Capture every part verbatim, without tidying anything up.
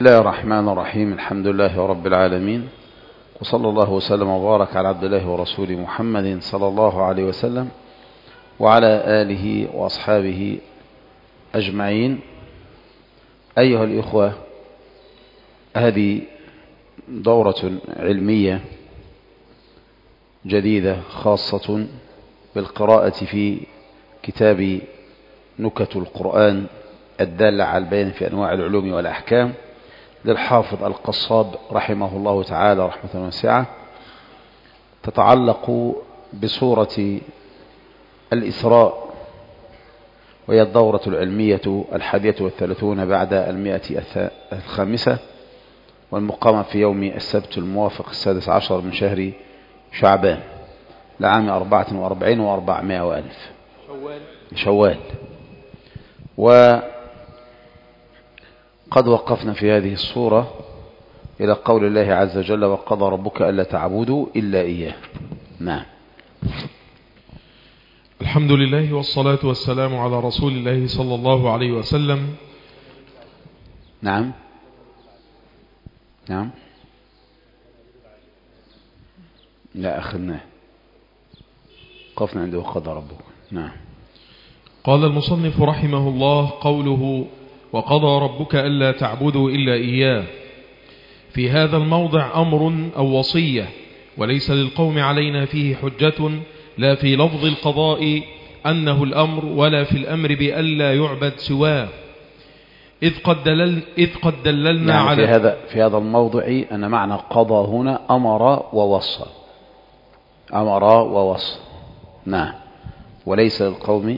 بسم الله الرحمن الرحيم. الحمد لله رب العالمين، وصلى الله وسلم وبارك على عبد الله ورسوله محمد صلى الله عليه وسلم وعلى آله وأصحابه أجمعين. أيها الإخوة، هذه دورة علمية جديدة خاصة بالقراءة في كتاب نكت القرآن الدالة على البيان في أنواع العلوم والأحكام للحافظ القصاب رحمه الله تعالى رحمة واسعة، تتعلق بسورة الإسراء، وهي الدورة العلمية الحادية والثلاثون بعد المئة الخامسة، والمقامة في يوم السبت الموافق السادس عشر من شهر شعبان لعام أربعة وأربعين وأربعمائة وألف شوال, شوال. وقد وقفنا في هذه الصورة إلى قول الله عز وجل: وقضى ربك ألا تعبدوا إلا إياه. نعم. الحمد لله والصلاة والسلام على رسول الله صلى الله عليه وسلم. نعم نعم لا أخذناه، قفنا عنده وقضى ربك. نعم. قال المصنف رحمه الله: قوله وقضى ربك ألا تعبدوا إلا إياه، في هذا الموضع أمر أو وصية، وليس للقوم علينا فيه حجة، لا في لفظ القضاء أنه الأمر، ولا في الأمر بألا يعبد سواه، إذ قد, دلل إذ قد دللنا يعني على في هذا, في هذا الموضع أن معنى قضى هنا أمر ووصى، أمر ووصى. نعم. وليس للقوم،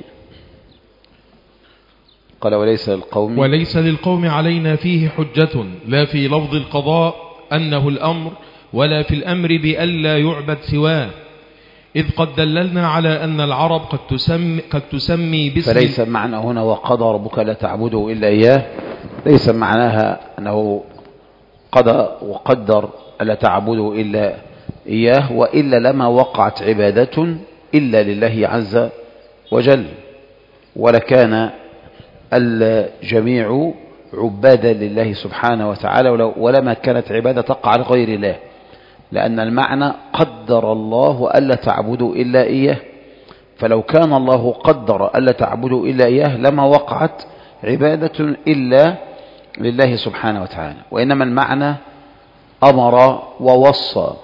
قال وليس للقوم وليس للقوم علينا فيه حجة، لا في لفظ القضاء أنه الأمر، ولا في الأمر بألا يعبد سواه، إذ قد دللنا على أن العرب قد تسمي, قد تسمي باسم. فليس معنى هنا وقضى ربك لا تعبدوا إلا إياه، ليس معناها أنه قضى وقدر ألا تعبدوا إلا إياه، وإلا لما وقعت عبادة إلا لله عز وجل، ولكان الجميع عبادا لله سبحانه وتعالى، ولما كانت عبادة تقع لغير الله، لأن المعنى قدر الله ألا تعبدوا إلا إياه، فلو كان الله قدر ألا تعبدوا إلا إياه لما وقعت عبادة إلا لله سبحانه وتعالى، وإنما المعنى أمر ووصى.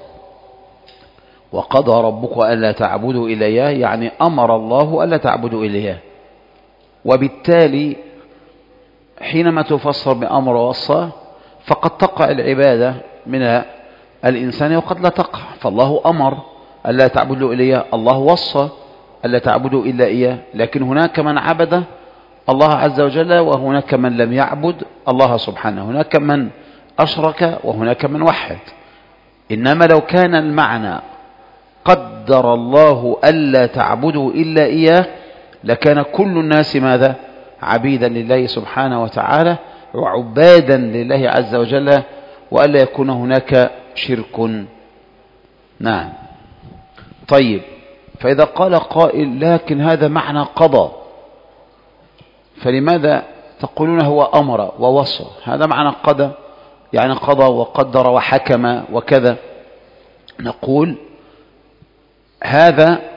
وقضى ربك ألا تعبدوا إلا إياه يعني أمر الله ألا تعبدوا إلا إياه، وبالتالي حينما تفسر بأمر ووصى فقد تقع العبادة من الإنسان وقد لا تقع، فالله أمر ألا تعبدوا إلا إياه، الله وصى ألا تعبدوا إلا إياه، لكن هناك من عبد الله عز وجل وهناك من لم يعبد الله سبحانه، هناك من أشرك وهناك من وحد. إنما لو كان المعنى قدر الله ألا تعبدوا إلا إياه لكان كل الناس ماذا؟ عبيدا لله سبحانه وتعالى وعبادا لله عز وجل، وألا يكون هناك شرك. نعم. طيب، فإذا قال قائل لكن هذا معنى قضى، فلماذا تقولون هو أمر ووصى؟ هذا معنى قضى، يعني قضى وقدر وحكم وكذا. نقول هذا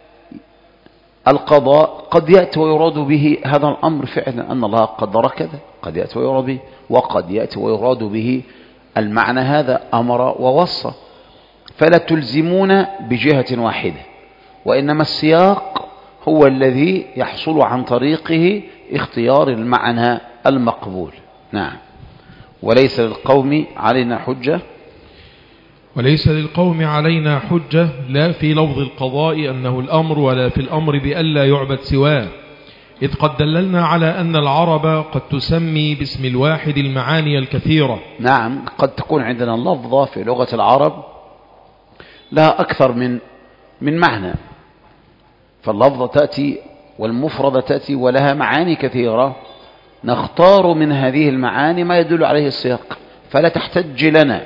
القضاء قد يأتي ويراد به هذا الأمر فعلا، أن الله قدر كذا، قد يأتي ويراد به، وقد يأتي ويراد به المعنى هذا أمر ووصى، فلا تلزمون بجهة واحدة، وإنما السياق هو الذي يحصل عن طريقه اختيار المعنى المقبول. نعم. وليس للقوم علينا حجة، وليس للقوم علينا حجة، لا في لفظ القضاء أنه الأمر، ولا في الأمر بألا يعبد سواه، إذ قد دللنا على أن العرب قد تسمي باسم الواحد المعاني الكثيرة. نعم، قد تكون عندنا اللفظة في لغة العرب لها أكثر من من معنى، فاللفظة تأتي والمفردة تأتي ولها معاني كثيرة، نختار من هذه المعاني ما يدل عليه السياق، فلا تحتج لنا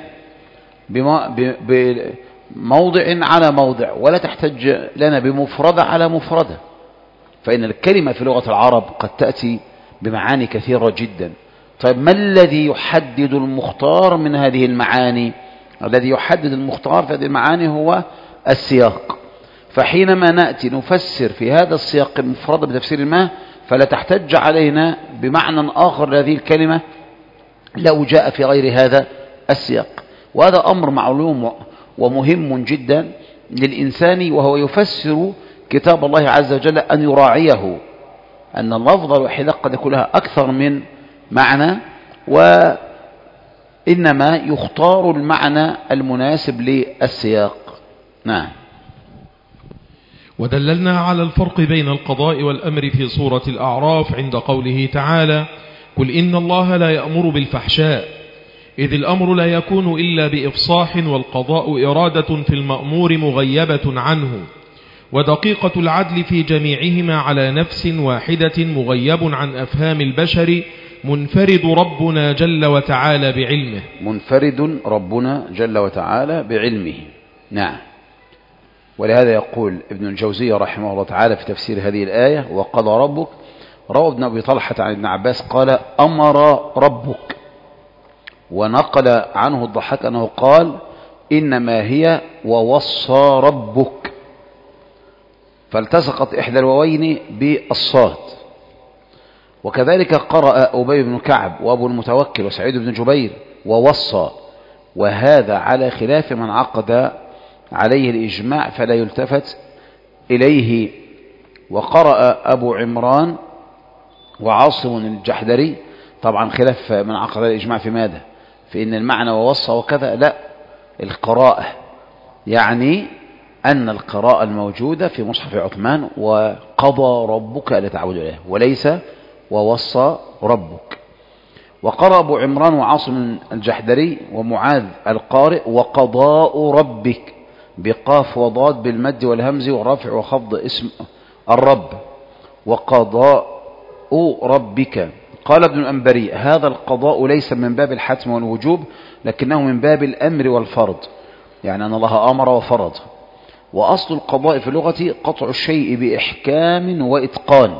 بموضع على موضع، ولا تحتج لنا بمفردة على مفردة، فإن الكلمة في لغة العرب قد تأتي بمعاني كثيرة جدا، طيب ما الذي يحدد المختار من هذه المعاني؟ الذي يحدد المختار في هذه المعاني هو السياق. فحينما نأتي نفسر في هذا السياق المفرد بتفسير ما، فلا تحتج علينا بمعنى آخر لهذه الكلمة لو جاء في غير هذا السياق. وهذا أمر معلوم ومهم جدا للإنسان وهو يفسر كتاب الله عز وجل أن يراعيه، أن اللفظ الوحيدة قد يكون لها أكثر من معنى، وإنما يختار المعنى المناسب للسياق. نعم. ودللنا على الفرق بين القضاء والأمر في سورة الأعراف عند قوله تعالى: قل إن الله لا يأمر بالفحشاء، إذ الأمر لا يكون إلا بإفصاح، والقضاء إرادة في المأمور مغيبة عنه، ودقيقة العدل في جميعهما على نفس واحدة مغيب عن أفهام البشر، منفرد ربنا جل وتعالى بعلمه. منفرد ربنا جل وتعالى بعلمه. نعم. ولهذا يقول ابن الجوزي رحمه الله تعالى في تفسير هذه الآية: وقضى ربك. روى ابن أبي طلحة عن ابن عباس قال: أمر ربك. ونقل عنه الضحاك أنه قال: إنما هي ووصى ربك، فالتصقت إحدى الواوين بالصاد. وكذلك قرأ أبي بن كعب وأبو المتوكل وسعيد بن جبير ووصى، وهذا على خلاف من عقد عليه الإجماع فلا يلتفت إليه. وقرأ أبو عمران وعاصم الجحدري، طبعا خلاف من عقد عليه الإجماع في ماذا؟ في إن المعنى ووصى وكذا، لا، القراءة، يعني أن القراءة الموجودة في مصحف عثمان وقضى ربك ألا تعبدوا إليه، وليس ووصى ربك. وقرأ أبو عمران وعاصم الجحدري ومعاذ القارئ: وقضاء ربك، بقاف وضاد بالمد والهمز ورفع وخفض اسم الرب، وقضاء ربك. قال ابن الأنبري: هذا القضاء ليس من باب الحتم والوجوب، لكنه من باب الأمر والفرض، يعني أن الله أمر وفرض. وأصل القضاء في اللغة قطع الشيء بإحكام وإتقان.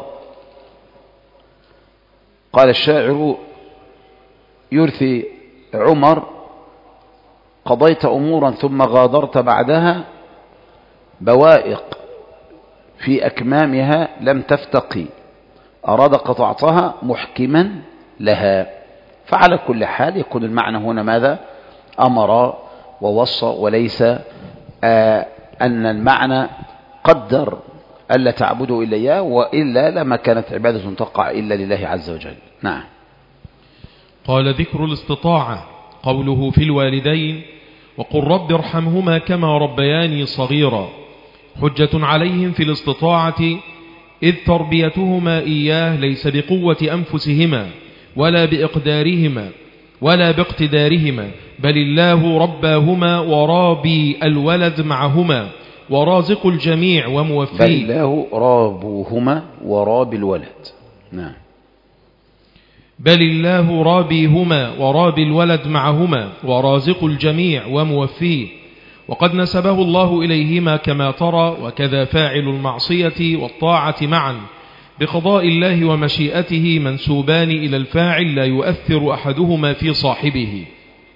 قال الشاعر يرثي عمر: قضيت أمورا ثم غادرت بعدها، بوائق في أكمامها لم تفتقي، أراد قطعتها محكما لها. فعلى كل حال يكون المعنى هنا ماذا؟ أمر ووصى، وليس آه أن المعنى قدر ألا تعبدوا إلا إياه، وإلا لما كانت عبادة تقع إلا لله عز وجل. نعم. قال: ذكر الاستطاعة قوله في الوالدين: وقل رب ارحمهما كما ربياني صغيرا، حجة عليهم في الاستطاعة، إذ تربيتهما إياه ليس بقوة أنفسهما ولا بإقدارهما ولا باقتدارهما، بل الله رباهما ورابي الولد معهما ورازق الجميع وموفيه. بل الله رابوهما ورابي الولد. نعم. بل الله رابيهما ورابي الولد معهما ورازق الجميع وموفيه. وقد نسبه الله إليهما كما ترى، وكذا فاعل المعصية والطاعة معا بقضاء الله ومشيئته منسوبان إلى الفاعل، لا يؤثر أحدهما في صاحبه.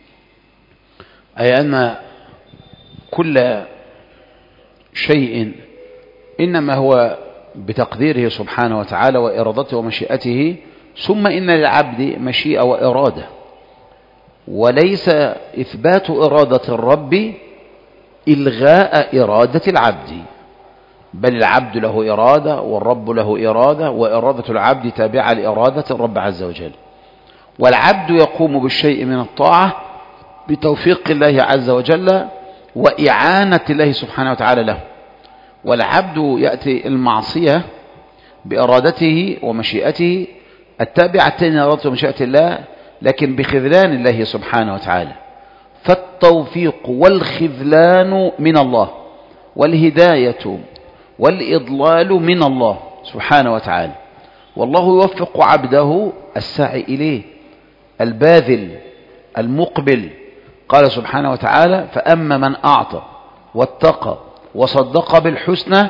أي أن كل شيء إنما هو بتقديره سبحانه وتعالى وإرادته ومشيئته، ثم إن للعبد مشيئة وإرادة، وليس إثبات إرادة الرب إلغاء إرادة العبد، بل العبد له إرادة والرب له إرادة، وإرادة العبد تابعة لإرادة الرب عز وجل. والعبد يقوم بالشيء من الطاعة بتوفيق الله عز وجل وإعانة الله سبحانه وتعالى له، والعبد يأتي المعصية بإرادته ومشيئته التابعتين لإرادته ومشيئة الله، لكن بخذلان الله سبحانه وتعالى. فالتوفيق والخذلان من الله، والهداية والإضلال من الله سبحانه وتعالى. والله يوفق عبده السعي إليه، الباذل المقبل. قال سبحانه وتعالى: فأما من أعطى واتقى وصدق بالحسنى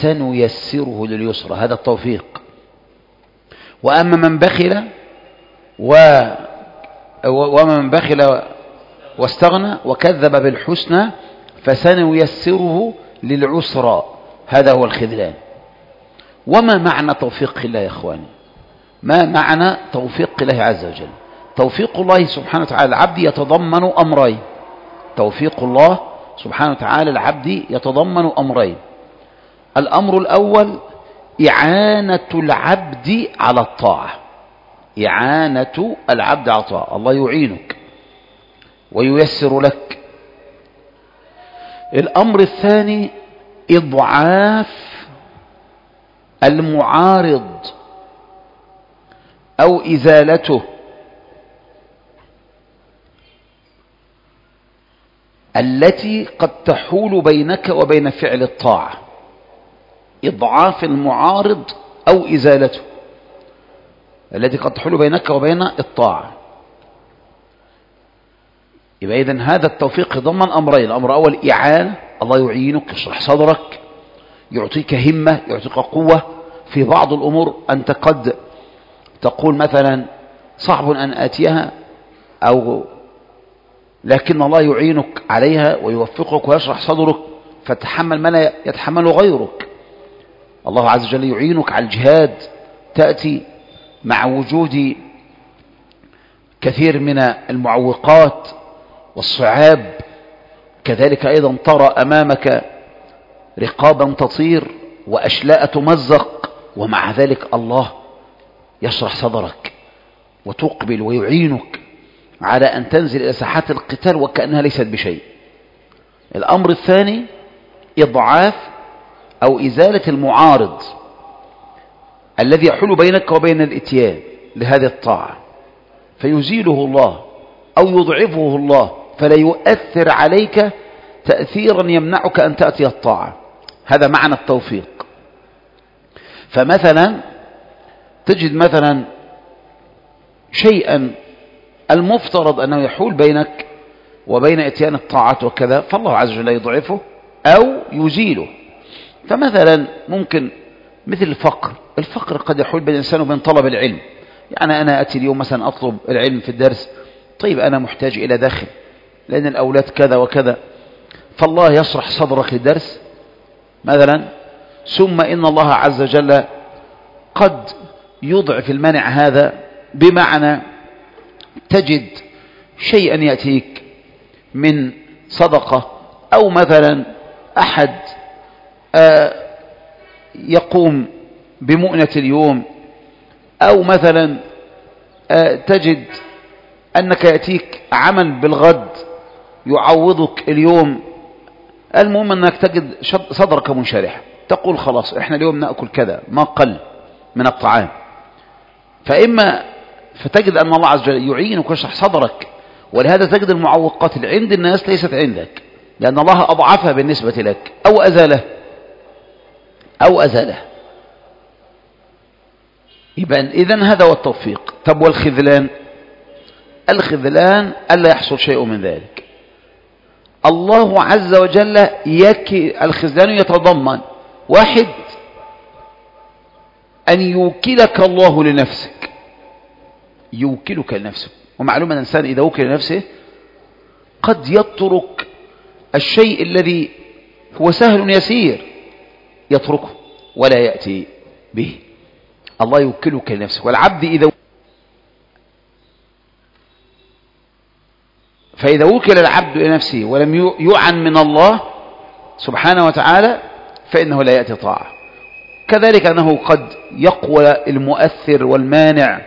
فسنيسره لليسرى، هذا التوفيق. وأما من بخل و ومن بخل واستغنى وكذب بالحسنى فسنيسره للعسرى. هذا هو الخذلان. وما معنى توفيق الله يا إخواني؟ ما معنى توفيق الله عز وجل؟ توفيق الله سبحانه وتعالى العبد يتضمن أمرين. توفيق الله سبحانه وتعالى العبد يتضمن أمرين. الأمر الأول إعانة العبد على الطاعة. إعانة العبد على الطاعة، الله يعينك وييسر لك. الأمر الثاني إضعاف المعارض أو إزالته التي قد تحول بينك وبين فعل الطاعة. إضعاف المعارض أو إزالته التي قد تحول بينك وبين الطاعة. يبقى إذن هذا التوفيق يضمن أمرين. الأمر الأول إعانة، الله يعينك، يشرح صدرك، يعطيك همة، يعطيك قوة في بعض الأمور أنت قد تقول مثلا صعب أن آتيها، أو لكن الله يعينك عليها ويوفقك ويشرح صدرك فتحمل ما لا يتحمله غيرك. الله عز وجل يعينك على الجهاد، تأتي مع وجود كثير من المعوقات والصعاب، كذلك أيضا ترى أمامك رقابا تطير وأشلاء تمزق، ومع ذلك الله يشرح صدرك وتقبل ويعينك على أن تنزل إلى ساحات القتال وكأنها ليست بشيء. الأمر الثاني إضعاف أو إزالة المعارض الذي يحول بينك وبين الإتيان لهذه الطاعة، فيزيله الله أو يضعفه الله فلا يؤثر عليك تأثيرا يمنعك أن تأتي الطاعة. هذا معنى التوفيق. فمثلا تجد مثلا شيئا المفترض أنه يحول بينك وبين إتيان الطاعات وكذا، فالله عز وجل يضعفه أو يزيله. فمثلا ممكن مثل الفقر. الفقر قد يحول بين الإنسان وبين طلب العلم. يعني أنا أتي اليوم مثلا أطلب العلم في الدرس، طيب أنا محتاج إلى دخل لأن الأولاد كذا وكذا، فالله يشرح صدرك للدرس مثلا، ثم إن الله عز وجل قد يضعف المانع هذا، بمعنى تجد شيئا يأتيك من صدقة، أو مثلا أحد يقوم بمؤنة اليوم، أو مثلا تجد أنك يأتيك عمل بالغد يعوضك اليوم. المهم أنك تجد صدرك منشرح، تقول خلاص إحنا اليوم نأكل كذا ما قل من الطعام. فإما فتجد أن الله عز وجل يعينك ويشرح صدرك، ولهذا تجد المعوقات اللي عند الناس ليست عندك، لأن الله أضعفها بالنسبة لك أو أزاله أو أزاله. يبقى إذن هذا هو التوفيق. طب والخذلان؟ الخذلان ألا يحصل شيء من ذلك. الله عز وجل يكي الخذلان يتضمن واحد أن يوكلك الله لنفسك، يوكلك لنفسك. ومعلوم أن الإنسان إذا وكل لنفسه قد يترك الشيء الذي هو سهل يسير، يتركه ولا يأتي به. الله يوكلك لنفسك. والعبد إذا فإذا وكل العبد إلى نفسه ولم يعن من الله سبحانه وتعالى فإنه لا يأتي طاعة. كذلك أنه قد يقوى المؤثر والمانع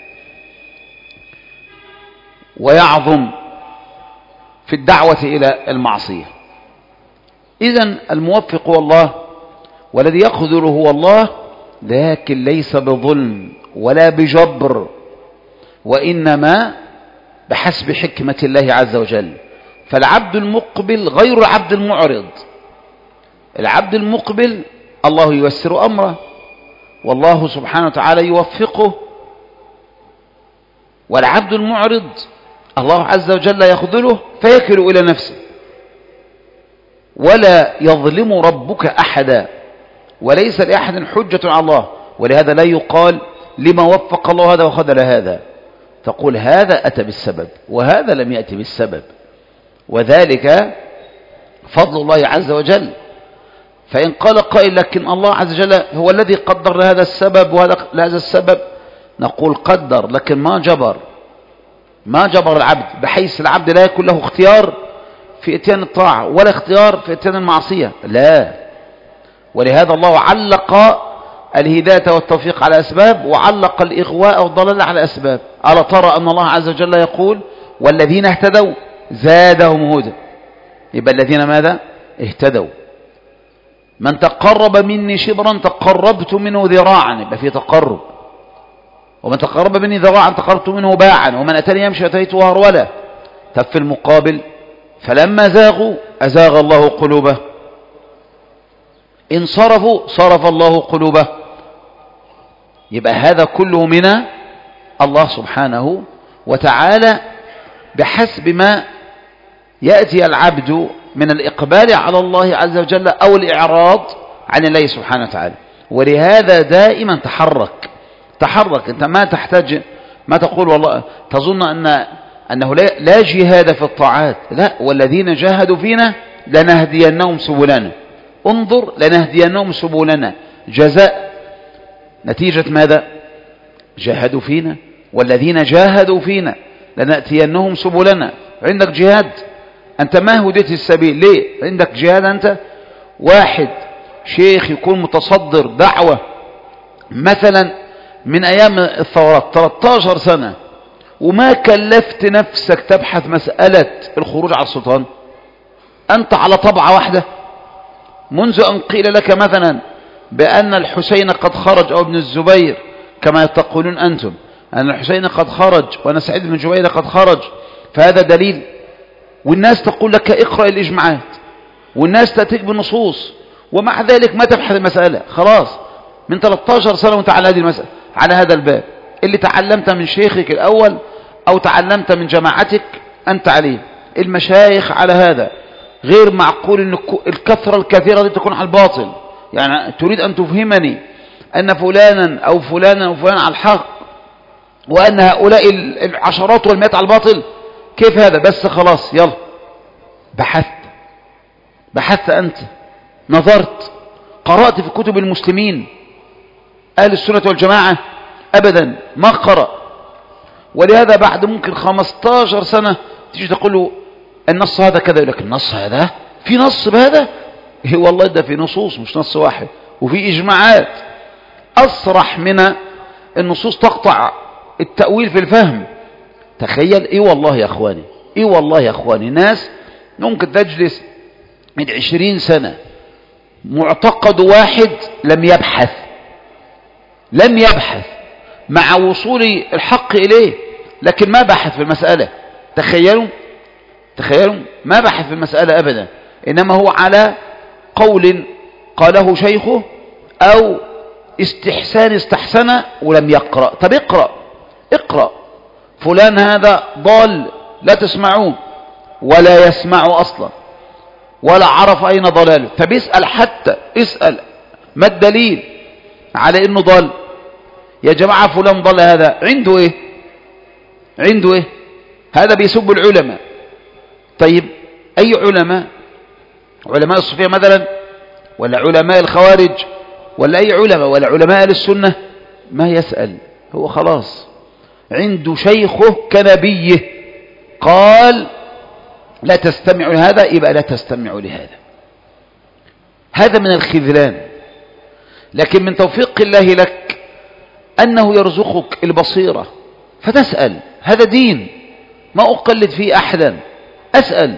ويعظم في الدعوة إلى المعصية. إذن الموفق هو الله، والذي يخذل هو الله، لكن ليس بظلم ولا بجبر، وإنما بحسب حكمة الله عز وجل. فالعبد المقبل غير العبد المعرض. العبد المقبل الله ييسر أمره والله سبحانه وتعالى يوفقه، والعبد المعرض الله عز وجل يخذله فيكل إلى نفسه. ولا يظلم ربك أحدا، وليس لأحد حجة على الله. ولهذا لا يقال لما وفق الله هذا وخذل هذا، تقول هذا أتى بالسبب وهذا لم يأتي بالسبب، وذلك فضل الله عز وجل. فإن قال قائل لكن الله عز وجل هو الذي قدر لهذا السبب وهذا لهذا السبب، نقول قدر لكن ما جبر، ما جبر العبد، بحيث العبد لا يكون له اختيار في اتيان الطاعة ولا اختيار في اتيان المعصية، لا. ولهذا الله علق الهداية والتوفيق على أسباب، وعلق الإغواء والضلال على أسباب. ألا ترى أن الله عز وجل يقول والذين اهتدوا زادهم هدى، يبقى الذين ماذا؟ اهتدوا. من تقرب مني شبرا تقربت منه ذراعا، يبقى في تقرب. ومن تقرب مني ذراعا تقربت منه باعا، ومن أتاني يمشي أتيته هرولا. طب في المقابل فلما زاغوا أزاغ الله قلوبه، إن صرفوا صرف الله قلوبه. يبقى هذا كله من الله سبحانه وتعالى بحسب ما يأتي العبد من الإقبال على الله عز وجل أو الإعراض عن الله سبحانه وتعالى. ولهذا دائما تحرك تحرك. أنت ما تحتاج ما تقول والله تظن أن أنه لا جهاد في الطاعات، لا، والذين جاهدوا فينا لنهدينهم سبلنا. انظر، لنهدينهم سبلنا جزاء نتيجة ماذا؟ جاهدوا فينا، والذين جاهدوا فينا لنأتينهم سبلنا. عندك جهاد، أنت ما هديت السبيل ليه؟ عندك جهاد. أنت واحد شيخ يكون متصدر دعوة مثلا من أيام الثورات ثلاثة عشر سنة، وما كلفت نفسك تبحث مسألة الخروج على السلطان، أنت على طبعة واحدة. منذ أن قيل لك مثلا بأن الحسين قد خرج أو ابن الزبير كما تقولون أنتم أن الحسين قد خرج وأن سعيد بن جبير قد خرج، فهذا دليل. والناس تقول لك اقرأ الإجماعات، والناس تأتيك بالنصوص، ومع ذلك ما تبحث المسألة. خلاص من ثلاثة عشر سنة وانت على هذه المسألة، على هذا الباب اللي تعلمت من شيخك الأول أو تعلمت من جماعتك أنت عليه. المشايخ على هذا. غير معقول أن الكثرة الكثيرة دي تكون على الباطل. يعني تريد أن تفهمني أن فلانا أو فلانا أو فلانا على الحق وأن هؤلاء العشرات والمئات على الباطل؟ كيف هذا؟ بس خلاص يلا بحثت بحثت أنت، نظرت، قرأت في كتب المسلمين أهل السنة والجماعة؟ أبدا ما قرأ. ولهذا بعد ممكن خمسة عشر سنة تيجي تقول له النص هذا كذا، يقول لك النص هذا في نص بهذا؟ إيه والله ده في نصوص مش نص واحد، وفي إجماعات أصرح من النصوص تقطع التأويل في الفهم. تخيل. إيه والله يا أخواني، إيه والله يا أخواني، ناس ممكن تجلس من عشرين سنة معتقد واحد لم يبحث لم يبحث مع وصول الحق إليه، لكن ما بحث في المسألة. تخيلوا تخيلوا ما بحث في المسألة أبدا، إنما هو على قول قاله شيخه أو استحسان استحسن ولم يقرأ. طب اقرأ اقرأ فلان هذا ضال لا تسمعوه ولا يسمع أصلا ولا عرف أين ضلاله. طب اسأل، حتى اسأل ما الدليل على إنه ضال يا جماعة؟ فلان ضل، هذا عنده إيه؟ عنده إيه؟ هذا بيسب العلماء. طيب أي علماء؟ علماء الصوفية مثلا، ولا علماء الخوارج، ولا أي علماء، ولا علماء السنة؟ ما يسأل، هو خلاص عنده شيخه كنبيه قال لا تستمع لهذا، يبقى لا تستمع لهذا. هذا من الخذلان. لكن من توفيق الله لك أنه يرزقك البصيرة فتسأل. هذا دين ما أقلد فيه أحدا، أسأل.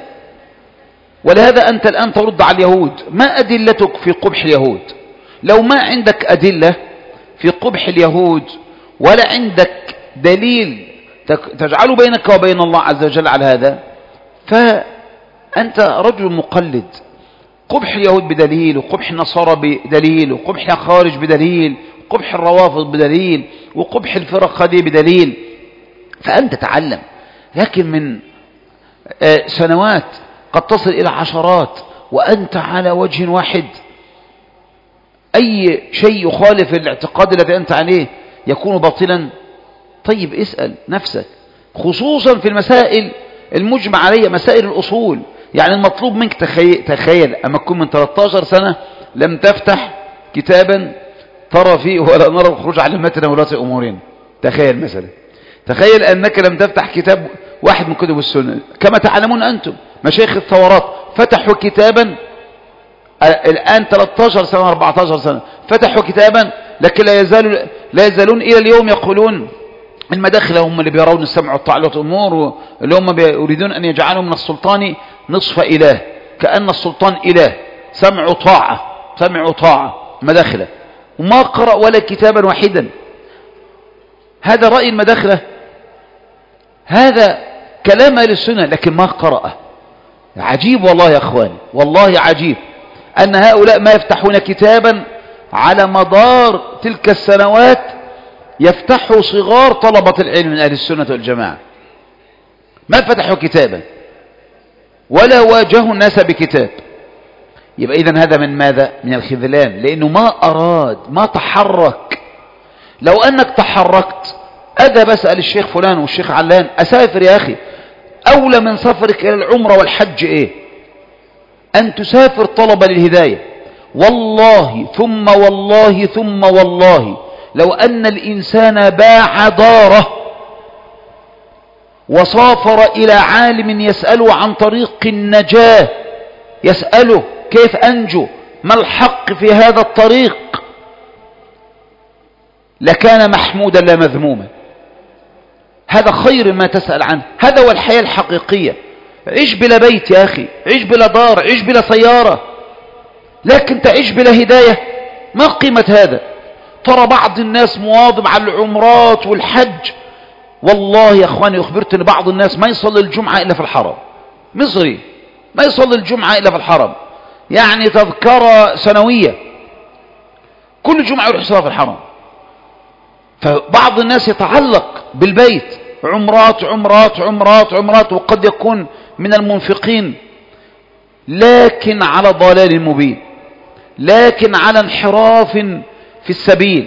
ولهذا أنت الآن ترد على اليهود، ما أدلتك في قبح اليهود؟ لو ما عندك أدلة في قبح اليهود ولا عندك دليل تجعل بينك وبين الله عز وجل على هذا، فأنت رجل مقلد. قبح اليهود بدليل، وقبح النصارى بدليل، وقبح الخوارج بدليل، وقبح الروافض بدليل، وقبح الفرق هذه بدليل. فأنت تعلم. لكن من سنوات قد تصل إلى عشرات وأنت على وجه واحد، أي شيء يخالف الاعتقاد الذي أنت عليه يكون باطلا. طيب اسأل نفسك، خصوصا في المسائل المجمع عليها، مسائل الأصول. يعني المطلوب منك تخيل, تخيل أما تكون من ثلاثة عشر سنة لم تفتح كتابا ترى فيه ولا نرى الخروج على المتن ولاة أمورين. تخيل مثلا، تخيل أنك لم تفتح كتاب واحد من كتب السنة. كما تعلمون أنتم مشايخ الثورات فتحوا كتابا الآن ثلاثة عشر سنة أربعة عشر سنة، فتحوا كتابا لكن لا يزالوا لا يزالون إلى اليوم يقولون المداخل هم اللي بيرون السمع والطاعة والأمور، اللي هم يريدون أن يجعلوا من السلطان نصف إله، كأن السلطان إله، سمع وطاعة سمع وطاعة مداخلة، وما قرأ ولا كتابا واحدا. هذا رأي المداخلة، هذا كلام أهل السنة، لكن ما قرأه. عجيب والله يا أخواني، والله عجيب أن هؤلاء ما يفتحون كتابا على مدار تلك السنوات يفتحوا صغار طلبة العلم من أهل السنة والجماعة، ما فتحوا كتابا ولا واجهوا الناس بكتاب. يبقى إذن هذا من ماذا؟ من الخذلان، لأنه ما أراد، ما تحرك. لو أنك تحركت أذهب أسأل الشيخ فلان والشيخ علان، أسافر يا أخي. أولى من سفرك إلى العمرة والحج إيه؟ أن تسافر طلبا للهداية. والله ثم والله ثم والله لو أن الإنسان باع داره وسافر إلى عالم يسأله عن طريق النجاة، يسأله كيف أنجو، ما الحق في هذا الطريق، لكان محمودا لا مذموما. هذا خير ما تسأل عنه، هذا هو الحياة الحقيقية. عيش بلا بيت يا أخي، عيش بلا دار، عيش بلا سيارة، لكن تعيش بلا هداية، ما قيمة هذا؟ ترى بعض الناس مواظب على العمرات والحج. والله يا أخواني أخبرت أن بعض الناس ما يصلي الجمعة إلا في الحرم، مصري ما يصلي الجمعة إلا في الحرم، يعني تذكرة سنوية كل جمعة يروح يصلي في الحرم. فبعض الناس يتعلق بالبيت، عمرات عمرات عمرات عمرات، وقد يكون من المنفقين، لكن على ضلال مبين، لكن على انحراف في السبيل.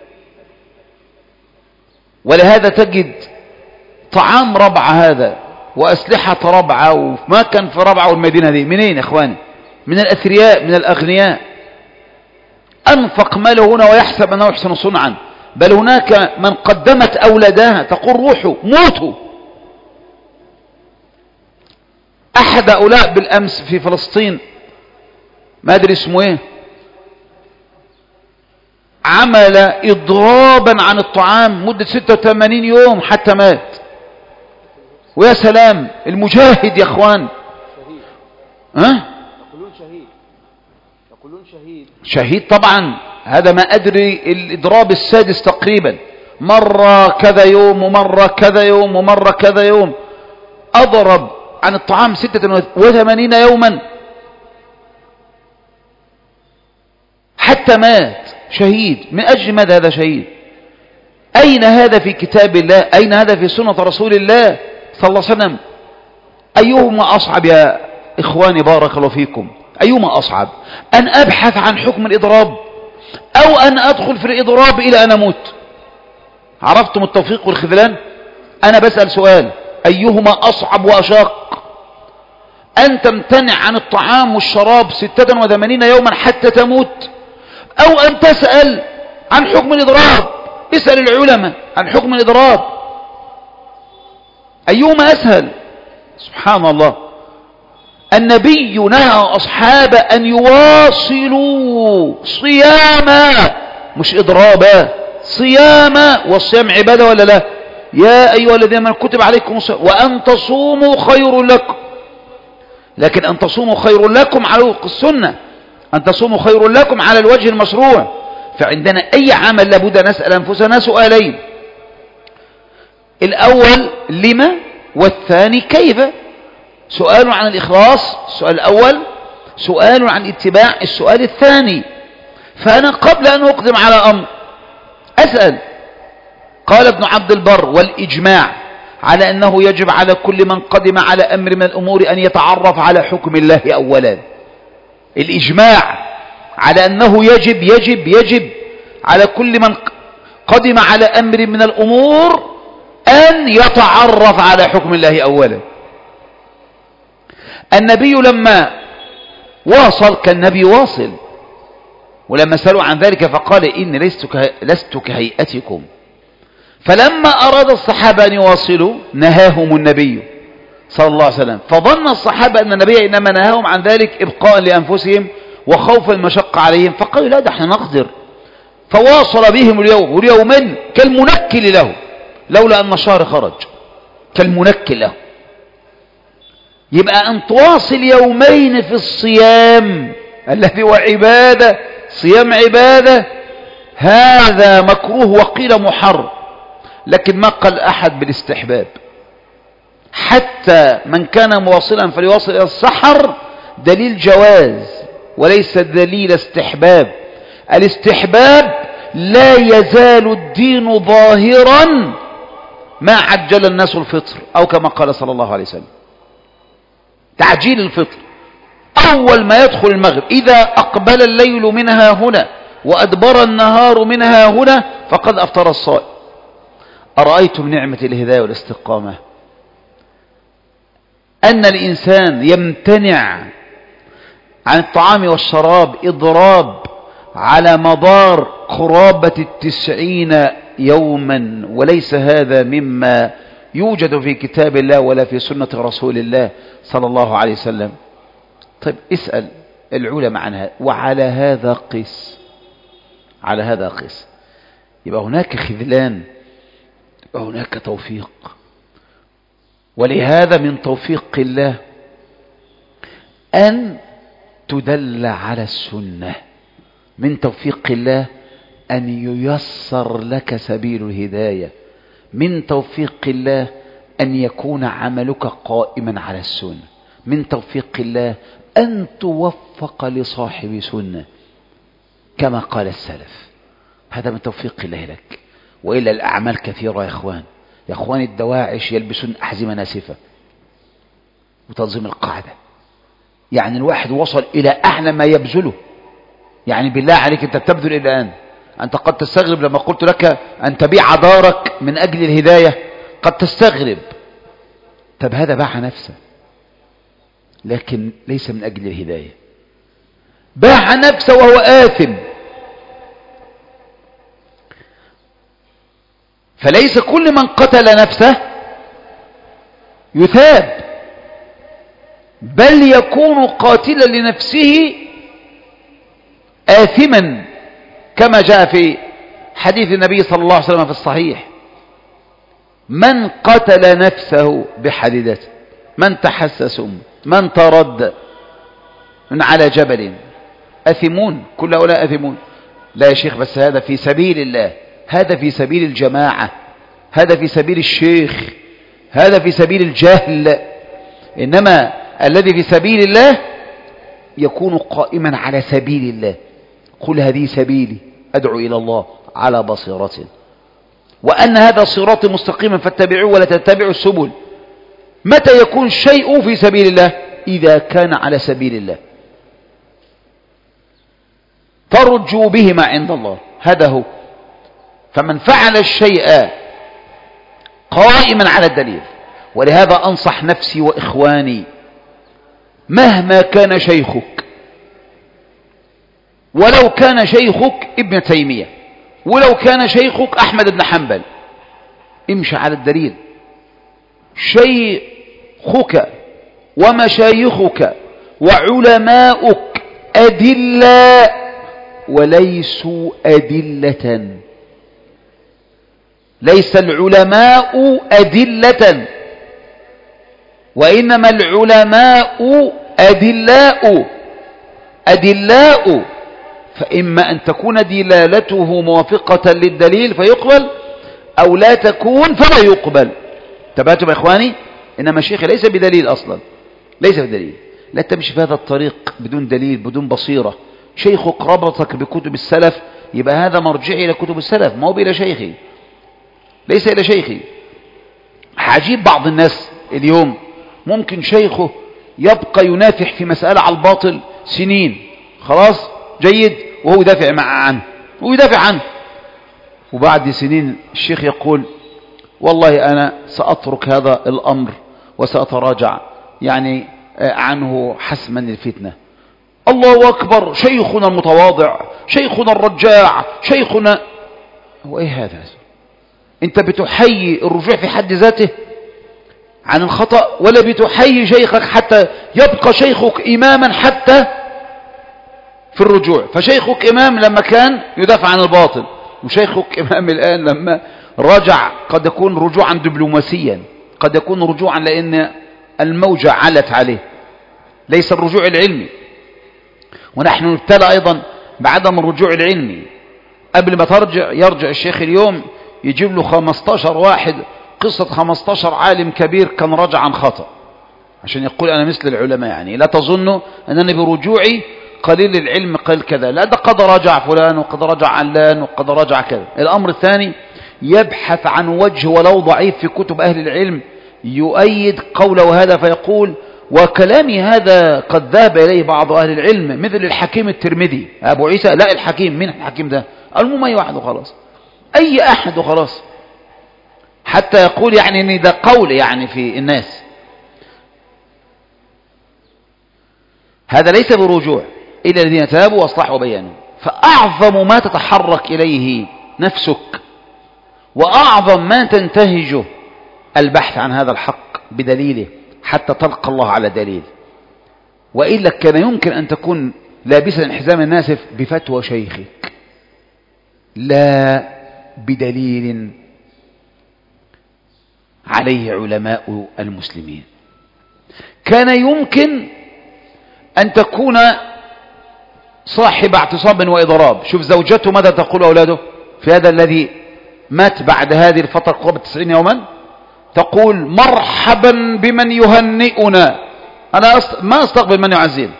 ولهذا تجد طعام ربعة هذا وأسلحة ربعة، وما كان في ربعة والمدينة دي منين يا إخواني؟ من الأثرياء، من الأغنياء. أنفق ماله هنا ويحسب أنه يحسن صنعا، بل هناك من قدمت أولادها تقول روحوا موتوا. أحد هؤلاء بالأمس في فلسطين، ما أدري اسمه إيه، عمل إضرابا عن الطعام مدة ستة وثمانين يوم حتى مات. ويا سلام المجاهد يا أخوان، ها؟ يقولون شهيد، يقولون شهيد شهيد طبعا. هذا ما أدري الإضراب السادس تقريبا، مرة كذا يوم ومرة كذا يوم ومرة كذا يوم، أضرب عن الطعام ستة وثمانين يوما حتى مات شهيد. من أجل ماذا هذا شهيد؟ أين هذا في كتاب الله؟ أين هذا في سنة رسول الله صلى الله عليه وسلم؟ أيهما أصعب يا إخواني بارك الله فيكم؟ أيهما أصعب؟ أن أبحث عن حكم الإضراب أو أن أدخل في الإضراب إلى أن أموت؟ عرفتم التوفيق والخذلان؟ أنا بسأل سؤال، أيهما أصعب وأشاق؟ أن تمتنع عن الطعام والشراب ستة وثمانين يوما حتى تموت، أو أن تسأل عن حكم الإضراب؟ اسأل العلماء عن حكم الإضراب، أيهما أسهل؟ سبحان الله. النبي نهى أصحابه أن يواصلوا صياما، مش إضرابا، صياما. والصيام عبادة ولا لا؟ يا أيها الذين آمنوا كتب عليكم الصيام وأن تصوموا خير لكم. لكن أن تصوموا خير لكم على وفق السنة، أن تصوموا خير لكم على الوجه المشروع. فعندنا أي عمل لابد نسأل أنفسنا سؤالين، الأول لما، والثاني كيف. سؤال عن الإخلاص السؤال الأول، سؤال عن اتباع السؤال الثاني. فأنا قبل أن أقدم على أمر أسأل. قال ابن عبد البر والإجماع على أنه يجب على كل من قدم على أمر من الأمور أن يتعرف على حكم الله أولا. الإجماع على أنه يجب يجب يجب على كل من قدم على أمر من الأمور أن يتعرف على حكم الله أولا. النبي لما واصل كان نبي واصل، ولما سألوا عن ذلك فقال إني لست كهيئتكم. فلما أراد الصحابة أن يواصلوا نهاهم النبي صلى الله عليه وسلم، فظن الصحابة أن النبي إنما نهاهم عن ذلك إبقاء لأنفسهم وخوف المشقة عليهم، فقالوا لا، ده احنا نقدر. فواصل بهم اليوم واليومين كالمنكل له، لولا أن الشهر خرج كالمنكل له. يبقى أن تواصل يومين في الصيام الذي هو عبادة، صيام عبادة، هذا مكروه وقيل محرم، لكن ما قال أحد بالاستحباب. حتى من كان مواصلا فليواصل إلى السحر دليل جواز وليس دليل استحباب. الاستحباب لا يزال الدين ظاهرا ما عجل الناس الفطر، أو كما قال صلى الله عليه وسلم تعجيل الفطر أول ما يدخل المغرب، إذا أقبل الليل منها هنا وأدبر النهار منها هنا فقد أفطر الصائم. أرأيتم نعمة الهداية والاستقامة، أن الإنسان يمتنع عن الطعام والشراب إضراب على مدار قرابة التسعين يوما، وليس هذا مما يوجد في كتاب الله ولا في سنة رسول الله صلى الله عليه وسلم. طيب اسأل العلماء عنها، وعلى هذا قس، على هذا قس. يبقى هناك خذلان، يبقى هناك توفيق. ولهذا من توفيق الله أن تدل على السنة، من توفيق الله أن ييسر لك سبيل الهداية، من توفيق الله أن يكون عملك قائما على السنة، من توفيق الله أن توفق لصاحب سنة كما قال السلف. هذا من توفيق الله لك. وإلا الأعمال كثيرة يا إخوان، يا إخوان الدواعش يلبسون أحزمة ناسفة وتنظيم القاعدة، يعني الواحد وصل إلى أعلى ما يبذله. يعني بالله عليك أنت بتبذل إلى الآن، أنت قد تستغرب لما قلت لك أن تبيع دارك من أجل الهداية، قد تستغرب. طب هذا باع نفسه، لكن ليس من أجل الهداية، باع نفسه وهو آثم. فليس كل من قتل نفسه يثاب، بل يكون قاتلا لنفسه آثما، كما جاء في حديث النبي صلى الله عليه وسلم في الصحيح: من قتل نفسه بحديدة، من تحسس، من ترد من على جبل، أثمون، كل هؤلاء أثمون. لا يا شيخ، بس هذا في سبيل الله، هذا في سبيل الجماعة، هذا في سبيل الشيخ، هذا في سبيل الجهل. إنما الذي في سبيل الله يكون قائما على سبيل الله. قل هذه سبيلي أدعو إلى الله على بصيرة وأن هذا صراط مستقيما فاتبعوه ولا تتبعوا السبل. متى يكون الشيء في سبيل الله؟ إذا كان على سبيل الله، ترجو بهما عند الله، هذا هو. فمن فعل الشيء قائما على الدليل. ولهذا أنصح نفسي وإخواني، مهما كان شيخك، ولو كان شيخك ابن تيمية، ولو كان شيخك أحمد بن حنبل، امشي على الدليل. شيخك ومشايخك وعلماؤك أدلاء وليسوا أدلة. ليس العلماء أدلة، وإنما العلماء أدلاء. أدلاء، فإما أن تكون دلالته موافقة للدليل فيقبل، أو لا تكون فلا يقبل. تبعتم يا إخواني؟ إنما الشيخ ليس بدليل أصلا، ليس بدليل. لا تمشي في هذا الطريق بدون دليل، بدون بصيرة. شيخك ربطك بكتب السلف، يبقى هذا مرجعي إلى كتب السلف، ما هو إلى شيخي، ليس إلى شيخي. عجيب بعض الناس اليوم ممكن شيخه يبقى ينافح في مسألة على الباطل سنين، خلاص جيد، وهو يدافع عنه ويدافع عنه، وبعد سنين الشيخ يقول والله أنا سأترك هذا الأمر وسأتراجع يعني عنه حسما للفتنة. الله أكبر، شيخنا المتواضع، شيخنا الرجاع، شيخنا. هو إيه هذا؟ أنت بتحيي الرجوع في حد ذاته عن الخطأ، ولا بتحيي شيخك حتى يبقى شيخك إماما حتى في الرجوع؟ فشيخك إمام لما كان يدافع عن الباطل، وشيخك إمام الآن لما رجع قد يكون رجوعا دبلوماسيا، قد يكون رجوعا لأن الموجة علت عليه، ليس الرجوع العلمي. ونحن نبتلى أيضا بعدم الرجوع العلمي. قبل ما ترجع يرجع الشيخ اليوم يجيب له خمستاشر واحد قصة خمستاشر عالم كبير كان رجع عن خطأ عشان يقول أنا مثل العلماء. يعني لا تظنوا أنني برجوعي قليل العلم قال كذا، لا، ده قد رجع فلان وقد رجع علان وقد رجع كذا. الأمر الثاني يبحث عن وجه ولو ضعيف في كتب أهل العلم يؤيد قوله هذا، فيقول وكلامي هذا قد ذهب إليه بعض أهل العلم مثل الحكيم الترمذي. أبو عيسى لا، الحكيم. من الحكيم ده؟ المهم أي واحد وخلاص، أي أحد وخلاص، حتى يقول يعني ان ده قول يعني في الناس. هذا ليس برجوع إلا الذين تابوا واصلحوا وبينوا. فأعظم ما تتحرك إليه نفسك وأعظم ما تنتهجه البحث عن هذا الحق بدليله حتى تلقى الله على دليل. وإلا كان يمكن أن تكون لابسا الحزام الناسف بفتوى شيخك لا بدليل عليه علماء المسلمين. كان يمكن أن تكون صاحب اعتصام وإضراب. شوف زوجته ماذا تقول أولاده في هذا الذي مات بعد هذه الفترة قرابة تسعين يوما؟ تقول مرحبا بمن يهنئنا. أنا أست... ما أستقبل من يعزينا،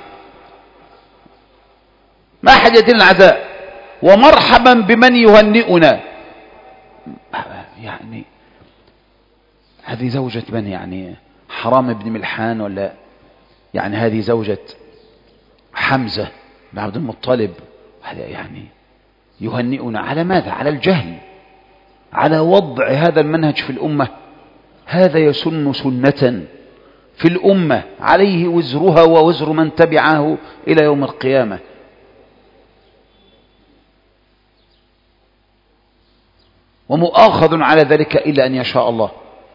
ما أحد يأتينا العزاء، ومرحبا بمن يهنئنا. يعني هذه زوجة من؟ يعني حرام بن ملحان؟ ولا يعني هذه زوجة حمزة بن عبد المطلب؟ هذا يعني يهنئنا على ماذا؟ على الجهل، على وضع هذا المنهج في الأمة. هذا يسن سنة في الأمة عليه وزرها ووزر من تبعه إلى يوم القيامة. ومؤاخذ على ذلك إلا أن يشاء الله.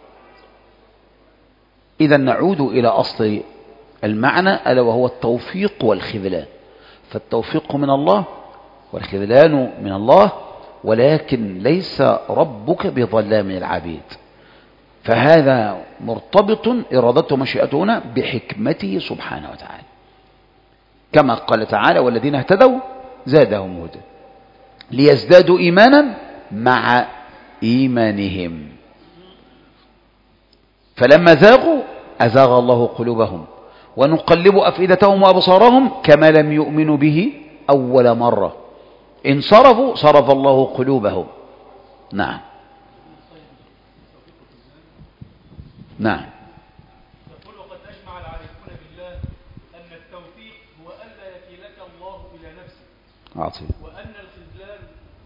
إذا نعود إلى أصل المعنى ألا وهو التوفيق والخذلان. فالتوفيق من الله والخذلان من الله، ولكن ليس ربك بظلام للعبيد. فهذا مرتبط إرادته ومشيئته هنا بحكمته سبحانه وتعالى، كما قال تعالى والذين اهتدوا زادهم هدى ليزدادوا إيمانا مع إيمانهم. فلما زاغوا أزاغ الله قلوبهم ونقلب أفئدتهم وأبصارهم كما لم يؤمنوا به أول مرة. إن صرفوا صرف الله قلوبهم. نعم نعم. يقول وقد أجمع العارفون بالله أن التوفيق هو ألا يكلك الله إلى نفسك، عظيم. وأن الخذلان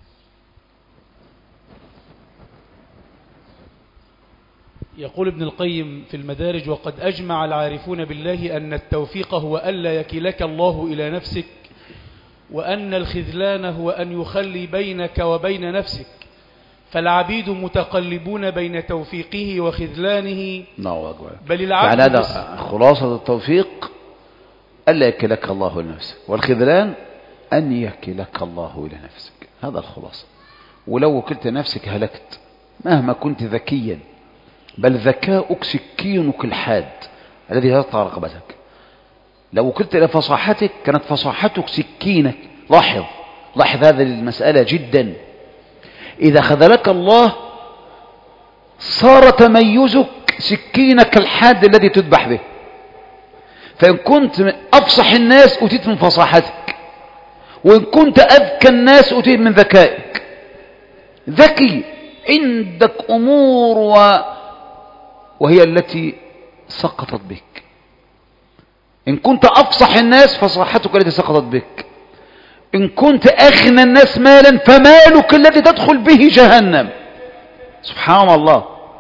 يقول ابن القيم في المدارج وقد أجمع العارفون بالله أن التوفيق هو ألا يكلك الله إلى نفسك، وأن الخذلان هو أن يخلي بينك وبين نفسك، فالعبيد متقلبون بين توفيقه وخذلانه. بل العبد يعني هذا خلاصة التوفيق ألا يكلك الله لنفسك، والخذلان أن يكلك الله إلى نفسك. هذا الخلاصة. ولو وكلت نفسك هلكت مهما كنت ذكيا، بل ذكاؤك سكينك الحاد الذي يقطع رقبتك. لو وكلت إلى فصاحتك كانت فصاحتك سكينك. لاحظ لاحظ هذه المسألة جدا. إذا خذلك الله صار تميزك سكينك الحاد الذي تذبح به. فإن كنت أفصح الناس أتيت من فصاحتك، وإن كنت أذكى الناس أتيت من ذكائك. ذكي عندك أمور و... وهي التي سقطت بك. إن كنت أفصح الناس فصاحتك التي سقطت بك. إن كنت أغنى الناس مالا فمالك الذي تدخل به جهنم. سبحان الله.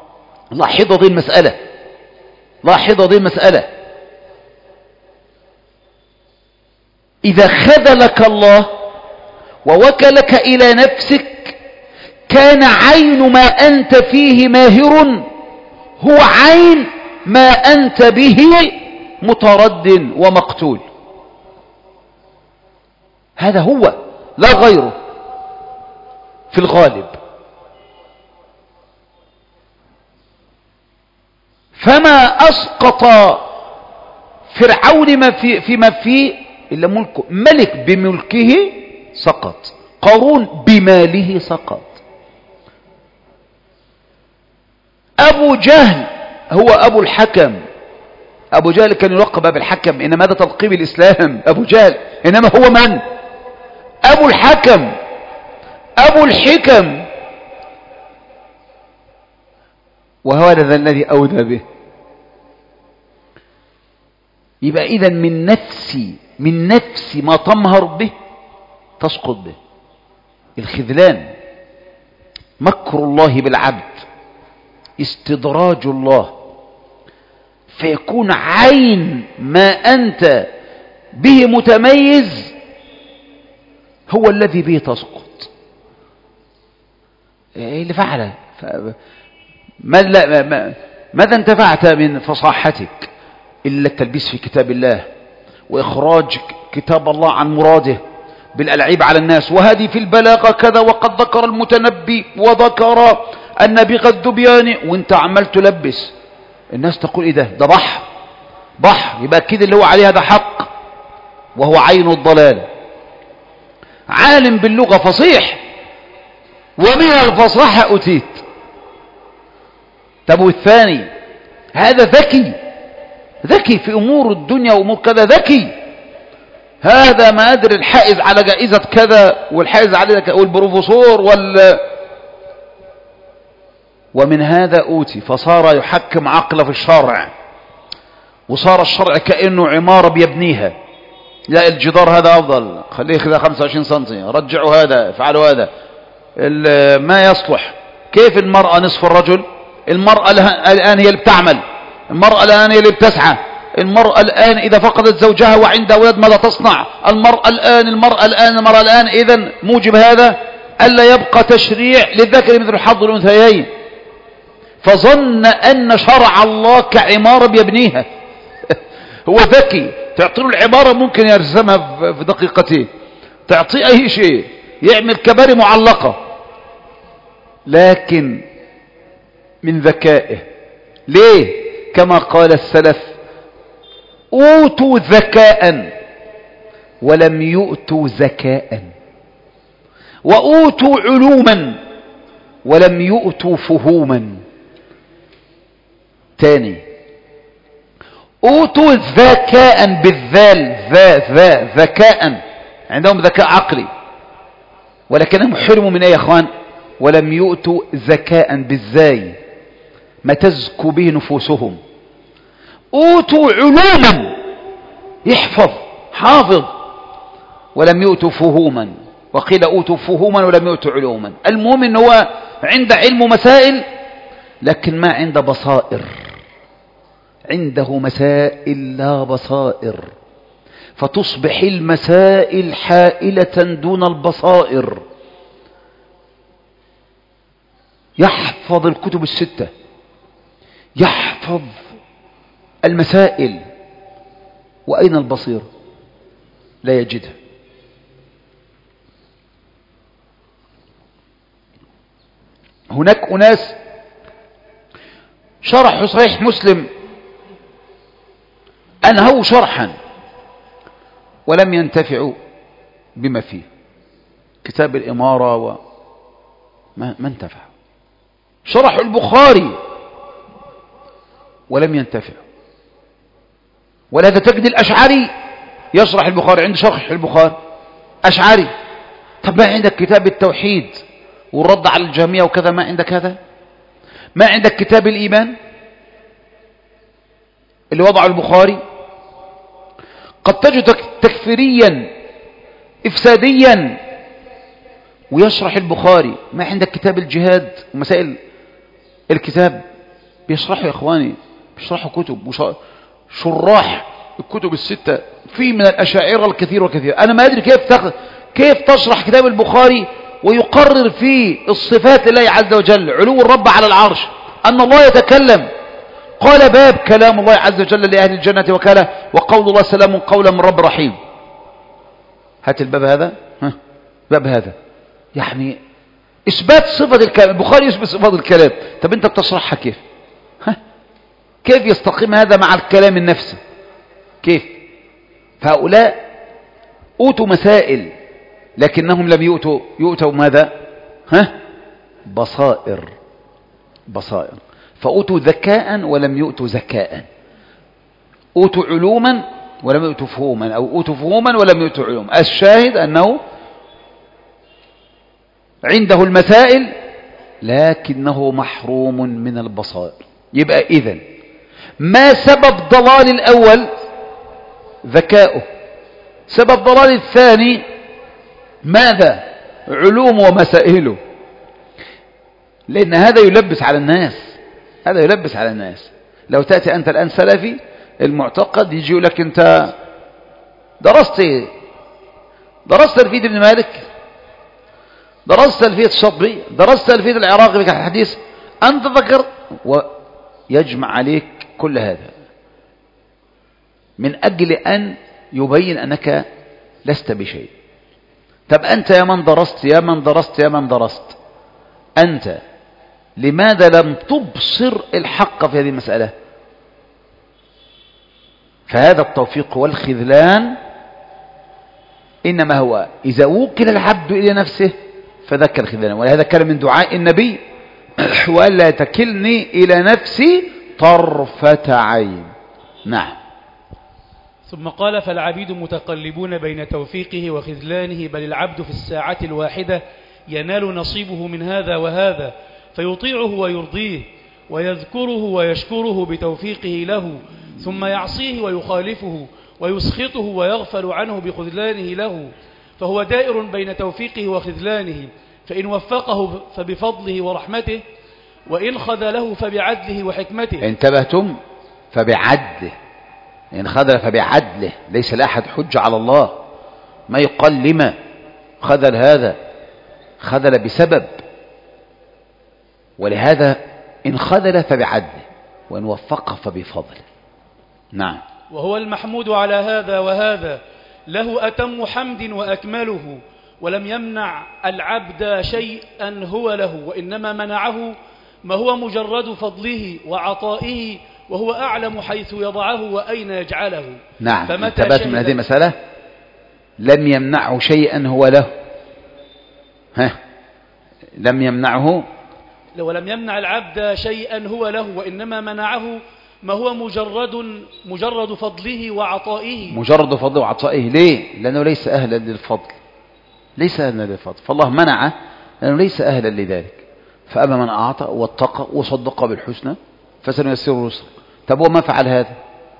لاحظوا دي المسألة، لاحظوا دي المسألة. إذا خذلك الله ووكلك إلى نفسك كان عين ما أنت فيه ماهر هو عين ما أنت به مترد ومقتول. هذا هو لا غيره في الغالب. فما أسقط فرعون ما في فيما فيه إلا ملكه. ملك بملكه سقط، قارون بماله سقط، أبو جهل هو أبو الحكم. أبو جهل كان يلقب أبو الحكم، إنما هذا تلقيب الإسلام. أبو جهل إنما هو من؟ أبو الحكم، أبو الحكم، وهذا الذي أودى به. يبقى إذن من نفسي من نفسي ما تمهر به تسقط به. الخذلان مكر الله بالعبد، استدراج الله، فيكون عين ما أنت به متميز هو الذي به تسقط. إيه اللي فعله؟ ماذا انتفعت من فصاحتك إلا التلبيس في كتاب الله وإخراج كتاب الله عن مراده بالألعاب على الناس. وهذه في البلاغة كذا، وقد ذكر المتنبي وذكر النبي الذبياني، وانت عمال تلبس الناس تقول ايه ده ده بحر بحر. يبقى كده اللي هو عليه هذا حق وهو عين الضلال. عالم باللغة فصيح ومن الفصاحة أتيت. طب والثاني هذا ذكي ذكي في أمور الدنيا وأمور كذا، ذكي. هذا ما أدري الحائز على جائزة كذا والحائز على والبروفيسور وال ومن هذا أوتي، فصار يحكم عقله في الشرع، وصار الشرع كأنه عمارة بيبنيها. لا الجدار هذا أفضل، خليه كذا خمسة وعشرين سنتي، رجعوا هذا، فعلوا هذا، ما يصلح. كيف المرأة نصف الرجل؟ المرأة الآن هي اللي بتعمل، المرأة الآن هي اللي بتسعى، المرأة الآن إذا فقدت زوجها وعندها أولاد ماذا تصنع؟ المرأة الآن المرأة الآن المرأة الآن. إذن موجب هذا ألا يبقى تشريع للذكر مثل حظ الأنثيين. فظن أن شرع الله كعمارة بيبنيها. هو ذكي، تعطي له العمارة ممكن يرسمها في دقيقتين، تعطيه أي شيء، يعمل كباري معلقة، لكن من ذكائه. ليه؟ كما قال السلف: أوتوا ذكاء ولم يؤتوا ذكاء، وأوتوا علوما ولم يؤتوا فهوما. تاني، أوتوا ذكاء بالذال، ذا ذا ذكاء، عندهم ذكاء عقلي، ولكنهم حرموا من أي أخوان؟ ولم يؤتوا ذكاء بالزاي، ما تزكو به نفوسهم. أوتوا علوما، يحفظ حافظ، ولم يؤتوا فهوما، وقيل أوتوا فهوما ولم يؤتوا علوما. المهم أنه هو عنده علم مسائل لكن ما عنده بصائر، عنده مسائل لا بصائر، فتصبح المسائل حائلة دون البصائر. يحفظ الكتب الستة، يحفظ المسائل، وأين البصيرة؟ لا يجدها. هناك أناس شرحوا صحيح مسلم أنهوا شرحا ولم ينتفعوا بما فيه. كتاب الإمارة وما ما انتفع. شرحوا البخاري ولم ينتفعوا. ولهذا تجد الأشعري يشرح البخاري، عنده شرح البخاري أشعري. طب ما عندك كتاب التوحيد والرد على الجهمية وكذا؟ ما عندك هذا؟ ما عندك كتاب الإيمان اللي وضعه البخاري؟ قد تجد تكفيريا إفساديا ويشرح البخاري. ما عندك كتاب الجهاد ومسائل الكتاب؟ بيشرحوا يا إخواني، بيشرحوا كتب وشراح الكتب الستة، في من الأشاعرة الكثير والكثير. أنا ما أدري كيف تخ... كيف تشرح كتاب البخاري ويقرر فيه الصفات لله عز وجل، علو الرب على العرش، أن الله يتكلم، قال باب كلام الله عز وجل لأهل الجنة وكاله، وقول الله سلام قولا من رب رحيم. هات الباب هذا، ها باب هذا يعني إثبات صفة الكلام، البخاري يثبت صفات الكلام. طب أنت بتشرحها كيف؟ ها كيف يستقيم هذا مع الكلام النفسي؟ كيف؟ فهؤلاء أوتوا مسائل لكنهم لم يؤتوا يؤتوا ماذا؟ ها بصائر، بصائر. فأوتوا ذكاء ولم يؤتوا ذكاء، أوتوا علوما ولم يؤتوا فهوما، أو أوتوا فهوما ولم يؤتوا علوم. الشاهد أنه عنده المسائل لكنه محروم من البصائر. يبقى إذن ما سبب ضلال الأول؟ ذكاؤه. سبب ضلال الثاني ماذا؟ علوم ومسائله. لأن هذا يلبس على الناس، هذا يلبس على الناس. لو تأتي أنت الآن سلفي المعتقد، يجي لك أنت درست إيه؟ درست الفيد ابن مالك، درست الفيد الشطبي، درست الفيد العراقي في الحديث، أنت ذكر، ويجمع عليك كل هذا من أجل أن يبين أنك لست بشيء. طب أنت يا من درست يا من درست يا من درست أنت لماذا لم تبصر الحق في هذه المسألة؟ فهذا التوفيق والخذلان إنما هو إذا وكل العبد إلى نفسه فذكر الخذلان. ولهذا كان من دعاء النبي وألا تكلني إلى نفسي طرفة عين. نعم. ثم قال فالعبيد متقلبون بين توفيقه وخذلانه، بل العبد في الساعة الواحدة ينال نصيبه من هذا وهذا، فيطيعه ويرضيه ويذكره ويشكره بتوفيقه له، ثم يعصيه ويخالفه ويسخطه ويغفل عنه بخذلانه له، فهو دائر بين توفيقه وخذلانه، فإن وفقه فبفضله ورحمته، وإن خذله فبعدله وحكمته. انتبهتم؟ فبعدله، إن خذل فبعدله، ليس لأحد حجة على الله. ما يقال لما خذل هذا؟ خذل بسبب، ولهذا إن خذل فبعدله وإن وفقه فبفضله. نعم. وهو المحمود على هذا وهذا، له أتم حمد وأكمله، ولم يمنع العبد شيئا هو له، وإنما منعه ما هو مجرد فضله وعطائه، وهو أعلم حيث يضعه وأين يجعله. نعم. انتبهت من هذه المسألة؟ لم يمنعه شيئا هو له، ها لم يمنعه، ولم يمنع العبد شيئا هو له، وإنما منعه ما هو مجرد مجرد فضله وعطائه. مجرد فضله وعطائه. ليه؟ لأنه ليس أهلا للفضل، ليس أهلا للفضل، فالله منعه لأنه ليس أهلا لذلك. فأما من أعطى واتقى وصدق بالحسنى فسنيسره اليسرى. طب وما فعل هذا؟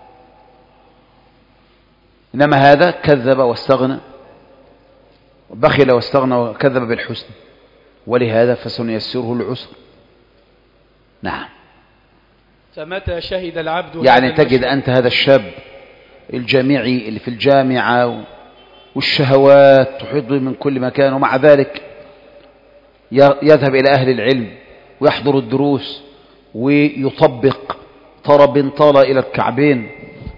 إنما هذا كذب واستغنى، بخل واستغنى وكذب بالحسنى، ولهذا فسنيسره العسر. نعم. فمتى شهد العبد يعني تجد أنت هذا الشاب الجامعي اللي في الجامعة والشهوات تحيط به من كل مكان، ومع ذلك يذهب إلى أهل العلم ويحضر الدروس ويطبق، ترى بنطال إلى الكعبين،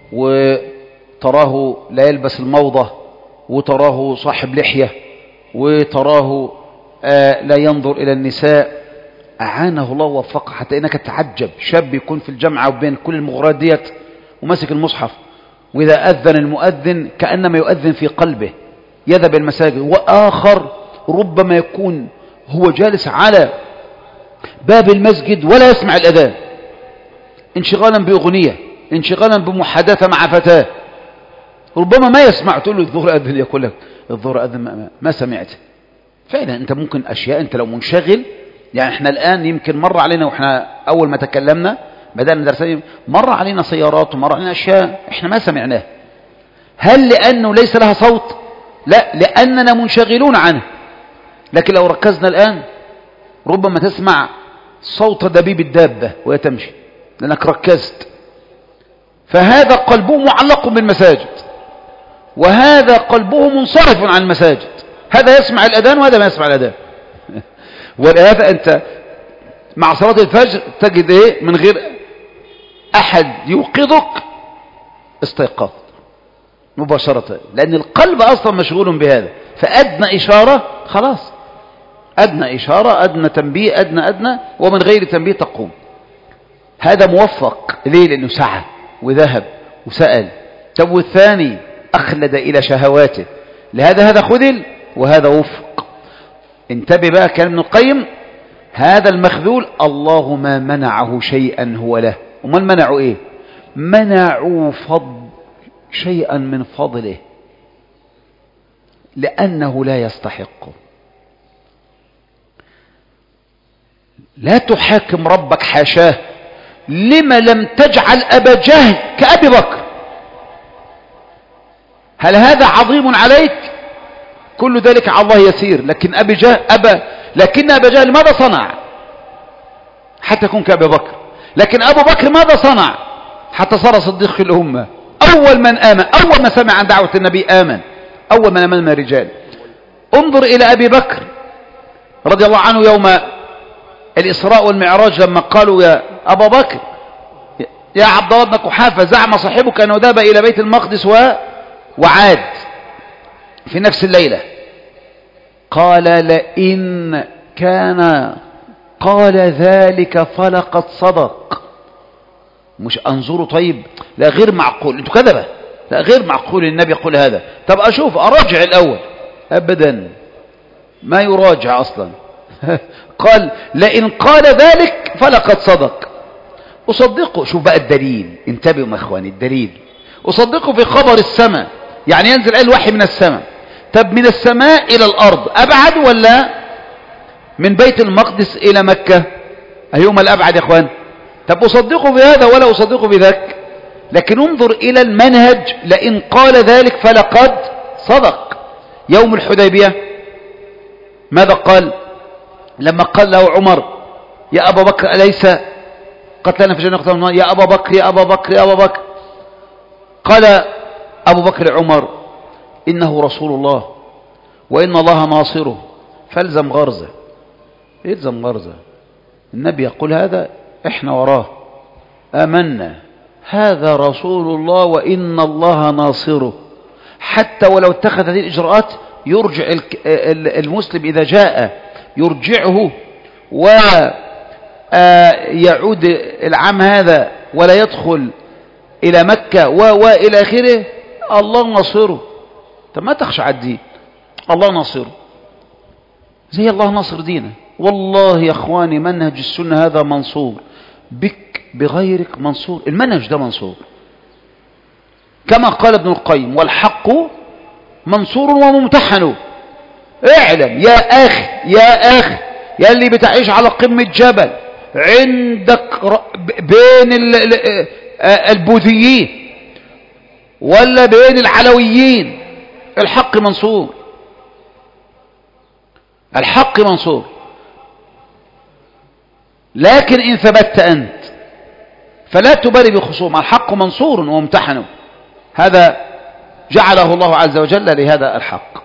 وتراه لا يلبس الموضة، وتراه صاحب لحية، وتراه آه لا ينظر إلى النساء. أعانه الله ووفقه حتى إنك تعجب، شاب يكون في الجامعة وبين كل المغريات ديت وماسك المصحف، وإذا أذن المؤذن كأنما يؤذن في قلبه، يذهب المساجد. وآخر ربما يكون هو جالس على باب المسجد ولا يسمع الأذان، انشغالا بأغنية، انشغالا بمحادثة مع فتاة، ربما ما يسمع. تقول له الظهر أذن، يقول لك الظهر أذن ما, ما سمعت. فعلا أنت ممكن أشياء أنت لو منشغل، يعني احنا الآن يمكن مر علينا واحنا أول ما تكلمنا بدأنا درسنا، مر علينا سيارات ومر علينا أشياء احنا ما سمعناها. هل لأنه ليس لها صوت؟ لا، لأننا منشغلون عنه. لكن لو ركزنا الآن ربما تسمع صوت دبيب الدابة وهي تمشي، لأنك ركزت. فهذا قلبه معلق بالمساجد، وهذا قلبه منصرف عن المساجد. هذا يسمع الأذان وهذا ما يسمع الأذان. ولهذا أنت مع صلاة الفجر تجد إيه؟ من غير أحد يوقظك استيقظت مباشرة، لأن القلب أصلا مشغول بهذا. فأدنى إشارة خلاص، أدنى إشارة، أدنى تنبيه، أدنى أدنى ومن غير تنبيه تقوم. هذا موفق ليه؟ لأنه سعى وذهب وسأل. طب والثاني أخلد إلى شهواته، لهذا هذا خذل وهذا وفق. انتبه بقى كلام ابن القيم، هذا المخذول الله ما منعه شيئا هو له. ومن منعوا إيه؟ منعوا فضل شيئا من فضله لأنه لا يستحقه. لا تحاكم ربك حاشاه، لما لم تجعل أبا جهل كأبي بكر؟ هل هذا عظيم عليك؟ كل ذلك على الله يسير. لكن أبي جهل أبا لكن أبا جهل ماذا صنع حتى يكون كأبي بكر؟ لكن أبو بكر ماذا صنع حتى صار صديق في الأمة؟ أول من آمن، أول ما سمع عن دعوة النبي آمن، أول من آمن من الرجال. انظر إلى أبي بكر رضي الله عنه يوم الإسراء والمعراج، لما قالوا يا أبا بكر يا عبد الله بن قحافة، زعم صاحبك أنه ذهب إلى بيت المقدس و... وعاد في نفس الليلة. قال لئن كان قال ذلك فلقد صدق. مش أنظروا طيب، لا غير معقول، انتوا كذبة، لا غير معقول النبي يقول هذا. طب أشوف أراجع الأول، أبدا ما يراجع أصلا. قال لئن قال ذلك فلقد صدق. أصدقه. شوف بقى الدليل، انتبهوا يا اخواني، الدليل أصدقه في خبر السماء، يعني ينزل عليه الوحي من السماء. طب من السماء إلى الأرض أبعد ولا من بيت المقدس إلى مكة؟ أيهما الأبعد يا اخوان؟ طب أصدقه بهذا ولا أصدقه بذاك؟ لكن انظر إلى المنهج، لئن قال ذلك فلقد صدق. يوم الحديبية ماذا قال لما قال له عمر يا أبا بكر أليس قتلنا في جنة؟ يا أبا بكر يا أبا بكر يا أبا بكر. قال أبو بكر عمر إنه رسول الله وإن الله ناصره فالزم غرزة. يلزم غرزة، النبي يقول هذا احنا وراه، آمنا هذا رسول الله وإن الله ناصره. حتى ولو اتخذ هذه الإجراءات يرجع المسلم إذا جاء يرجعه ويعود العام هذا ولا يدخل إلى مكة وإلى آخره، الله ناصره. طب ما تخشى على الدين، الله ناصره زي الله ناصر دينه. والله يا أخواني منهج السنة هذا منصور، بك بغيرك منصور، المنهج ده منصور كما قال ابن القيم والحق منصور وممتحن. اعلم يا أخي يا أخي يا اللي بتعيش على قمة جبل عندك بين البوذيين ولا بين العلويين، الحق منصور، الحق منصور. لكن إن ثبت أنت فلا تبالي بخصوم، الحق منصور وممتحن. هذا جعله الله عز وجل لهذا الحق.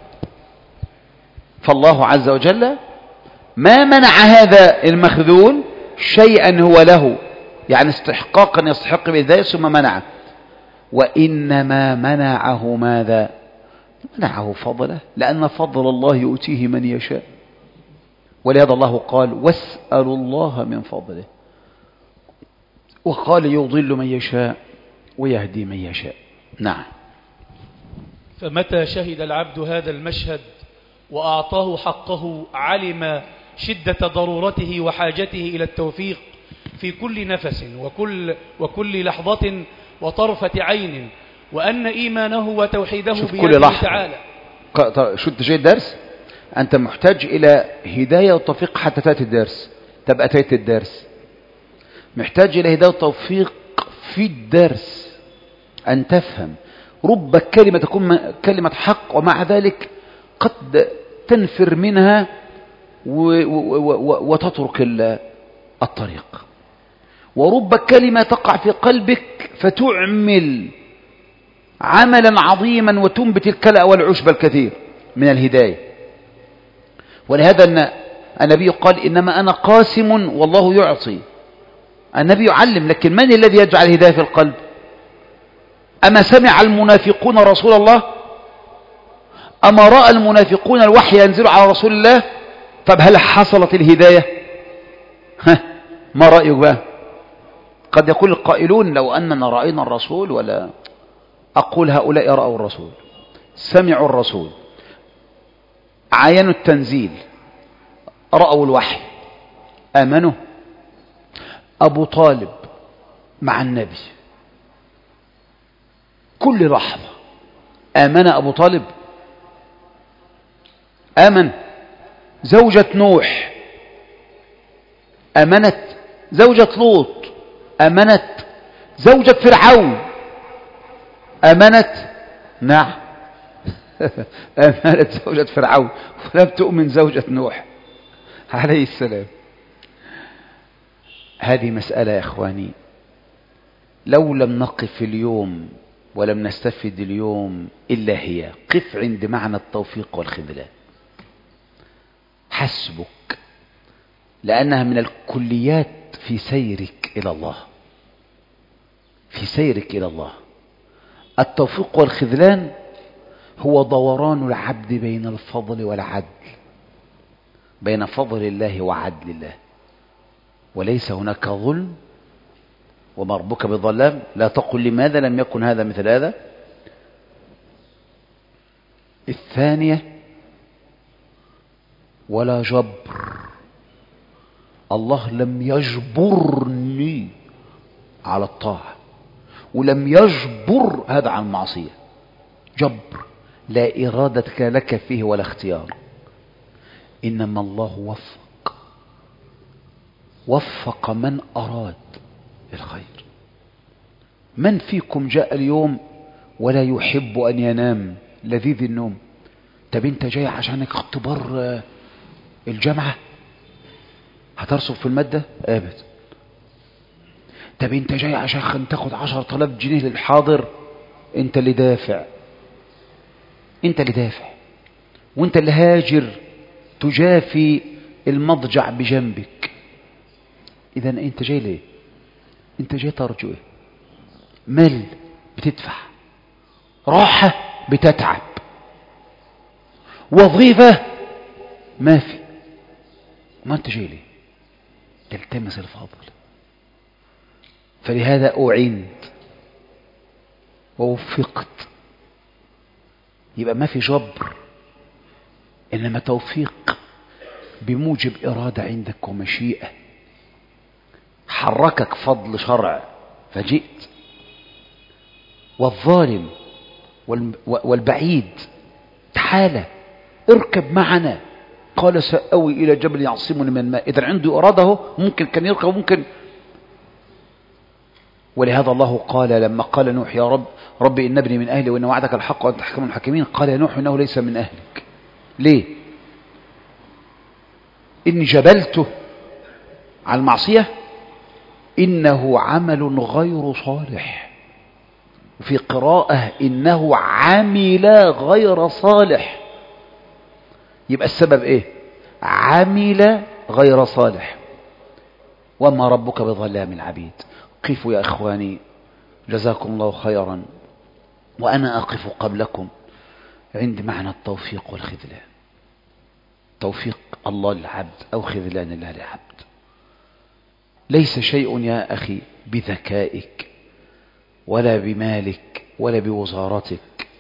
فالله عز وجل ما منع هذا المخذول شيئا هو له، يعني استحقاقا يستحق بذلك ثم منعه، وإنما منعه ماذا؟ منعه فضله، لأن فضل الله يؤتيه من يشاء. ولهذا الله قال واسألوا الله من فضله، وقال يضل من يشاء ويهدي من يشاء. نعم. فمتى شهد العبد هذا المشهد وأعطاه حقه علم شدة ضرورته وحاجته إلى التوفيق في كل نفس وكل, وكل لحظة وطرفة عين، وأن إيمانه وتوحيده بيده تعالى. شو انت جاي الدرس؟ أنت محتاج إلى هداية وتوفيق حتى تأتي الدرس. تبقى أتيت الدرس محتاج إلى هداية وتوفيق في الدرس، أن تفهم. رب كلمة تكون كلمة حق ومع ذلك قد تنفر منها وتترك الطريق. ورب كلمة تقع في قلبك فتعمل عملا عظيما وتنبت الكلأ والعشب الكثير من الهداية. ولهذا النبي قال إنما أنا قاسم والله يعطي. النبي يعلم، لكن من الذي يجعل الهداية في القلب؟ أما سمع المنافقون رسول الله؟ أما رأى المنافقون الوحي ينزل على رسول الله؟ طب هل حصلت الهداية؟ ها ما رأيك بقى؟ قد يقول القائلون لو أننا رأينا الرسول، ولا أقول هؤلاء رأوا الرسول، سمعوا الرسول، عاينوا التنزيل، رأوا الوحي، آمنوا. أبو طالب مع النبي كل لحظة آمن أبو طالب، آمن. زوجة نوح آمنت، زوجة لوط آمنت، زوجة فرعون آمنت، نعم آمنت زوجة فرعون، ولم تؤمن زوجة نوح عليه السلام. هذه مسألة يا إخواني لو لم نقف اليوم ولم نستفد اليوم إلا هي، قف عند معنى التوفيق والخذلان حسبك، لأنها من الكليات في سيرك إلى الله، في سيرك إلى الله. التوفيق والخذلان هو دوران العبد بين الفضل والعدل، بين فضل الله وعدل الله، وليس هناك ظلم. وما ربك بظلام، لا تقل لماذا لم يكن هذا مثل هذا. الثانية ولا جبر، الله لم يجبرني على الطاعة ولم يجبر هذا عن المعصية. جبر لا إرادة لك فيه ولا اختيار، إنما الله وفق، وفق من أراد الخير. من فيكم جاء اليوم ولا يحب أن ينام لذيذ النوم؟ طب انت جاي عشانك اختبار الجامعة هترسب في المادة؟ ابدا. طب انت جاي عشان تاخد عشرة آلاف جنيه للحاضر؟ انت اللي دافع، انت اللي دافع، وانت اللي هاجر تجافي المضجع بجنبك. اذا انت جاي ليه؟ انت جاي ترجو ايه؟ مال بتدفع، راحة بتتعب، وظيفة ما في، ما انت جاي ليه؟ تلتمس الفضل. فلهذا أعنت ووفقت، يبقى ما في جبر، إنما توفيق بموجب إرادة عندك ومشيئة، حركك فضل شرع فجئت. والظالم والبعيد تعالى اركب معنا، قال سأوي إلى جبل يعصمني من الماء. إذا عنده إرادة ممكن كان يركب ممكن. ولهذا الله قال لما قال نوح يا رب رب إن ابني من أهلي وإن وعدك الحق وأنت أحكم الحاكمين، قال يا نوح إنه ليس من أهلك. ليه؟ إني جبلته على المعصية، إنه عمل غير صالح. وفي قراءة إنه عمل غير صالح. يبقى السبب إيه؟ عمل غير صالح. وما ربك بظلام العبيد. قفوا يا إخواني جزاكم الله خيرا، وأنا أقف قبلكم عند معنى التوفيق والخذلان. توفيق الله للعبد أو خذلان الله للعبد. ليس شيء يا أخي بذكائك ولا بمالك ولا بوزارتك،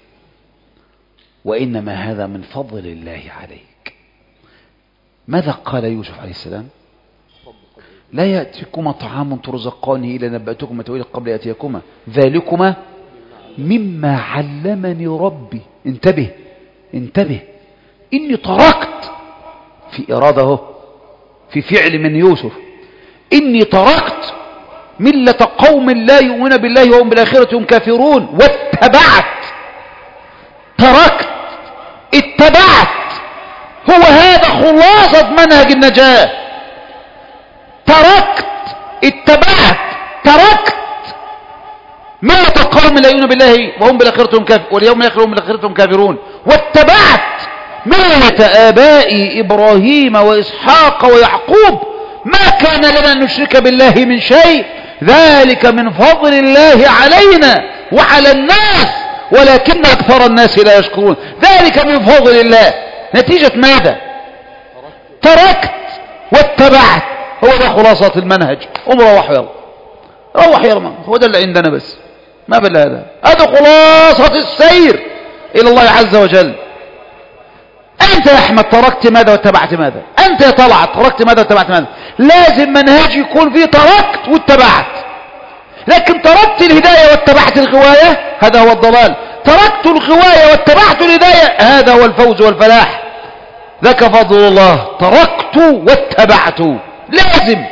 وإنما هذا من فضل الله عليك. ماذا قال يوسف عليه السلام؟ لا يأتيكما طعام ترزقانه إلا نبأتكما تأويله قبل يأتيكما ذلكما مما علمني ربي. انتبه انتبه، إني تركت في إراده في فعل من يوسف، إني تركت ملة قوم لا يؤمنون بالله وهم بالآخرة هم كافرون واتبعت. تركت اتبعت، هو هذا خلاصة منهج النجاة. تركت اتبعت تركت ملة قوم لا يؤمنون بالله وهم بالآخرة هم كافرون واليوم الآخر هم بالآخرة هم كافرون، واتبعت ملة آبائي إبراهيم وإسحاق ويعقوب ما كان لنا أن نشرك بالله من شيء، ذلك من فضل الله علينا وعلى الناس ولكن أكثر الناس لا يشكرون. ذلك من فضل الله نتيجة ماذا؟ تركت واتبعت. هو ده خلاصة المنهج. قم روح يلا، روح يلا، هو ده اللي عندنا بس، ما بل هذا. هذا خلاصة السير إلى الله عز وجل. أنت يا أحمد تركت ماذا واتبعت ماذا؟ أنت يا طلعت تركت ماذا واتبعت ماذا؟ لازم منهج يكون فيه تركت واتبعت. لكن تركت الهداية واتبعت الغواية هذا هو الضلال، تركت الغواية واتبعت الهداية هذا هو الفوز والفلاح. ذاك فضل الله. تركت واتبعت، لازم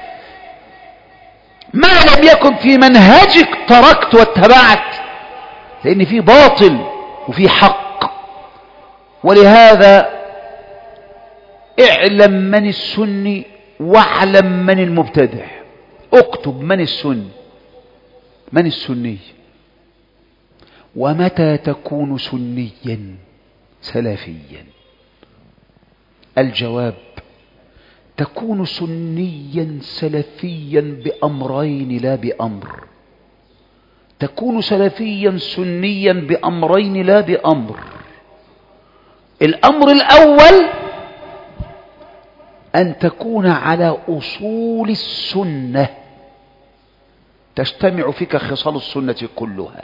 ما لم يكن في منهجك تركت واتبعت، لأن في باطل وفي حق. ولهذا اعلم من السني واعلم من المبتدع. اكتب من السني، من السني، ومتى تكون سنيا سلفيا؟ الجواب: تكون سنيا سلفيا بأمرين لا بأمر. تكون سلفيا سنيا بأمرين لا بأمر. الأمر الأول أن تكون على أصول السنة، تجتمع فيك خصال السنة كلها.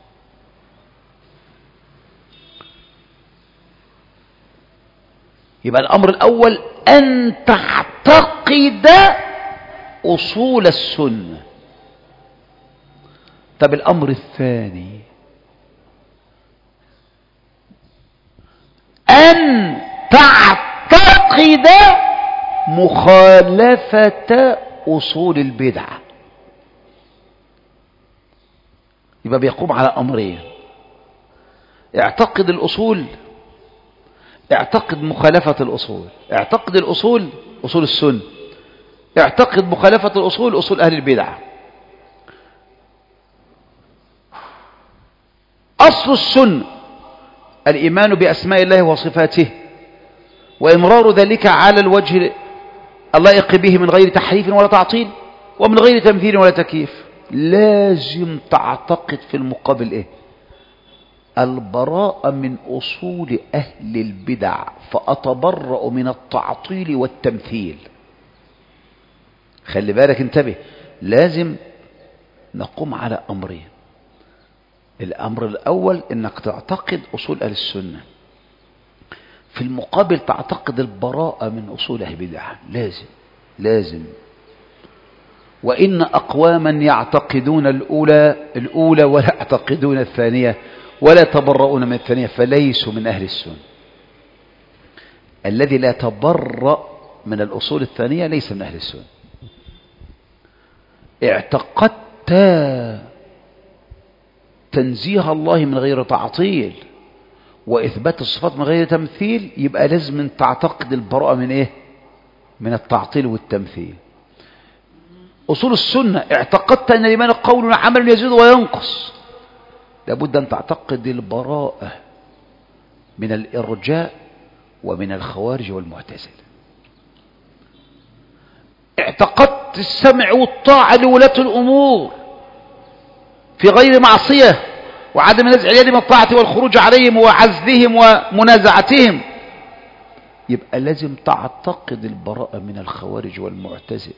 يبقى الأمر الأول أن تعتقد أصول السنة. طب الأمر الثاني أن تعتقد مخالفة أصول البدعة. يبقى بيقوم على أمرين: اعتقد الأصول، اعتقد مخالفة الأصول. اعتقد الأصول أصول السنة، اعتقد مخالفة الأصول أصول أهل البدعة. أصل السنة الإيمان بأسماء الله وصفاته وإمرار ذلك على الوجه اللائق به من غير تحريف ولا تعطيل ومن غير تمثيل ولا تكييف. لازم تعتقد في المقابل إيه؟ البراءة من أصول أهل البدع، فأتبرأ من التعطيل والتمثيل. خلي بالك، انتبه، لازم نقوم على أمرين. الأمر الأول إنك تعتقد أصول أهل السنة، في المقابل تعتقد البراءة من أصول أهل البدع. لازم لازم وإن أقواما يعتقدون الأولى الأولى ولا يعتقدون الثانية ولا يتبرؤون من الثانية فليسوا من أهل السنة. الذي لا يتبرأ من الأصول الثانية ليس من أهل السنة. اعتقدت تنزيه الله من غير تعطيل وإثبات الصفات من غير تمثيل، يبقى لازم تعتقد البراءة من إيه؟ من التعطيل والتمثيل. أصول السنة: اعتقدت أن الإيمان قول وعمل يزيد وينقص، لابد أن تعتقد البراءة من الإرجاء ومن الخوارج والمعتزلة. اعتقدت السمع والطاعة لولاة الأمور في غير معصية وعدم نزع اليد من الطاعة والخروج عليهم وعزلهم ومنازعتهم، يبقى لازم تعتقد البراءة من الخوارج والمعتزلة.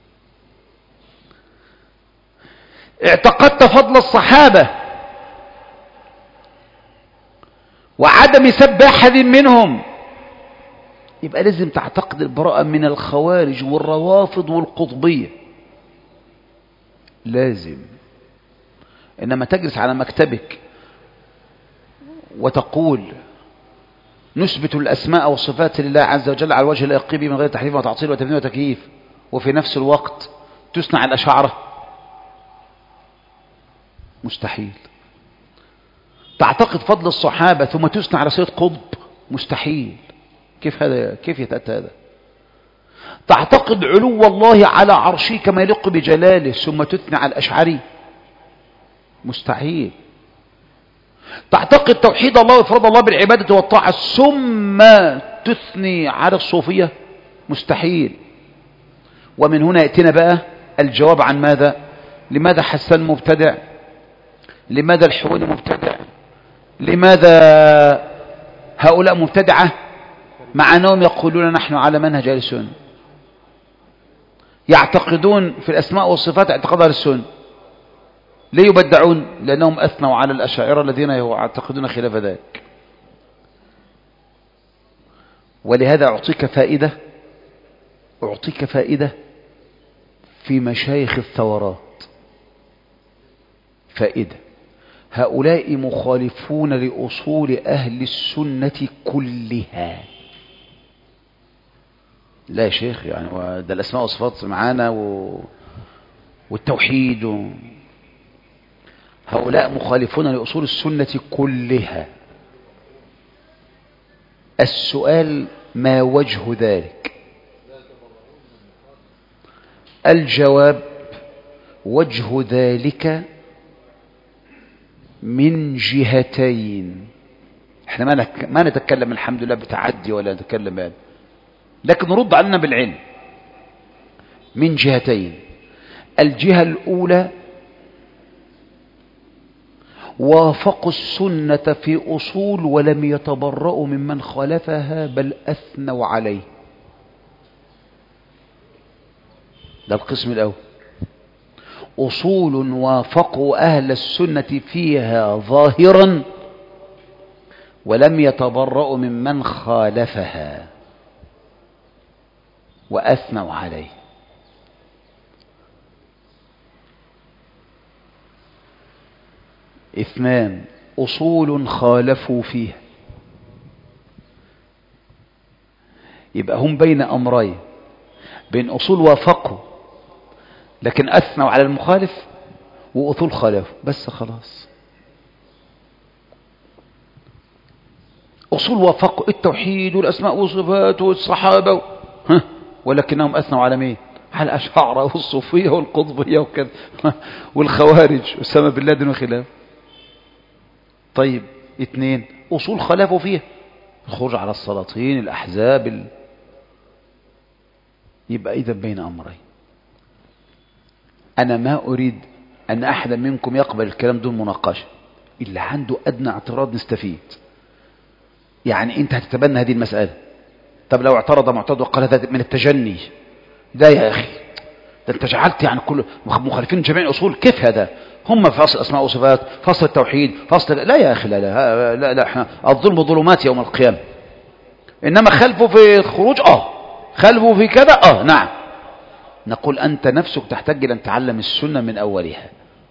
اعتقدت فضل الصحابة وعدم سب أحد منهم، يبقى لازم تعتقد البراءة من الخوارج والروافض والقطبية. لازم. إنما تجلس على مكتبك وتقول نثبت الأسماء والصفات لله عز وجل على الوجه اللائق به من غير تحريف وتعطيل وتمثيل وتكييف، وفي نفس الوقت تصنع الأشاعرة، مستحيل. تعتقد فضل الصحابة ثم تصنع على سيد قطب، مستحيل. كيف هذا؟ كيف يتأتى هذا؟ تعتقد علو الله على عرشه كما يليق بجلاله ثم تثني على الأشعري؟ مستحيل. تعتقد توحيد الله وإفراد الله بالعبادة والطاعة ثم تثني على الصوفية؟ مستحيل. ومن هنا يأتينا بقى الجواب عن ماذا؟ لماذا حسان مبتدع؟ لماذا الحويني مبتدع؟ لماذا هؤلاء مبتدعة مع أنهم يقولون نحن على منهج أهل السنة، يعتقدون في الأسماء والصفات اعتقاد أهل السنة؟ ليه يبدعون؟ لأنهم أثنوا على الأشاعرة الذين يعتقدون خلاف ذلك. ولهذا أعطيك فائدة أعطيك فائدة في مشايخ الثورات، فائدة. هؤلاء مخالفون لأصول أهل السنة كلها. لا يا شيخ، يعني ده الأسماء والصفات معانا و... والتوحيد و... هؤلاء مخالفون لأصول السنة كلها. السؤال: ما وجه ذلك؟ الجواب: وجه ذلك من جهتين. احنا ما, نك... ما نتكلم الحمد لله بتعدي ولا نتكلم هذا، لكن نرد علينا بالعلم. من جهتين: الجهة الأولى وافقوا السنة في أصول ولم يتبرؤوا ممن خالفها بل أثنوا عليه. ده القسم الأول. أصول وافقوا أهل السنة فيها ظاهرا ولم يتبرؤوا ممن خالفها وأثنوا عليه. اثنان: أصول خالفوا فيها. يبقى هم بين أمرين: بين أصول وافقوا لكن أثنوا على المخالف، وأصول خالفوا بس خلاص. أصول وافقوا التوحيد والأسماء والصفات والصحابة ها، ولكنهم أثنوا على مين؟ على الأشاعرة والصوفية والقطبية وكذا والخوارج وأسامة بن لادن وخلافه. طيب اثنين: أصول خالفوا فيها، الخروج على السلاطين، الأحزاب ال... يبقى إذا بين أمرين. أنا ما أريد أن أحد منكم يقبل الكلام دون مناقشة، إلا عنده أدنى اعتراض نستفيد. يعني أنت هتتبنى هذه المسألة، طب لو اعترض معترض وقال هذا من التجني، ده يا أخي ده أنت جعلت يعني كل مخالفين جميع الأصول، كيف هذا؟ هم في فصل أسماء وصفات، فصل التوحيد، فصل لا يا أخي لا لا لا, لا احنا الظلم ظلمات يوم القيامة. إنما خلفوا في الخروج آه خلفوا في كذا آه نعم. نقول أنت نفسك تحتاج إلى أن تعلم السنة من أولها.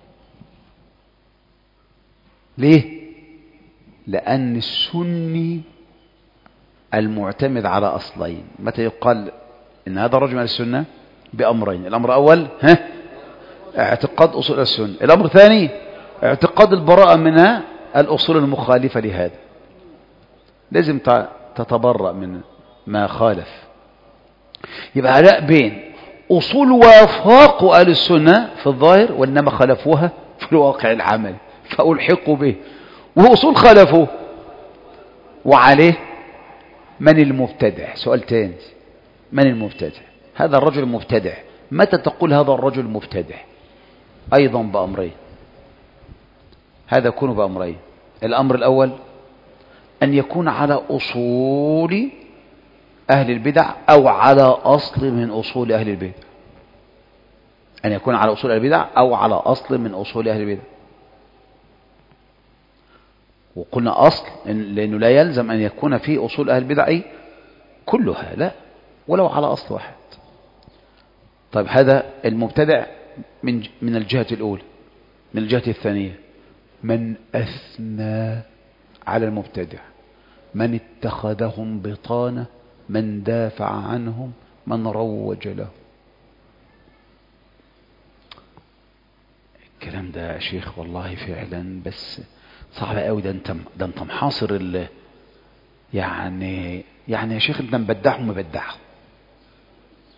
ليه؟ لأن السني المعتمد على أصلين. متى يقال إن هذا رجل من السنة؟ بأمرين: الأمر الأول ها اعتقاد أصول السنة، الأمر الثاني اعتقاد البراءة من الأصول المخالفة لهذا. لازم تتبرأ من ما خالف. يبقى علاء بين أصول وافقوا أهل السنة في الظاهر وإنما خالفوها في الواقع العملي فألحقوا به، وأصول خالفوه. وعليه من المبتدع؟ سؤال تاني: من المبتدع؟ هذا الرجل مبتدع. متى تقول هذا الرجل مبتدع؟ أيضا بأمرين. هذا يكون بأمرين: الأمر الأول أن يكون على أصول أهل البدع أو على أصل من أصول أهل البدع. أن يكون على أصول أهل البدع أو على أصل من أصول أهل البدع. وقلنا أصل لأنه لا يلزم أن يكون في أصول أهل البدع كلها، لا، ولو على أصل واحد. طيب هذا المبتدع من من الجهة الأولى. من الجهة الثانية: من أثنى على المبتدع، من اتخذهم بطانة، من دافع عنهم، من روج له. الكلام ده يا شيخ والله فعلا بس صعب قوي. ده انت ده انت محاصر ال يعني يعني يا شيخ انت مبدعهم مبدعهم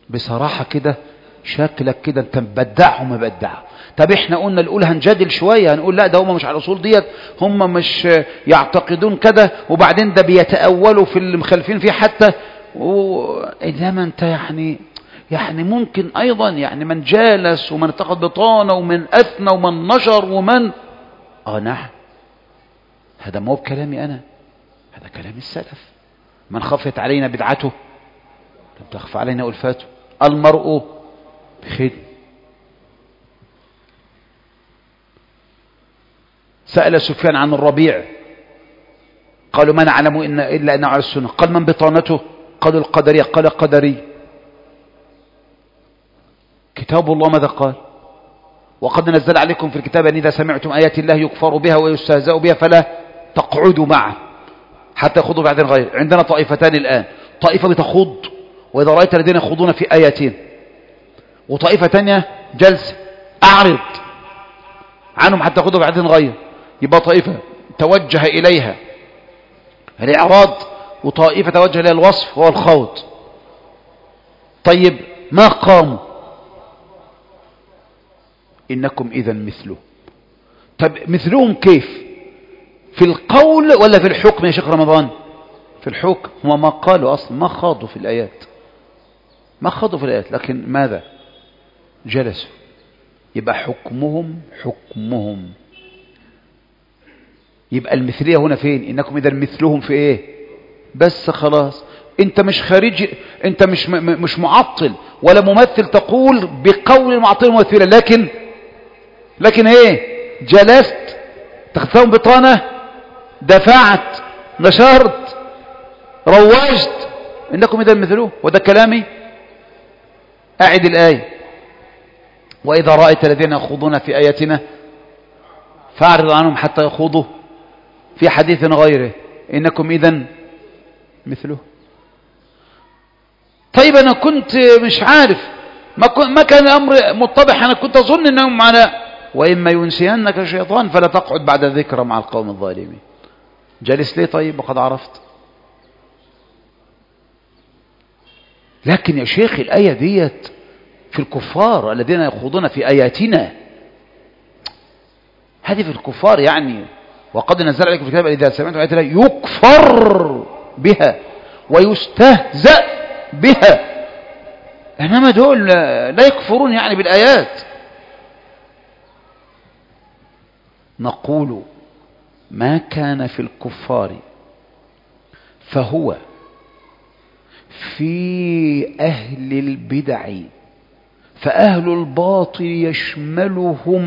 بصراحة كده شكلك كده انت مبدعهم مبدع. طب احنا قلنا الأولى هنجادل شوية، هنقول لا ده هم مش على الأصول ديت، هم مش يعتقدون كده، وبعدين ده بيتأولوا في المخالفين فيه حتى و... إنما انت يعني يعني ممكن أيضا يعني من جالس ومن اتخذ بطانة ومن أثنى ومن نشر ومن آه نعم، هذا مو بكلامي أنا، هذا كلام السلف. من خفت علينا بدعته لم تخف علينا ألفاته، المرء بخير. سأل سفيان عن الربيع، قالوا ما نعلم إن إلا أنه على السنة، قال من بطانته؟ قالوا القدرية، قال قدري. كتاب الله ماذا قال؟ وقد نزل عليكم في الكتاب أن إذا سمعتم آيات الله يكفر بها ويستهزأ بها فلا تقعدوا معه حتى يخوضوا بعد غير. عندنا طائفتان الآن، طائفة بتخوض وإذا رأيت الذين يخوضون في آياتين، وطائفة تانية جلسة أعرض عنهم حتى يخوضوا بعد غير. يبقى طائفة توجه إليها الإعراض، وطائفة توجه إليها الوصف هو الخوض. طيب ما قاموا؟ إنكم إذا مثله. طب مثلهم كيف؟ في القول ولا في الحكم يا شيخ رمضان؟ في الحكم. هم ما قالوا أصلا، ما خاضوا في الآيات، ما خاضوا في الآيات، لكن ماذا؟ جلسوا. يبقى حكمهم حكمهم. يبقى المثلية هنا فين؟ إنكم إذا مثلهم في إيه؟ بس خلاص أنت مش خارجي، أنت مش مش معطل ولا ممثل تقول بقول المعطل ممثلا، لكن لكن إيه؟ جلست تخذهم بطانة، دفعت، نشرت، روجت، إنكم إذا مثلوه. وده كلامي. أعد الآية: وإذا رأيت الذين يخوضون في آياتنا فأعرض عنهم حتى يخوضوا في حديث غيره إنكم إذن مثله. طيب أنا كنت مش عارف، ما, ما كان الأمر متضح، أنا كنت أظن أنهم على وإما ينسينك الشيطان فلا تقعد بعد الذكرى مع القوم الظالمين. جالس ليه طيب وقد عرفت؟ لكن يا شيخ الآية ديت في الكفار الذين يخوضون في آياتنا، هذه في الكفار يعني. وقد نزل عليكم في الكتاب إذا سمعتم آيات الله يكفر بها ويستهزأ بها، إنما دول لا يكفرون يعني بالآيات. نقول ما كان في الكفار فهو في أهل البدع، فأهل الباطل يشملهم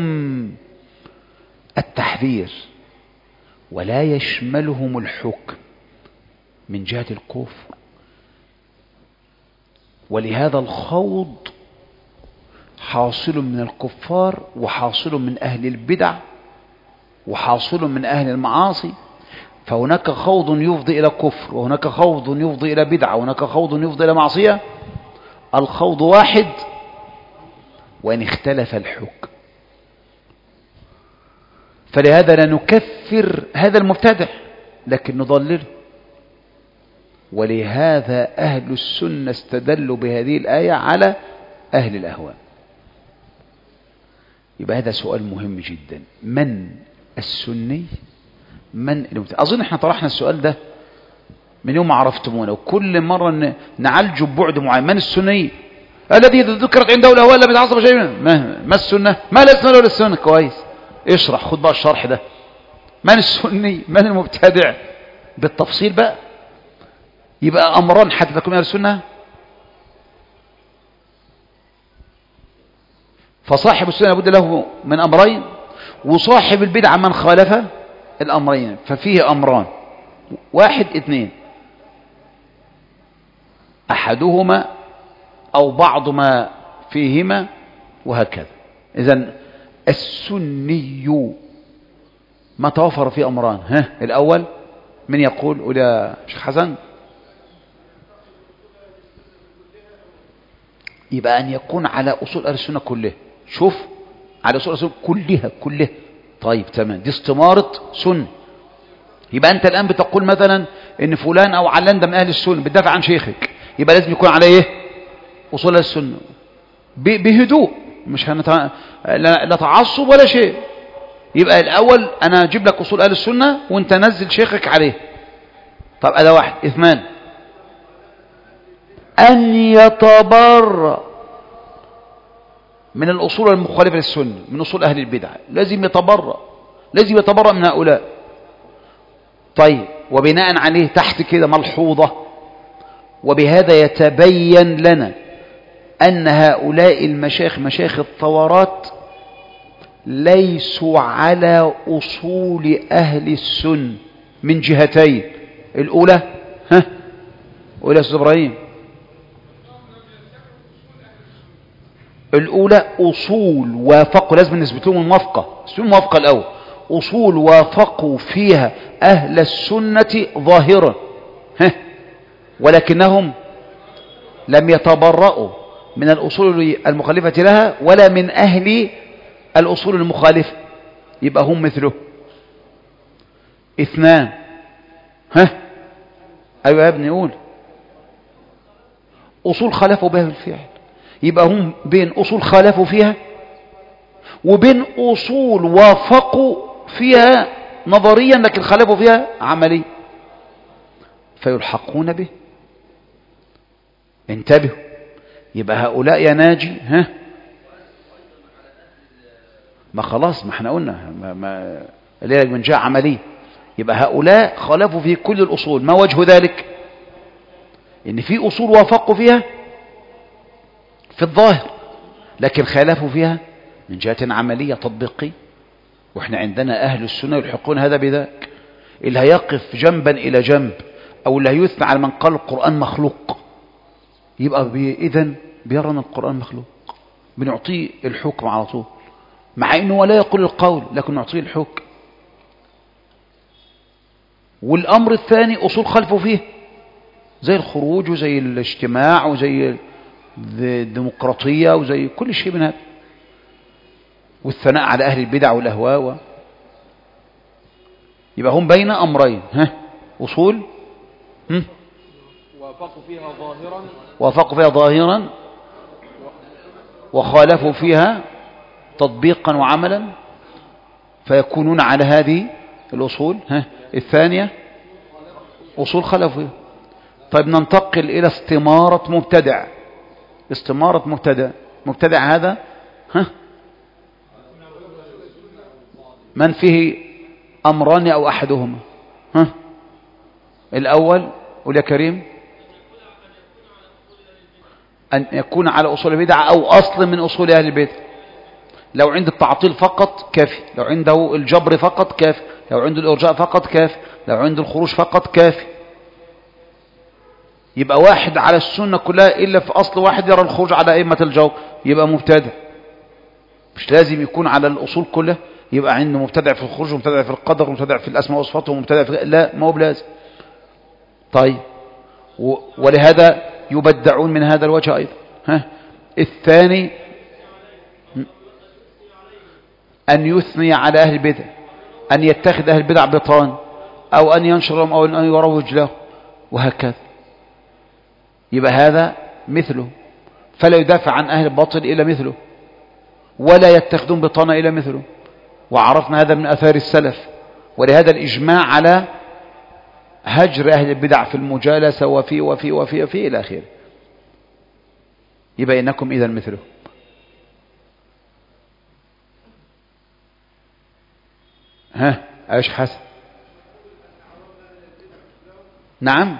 التحذير ولا يشملهم الحكم من جهة الكفر. ولهذا الخوض حاصل من الكفار وحاصل من أهل البدع وحاصل من أهل المعاصي. فهناك خوض يفضي إلى كفر، وهناك خوض يفضي إلى بدعة، وهناك خوض يفضي إلى معصية. الخوض واحد وإن اختلف الحكم. فلهذا لا نكفر هذا المبتدع لكن نضلله. ولهذا أهل السنة استدلوا بهذه الآية على أهل الأهواء. يبقى هذا سؤال مهم جدا، من السني من المبتدع؟ أظن احنا طرحنا السؤال ده من يوم ما عرفتمونا، وكل مرة نعالجه ببعد معين. من السني؟ الذي ذكرت عنده الأهواء لا بيتعصب شيء منه. ما, ما السنة؟ ما لا السنة ولا السنة؟ كويس، اشرح، خد بقى الشرح ده. من السني؟ من المبتدع؟ بالتفصيل بقى. يبقى أمران حتى تكون أهل السنة. فصاحب السنة لابد له من أمرين، وصاحب البدعة من خالف الأمرين. ففيه أمران، واحد اثنين، أحدهما أو بعض ما فيهما وهكذا. إذن السني ما توفر فيه أمران. ها الأول من يقول؟ قول يا شيخ حسن. يبقى أن يكون على أصول أهل السنة كلها. شوف، على أصول السنة كلها كلها. طيب تمام، دي استمارة سنة. يبقى أنت الآن بتقول مثلا إن فلان أو علان ده من أهل السنة، بتدافع عن شيخك، يبقى لازم يكون على إيه؟ أصول السنة بهدوء، مش هنتع... لا... لا تعصب ولا شيء. يبقى الأول أنا أجيب لك أصول أهل السنة وأنت نزل شيخك عليه. طب هذا واحد. اثنان، أن يتبرأ من الأصول المخالفة للسنة، من أصول أهل البدع، لازم يتبرأ، لازم يتبرأ من هؤلاء. طيب، وبناء عليه تحت كده ملحوظة: وبهذا يتبين لنا أن هؤلاء المشايخ مشايخ الثورات ليسوا على أصول أهل السنة من جهتين. الأولى ها أولى أستاذ إبراهيم، الأولى أصول وافقوا، لازم نثبت لهم الموافقة، الموافقة الأول، أصول وافقوا فيها أهل السنة ظاهرا، ها ولكنهم لم يتبرؤوا من الأصول المخالفة لها ولا من أهل الأصول المخالفة، يبقى هم مثله. اثنان، ها أيوة يا ابني قول، أصول خالفوا بها بالفعل، يبقى هم بين أصول خالفوا فيها وبين أصول وافقوا فيها نظريا لكن خالفوا فيها عمليا، فيلحقون به. انتبهوا، يبقى هؤلاء يا ناجي ها ما خلاص، ما احنا قلنا ما ما اللي من جاء عملي، يبقى هؤلاء خالفوا في كل الأصول. ما وجه ذلك؟ ان في أصول وافقوا فيها في الظاهر لكن خالفوا فيها من جهة عملية تطبيقية، واحنا عندنا أهل السنة يلحقون هذا بذاك. اللي هيقف جنبا إلى جنب أو اللي هيثنى على من قال القرآن مخلوق، يبقى بي إذن بيرى أن القرآن مخلوق، بنعطيه الحكم على طول، مع أنه لا يقول القول لكن نعطيه الحكم. والأمر الثاني أصول خلفه فيه زي الخروج وزي الاجتماع وزي الديمقراطية وزي كل شيء من هذا، والثناء على أهل البدع والأهواء و... يبقى هم بين أمرين، ها أصول هم؟ وافقوا فيها ظاهرا وافقوا فيها ظاهرا وخالفوا فيها تطبيقا وعملا، فيكونون على هذه الأصول. ها الثانية أصول خالفوا فيها. طيب ننتقل إلى استمارة مبتدع. استمارة مبتدع، مبتدع هذا ها من فيه أمران أو أحدهما. ها الأول قول يا كريم، أن يكون على أصول البدع أو أصل من أصول أهل البدع. لو عند التعطيل فقط كافي، لو عنده الجبر فقط كافي، لو عنده الإرجاء فقط كافي، لو عنده الخروج فقط كافي. يبقى واحد على السنة كلها إلا في أصل واحد يرى الخروج على أئمة الجور، يبقى مبتدع. مش لازم يكون على الأصول كلها، يبقى عنده مبتدع في الخروج ومبتدع في القدر ومبتدع في الأسماء والصفات ومبتدع في... لا، ما هو بلازم. طيب و... ولهذا يبدعون من هذا الوجه أيضا. ها الثاني أن يثني على أهل البدع، أن يتخذ أهل البدع بطان أو أن ينشرهم أو أن يروج له وهكذا، يبقى هذا مثله، فلا يدافع عن أهل الباطل إلا مثله، ولا يتخذون بطانة إلا مثله. وعرفنا هذا من أثار السلف، ولهذا الإجماع على هجر أهل البدع في المجالسة وفي وفي وفي وفي إلى آخره. يبقى إنكم إذا مثله. ها ايش حسن؟ نعم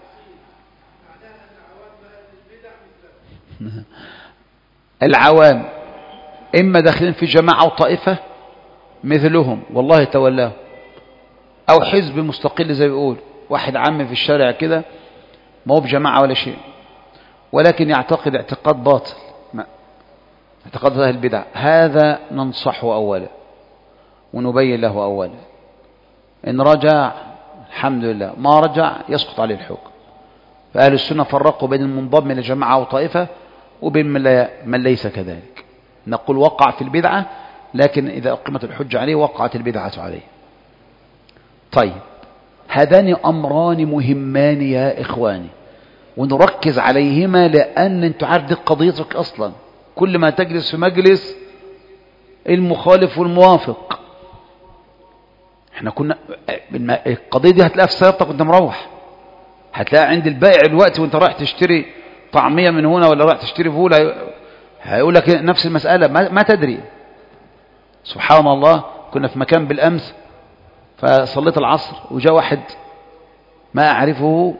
العوام إما داخلين في جماعة أو طائفة مثلهم والله تولاه، أو حزب مستقل زي بيقول واحد عام في الشارع كده ما هو بجماعة ولا شيء، ولكن يعتقد اعتقاد باطل، اعتقاد أهل البدع. هذا ننصحه أولا ونبين له أولا، إن رجع الحمد لله، ما رجع يسقط عليه الحكم. فأهل السنة فرقوا بين المنضم من الجماعة أو طائفة وبين من ليس كذلك. نقول وقع في البدعة، لكن إذا أقيمت الحجة عليه وقعت البدعة عليه. طيب هذان أمران مهمان يا إخواني، ونركز عليهما، لأن انتوا عارف دي قضيتك أصلا. كل ما تجلس في مجلس المخالف والموافق، احنا كنا القضية دي هتلاقيها في سيارتك وانت مروح، هتلاقيها عند البائع الوقت وانت رايح تشتري طعمية من هنا ولا رايح تشتري فول، هيقول لك نفس المسألة، ما, ما تدري. سبحان الله، كنا في مكان بالأمس فصليت العصر وجاء واحد ما أعرفه،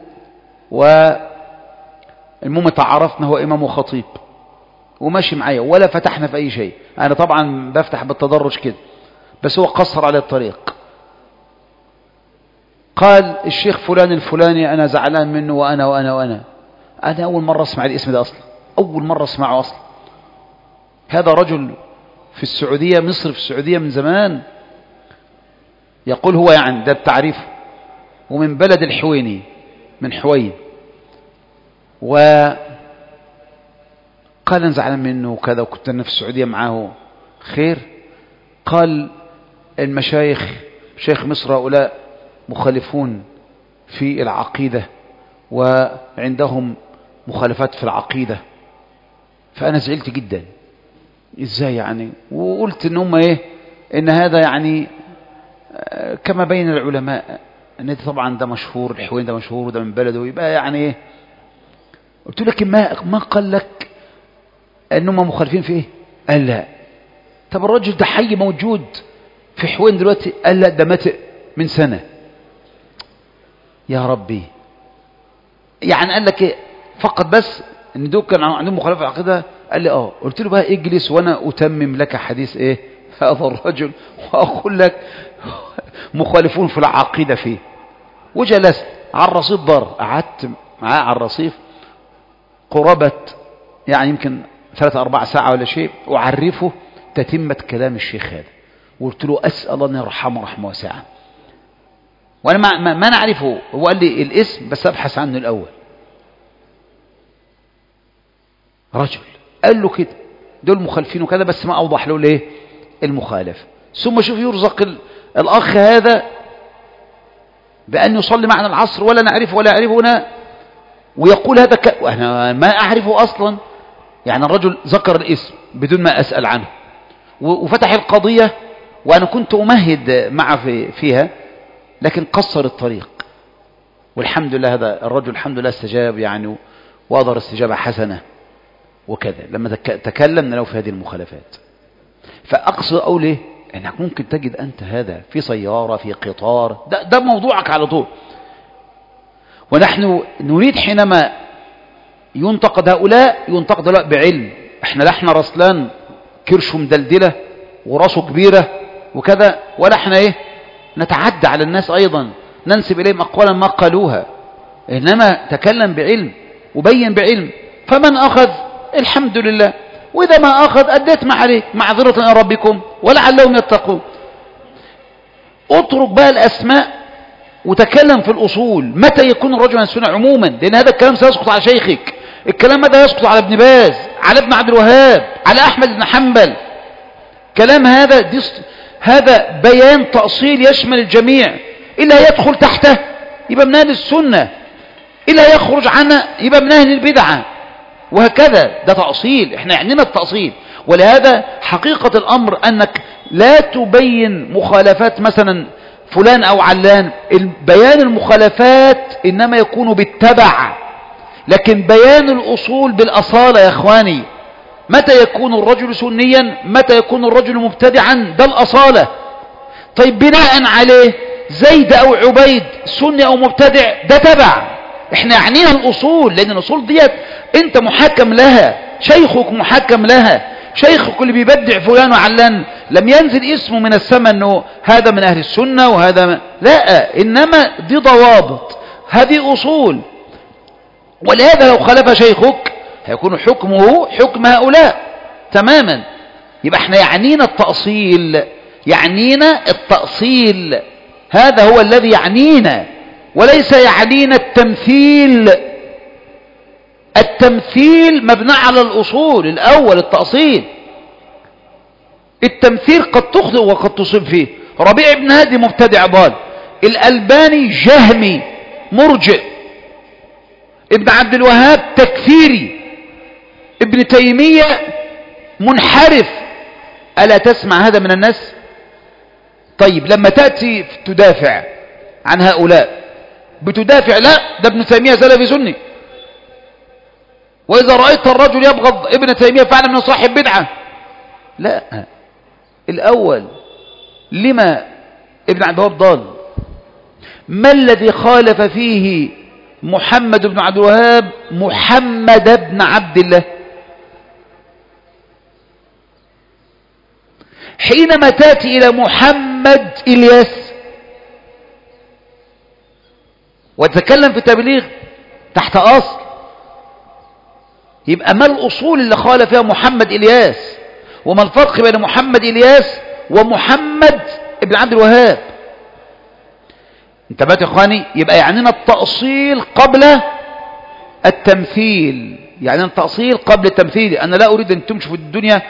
والمهم تعرفنا هو إمام وخطيب وماشي معايا ولا فتحنا في أي شيء. أنا طبعا بفتح بالتدرج كده، بس هو قصر على الطريق. قال الشيخ فلان الفلاني أنا زعلان منه وأنا وأنا وأنا أنا أول مرة أسمع الاسم ده أصلا، أول مرة أسمعه أصلا. هذا رجل في السعودية، مصر في السعودية من زمان، يقول هو يعني ده التعريف، ومن بلد الحويني من حوين، وقال أنا زعلان منه وكذا، وكنت أنا في السعودية معاه. خير؟ قال المشايخ شيخ مصر هؤلاء مخالفون في العقيدة وعندهم مخالفات في العقيدة. فأنا زعلت جدا، إزاي يعني؟ وقلت إن هم إيه، إن هذا يعني كما بين العلماء ان طبعا ده مشهور، الحوين ده مشهور وده من بلده، يبقى يعني ايه. قلت لك ما ما قال لك انهم مخالفين في ايه؟ قال لا. طب الرجل ده حي موجود في حوين دلوقتي؟ قال لا ده مات من سنه. يا ربي، يعني قال لك ايه فقط بس ان دول كان عندهم مخالفه في العقيده؟ قال لي اه. قلت له بقى اجلس وانا اتمم لك حديث ايه هذا الرجل، واقول لك مخالفون في العقيدة فيه. وجلست على الرصيف دار، قعدت معاه على الرصيف قرابة يعني يمكن ثلاثة أربع ساعة ولا شيء، وعرفه تتمة كلام الشيخ هذا. وقلت له أسأل أن يرحمه رحمة واسعة، وأنا ما, ما, ما نعرفه. هو قال لي الاسم بس أبحث عنه الأول. رجل قال له كده دول مخالفين وكذا، بس ما أوضح له ليه المخالف. ثم شوف يرزق الأخ هذا بأن يصلي معنا العصر ولا نعرفه ولا يعرفنا، ويقول هذا ك... وأنا ما أعرفه أصلا. يعني الرجل ذكر الاسم بدون ما أسأل عنه، وفتح القضية، وأنا كنت أمهد معه في فيها، لكن قصر الطريق. والحمد لله هذا الرجل الحمد لله استجاب يعني، وأظهر استجابة حسنة وكذا لما تكلمنا له في هذه المخالفات. فأقصد أقول إيه، انك ممكن تجد انت هذا في سيارة في قطار، ده, ده موضوعك على طول. ونحن نريد حينما ينتقد هؤلاء ينتقد هؤلاء بعلم. احنا لا احنا رسلان كرشه مدلدلة وراسه كبيرة وكذا، ولا احنا ايه نتعدى على الناس ايضا ننسب اليهم اقوالا ما قالوها، انما تكلم بعلم وبين بعلم. فمن اخذ الحمد لله، وإذا ما أخذ أديت ما عليك، معذرة إلى ربكم ولعلهم يتقون. اترك بقى الأسماء وتكلم في الأصول. متى يكون الرجل عن السنة عموما؟ لأن هذا الكلام سيسقط على شيخك، الكلام هذا يسقط على ابن باز، على ابن عبد الوهاب، على أحمد بن حنبل. كلام هذا ديست... هذا بيان تأصيل يشمل الجميع. إلا يدخل تحته يبقى من أهل السنة، إلا يخرج عنه يبقى من أهل البدعة، وهكذا. ده تأصيل، احنا يعنينا التأصيل. ولهذا حقيقة الأمر أنك لا تبين مخالفات مثلا فلان أو علان. بيان المخالفات إنما يكون بالتبع، لكن بيان الأصول بالأصالة يا إخواني. متى يكون الرجل سنيا؟ متى يكون الرجل مبتدعا؟ ده الأصالة. طيب بناء عليه زيد أو عبيد سني أو مبتدع، ده تبع. احنا يعنينا الأصول، لأن الأصول ديت انت محكم لها، شيخك محكم لها. شيخك اللي بيبدع فلان وعلان لم ينزل اسمه من السماء انه هذا من اهل السنة وهذا من... لا، انما دي ضوابط، هذه اصول. ولهذا لو خالف شيخك هيكون حكمه حكم هؤلاء تماما. يبقى احنا يعنينا التأصيل، يعنينا التأصيل، هذا هو الذي يعنينا، وليس يعنينا التمثيل. التمثيل مبني على الأصول الأول، التأصيل. التمثيل قد تخطئ وقد تصيب فيه. ربيع بن هادي مبتدع ضال، الألباني جهمي مرجئ، ابن عبد الوهاب تكفيري، ابن تيمية منحرف. ألا تسمع هذا من الناس؟ طيب لما تأتي تدافع عن هؤلاء بتدافع لا ده ابن تيمية سلفي سني، وإذا رأيت الرجل يبغض ابن تيمية فعلا من صاحب بدعة. لا، الأول لما ابن عبد الوهاب ضال؟ ما الذي خالف فيه محمد بن عبد الوهاب محمد بن عبد الله؟ حينما تأتي إلى محمد إلياس وتتكلم في التبليغ تحت أصل، يبقى ما الأصول اللي خالف فيها محمد إلياس؟ وما الفرق بين محمد إلياس ومحمد ابن عبد الوهاب؟ انتبهت يا اخواني؟ يبقى يعنينا التأصيل قبل التمثيل، يعني التأصيل قبل التمثيل. أنا لا أريد أن تمشي في الدنيا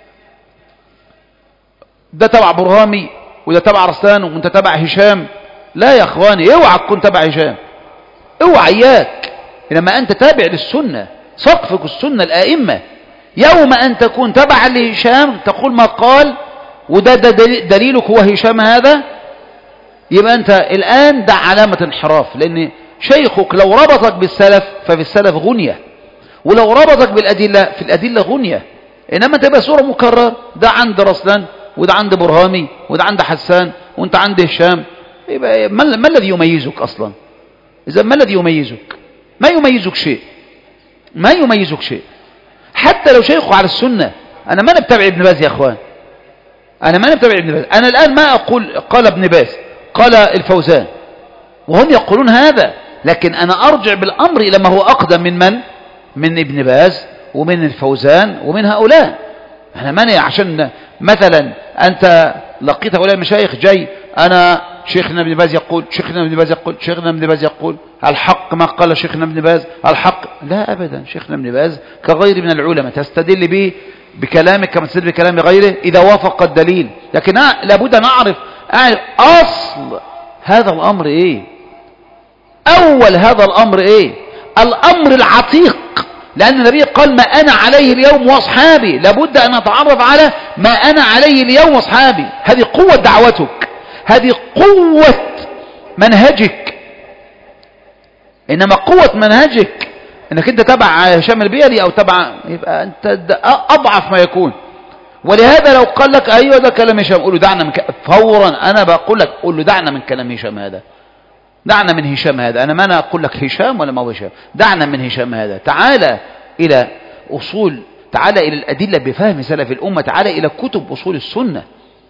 ده تبع برهامي وده تبع رسلان وانت تبع هشام. لا يا اخواني، اوعى تكون تبع هشام، اوعى اياك، انما انت تابع للسنة، سقفك السنة الآئمة. يوم أن تكون تبعا لهشام تقول ما قال وده ده دليلك هو هشام هذا، يبقى أنت الآن ده علامة انحراف، لأن شيخك لو ربطك بالسلف ففي السلف غنية، ولو ربطك بالأدلة في الأدلة غنية. إنما تبقى سورة مكرر، ده عند رسلان وده عند برهامي وده عند حسان وانت عند هشام، يبقى ما, ما الذي يميزك أصلا؟ إذا ما الذي يميزك؟ ما يميزك شيء، ما يميزك شيء. حتى لو شيخه على السنة. أنا ما نبتبع ابن باز يا أخوان، أنا ما نبتبع ابن باز. أنا الآن ما أقول قال ابن باز قال الفوزان وهم يقولون هذا، لكن أنا أرجع بالأمر إلى ما هو أقدم من من؟ من ابن باز ومن الفوزان ومن هؤلاء. أنا ماني عشان مثلا أنت لقيت هؤلاء المشايخ جاي أنا شيخنا ابن باز يقول شيخنا ابن باز يقول شيخنا ابن باز يقول الحق ما قال شيخنا ابن باز الحق. لا أبدا، شيخنا ابن باز كغير من العلماء تستدل به بكلامك كما تستدل بكلام غيره إذا وافق الدليل، لكن لابد أن أعرف أعرف أصل هذا الأمر إيه، أول هذا الأمر إيه، الأمر العتيق. لأن النبي قال ما أنا عليه اليوم وأصحابي، لابد أن أتعرف على ما أنا عليه اليوم وأصحابي. هذه قوة دعوتك، هذه قوة منهجك. إنما قوة منهجك إنك أنت تبع هشام البيلي أو تبع، يبقى أنت أضعف ما يكون. ولهذا لو قال لك أيوة ده كلام هشام قول له دعنا من ك... فورا أنا بقول لك قول له دعنا من كلام هشام هذا، دعنا من هشام هذا. أنا ما أنا أقول لك هشام ولا ما هو هشام، دعنا من هشام هذا. تعالى إلى أصول، تعالى إلى الأدلة بفهم سلف الأمة، تعالى إلى كتب أصول السنة.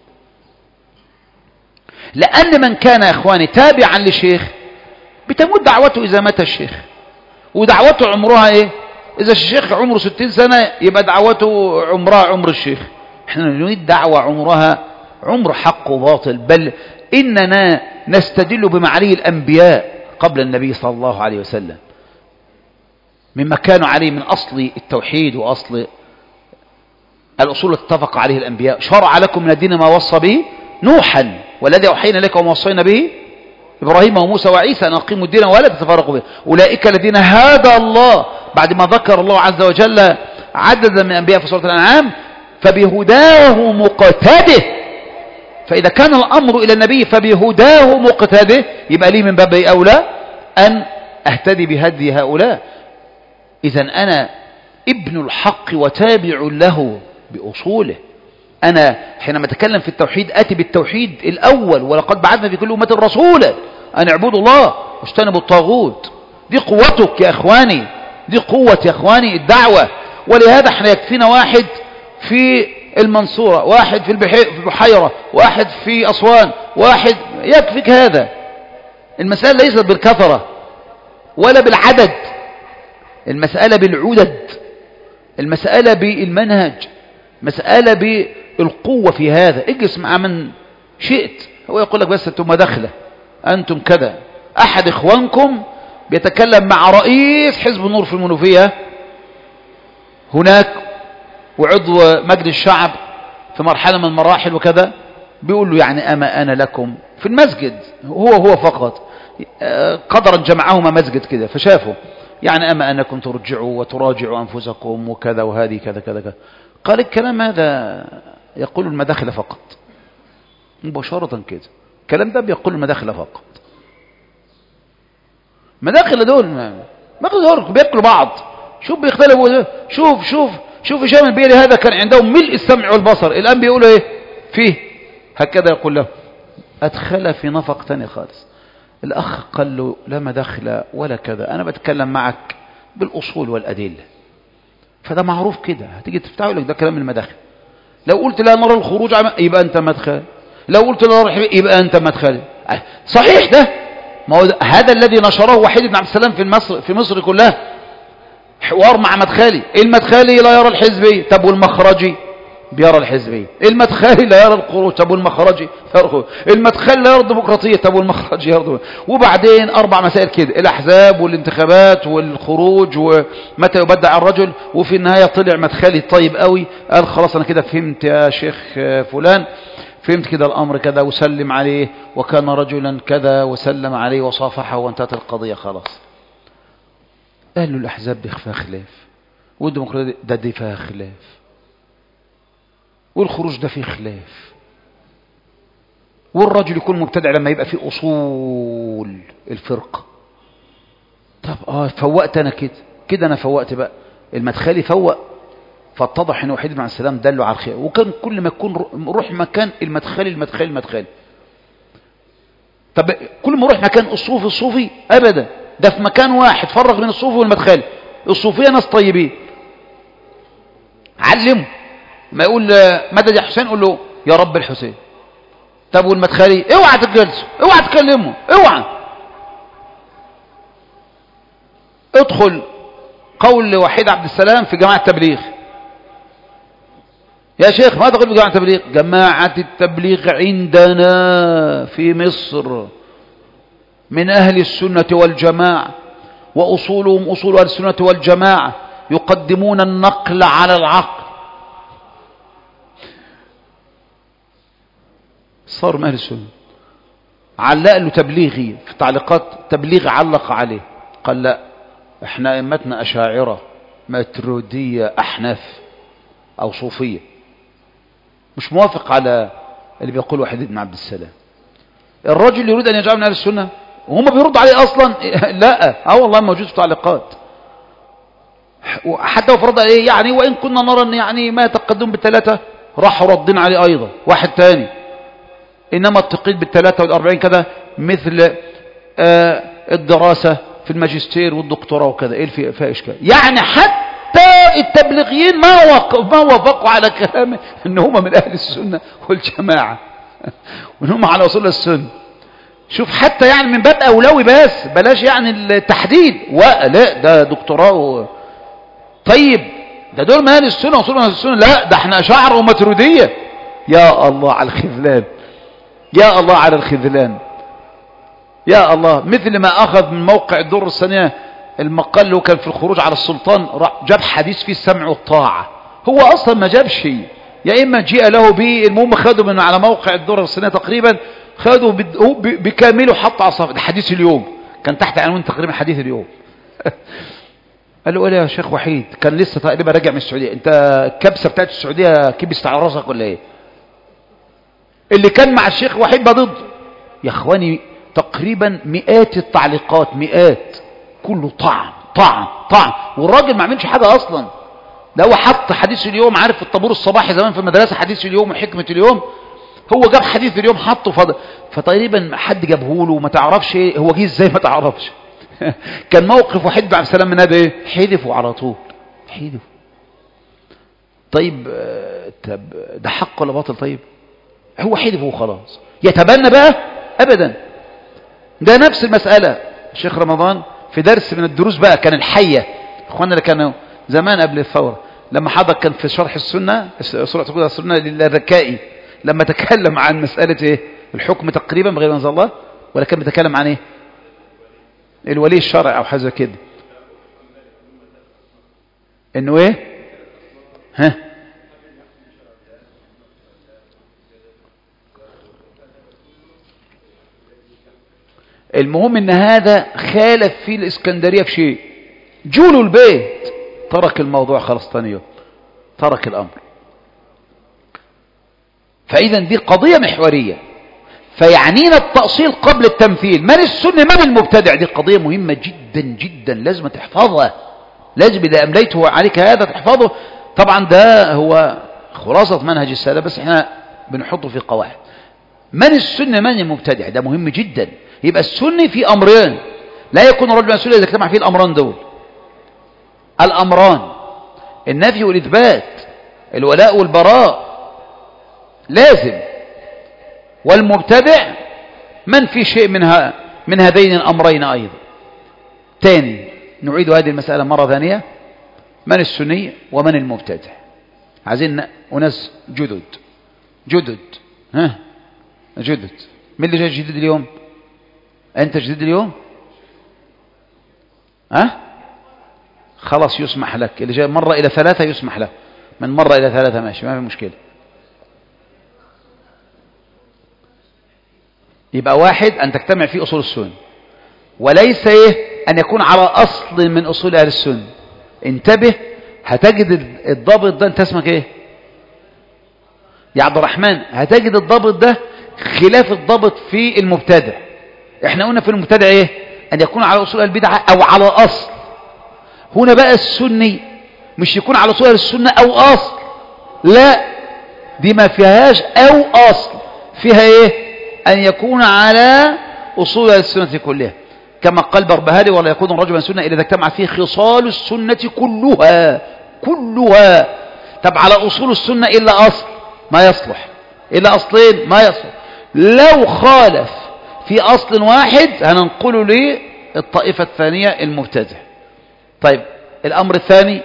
لأن من كان يا إخواني تابعا لشيخ بتموت دعوته إذا مات الشيخ، ودعوته عمرها إيه؟ إذا الشيخ عمره ستين سنة يبقى دعوته عمرها عمر الشيخ. إحنا نريد دعوة عمرها عمر حق وباطل، بل إننا نستدل بما عليه الأنبياء قبل النبي صلى الله عليه وسلم مما كانوا عليه من أصل التوحيد وأصل الأصول اتفق عليه الأنبياء. شرع لكم من الدين ما وصى به نوحا والذي أوحينا لكم ووصينا به إبراهيم وموسى وعيسى أن أقيموا الدين ولا تتفرقوا به أولئك الذين هدى الله. بعد ما ذكر الله عز وجل عددا من الأنبياء في سورة الأنعام فبهداه مقتده. فإذا كان الأمر إلى النبي فبهداه مقتده، يبقى لي من باب أولى أن أهتدي بهدي هؤلاء. إذن أنا ابن الحق وتابع له بأصوله. أنا حينما أتكلم في التوحيد أتي بالتوحيد الأول، ولقد بعثنا في كل أمة رسولا أن اعبدوا الله واجتنبوا الطاغوت. دي قوتك يا إخواني، دي قوة يا إخواني الدعوة. ولهذا احنا يكفينا واحد في المنصورة، واحد في البحيرة، واحد في أسوان، واحد يكفيك هذا. المسألة ليست بالكثرة ولا بالعدد، المسألة بالعدد، المسألة بالمنهج، مسألة بالقوة في هذا. اجلس مع من شئت، هو يقول لك بس أنتم مداخلة، أنتم كذا. أحد إخوانكم بيتكلم مع رئيس حزب النور في المنوفية هناك وعضو مجلس الشعب في مرحلة من المراحل وكذا، بيقول له يعني أما أنا لكم في المسجد، هو هو فقط قدرا جمعهما مسجد كده فشافوا، يعني أما أنكم ترجعوا وتراجعوا أنفسكم وكذا وهذه كذا كذا كذا. قال الكلام هذا يقول المداخل فقط مباشرة كده، الكلام ده بيقول المداخل فقط. مداخل دول ما دول بياكلوا بعض. شوف بيختلفوا، شوف شوف شوف هشام البيلي هذا كان عندهم ملء السمع والبصر، الآن بيقولوا ايه فيه هكذا، يقول له أدخل في نفق تاني خالص. الأخ قال له لا مداخل ولا كذا، أنا بتكلم معك بالأصول والأدلة، فده معروف كده. هتيجي تفتحه لك ده كلام المداخل. لو قلت لا نرى الخروج يبقى أنت مدخل، لو قلت لا نرى يبقى أنت مدخل. صحيح ده، ما هو هذا الذي نشره وحيد بن عبد السلام في مصر في مصر كلها، حوار مع مدخلي. المدخلي لا يرى الحزبي، طب والمخرجي بيرى الحزبي. المدخلي لا يرى الخروج، طب والمخرجي يرى. المدخلي لا يرى الديمقراطيه، طب والمخرجي يرى. وبعدين اربع مسائل كده، الاحزاب والانتخابات والخروج ومتى يبدع الرجل. وفي النهايه طلع مدخلي طيب قوي، قال خلاص انا كده فهمت يا شيخ فلان، فهمت كده الامر كذا، وسلم عليه وكان رجلا كذا، وسلم عليه وصافحه وانتهت القضيه خلاص. قال له الاحزاب دي فيها خلاف، والديمقراطيه ده دي فيها خلاف، والخروج ده فيه خلاف، والرجل يكون مبتدع لما يبقى فيه اصول الفرقه. طب اه فوقت انا كده كده انا فوقت بقى. المدخلي فوق، فاتضح ان وحيد بن عبد السلام دله على الخير. وكان كل ما يكون روح مكان المدخلي المدخلي المدخلي. طب كل ما روح مكان الصوفي الصوفي ابدا، ده في مكان واحد فرق بين الصوفي والمدخلي. الصوفيه ناس طيبين، علموا. ما يقول مدد يا حسين قول له يا رب الحسين. طب والمدخلي اوعى تجلسوا، اوعى تكلموا، اوعى. ادخل قول وحيد عبد السلام في جماعة التبليغ. يا شيخ ما تقول في جماعة التبليغ؟ جماعة التبليغ عندنا في مصر من أهل السنة والجماعة، وأصولهم أصول أهل السنة والجماعة، يقدمون النقل على العقل. صار من أهل السنة. علق له تبليغي في تعليقات تبليغ، علق عليه قال لا احنا ائمتنا أشاعرة ماتريدية أحناف أو صوفية، مش موافق على اللي بيقول وحيد بن عبد السلام. الرجل يريد أن يجعل من أهل السنة وهم بيردوا عليه أصلا لا اه والله موجود في تعليقات. حتى وفرض عليه يعني وإن كنا نرى أن يعني ما يتقدم بالثلاثة، راحوا ردين عليه أيضا واحد تاني، إنما التقييد بالثلاثة والأربعين كذا مثل آه الدراسة في الماجستير والدكتوراه وكذا. إيه في فيها إشكال؟ يعني حتى التبليغيين ما وافقوا ما وافقوا على كلامه إن هم من أهل السنة والجماعة وإن هم على أصول السنة. شوف حتى يعني من باب أولوي، بس بلاش يعني التحديد ولا ده دكتوراه و... طيب ده دول من أهل السنة وأصول أهل السنة، لا ده احنا أشاعرة وماتريدية. يا الله على الخذلان، يا الله على الخذلان، يا الله. مثل ما أخذ من موقع الدر الثانية المقال وكان في الخروج على السلطان، جاب حديث فيه السمع والطاعة، هو أصلا ما جاب شيء، يا إما جاء له به. المهم خدوا من على موقع الدر الثانية تقريبا، خدوا بكامله حط على صف حديث اليوم، كان تحت عنوان تقريبا حديث اليوم. قال له ايه يا شيخ وحيد، كان لسه تقريبا راجع من السعودية، انت الكبسة بتاعت السعودية كبست على راسك ولا ايه؟ اللي كان مع الشيخ وحيد ضد. يا اخواني تقريبا مئات التعليقات، مئات، كله طعن طعن طعن، والراجل ما عملش حاجة اصلا. ده هو حط حديث اليوم، عارف الطابور الصباحي زمان في المدرسة حديث اليوم وحكمة اليوم، هو جاب حديث اليوم حطه فض... فتقريبا حد جابه له وما تعرفش هو جه ازاي، ما تعرفش. كان موقف وحيد بن عبد السلام من هذا ايه؟ حذفوا على طول، حذفوا. طيب طب ده حق ولا باطل؟ طيب هو حذفه وخلاص، يتبنى بقى ابدا. ده نفس المسألة الشيخ رمضان في درس من الدروس بقى، كان الحية اخواننا اللي كانوا زمان قبل الثورة، لما حضر كان في شرح السنة سورة السنة للركائي، لما تكلم عن مسألة ايه الحكم تقريبا بغير انزل الله، ولا كان بيتكلم عن ايه الولي الشرعي او حاجه كده، انه ايه ها المهم ان هذا خالف في الاسكندرية في شيء، جولوا البيت، ترك الموضوع خلاص ثاني يوم، ترك الأمر. فإذا دي قضية محورية، فيعنينا التأصيل قبل التمثيل. من السني من المبتدع؟ دي قضية مهمة جدا جدا، لازم تحفظها، لازم إذا أمليته عليك هذا تحفظه. طبعا ده هو خلاصة منهج السلف، بس احنا بنحطه في قواعد. من السني من المبتدع؟ ده مهم جدا. يبقى السني في أمرين، لا يكون الرجل مسؤول إذا اجتمع فيه الأمران دول، الأمران النفي والإثبات، الولاء والبراء لازم. والمبتدع من في شيء منها من هذين الأمرين أيضا. تاني نعيد هذه المسألة مرة ثانية، من السني ومن المبتدع. عايزين أناس جدد جدد ها جدد. من اللي جاي جديد اليوم؟ أنت جديد اليوم؟ ها خلاص يسمح لك، اللي جاي مرة إلى ثلاثة يسمح له، من مرة إلى ثلاثة ماشي، ما في مشكلة. يبقى واحد أن تجتمع فيه أصول السنة، وليس إيه أن يكون على أصل من أصول أهل السنة. انتبه، هتجد الضابط ده. أنت اسمك إيه يا عبد الرحمن؟ هتجد الضابط ده خلاف الضابط في المبتدع. احنا قلنا في المبتدع إيه؟ أن يكون على أصول البدعة أو على أصل. هنا بقى السني مش يكون على أصول السنة أو أصل، لا، دي ما فيهاش أو أصل، فيها إيه؟ أن يكون على أصول السنة كلها، كما قال بربهاري: ولا يكون الرجل من سنة إلا إذا اجتمع فيه خصال السنة كلها كلها. طب على أصول السنة إلا أصل ما يصلح، إلا أصلين ما يصلح. لو خالف في أصل واحد هننقله للطائفة الثانية المبتدع. طيب الأمر الثاني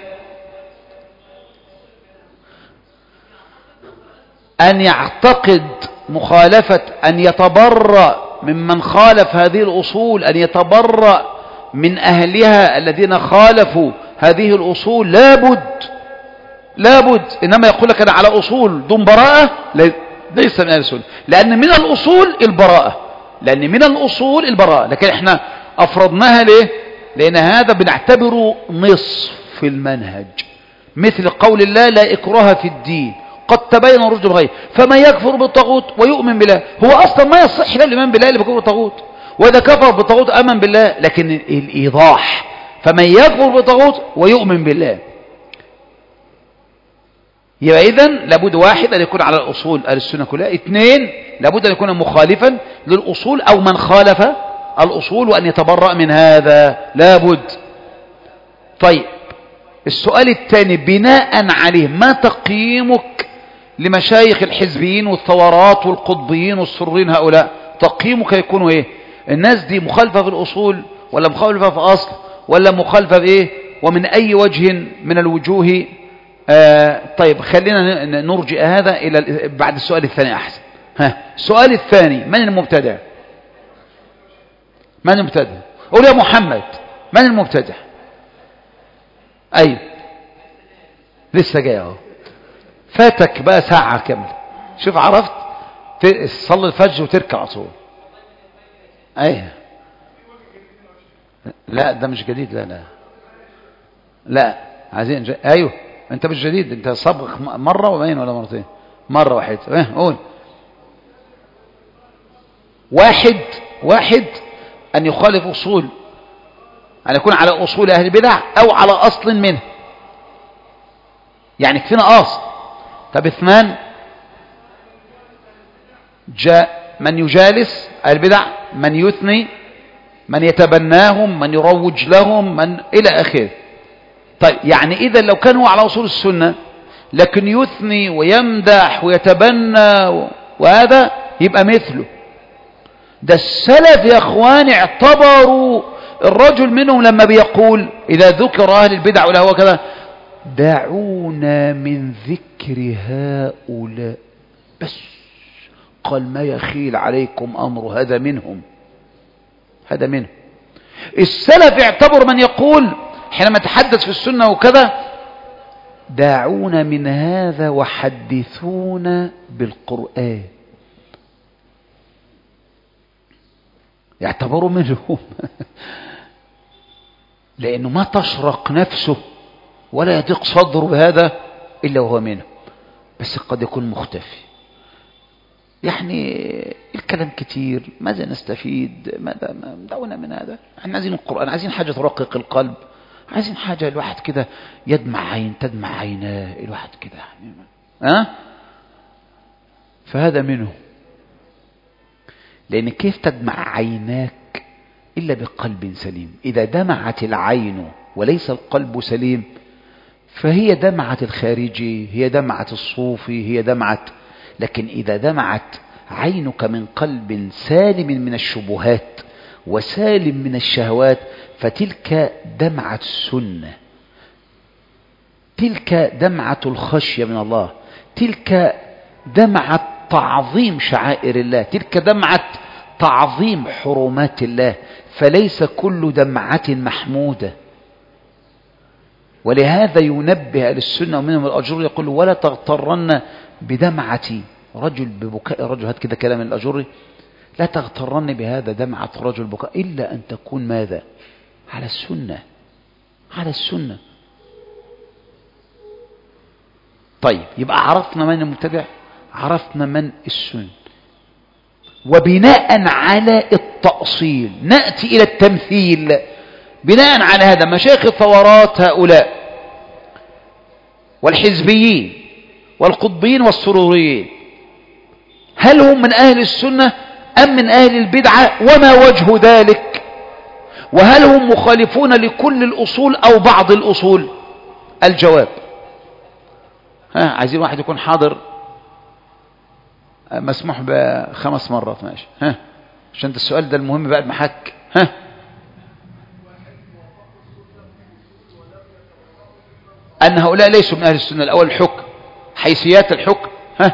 أن يعتقد مخالفة، أن يتبرأ ممن خالف هذه الأصول، أن يتبرأ من أهلها الذين خالفوا هذه الأصول. لابد لابد إنما يقول لك أنا على أصول دون براءة، ليس من أهل السنة، لأن من الأصول البراءة، لأن من الأصول البراءة. لكن إحنا أفرضناها ليه؟ لأن هذا بنعتبره نصف المنهج، مثل قول الله: لا إكراه في الدين قد تبين رشد الغي، فمن يكفر بالطاغوت ويؤمن بالله. هو أصلا ما يصح له الإيمان بالله اللي بيكفر بالطاغوت، وإذا كفر بالطاغوت آمن بالله. لكن الإيضاح: فمن يكفر بالطاغوت ويؤمن بالله. يبقى إذن لابد واحد أن يكون على الأصول أهل السنة كلها. اثنين، لابد أن يكون مخالفا للأصول أو من خالف الأصول، وأن يتبرأ من هذا لابد. طيب السؤال الثاني بناء عليه: ما تقييمك لمشايخ الحزبيين والثورات والقطبيين والسرين هؤلاء؟ تقييمك يكون ايه؟ الناس دي مخالفة في الأصول ولا مخالفة في أصل ولا مخالفة في ايه؟ ومن أي وجه من الوجوه؟ آه طيب خلينا نرجع هذا إلى بعد السؤال الثاني أحسن. ها السؤال الثاني: من المبتدع؟ من المبتدع؟ قول يا محمد، من المبتدع؟ أيوه لسه جاي اهو، فاتك بقى ساعة كاملة. شوف عرفت تصلي الفجر وتركع على طول. ايوه لا ده مش جديد، لا لا لا عايزين ج... ايوه انت مش جديد، انت صبغ مرة وبين ولا مرتين؟ مرة واحدة. اه قول. واحد واحد ان يخالف اصول، أن يكون على أصول أهل البدع أو على أصل منه، يعني كفينا أصل. طب اثنان: جاء من يجالس أهل البدع، من يثني، من يتبناهم، من يروج لهم، من إلى آخره. طيب يعني إذا لو كانوا على أصول السنة لكن يثني ويمدح ويتبنى وهذا يبقى مثله. ده السلف يا أخوان اعتبروا الرجل منهم لما بيقول إذا ذكر أهل البدع ولا هو كذا: دعونا من ذكر هؤلاء، بس قال ما يخيل عليكم أمر هذا منهم، هذا منهم. السلف اعتبر من يقول حينما تحدث في السنة وكذا: دعونا من هذا وحدثونا بالقرآن، يعتبروا منهم. لأنه ما تشرق نفسه ولا يضيق صدره بهذا إلا وهو منه، بس قد يكون مختفي. يعني الكلام كتير، ماذا نستفيد؟ ماذا دعونا من هذا؟ احنا عايزين القرآن، عايزين حاجة ترقق القلب، عايزين حاجة الواحد كده يدمع عين تدمع عيناه الواحد كده يعني. ها؟ فهذا منه. لأن كيف تدمع عيناك إلا بقلب سليم؟ إذا دمعت العين وليس القلب سليم فهي دمعة الخارجي، هي دمعة الصوفي، هي دمعة. لكن إذا دمعت عينك من قلب سالم من الشبهات وسالم من الشهوات فتلك دمعة السنة، تلك دمعة الخشية من الله، تلك دمعة تعظيم شعائر الله، تلك دمعة تعظيم حرمات الله. فليس كل دمعة محمودة. ولهذا ينبه أهل السنة ومنهم الأجر يقول ولا تغترن بدمعة رجل ببكاء رجل. هات كده كلام الأجر، لا تغترن بهذا دمعة رجل بكاء إلا أن تكون ماذا؟ على السنة، على السنة. طيب يبقى عرفنا من المبتدع، عرفنا من السنة. وبناء على التأصيل نأتي إلى التمثيل. بناء على هذا مشايخ الثورات هؤلاء والحزبيين والقطبيين والسروريين هل هم من أهل السنة أم من أهل البدعة؟ وما وجه ذلك؟ وهل هم مخالفون لكل الأصول أو بعض الأصول؟ الجواب ها، عايزين واحد يكون حاضر، مسموح بخمس مرات ماشي. ها، عشان السؤال ده المهم بقى المحك. ها، أن هؤلاء ليسوا من أهل السنة. الأول الحكم، حيثيات الحكم. ها،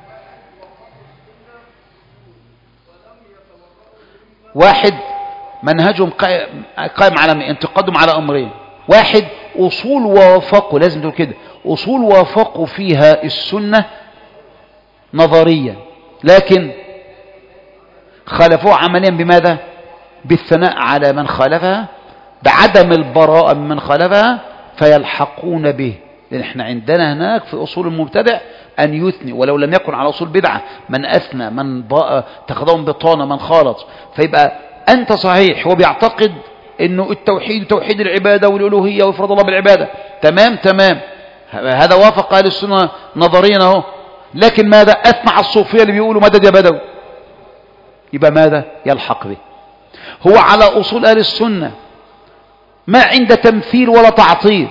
واحد منهجهم قائم على انتقادهم على أمرين. واحد أصول وافقوا، لازم تقول كده، أصول وافقوا فيها السنة نظريا لكن خالفوها عمليا. بماذا؟ بالثناء على من خالفها، بعدم البراءة من خالفها فيلحقون به. لأن احنا عندنا هناك في أصول المبتدع أن يثني ولو لم يكن على أصول بدعة، من أثنى من تخذهم بطانة من خالط. فيبقى أنت صحيح هو بيعتقد أنه التوحيد توحيد العبادة والألوهية وإفراد الله بالعبادة، تمام تمام، هذا وافق أهل السنة نظريا اهو. لكن ماذا؟ أثنى على الصوفية اللي بيقولوا مدد يا بدوي، يبقى ماذا؟ يلحق به. هو على أصول أهل السنة ما عند تمثيل ولا تعطيل،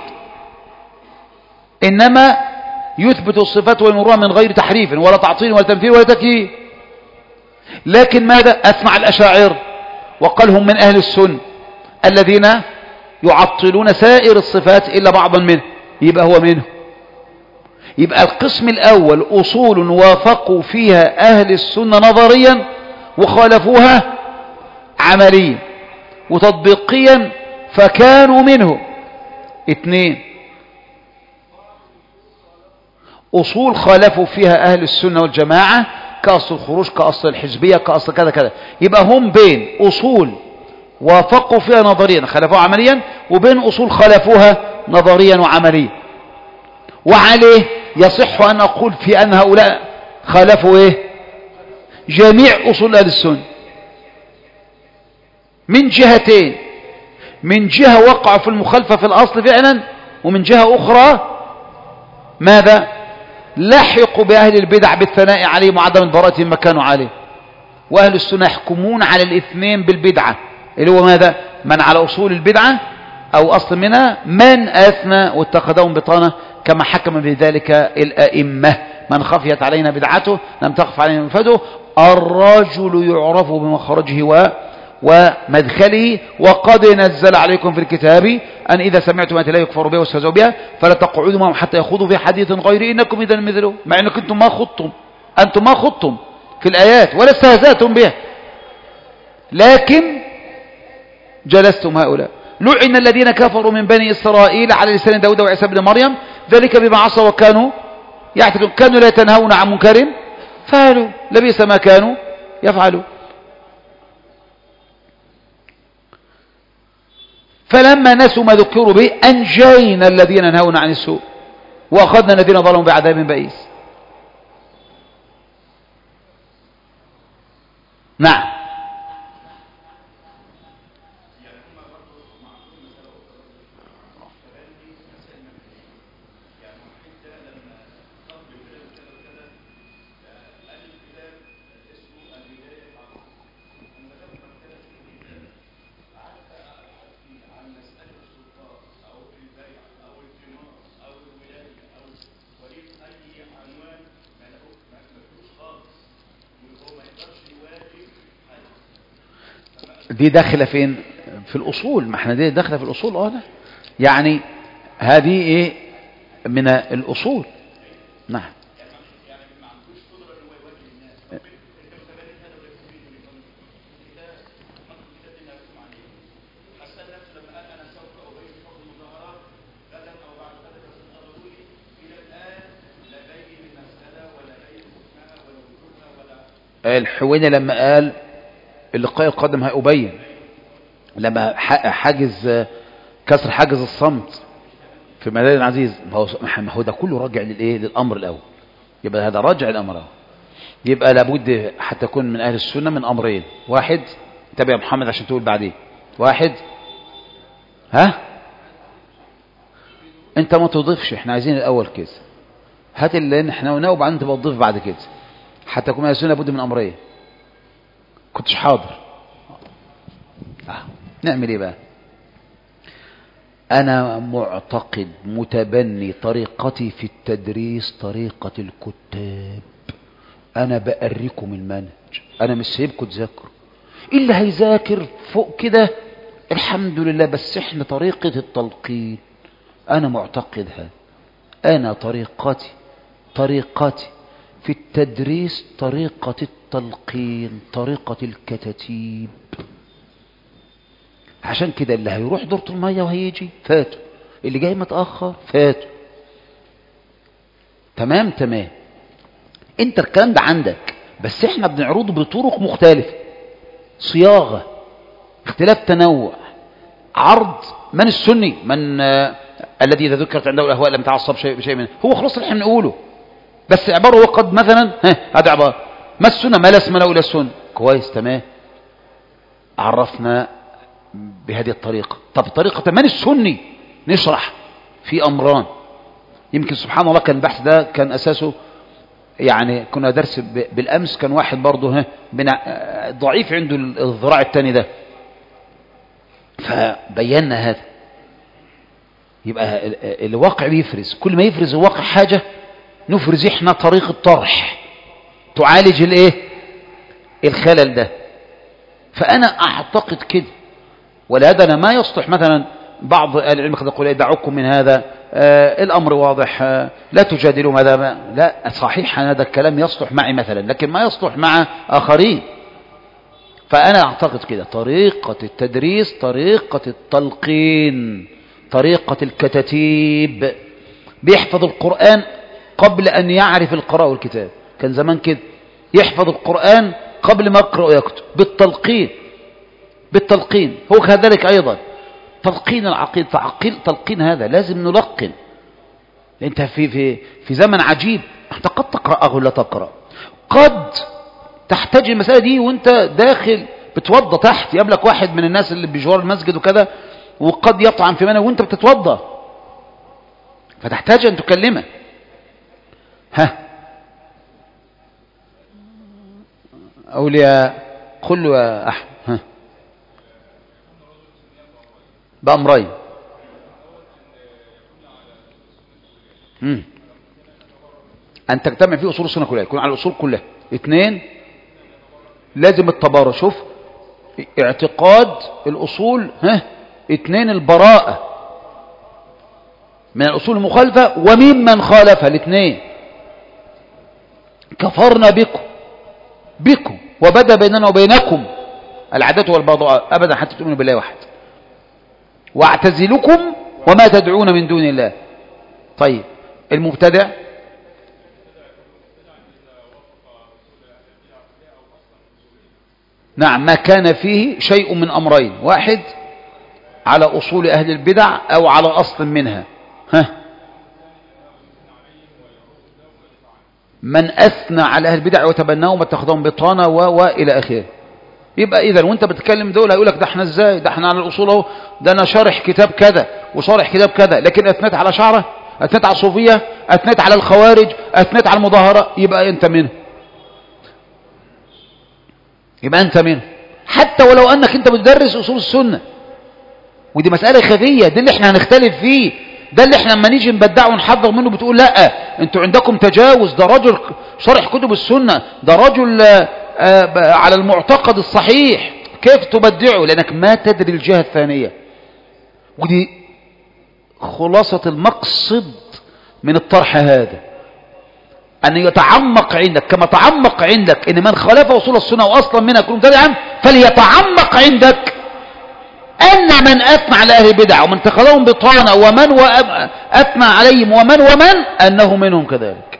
إنما يثبت الصفات ويمرها من غير تحريف ولا تعطيل ولا تمثيل ولا تكييف. لكن ماذا؟ أثنى على الأشاعرة وقال هم من أهل السنة الذين يعطلون سائر الصفات إلا بعضا منه، يبقى هو منه. يبقى القسم الأول أصول وافقوا فيها أهل السنة نظريا وخالفوها عمليا وتطبيقيا فكانوا منه. اثنين أصول خالفوا فيها أهل السنة والجماعة كأصل الخروج كأصل الحزبية كأصل كذا كذا، يبقى هم بين أصول وافقوا فيها نظريا خالفوها عمليا وبين أصول خالفوها نظريا وعمليا. وعليه يصح أن أقول في أن هؤلاء خالفوا إيه؟ جميع أصول أهل السنة من جهتين، من جهة وقعوا في المخالفة في الأصل فعلا، ومن جهة أخرى ماذا؟ لحقوا بأهل البدع بالثناء عليهم وعدم البراءة ما كانوا عليه. وأهل السنة يحكمون على الاثنين بالبدعة اللي هو ماذا؟ من على أصول البدعة أو أصل منها من أثنى واتخذهم بطانة كما حكم بذلك الأئمة. من خفيت علينا بدعته لم تخف علينا منفده. الرجل يعرف بمخرجه و ومدخله وقد نزل عليكم في الكتاب أن إذا سمعتم أن لا يكفر بها واستهزئوا بها فلا تقعدوا معهم حتى يخوضوا في حديث غير إنكم إذا مثله. مع أنكم أنتم ما خضتم، أنتم ما خضتم في الآيات ولا استهزأتم بها، لكن جلستم هؤلاء. لعن الذين كفروا من بني إسرائيل على لسان داود وعيسى بن مريم ذلك بما عصوا وكانوا يعتدون كانوا لا يتنهون عن منكر فعلوا لبئس ما كانوا يفعلون. ف فلما نسوا ما ذكروا به أنجينا الذين ينهون عن السوء وأخذنا الذين ظلموا بعذاب بئيس. نعم. دي داخله فين؟ في الاصول. ما احنا دي داخله في الاصول. اه لا يعني هذه ايه من الاصول. نعم. الحويني لما قال اللقاء القادم هيبين، لما حاجز كسر حاجز الصمت في ميدان العزيز، ما هو ده كله راجع للايه؟ للامر الاول. يبقى هذا راجع الامر الاول. يبقى لابد حتى تكون من اهل السنه من امرين. واحد، تابع محمد عشان تقول بعدين. واحد، ها انت ما تضيفش، احنا عايزين الاول كده، هات اللي احنا قلناه وبعدين تبقى تضيف بعد كده. حتى تكون من اهل السنه لابد من امرين. كنتش حاضر. آه. نعمل ايه بقى؟ انا معتقد متبني طريقتي في التدريس طريقة الكتاب. انا بأريكم المنهج، انا مش سايبكم تذاكروا. اللي هيذاكر فوق كده الحمد لله، بس احنا طريقة التلقين انا معتقدها. انا طريقتي طريقتي في التدريس طريقة التلقين، طريقة الكتاتيب. عشان كده اللي هيروح دورة المية وهيجي فاته، اللي جاي متأخر فاته. تمام تمام. انت الكلام ده عندك، بس احنا بنعرضه بطرق مختلفة، صياغة، اختلاف تنوع، عرض من السني، من آه الذي اذا ذكرت عنده الاهواء لم تعصب شيء بشيء منه. هو خلاص اللي احنا بنقوله، بس عباره هو قد مثلا ها هذا عباره ما السنه، ما لا اسم له الا السنه. كويس تمام، عرفنا بهذه الطريقه. طب طريقه من السني نشرح في امران. يمكن سبحان الله كان البحث ده كان اساسه يعني كنا درس بالامس، كان واحد برضه ها ضعيف عنده الذراع الثاني ده، فبينا هذا. يبقى الواقع بيفرز، كل ما يفرز الواقع حاجه نفرز احنا طريقة طرح تعالج الايه؟ الخلل ده. فانا اعتقد كده، ولهذا انا ما يصلح مثلا بعض اهل العلم قد يقول دعوكم من هذا، آه الامر واضح، آه لا تجادلوا ماذا ما. لا صحيح هذا الكلام يصلح معي مثلا، لكن ما يصلح مع اخرين. فانا اعتقد كده طريقة التدريس طريقة التلقين، طريقة الكتاتيب. بيحفظ القرآن قبل أن يعرف القراءة والكتاب. كان زمان كده يحفظ القرآن قبل ما يقرأ ويكتب، بالتلقين بالتلقين. هو كذلك أيضا تلقين العقيدة، تعقيل تلقين هذا لازم نلقن. أنت في في في زمن عجيب، أنت قد تقرأ ولا تقرأ، قد تحتاج المسألة دي وأنت داخل بتوضى تحت، يقابلك واحد من الناس اللي بجوار المسجد وكذا، وقد يطعن في منه وأنت بتتوضى، فتحتاج أن تكلمه. ها أولياء قل له يا أحمد. ها بأمرين. مم. أن تجتمع فيه أصول السنة كلها، يكون على الأصول كلها. اثنين، لازم التبارة. شوف اعتقاد الأصول. ها اثنين، البراءة من الأصول المخالفة وممن خالفها. الاثنين كفرنا بكم بكم وبدأ بيننا وبينكم العداوة والبغضاء أبدا حتى تؤمنوا بالله واحد، واعتزلكم وما تدعون من دون الله. طيب المبتدع نعم ما كان فيه شيء من أمرين. واحد على أصول أهل البدع أو على أصل منها؟ ها؟ من أثنى على أهل البدع وتبناهم واتخذهم بطانة و وإلى آخره. يبقى إذا وانت بتكلم دول هيقول لك ده احنا ازاي، ده احنا على الأصول اهو، ده أنا شارح كتاب كذا وشارح كتاب كذا، لكن أثنيت على شعره، أثنيت على الصوفية، أثنيت على الخوارج، أثنيت على المظاهرة، يبقى أنت منه، يبقى أنت منه، حتى ولو أنك أنت بتدرس أصول السنة. ودي مسألة خفية، ده اللي احنا هنختلف فيه، ده اللي احنا لما نيجي نبدعه ونحضر منه بتقول لا انتوا عندكم تجاوز، ده رجل شرح كتب السنة، ده رجل آه على المعتقد الصحيح، كيف تبدعه؟ لأنك ما تدري الجهة الثانية. ودي خلاصة المقصد من الطرح هذا، أن يتعمق عندك كما تعمق عندك إن من خالف أصول السنة وأصلا منها يكون مبتدعا، فليتعمق عندك أن من أثنى على أهل البدع ومن اتخذهم بطانة ومن أثنى عليهم ومن ومن أنه منهم كذلك.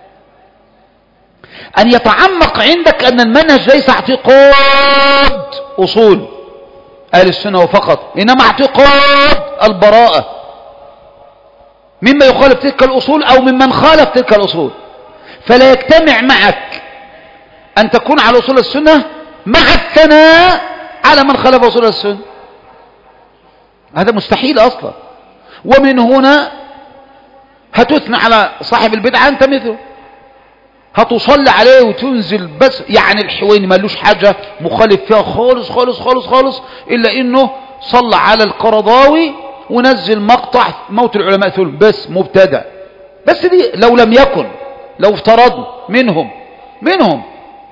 أن يتعمق عندك أن المنهج ليس اعتقاد أصول أهل السنة وفقط، إنما اعتقاد البراءة مما يخالف تلك الأصول أو ممن خالف تلك الأصول. فلا يجتمع معك أن تكون على أصول السنة مع الثناء على من خالف أصول السنة، هذا مستحيل أصلا. ومن هنا هتثنى على صاحب البدعة أنت مثله، هتصلي عليه وتنزل، بس يعني الحويني ما لوش حاجة مخالف فيها خالص خالص خالص خالص، إلا إنه صلى على القرضاوي ونزل مقطع موت العلماء ثلث، بس مبتدع. بس دي لو لم يكن، لو افترضنا منهم منهم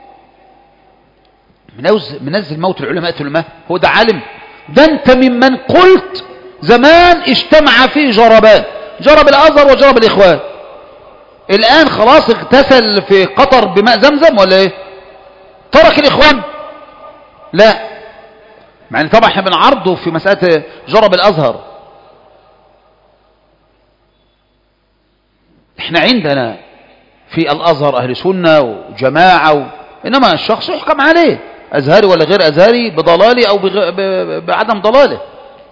منزل موت العلماء ثلث، هو ده عالم؟ ده انت ممن قلت زمان اجتمع فيه جربان، جرب الازهر وجرب الاخوان، الان خلاص اغتسل في قطر بماء زمزم ولا ايه؟ ترك الاخوان؟ لا، يعني طبعا احنا بنعرضه في مسألة جرب الازهر. احنا عندنا في الازهر اهل سنة وجماعة و... انما الشخص يحكم عليه ازهري ولا غير ازهري بضلالي او بغ... ب... بعدم ضلاله.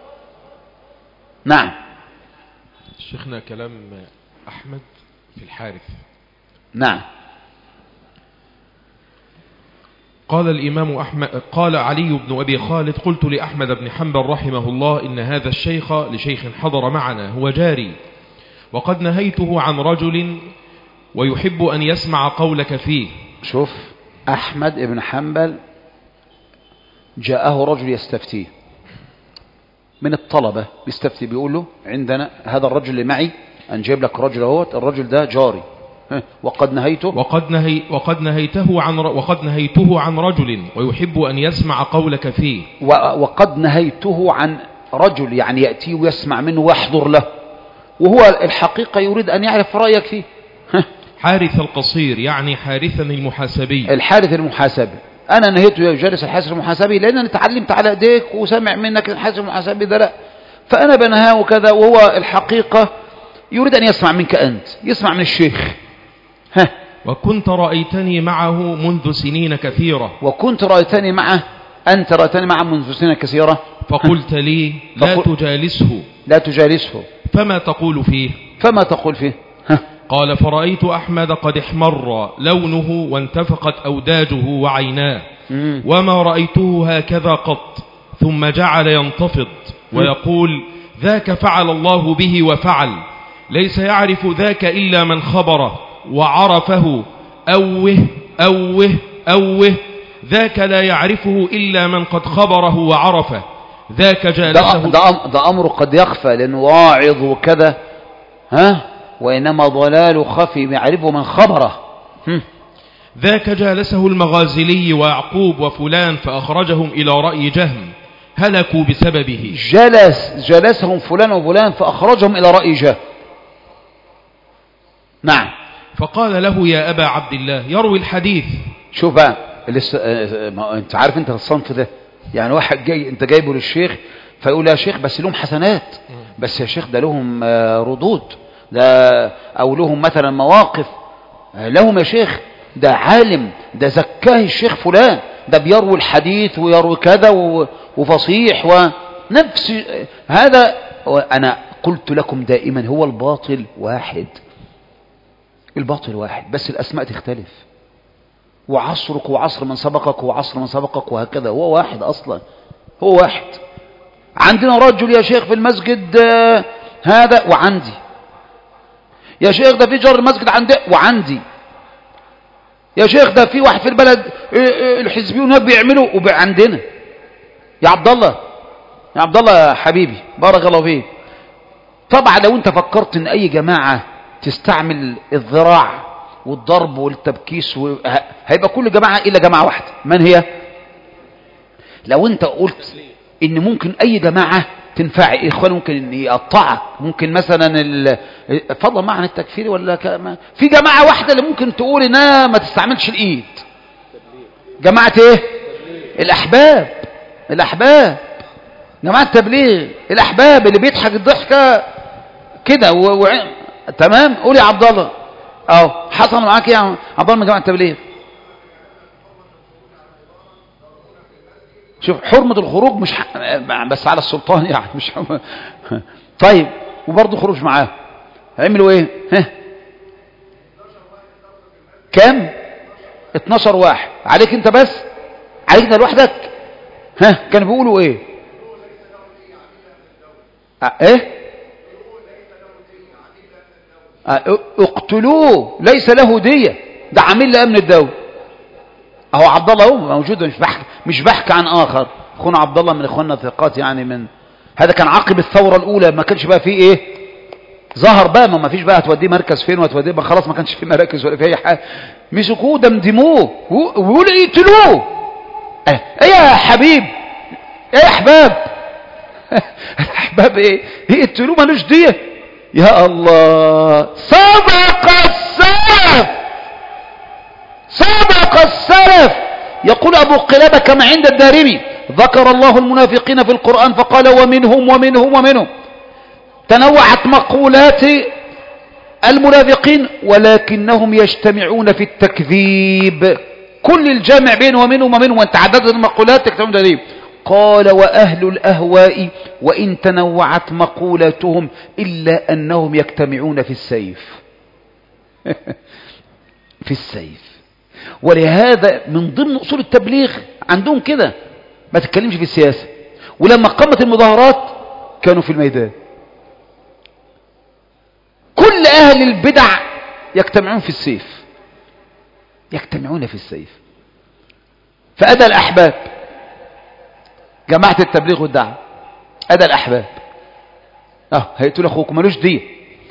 نعم. شيخنا كلام احمد في الحارث. نعم. قال الإمام أحمد، قال علي بن أبي خالد: قلت لأحمد بن حنبل رحمه الله إن هذا الشيخ لشيخ حضر معنا هو جاري، وقد نهيته عن رجل ويحب أن يسمع قولك فيه. شوف، أحمد بن حنبل جاءه رجل يستفتيه من الطلبة، يستفتي بيقول له عندنا هذا الرجل اللي معي، أن جايب لك رجل اهوت، الرجل ده جاري، وقد نهيته وقد نهي وقد نهيته عن وقد نهيته عن رجل ويحب أن يسمع قولك فيه. وقد نهيته عن رجل يعني يأتي ويسمع منه ويحضر له، وهو الحقيقة يريد أن يعرف رأيك فيه. حارث القصير يعني حارثا المحاسبي. الحارث المحاسبي، أنا نهيته يا جالس الحارث المحاسبي لأن أنا تعلمت على إيديك وسمع منك الحارث المحاسبي ده لا، فأنا بنهاه وكذا، وهو الحقيقة يريد أن يسمع منك أنت، يسمع من الشيخ. ها. وكنت رأيتني معه منذ سنين كثيرة. وكنت رأيتني معه، أنت رأيتني معه منذ سنين كثيرة. فقلت لي لا فقل... تجالسه. لا تجالسه. فما تقول فيه؟ فما تقول فيه؟ ها. قال: فرأيت أحمد قد احمر لونه وانتفقت أوداجه وعيناه، مم. وما رأيته هكذا قط. ثم جعل ينتفض ويقول: ذاك فعل الله به وفعل، ليس يعرف ذاك إلا من خبره وعرفه، أوه أوه أوه، ذاك لا يعرفه إلا من قد خبره وعرفه، ذاك جالسه. ده, ده, ده أمر قد يخفى لأنه واعظ وكذا، ها، وإنما ضلال خفي يعرفه من خبره. هم. ذاك جالسه المغازلي ويعقوب وفلان فأخرجهم إلى رأي جهم، هلكوا بسببه. جلس جلسهم فلان وفلان فأخرجهم إلى رأي جهم. نعم. فقال له: يا أبا عبد الله، يروي الحديث. شوف بقى لس... انت عارف انت الصنف ده، يعني واحد جاي انت جايبه للشيخ فيقول يا شيخ بس لهم حسنات، بس يا شيخ ده لهم ردود، ده او لهم مثلا مواقف، لهم يا شيخ ده عالم، ده زكاه الشيخ فلان، ده بيروي الحديث ويروي كذا وفصيح و... نفس هذا. أنا قلت لكم دائما هو الباطل واحد، الباطل واحد بس الأسماء تختلف، وعصرك وعصر من سبقك وعصر من سبقك وهكذا، هو واحد أصلا، هو واحد. عندنا رجل يا شيخ في المسجد هذا وعندي، يا شيخ ده في جار المسجد عندي وعندي، يا شيخ ده في واحد في البلد الحزبيون هناك بيعملوا وعندنا. يا عبد الله يا عبد الله يا حبيبي بارك الله فيك، طبعا لو انت فكرت ان اي جماعة تستعمل الذراع والضرب والتبكيس و... هيبقى كل جماعة الا جماعة واحدة، من هي؟ لو انت قلت ان ممكن اي جماعة تنفع اخوان، ممكن يقطعك، ممكن مثلا ال... فضل معنى التكفير ولا ك... في جماعة واحدة اللي ممكن تقول انها ما تستعملش الايد، جماعة ايه؟ الاحباب، الاحباب جماعة التبليغ، الأحباب اللي بيضحك الضحكة كده و... و... تمام. قول يا عبد الله أهو حصل معاك يا عبد الله من جماعة التبليغ. شوف حرمة الخروج مش ح... بس على السلطان يعني مش حرمة. طيب وبرضه خروج معاه هيعملوا ايه؟ ها كام؟ اتناشر واحد عليك انت بس، عليك انت لوحدك. ها كانوا بيقولوا ايه؟ اه ايه اه اقتلوه ليس له دية، ده عميل لأمن الدولة. اهو عبد الله اهو موجود، مش بحكي مش بحكي عن اخر. اخونا عبد الله من اخواننا الثقات يعني، من هذا كان عقب الثورة الاولى، ما كانش بقى فيه ايه ظهر بقى، ما فيش بقى هتوديه مركز فين وهتوديه بقى، خلاص ما كانش فيه مراكز ولا فيه اي حاجه. مسكوه دمدموه ويقولوا يقتلوه. اه ايه يا حبيب ايه يا احباب الاحباب ايه يقتلوه مالوش ديه. يا الله سبق السلف، سبق السلف. يقول ابو قلابه كما عند الدارمي ذكر الله المنافقين في القرآن فقال ومنهم ومنهم ومنهم. تنوعت مقولات المنافقين ولكنهم يجتمعون في التكذيب، كل الجامع بين ومنهم ومنهم، وانت عددت المقولات تكتبون تكذيب. قال وأهل الأهواء وإن تنوعت مقولاتهم إلا أنهم يجتمعون في السيف في السيف. ولهذا من ضمن أصول التبليغ عندهم كده، ما تتكلمش في السياسة، ولما قامت المظاهرات كانوا في الميدان. كل أهل البدع يجتمعون في السيف، يجتمعون في السيف. فأدى الأحباب جماعة التبليغ والدعوة، أدى الأحباب اه هيقتلوا أخوكم ملوش دية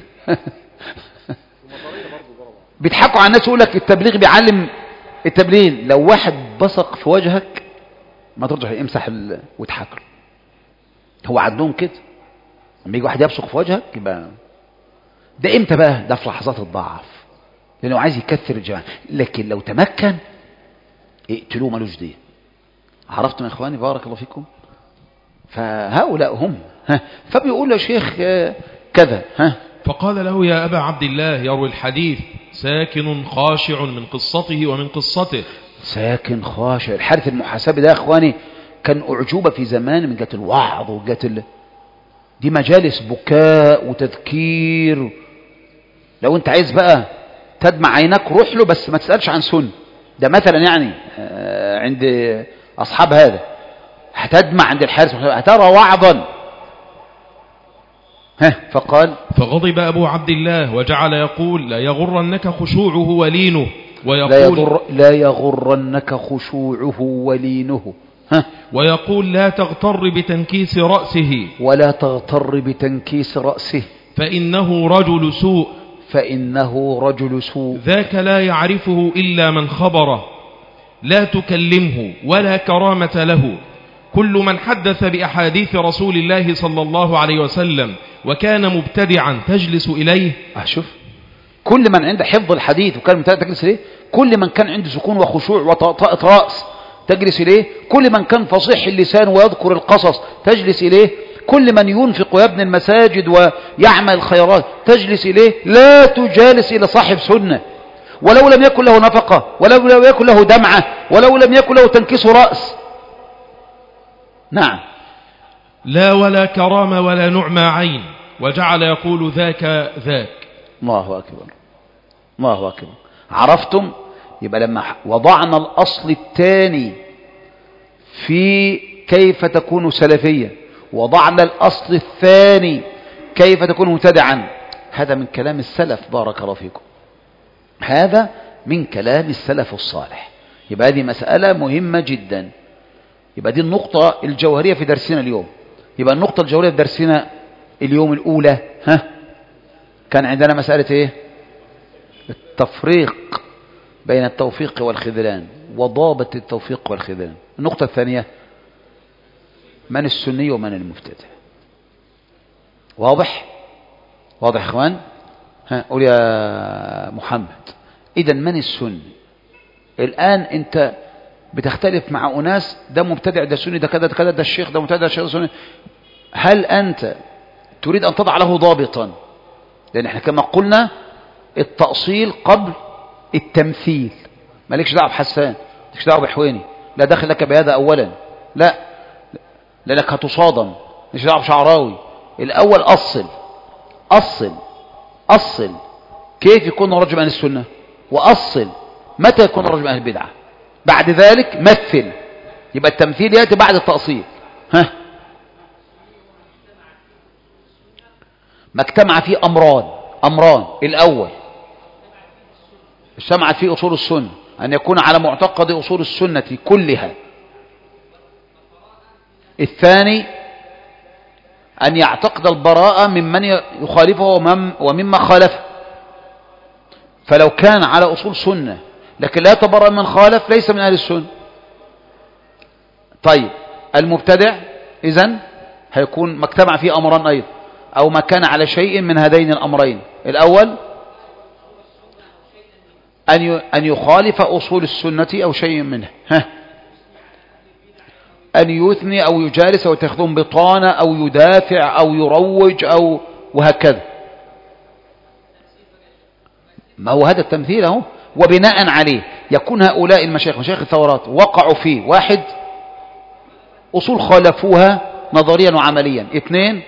بيضحكوا على الناس يقول لك التبليغ بيعلم التبليغ. لو واحد بصق في وجهك ما ترجع امسح ال... وتحكر. هو عندهم كده لما يجي واحد يبصق في وجهك يبقى ده امتى بقى؟ ده في لحظات الضعف، لانه عايز يكثر الجماعة. لكن لو تمكن اقتلوه ملوش دية. عرفتم يا اخواني بارك الله فيكم؟ فهؤلاء هم ها. فبيقول له شيخ كذا ها. فقال له يا أبا عبد الله يروي الحديث ساكن خاشع من قصته ومن قصته. ساكن خاشع. الحارث المحاسبي ده يا اخواني كان أعجوبة في زمان من جهة الوعظ وجهة ال... دي مجالس بكاء وتذكير. لو انت عايز بقى تدمع عينك روح له، بس ما تسألش عن سن ده مثلا يعني عند أصحاب هذا هتدمع عند الحارث هترى وعظا ها. فقال فغضب أبو عبد الله وجعل يقول لا يغرنك خشوعه ولينه، ويقول لا, يغر لا يغرنك خشوعه ولينه ها. ويقول لا تغتر بتنكيس رأسه، ولا تغتر بتنكيس رأسه، فإنه رجل سوء، فإنه رجل سوء، ذاك لا يعرفه إلا من خبره، لا تكلمه ولا كرامة له. كل من حدث بأحاديث رسول الله صلى الله عليه وسلم وكان مبتدعا تجلس إليه. أشوف كل من عنده حفظ الحديث وكان مبتدع تجلس إليه، كل من كان عنده سكون وخشوع وطأطأة رأس تجلس إليه، كل من كان فصيح اللسان ويذكر القصص تجلس إليه، كل من ينفق ويبني المساجد ويعمل الخيرات تجلس إليه. لا تجالس إلى صاحب سنة ولو لم يكن له نفقة، ولو لم يكن له دمعة، ولو لم يكن له تنكيس رأس. نعم. لا ولا كرامة ولا نعمى عين، وجعل يقول ذاك ذاك. الله أكبر، الله أكبر. عرفتم؟ يبقى لما وضعنا الأصل الثاني في كيف تكون سلفيا، وضعنا الأصل الثاني كيف تكون مبتدعا، هذا من كلام السلف. بارك الله فيكم، هذا من كلام السلف الصالح. يبقى هذه مسألة مهمة جدا. يبقى دي النقطة الجوهرية في درسنا اليوم. يبقى النقطة الجوهرية في درسنا اليوم الأولى، ها، كان عندنا مسألة ايه؟ التفريق بين التوفيق والخذلان، وضابط التوفيق والخذلان. النقطة الثانية، من السني ومن المبتدع. واضح؟ واضح يا اخوان؟ ها، قول يا محمد. إذا من السني؟ الآن أنت بتختلف مع أناس، ده مبتدع ده سني ده كذا ده كذا، ده الشيخ ده مبتدع ده الشيخ ده سني. هل أنت تريد أن تضع له ضابطا؟ لأن احنا كما قلنا التأصيل قبل التمثيل. مالكش دعوة بحسان، مالكش دعوة بحويني، لا داخل لك بهذا أولا، لا، لأنك هتصادم. مالكش دعوة بشعراوي. الأول أصل أصل أصل كيف يكون الرجل من أهل السنة، وأصل متى يكون الرجل من أهل البدعة. بعد ذلك مثل. يبقى التمثيل يأتي بعد التأصيل. ها، ما اجتمع فيه أمران. أمران، الأول اجتمعت فيه أصول السنة، أن يكون على معتقد أصول السنة كلها. الثاني أن يعتقد البراءة ممن يخالفه ومما خالفه. فلو كان على أصول سنة لكن لا يتبرأ من خالف ليس من أهل السنة. طيب المبتدع إذن هيكون ما اجتمع فيه أمران أيضا، أو ما كان على شيء من هذين الأمرين. الأول أن يخالف أصول السنة أو شيء منها، ها، أن يثني أو يجالس أو يتخذون بطانة أو يدافع أو يروج أو وهكذا. ما هو هذا التمثيل اهو. وبناء عليه يكون هؤلاء المشايخ مشايخ الثورات وقعوا فيه: واحد، أصول خالفوها نظريا وعمليا. اثنين،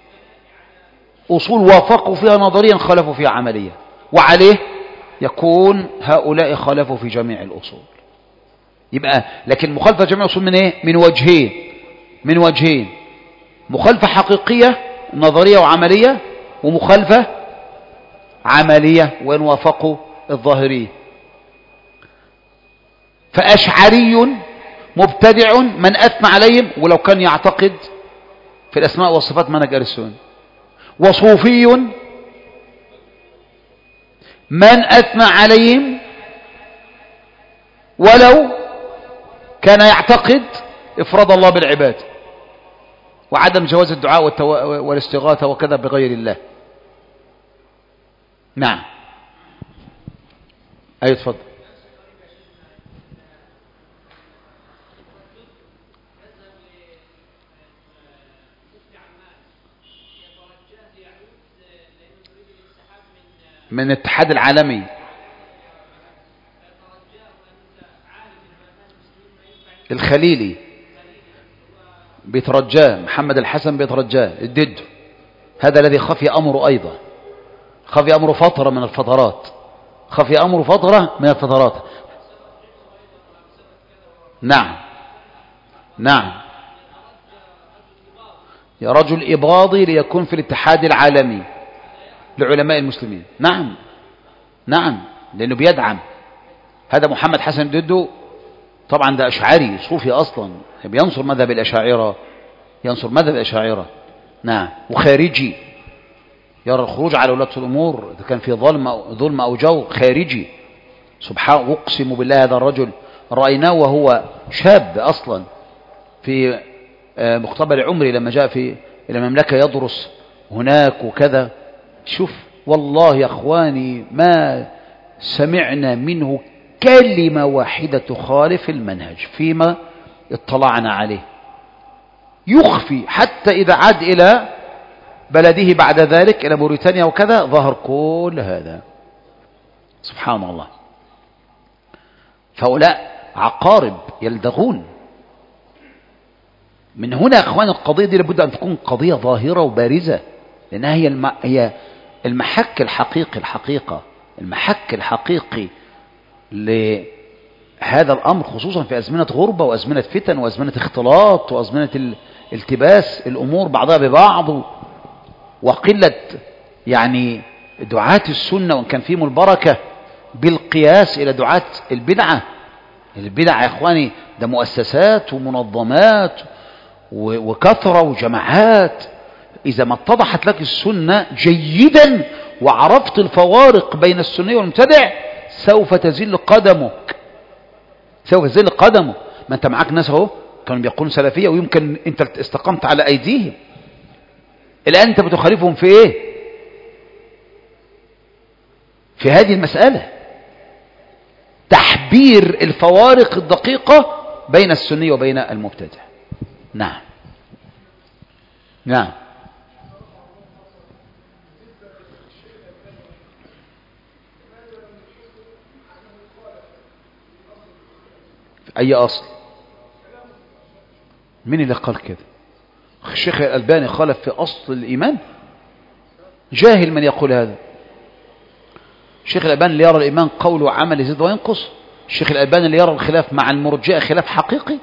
أصول وافقوا فيها نظريا خالفوا فيها عمليا. وعليه يكون هؤلاء خالفوا في جميع الأصول. يبقى لكن مخالفة جميع الأصول من ايه؟ من وجهين. من وجهين: مخالفة حقيقية نظرية وعملية، ومخالفة عملية وإن وافقوا الظاهرية. فأشعري مبتدع من أثنى عليهم ولو كان يعتقد في الأسماء والصفات منهج أهل السنة، وصوفي من أثنى عليهم ولو كان يعتقد إفراد الله بالعباد وعدم جواز الدعاء والاستغاثة وكذا بغير الله. نعم، أي تفضل. من الاتحاد العالمي الخليلي بيترجاه، محمد الحسن بيترجاه الدد، هذا الذي خفي أمره أيضا، خفي أمره فترة من الفترات، خفي أمره فترة من الفترات. نعم نعم، يا رجل إباضي ليكون في الاتحاد العالمي لعلماء المسلمين. نعم نعم، لأنه بيدعم هذا محمد حسن ددو. طبعا ده أشعري صوفي أصلا، بينصر مذهب الأشاعرة، ينصر مذهب الأشاعرة. نعم، وخارجي، يرى الخروج على ولاة الأمور إذا كان في ظلم أو ظلم أو جو خارجي. سبحان، أقسم بالله هذا الرجل رأيناه وهو شاب أصلا في مقتبل عمري لما جاء في المملكة يدرس هناك وكذا. شوف والله يا أخواني ما سمعنا منه كلمة واحدة تخالف المنهج فيما اطلعنا عليه. يخفي حتى إذا عاد إلى بلده بعد ذلك إلى موريتانيا وكذا ظهر كل هذا. سبحان الله، فهؤلاء عقارب يلدغون. من هنا يا اخوان القضية دي لابد ان تكون قضية ظاهرة وبارزة، لانها هي الم... هي المحك الحقيقي الحقيقة المحك الحقيقي لهذا الامر، خصوصا في ازمنة غربة وازمنة فتن وازمنة اختلاط وازمنة التباس الامور بعضها ببعض، وقلة يعني دعاة السنة وان كان فيهم البركة بالقياس الى دعاة البدعة. البدع يا اخواني ده مؤسسات ومنظمات وكثرة وجماعات. إذا ما اتضحت لك السنة جيدا وعرفت الفوارق بين السني والمبتدع سوف تزل قدمك، سوف تزل قدمك. ما أنت معاك ناس اهو كانوا بيقولون سلفية ويمكن أنت استقمت على أيديهم، الآن أنت بتخالفهم في إيه؟ في هذه المسألة تحبير الفوارق الدقيقة بين السني وبين المبتدع. نعم نعم. أي أصل؟ مين اللي قال كده؟ الشيخ الألباني خالف في أصل الإيمان؟ جاهل من يقول هذا. الشيخ الألباني اللي يرى الإيمان قول وعمل يزيد وينقص، الشيخ الألباني اللي يرى الخلاف مع المرجئة خلاف حقيقي،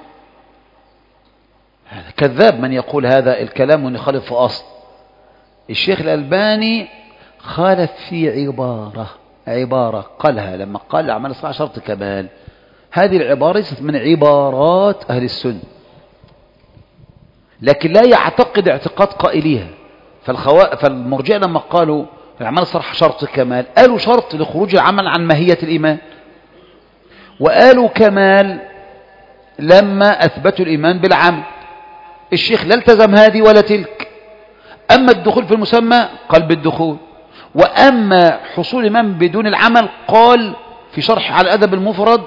هذا كذاب من يقول هذا الكلام وأن يخالف في أصل. الشيخ الألباني خالف في عبارة عبارة قالها لما قال أعمال الصلاة شرط كمال. هذه العبارة ليست من عبارات أهل السنة، لكن لا يعتقد اعتقاد قائليها. فالخوا... فالمرجئة لما قالوا الأعمال الصلاة شرط كمال قالوا شرط لخروج العمل عن ماهية الإيمان، وقالوا كمال لما أثبتوا الإيمان بالعمل. الشيخ لا التزم هذه ولا تلك. أما الدخول في المسمى قال بالدخول، وأما حصول الإيمان بدون العمل قال في شرح على الأدب المفرد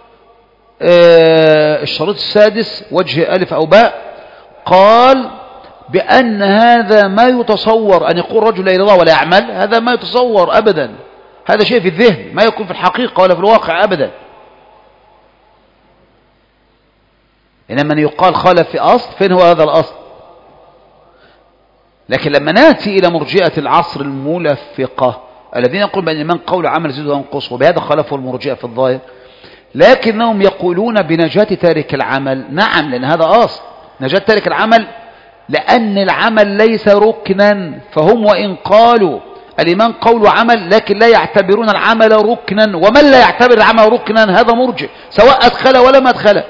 آه الشريط السادس وجه ألف أو باء، قال بأن هذا ما يتصور أن يقول رجل لا إله إلا الله ولا يعمل، هذا ما يتصور أبدا، هذا شيء في الذهن ما يكون في الحقيقة ولا في الواقع أبدا. إنما من يقال خالف في أصل فين هو هذا الأصل؟ لكن لما نأتي إلى مرجئة العصر الملفقة الذين يقولون بأن الإيمان قول عمل يزيد وينقص، وبهذا خالفوا المرجئة في الظاهر، لكنهم يقولون بنجاة تارك العمل. نعم، لأن هذا أصل نجاة تارك العمل، لأن العمل ليس ركنا. فهم وإن قالوا الإيمان قول وعمل لكن لا يعتبرون العمل ركنا، ومن لا يعتبر العمل ركنا هذا مرجئ سواء أدخل ولا ما أدخل.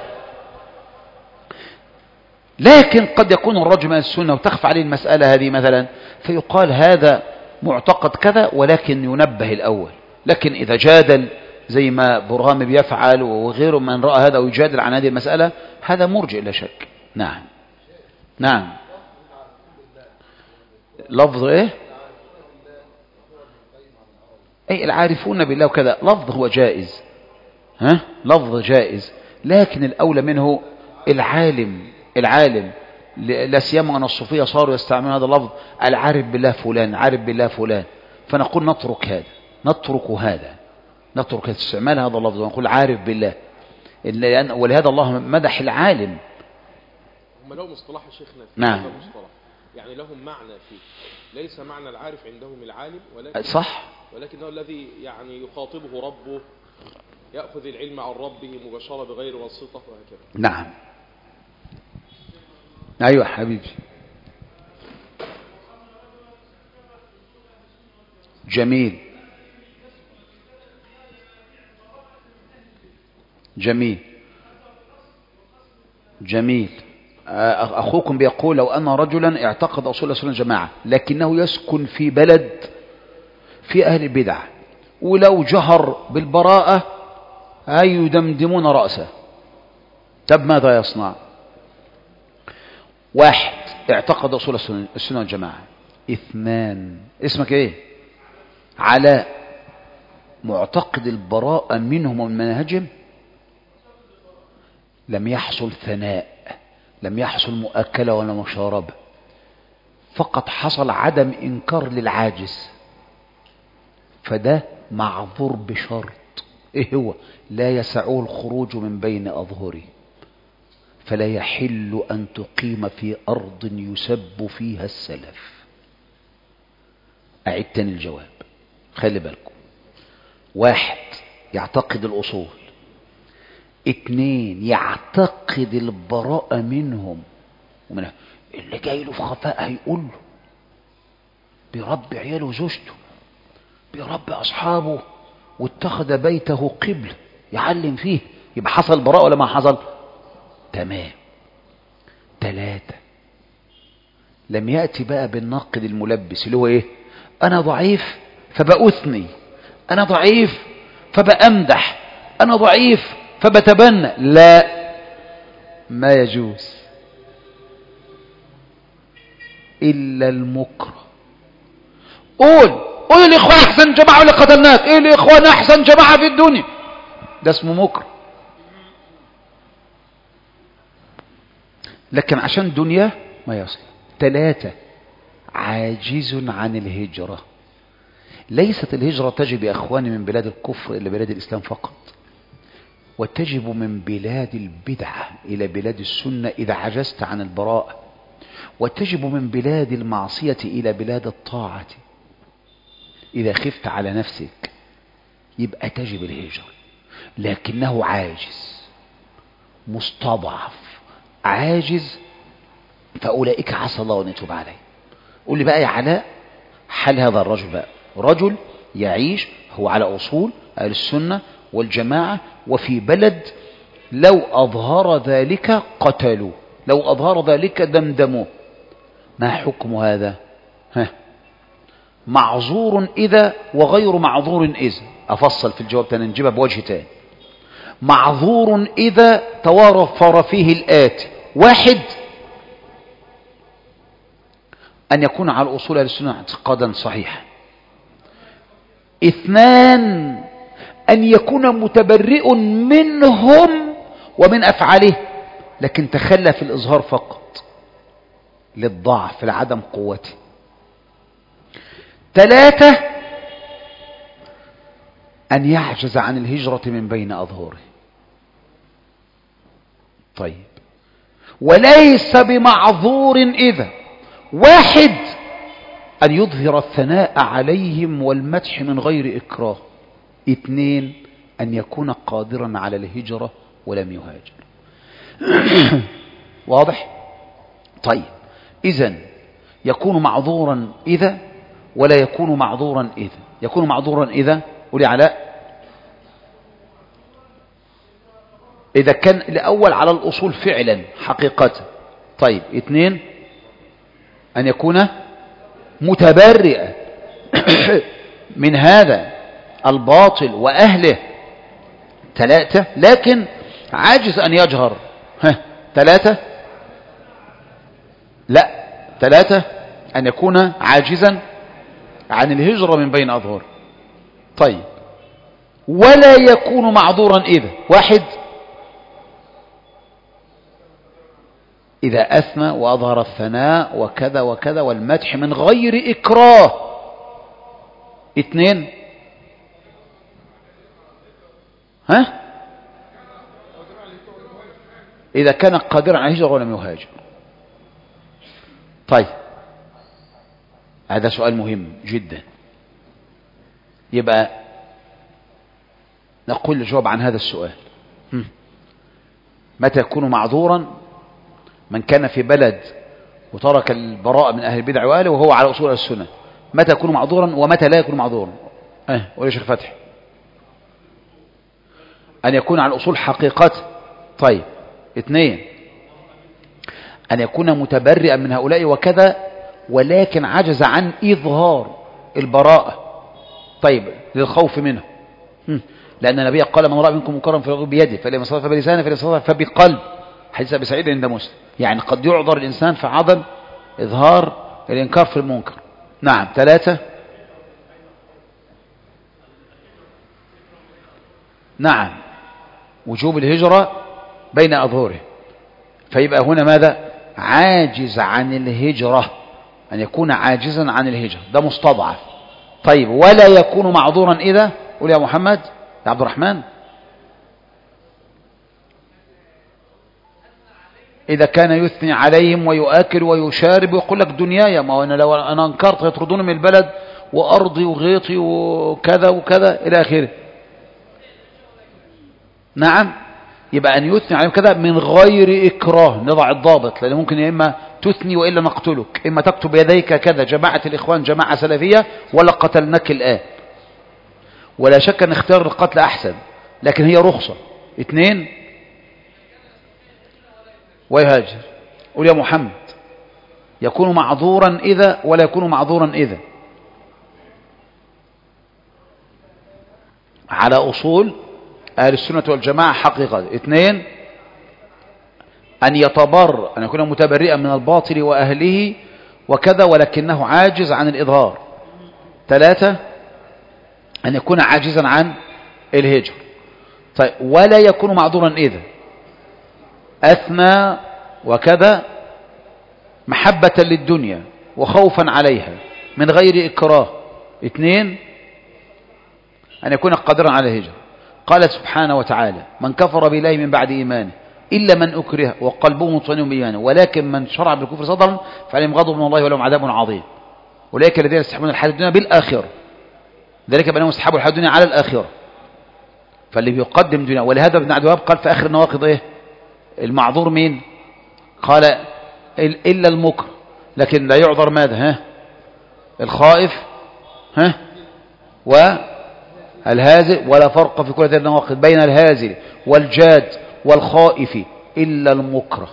لكن قد يكون الرجل من السنة وتخفى عليه المسألة هذه مثلا، فيقال هذا معتقد كذا ولكن ينبه الأول. لكن إذا جادل زي ما برهام بيفعل وغيره من رأى هذا ويجادل عن هذه المسألة، هذا مرجئ لا شك. نعم نعم. لفظ ايه؟ اي العارفون بالله وكذا، لفظ هو جائز، ها لفظ جائز، لكن الأولى منه العالم العالم لا سيما أن الصوفية صاروا يستعملون هذا اللفظ، العارف بالله فلان، عارف بالله فلان، فنقول نترك هذا نترك هذا نترك استعمال هذا اللفظ ونقول عارف بالله. ولهذا الله مدح العالم. هم لهم مصطلح يا شيخنا، نعم مصطلح يعني لهم معنى فيه، ليس معنى العارف عندهم العالم، ولكن صح، ولكنه الذي يعني يخاطبه ربه، يأخذ العلم عن ربه مباشرة بغير واسطة وهكذا. نعم أيوة حبيبي. جميل جميل جميل. أخوكم بيقول لو أن رجلا اعتقد أصول السنة الجماعة لكنه يسكن في بلد في أهل البدع، ولو جهر بالبراءة أي يدمدمون رأسه، طب ماذا يصنع؟ واحد اعتقد أصول السنة الجماعة. اثنان اسمك ايه؟ علاء، معتقد البراءة منهم ومن منهجهم، لم يحصل ثناء، لم يحصل مؤكلة ولا مشاربة، فقط حصل عدم إنكار للعاجز، فده معذور بشرط ايه هو؟ لا يسعه الخروج من بين أظهره. فلا يحل أن تقيم في أرض يسب فيها السلف. أعد تاني الجواب، خلي بالكم. واحد يعتقد الأصول، اتنين يعتقد البراءة منهم ومنها. اللي جاي له في خفاء هيقول له بيربي عياله وزوجته، بيربي أصحابه واتخذ بيته قبلة يعلم فيه، يبقى حصل براءة ولا ما حصل؟ تمام. ثلاثة، لم يأتي بقى بالناقد الملبس اللي هو ايه؟ أنا ضعيف فبأثني، أنا ضعيف فبأمدح، أنا ضعيف فبتبنى. لا، ما يجوز إلا المكره. قول قول الإخوان أحسن جماعة اللي قتلناك، إيه الإخوان أحسن جماعة في الدنيا، ده اسمه مكره. لكن عشان دنيا ما يصل. ثلاثة، عاجز عن الهجرة. ليست الهجرة تجب يا أخواني من بلاد الكفر إلى بلاد الإسلام فقط، وتجب من بلاد البدعة إلى بلاد السنة إذا عجزت عن البراءة، وتجب من بلاد المعصية إلى بلاد الطاعة إذا خفت على نفسك، يبقى تجب الهجرة. لكنه عاجز مستضعف عاجز، فأولئك عسى الله أن يتوب عليه. قول لي بقى يا علاء، حال هذا الرجل بقى، رجل يعيش هو على أصول أهل السنة والجماعة وفي بلد لو أظهر ذلك قتلوا، لو أظهر ذلك دمدموه، ما حكم هذا؟ ها، معذور إذا وغير معذور إذا. أفصل في الجواب تاني، نجيبها بوجه تاني. معذور إذا توافر فيه الآتي: واحد، أن يكون على الأصول أهل السنة اعتقادا صحيحا. اثنان، أن يكون متبرئ منهم ومن أفعاله، لكن تخلى في الإظهار فقط للضعف لعدم قوته. ثلاثة، أن يعجز عن الهجرة من بين أظهره. طيب، وليس بمعذور إذا: واحد، أن يظهر الثناء عليهم والمدح من غير إكراه. اثنين، أن يكون قادرا على الهجرة ولم يهاجر. واضح؟ طيب، إذن يكون معذورا إذا ولا يكون معذورا إذا. يكون معذورا إذا، قولي علاء، إذا كان الأول على الأصول فعلا حقيقة. طيب، اثنين، أن يكون متبرئا من هذا الباطل وأهله. ثلاثة، لكن عاجز أن يجهر. ها، ثلاثة، لا، ثلاثة، أن يكون عاجزا عن الهجرة من بين أظهر. طيب، ولا يكون معذورا إذا: واحد، إذا أثنى وأظهر الثناء وكذا وكذا والمدح من غير إكراه. اثنين، ها، إذا كان قادرا على الهجرة ولم يهاجر. طيب، هذا سؤال مهم جدا. يبقى نقول الجواب عن هذا السؤال: متى يكون معذورا من كان في بلد وترك البراءة من أهل البدع وأهله وهو على أصول السنة؟ متى يكون معذورا ومتى لا يكون معذورا؟ اه ولا شيخ فتحي؟ أن يكون على الأصول حقيقة. طيب، اثنين، أن يكون متبرئا من هؤلاء وكذا ولكن عجز عن إظهار البراءة. طيب، للخوف منه، لأن النبي قال: من رأى منكم منكرا فليغيره بيده، فإن لم يستطع فبلسانه، فإن لم يستطع فبقلب. حديث أبي سعيد عند مسلم. يعني قد يعذر الإنسان في عدم إظهار الإنكار في المنكر. نعم. ثلاثة، نعم، وجوب الهجرة بين أظهره. فيبقى هنا ماذا؟ عاجز عن الهجرة، أن يكون عاجزا عن الهجرة، ده مستضعف. طيب، ولا يكون معذورا إذا، قول يا محمد يا عبد الرحمن. إذا كان يثني عليهم ويؤكل ويشارب ويقول لك دنياي، ما هو أنا لو أنا أنكرت يطردوني من البلد وأرضي وغيطي وكذا وكذا إلى آخره. نعم، يبقى أن يثني عليهم كذا من غير إكراه، نضع الضابط، لأن ممكن يا إما تثني وإلا نقتلك، إما تكتب يديك كذا جماعة الإخوان جماعة سلفية ولا قتلناك الآن. ولا شك أن اختيار القتل أحسن، لكن هي رخصة. اثنين، ويهاجر. قول يا محمد يكون معذورا إذا ولا يكون معذورا إذا، على أصول أهل السنة والجماعة حقيقة. اثنين، أن يتبر، أن يكون متبرئا من الباطل وأهله وكذا ولكنه عاجز عن الإظهار. ثلاثة، أن يكون عاجزا عن الهجر. طيب، ولا يكون معذورا إذا أثنى وكذا محبة للدنيا وخوفا عليها من غير إكراه. اثنين، أن يكون قادرا على الهجر. قال سبحانه وتعالى: من كفر بالله من بعد إيمانه إلا من أكره وقلبه مطمئن بإيمانه ولكن من شرع بالكفر صدرا فعليهم غضب من الله ولهم عذاب عظيم. أولئك الذين يستحبون الحياة الدنيا بالآخرة، ذلك بأنهم استحبوا الحياة الدنيا على الآخرة، فاللي بيقدم دنيا. ولهذا ابن عبد الوهاب قال في آخر النواقض إيه؟ المعذور مين؟ قال إلا المكر، لكن لا يعذر ماذا؟ ها؟ الخائف ها؟ والهازل، ولا فرق في كل هذه النواقض بين الهازل والجاد والخائف إلا المكره.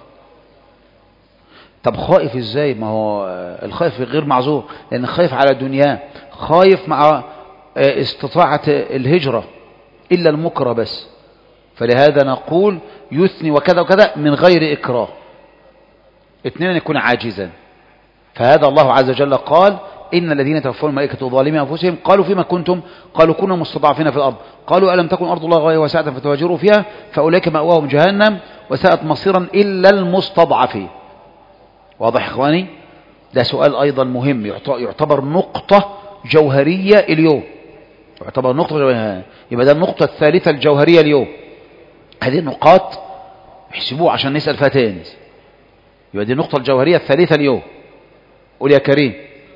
طب خائف ازاي؟ ما هو الخائف غير معذور، لأن خايف على دنياه، خايف مع استطاعة الهجرة، إلا المكره بس. فلهذا نقول يثني وكذا وكذا من غير إكراه. اثنين، يكون عاجزا. فهذا الله عز وجل قال: إن الذين توفون الملائكة ظالمي أنفسهم قالوا فيما كنتم؟ قالوا كنا مستضعفين في الأرض. قالوا ألم تكن أرض الله غير واسعة فتهاجروا فيها فأولئك مأواهم جهنم وساءت مصيرا إلا المستضعفين. واضح يا إخواني؟ ده سؤال أيضا مهم، يعتبر نقطة جوهرية اليوم، يعتبر نقطة جوهرية. يبقى ده النقطة الثالثة الجوهرية اليوم. هذه النقاط احسبوه عشان نسأل فيها تاني. يبقى دي النقطة الجوهرية الثالثة اليوم. قول يا كريم.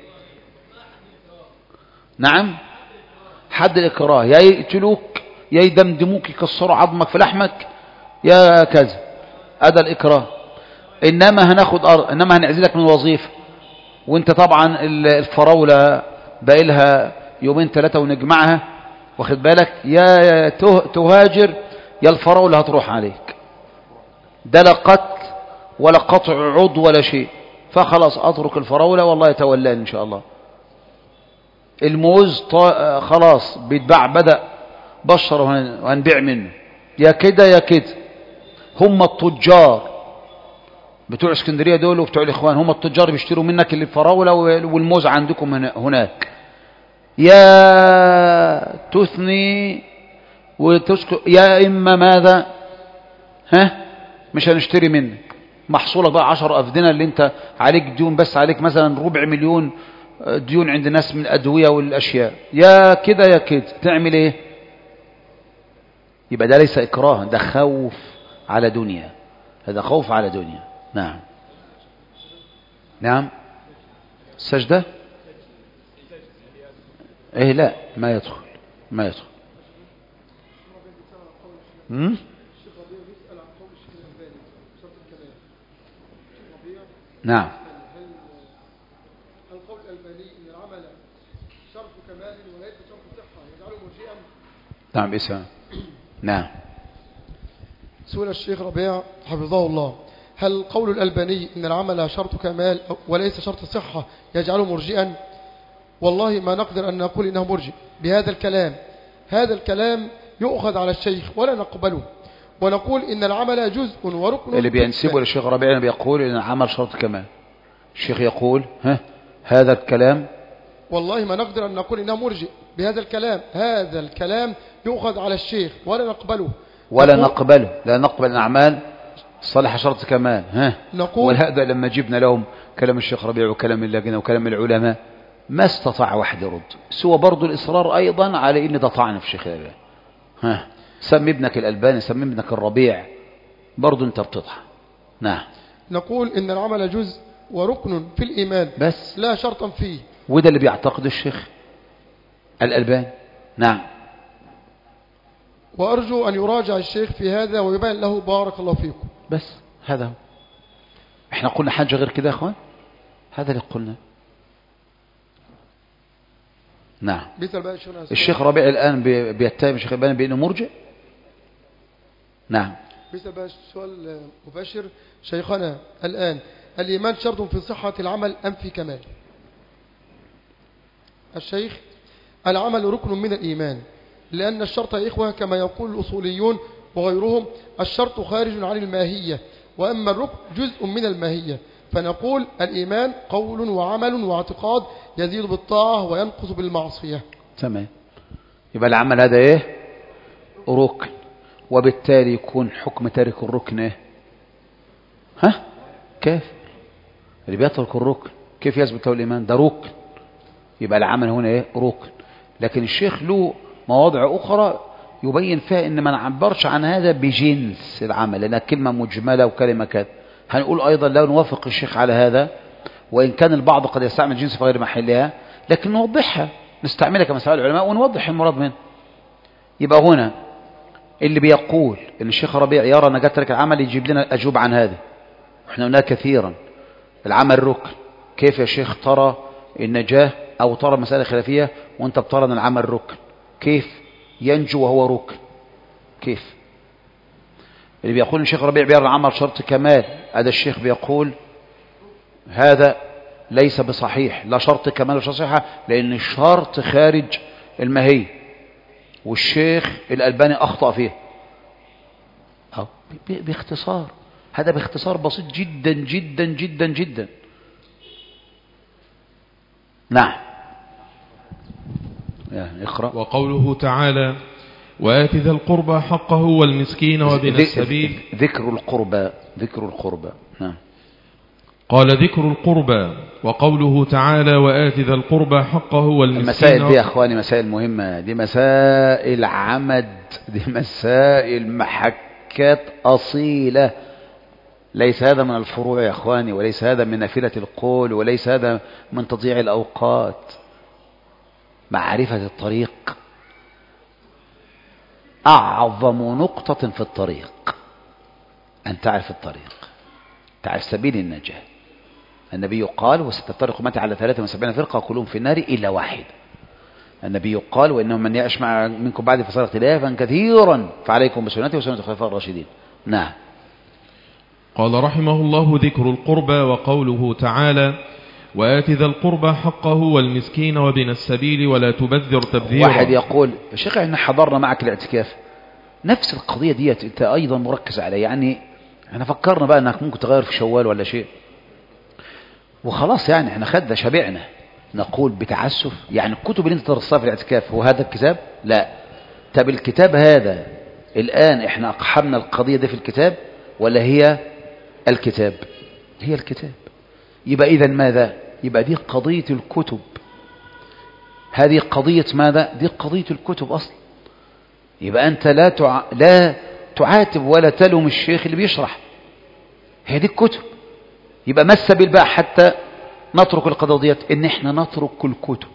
نعم، حد الإكراه، يا يقتلوك يا يدمدموك يكسروا عظمك في لحمك يا كذا، هذا الإكراه. إنما هناخد أرض، إنما هنعزلك من وظيفة، وانت طبعا الفراولة باقيلها يومين ثلاثة ونجمعها، واخد بالك، يا تهاجر يا الفراولة هتروح عليك. ده لا قتل ولا قطع عضو ولا شيء، فخلاص أترك الفراولة والله يتولاني إن شاء الله. الموز خلاص بيتباع، بدأ بشر وهنبيع منه، يا كده يا كده. هم التجار بتوع اسكندرية دول وبتوع الإخوان، هم التجار بيشتروا منك الفراولة والموز عندكم هناك. يا تثني وتسكت، يا إما ماذا؟ ها؟ مش هنشتري منك، محصولك بقى عشر أفدنة اللي انت عليك ديون، بس عليك مثلا ربع مليون ديون عند ناس من الأدوية والأشياء، يا كده يا كده. تعمل ايه؟ يبقى ده ليس إكراه، ده خوف على دنيا، هذا خوف على دنيا. نعم نعم. السجدة ايه؟ لا، ما يدخل ما يدخل. امم نعم. القول الألباني إن العمل شرط كمال وليس شرط صحة يجعله مرجئا. نعم اسمع. نعم. سئل الشيخ ربيع حفظه الله: هل قول الألباني إن العمل شرط كمال وليس شرط صحة يجعله مرجئا؟ والله ما نقدر أن نقول إنه مرجئ بهذا الكلام. هذا الكلام يؤخذ على الشيخ ولا نقبله، ونقول إن العمل جزء وركن. اللي بينسبه للشيخ ربيع بيقول إن العمل شرط كمال، الشيخ يقول ها هذا الكلام والله ما نقدر أن نقول إنه مرجئ بهذا الكلام. هذا الكلام يؤخذ على الشيخ ولا نقبله ولا نقبله لا نقبل الأعمال صالحة شرط كمال. ها نقول ولهذا لما جبنا لهم كلام الشيخ ربيع وكلام اللجنة وكلام العلماء ما استطاع واحد يرد، سوى برضو الإصرار أيضا على إن ده طعن في الشيخ ربيع. ها سمي ابنك الألباني، سمي ابنك الربيع، برضو انت بتضحى. نعم. نقول إن العمل جزء وركن في الإيمان بس لا شرطا فيه. وده اللي بيعتقده الشيخ الألباني. نعم. وأرجو أن يراجع الشيخ في هذا ويبين له بارك الله فيكم. بس هذا هو. احنا قلنا حاجة غير كده يا اخوان؟ هذا اللي قلنا. نعم. الشيخ ربيع الآن بيتهم الشيخ الألباني بأنه مرجع. نعم. بيسأل بقى سؤال مباشر. شيخنا الآن الإيمان شرط في صحة العمل أم في كمال؟ الشيخ العمل ركن من الإيمان، لأن الشرط يا إخوة كما يقول الأصوليون وغيرهم الشرط خارج عن الماهية، وأما الركن جزء من الماهية، فنقول الإيمان قول وعمل واعتقاد يزيد بالطاعة وينقص بالمعصية. تمام. يبقى العمل هذا إيه؟ ركن، وبالتالي يكون حكم تارك الركن إيه؟ ها؟ كيف؟ اللي بيترك الركن كيف يثبت له الإيمان؟ ده ركن. يبقى العمل هنا إيه؟ ركن. لكن الشيخ له مواضع أخرى يبين فيها إن ما نعبرش عن هذا بجنس العمل، لأنها كلمة مجملة وكلمة كذا. هنقول أيضا لا نوافق الشيخ على هذا، وإن كان البعض قد يستعمل جنس في غير محلها، لكن نوضحها، نستعملها كمسائل العلماء ونوضح المراد منه. يبقى هنا اللي بيقول إن الشيخ ربيع يرى نجاة ترك العمل يجيب لنا أجوب عن هذا. احنا قلنا كثيرا العمل ركن. كيف يا شيخ ترى النجاة أو ترى مسألة خلافية وأنت بترى أن العمل ركن؟ كيف ينجو وهو ركن؟ كيف؟ اللي بيقول الشيخ ربيع بيرى العمل شرط كمال، هذا الشيخ بيقول هذا ليس بصحيح، لا شرط كمال ولا صحيحة، لأن الشرط خارج الماهية، والشيخ الألباني أخطأ فيه. أو باختصار، هذا باختصار بسيط جدا جدا جدا جدا. نعم. اقرأ. وقوله تعالى وآت ذا القربى حقه والمسكين وابن السبيل. ذكر القربى. ذكر القربى. نعم. قال ذكر القربى. وقوله تعالى وآت ذا القربى حقه والمسكين. المسائل دي يا أخواني مسائل مهمة، دي مسائل عمد، دي مسائل محكات أصيلة. ليس هذا من الفروع يا أخواني، وليس هذا من نافلة القول، وليس هذا من تضييع الأوقات. معرفة الطريق أعظم نقطة في الطريق، أن تعرف الطريق، تعرف سبيل النجاة. النبي قال وستفترق أمتي على ثلاثة وسبعين فرقة كلهم في النار إلا واحد. النبي قال وإنه من يعش منكم بعد فصار اختلافا كثيرا فعليكم بسنتي وسنة الخلفاء الراشدين. نعم. قال رحمه الله ذكر القربى. وقوله تعالى وآت ذا القربى حقه والمسكين وابن السبيل ولا تبذر تبذيرا. واحد يقول يا شيخ احنا حضرنا معك الاعتكاف، نفس القضية ديت انت ايضا مركز عليها، يعني احنا فكرنا بقى انك ممكن تغير في شوال ولا شيء وخلاص، يعني احنا خدنا شبعنا. نقول بتعسف يعني الكتب اللي انت درستها في الاعتكاف هو هذا الكتاب؟ لا. طب الكتاب هذا الآن احنا اقحمنا القضية دي في الكتاب ولا هي الكتاب؟ هي الكتاب. يبقى إذن ماذا؟ يبقى دي قضية الكتب. هذه قضية ماذا؟ دي قضية الكتب أصلا. يبقى أنت لا تع... لا تعاتب ولا تلوم الشيخ اللي بيشرح، هي دي الكتب. يبقى ما السبيل بقى حتى نترك القضيات؟ إن إحنا نترك الكتب،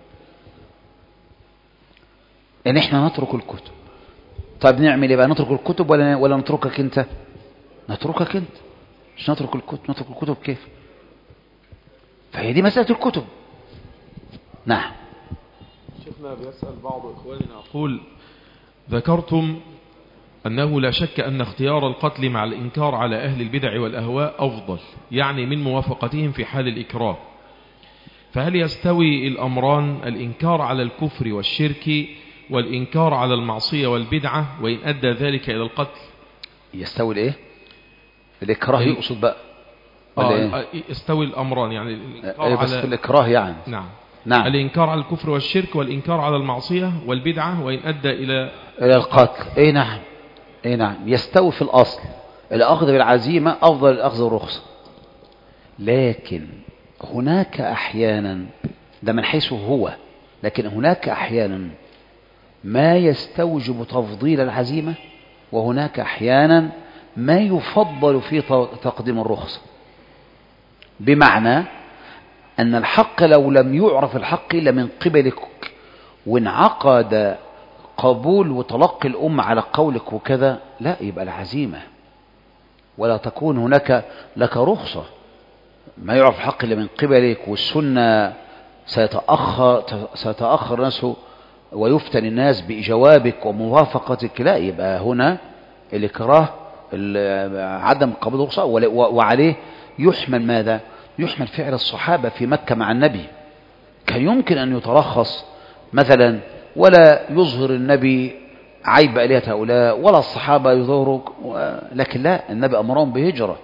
إن إحنا نترك الكتب. طيب نعمل إيه بقى؟ نترك الكتب ولا ولا نتركك أنت؟ نتركك أنت، مش نترك الكتب. نترك الكتب كيف؟ فهي دي مسألة الكتب. نعم. شيخنا بيسأل بعض إخواننا يقول ذكرتم أنه لا شك أن اختيار القتل مع الإنكار على أهل البدع والأهواء أفضل، يعني من موافقتهم في حال الإكراه، فهل يستوي الأمران الإنكار على الكفر والشرك والإنكار على المعصية والبدعة وإن أدى ذلك إلى القتل؟ يستوي الإيه؟ الإكراه يقصد بقى ولا آه إيه؟ يستوي الأمران يعني الإنكار إيه بس على في الإكراه يعني. نعم. نعم. الإنكار على الكفر والشرك والإنكار على المعصية والبدعة وإن أدى إلى إلى القتل. إيه نعم. إيه نعم. يستوي في الأصل الأخذ بالعزيمة أفضل الأخذ بالرخصة، لكن هناك أحيانا ده من حيث هو، لكن هناك أحيانا ما يستوجب تفضيل العزيمة، وهناك أحيانا ما يفضل في تقديم الرخصة، بمعنى أن الحق لو لم يعرف الحق إلا من قبلك وانعقد قبول وتلقي الأمة على قولك وكذا، لا، يبقى العزيمة ولا تكون هناك لك رخصة. ما يعرف الحق إلا من قبلك والسنة سيتأخر, سيتأخر الناس ويفتن الناس بجوابك وموافقتك، لا، يبقى هنا الإكراه عدم قبول الرخصة. وعليه يحمل ماذا؟ يحمل فعل الصحابة في مكة مع النبي. كان يمكن أن يترخص مثلا ولا يظهر النبي عيب آلهة هؤلاء ولا الصحابة يظهروا، لكن لا، النبي أمرهم بهجرة،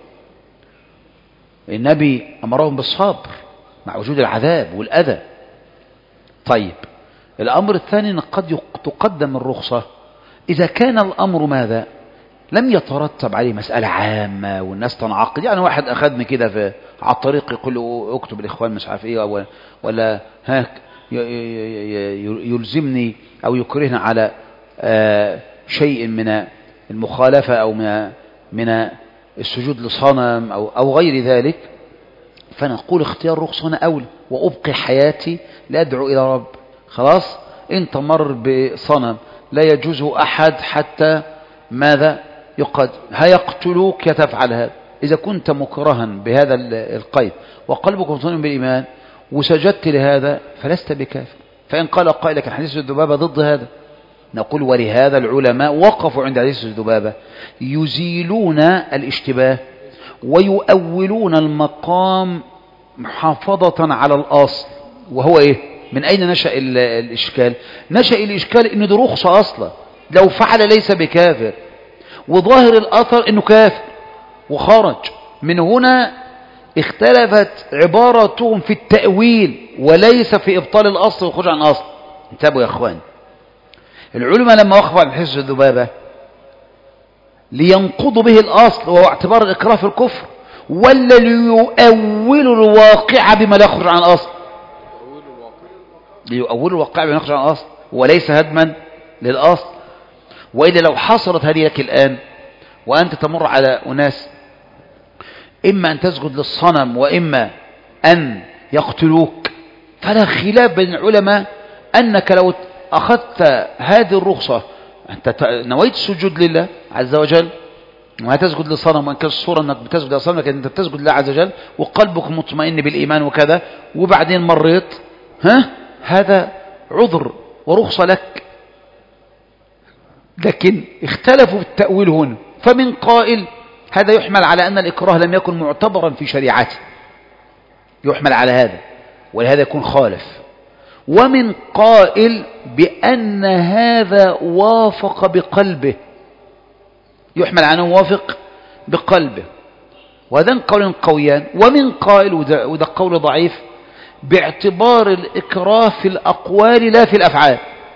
النبي أمرهم بالصبر مع وجود العذاب والأذى. طيب، الأمر الثاني أن قد تقدم الرخصة إذا كان الأمر ماذا؟ لم يترتب عليه مسألة عامة والناس تنعقد. يعني واحد أخذني كده في على الطريق يقول له اكتب الإخوان مش عارف إيه، ولا هاك يلزمني أو يكرهنا على شيء من المخالفة أو من من السجود لصنم أو أو غير ذلك، فنقول اختيار رخصة هنا أولى، وأبقي حياتي لأدعو إلى رب. خلاص، أنت مر بصنم لا يجوز أحد حتى ماذا يقد هيقتلوك يتفعل هذا. إذا كنت مكرها بهذا القيد وقلبك مطمئن بالإيمان وسجدت لهذا فلست بكافر. فإن قال قائل لك حديث الذبابة ضد هذا، نقول ولهذا العلماء وقفوا عند حديث الذبابة يزيلون الاشتباه ويؤولون المقام محافظة على الأصل. وهو إيه؟ من أين نشأ الإشكال؟ نشأ الإشكال إنه دي رخصة أصلا، لو فعل ليس بكافر، وظاهر الأثر إنه كافر وخرج. من هنا اختلفت عبارتهم في التأويل وليس في إبطال الأصل والخروج عن الأصل. انتبهوا يا أخوان، العلماء لما وقفوا على حديث الذبابة لينقضوا به الأصل وهو اعتبار الإكراه في الكفر، ولا ليؤولوا الواقع بما لا يخرج عن الأصل؟ ليؤولوا الواقع بما لا يخرج عن الأصل وليس هدما للأصل. وإلا لو حصلت هذه لك الآن وأنت تمر على أناس إما أن تسجد للصنم وإما أن يقتلوك، فلا خلاف بين العلماء أنك لو أخذت هذه الرخصة، أنت نويت السجود لله عز وجل وهتسجد للصنم، وإن كانت الصورة أنك بتسجد للصنم لكن أنت بتسجد لله عز وجل وقلبك مطمئن بالإيمان وكذا، وبعدين مريت، ها هذا عذر ورخصة لك. لكن اختلفوا في التأويل هنا، فمن قائل هذا يحمل على أن الإكراه لم يكن معتبرا في شريعته، يحمل على هذا ولهذا يكون خالف. ومن قائل بأن هذا وافق بقلبه، يحمل على أنه وافق بقلبه، وهذا قول قويان. ومن قائل وده, وده قول ضعيف باعتبار الإكراه في الأقوال لا في الأفعال،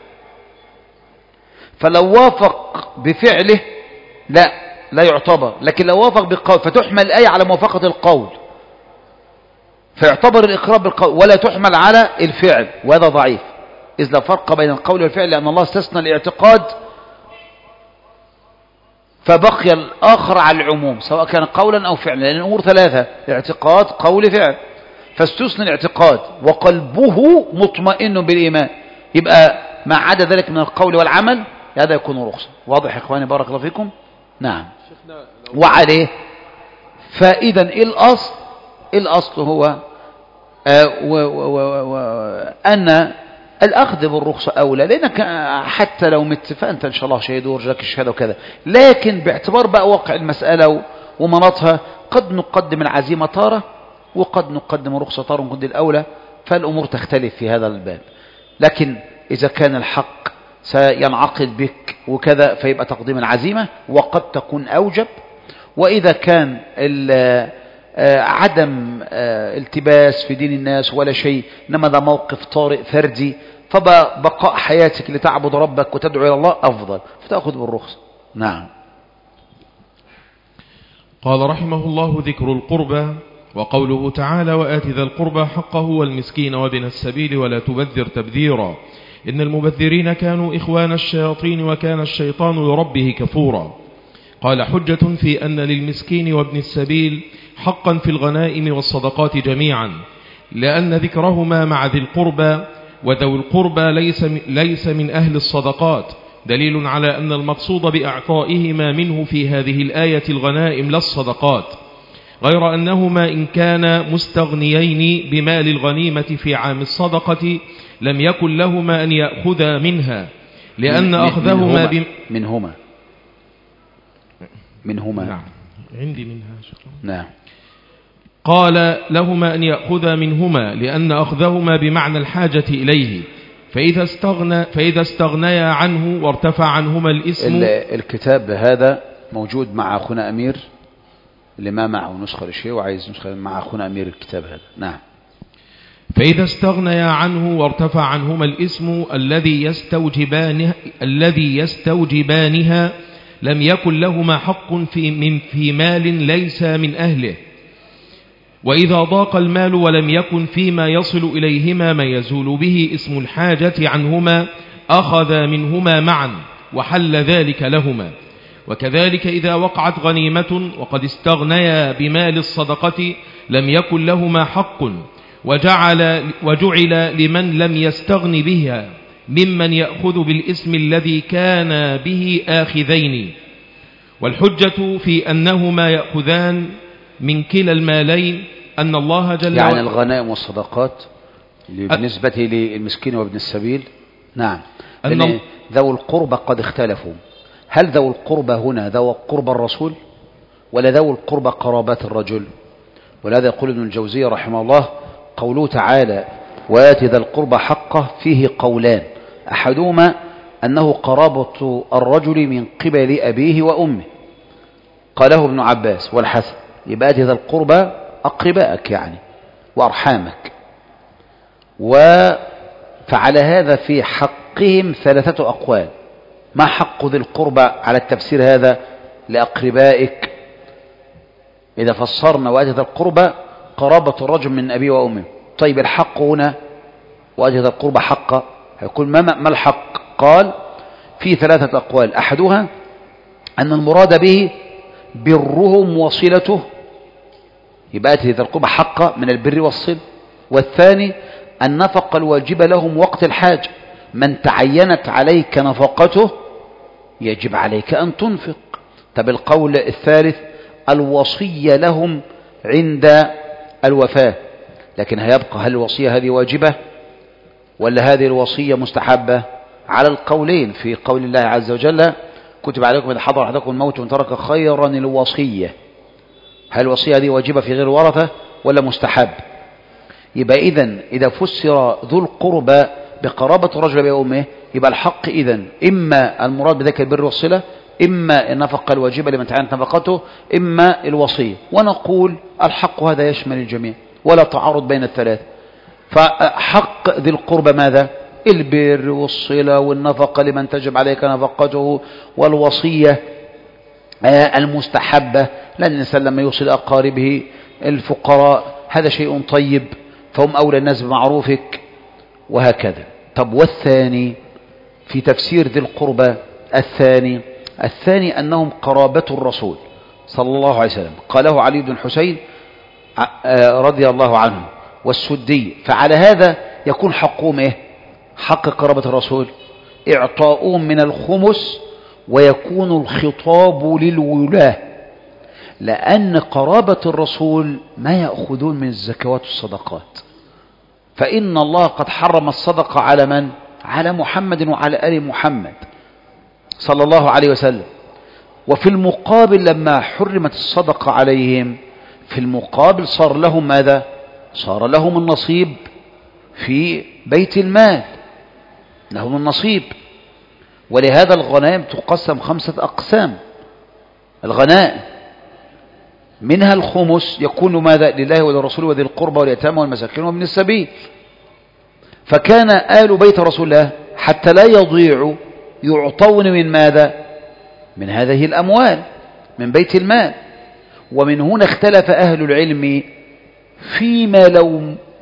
فلو وافق بفعله لا لا يعتبر، لكن لو وافق بقول فتحمل الآية على موافقة القول فيعتبر الإقرار بالقول ولا تحمل على الفعل، وهذا ضعيف، إذ لا فرق بين القول والفعل، لأن الله استثنى الاعتقاد فبقي الآخر على العموم سواء كان قولا أو فعلا، لأن الأمور ثلاثة: اعتقاد، قول، فعل، فاستثنى الاعتقاد وقلبه مطمئن بالإيمان، يبقى ما عدا ذلك من القول والعمل هذا يكون رخصة. واضح يا إخواني بارك الله فيكم؟ نعم. وعليه فإذا الأصل الأصل هو آه و و و أن الأخذ بالرخصة أولى، لأنك حتى لو مت فأنت إن شاء الله شهيد ورجلك الشهادة وكذا، لكن باعتبار بقى واقع المسألة ومناطها قد نقدم العزيمة تارة وقد نقدم الرخصة تارة ونقدم الأولى، فالأمور تختلف في هذا الباب. لكن إذا كان الحق سينعقد بك وكذا فيبقى تقديم العزيمة وقد تكون أوجب، وإذا كان عدم التباس في دين الناس ولا شيء إنما ده موقف طارئ فردي فبقاء حياتك لتعبد ربك وتدعو إلى الله أفضل، فتأخذ بالرخصة. نعم. قال رحمه الله: ذكر القربى، وقوله تعالى: وآت ذا القربى حقه والمسكين وابن السبيل ولا تبذر تبذيرا إن المبذرين كانوا إخوان الشياطين وكان الشيطان لربه كفورا. قال حجة في أن للمسكين وابن السبيل حقا في الغنائم والصدقات جميعا، لأن ذكرهما مع ذي القربى وذوي القربى ليس ليس من أهل الصدقات، دليل على أن المقصود بإعطائهما منه في هذه الآية الغنائم لا الصدقات، غير أنهما إن كان مستغنيين بمال الغنيمة في عام الصدقة لم يكن لهما أن يأخذا منها، لأن من أخذهما منهما منهما, منهما. نعم عندي منها شكرا. نعم. قال لهما أن يأخذا منهما لأن أخذهما بمعنى الحاجة إليه، فإذا استغنى فإذا استغنيا عنه وارتفع عنهما الاسم. الكتاب هذا موجود مع أخونا أمير اللي ما معه نسخة لشيء وعايز نسخة مع أخونا أمير الكتاب هذا. نعم. فإذا استغنيا عنه وارتفع عنهما الاسم الذي يستوجبانها الذي يستوجبانها لم يكن لهما حق في من في مال ليس من أهله، وإذا ضاق المال ولم يكن فيما يصل إليهما ما يزول به اسم الحاجة عنهما أخذ منهما معا وحل ذلك لهما. وكذلك إذا وقعت غنيمة وقد استغنيا بمال الصدقة لم يكن لهما حق، وجعل, وجعل لمن لم يستغن بها ممن يأخذ بالاسم الذي كان به آخذين. والحجة في أنهما يأخذان من كلا المالين أن الله جل يعني الغنائم والصدقات بالنسبة للمسكين وابن السبيل. نعم. لأن ذو القربى قد اختلفوا، هل ذو القربى هنا ذو قربى الرسول ولا ذو القربى قرابات الرجل؟ ولهذا يقول ابن الجوزي رحمه الله قوله تعالى وآت ذا القربى حقه فيه قولان، أحدهما أنه قرابة الرجل من قبل أبيه وأمه، قاله ابن عباس والحسن، يبقى آت ذا القربى أقربائك يعني وأرحامك. وفعلى هذا في حقهم ثلاثة أقوال. ما حق ذي القربى على التفسير هذا لأقربائك؟ إذا فسرنا وآت ذا القربى قرابة الرجل من أبيه وأمه، طيب الحق هنا وآت ذا القربى حقه هيكون ما, ما الحق؟ قال في ثلاثة أقوال، أحدها أن المراد به برهم وصلته، يبقى آت ذا القربى حقه من البر والصل. والثاني النفقة الواجبة لهم وقت الحاجة، من تعينت عليك نفقته يجب عليك أن تنفق. طب القول الثالث الوصية لهم عند الوفاة، لكن هيبقى هل الوصية هذه واجبة ولا هذه الوصية مستحبة؟ على القولين في قول الله عز وجل كتب عليكم إذا حضر أحدكم الموت وإن ترك خيرا الوصية، هل الوصية هذه واجبة في غير الورثة ولا مستحب؟ يبقى إذن إذا فسر ذو القربى بقرابة الرجل بأمه يبقى الحق إذن إما المراد بذلك البر والصلة، إما النفقة الواجبة لمن تعينت نفقته، إما الوصية. ونقول الحق هذا يشمل الجميع ولا تعارض بين الثلاث. فحق ذي القربى ماذا؟ البر والصلة والنفقة لمن تجب عليك نفقته، والوصية المستحبة لأن الإنسان لما يوصل أقاربه الفقراء هذا شيء طيب فهم أولى الناس بمعروفك وهكذا. طب والثاني في تفسير ذي القربى الثاني الثاني أنهم قرابة الرسول صلى الله عليه وسلم، قاله علي بن حسين رضي الله عنه والسدي. فعلى هذا يكون حقهم إيه؟ حق قرابة الرسول إعطاؤهم من الخمس، ويكون الخطاب للولاة، لأن قرابة الرسول ما يأخذون من الزكوات والصدقات، فإن الله قد حرم الصدقة على من؟ على محمد وعلى آل محمد صلى الله عليه وسلم. وفي المقابل لما حرمت الصدقة عليهم في المقابل صار لهم ماذا؟ صار لهم النصيب في بيت المال، لهم النصيب. ولهذا الغنائم تقسم خمسة أقسام. الغنائم منها الخمس يكون ماذا؟ لله وللرسول وذي القربى واليتامى والمساكين وابن السبيل. فكان آل بيت رسول الله حتى لا يضيعوا يعطون من ماذا؟ من هذه الأموال من بيت المال. ومن هنا اختلف أهل العلم فيما لو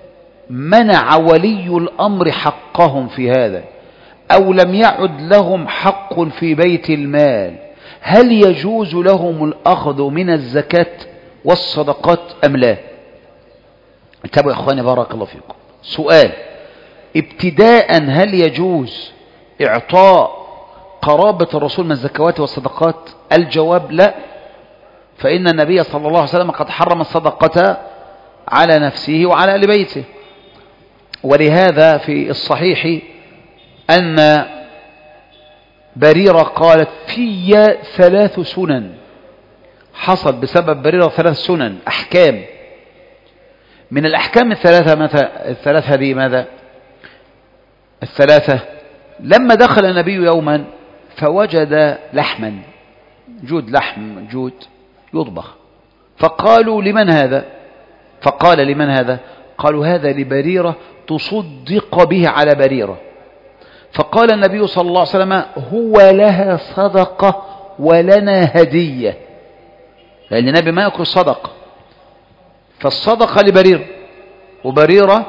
منع ولي الأمر حقهم في هذا أو لم يعد لهم حق في بيت المال، هل يجوز لهم الأخذ من الزكاة والصدقات أم لا؟ انتبهوا يا إخواني بارك الله فيكم. سؤال ابتداء، هل يجوز إعطاء قرابة الرسول من الزكوات والصدقات؟ الجواب لا، فإن النبي صلى الله عليه وسلم قد حرم الصدقة على نفسه وعلى آل بيته. ولهذا في الصحيح أن بريرة قالت في ثلاث سنن، حصل بسبب بريرة ثلاث سنن أحكام. من الأحكام الثلاثة مثلا الثلاثة هذه ماذا؟ الثلاثة لما دخل النبي يوما فوجد لحما، جود لحم جود يطبخ، فقالوا لمن هذا؟ فقال لمن هذا؟ قالوا هذا لبريرة تصدق به على بريرة. فقال النبي صلى الله عليه وسلم هو لها صدقة ولنا هدية، لأن النبي ما يأكل صدقة، فالصدقة لبريرة، وبريرة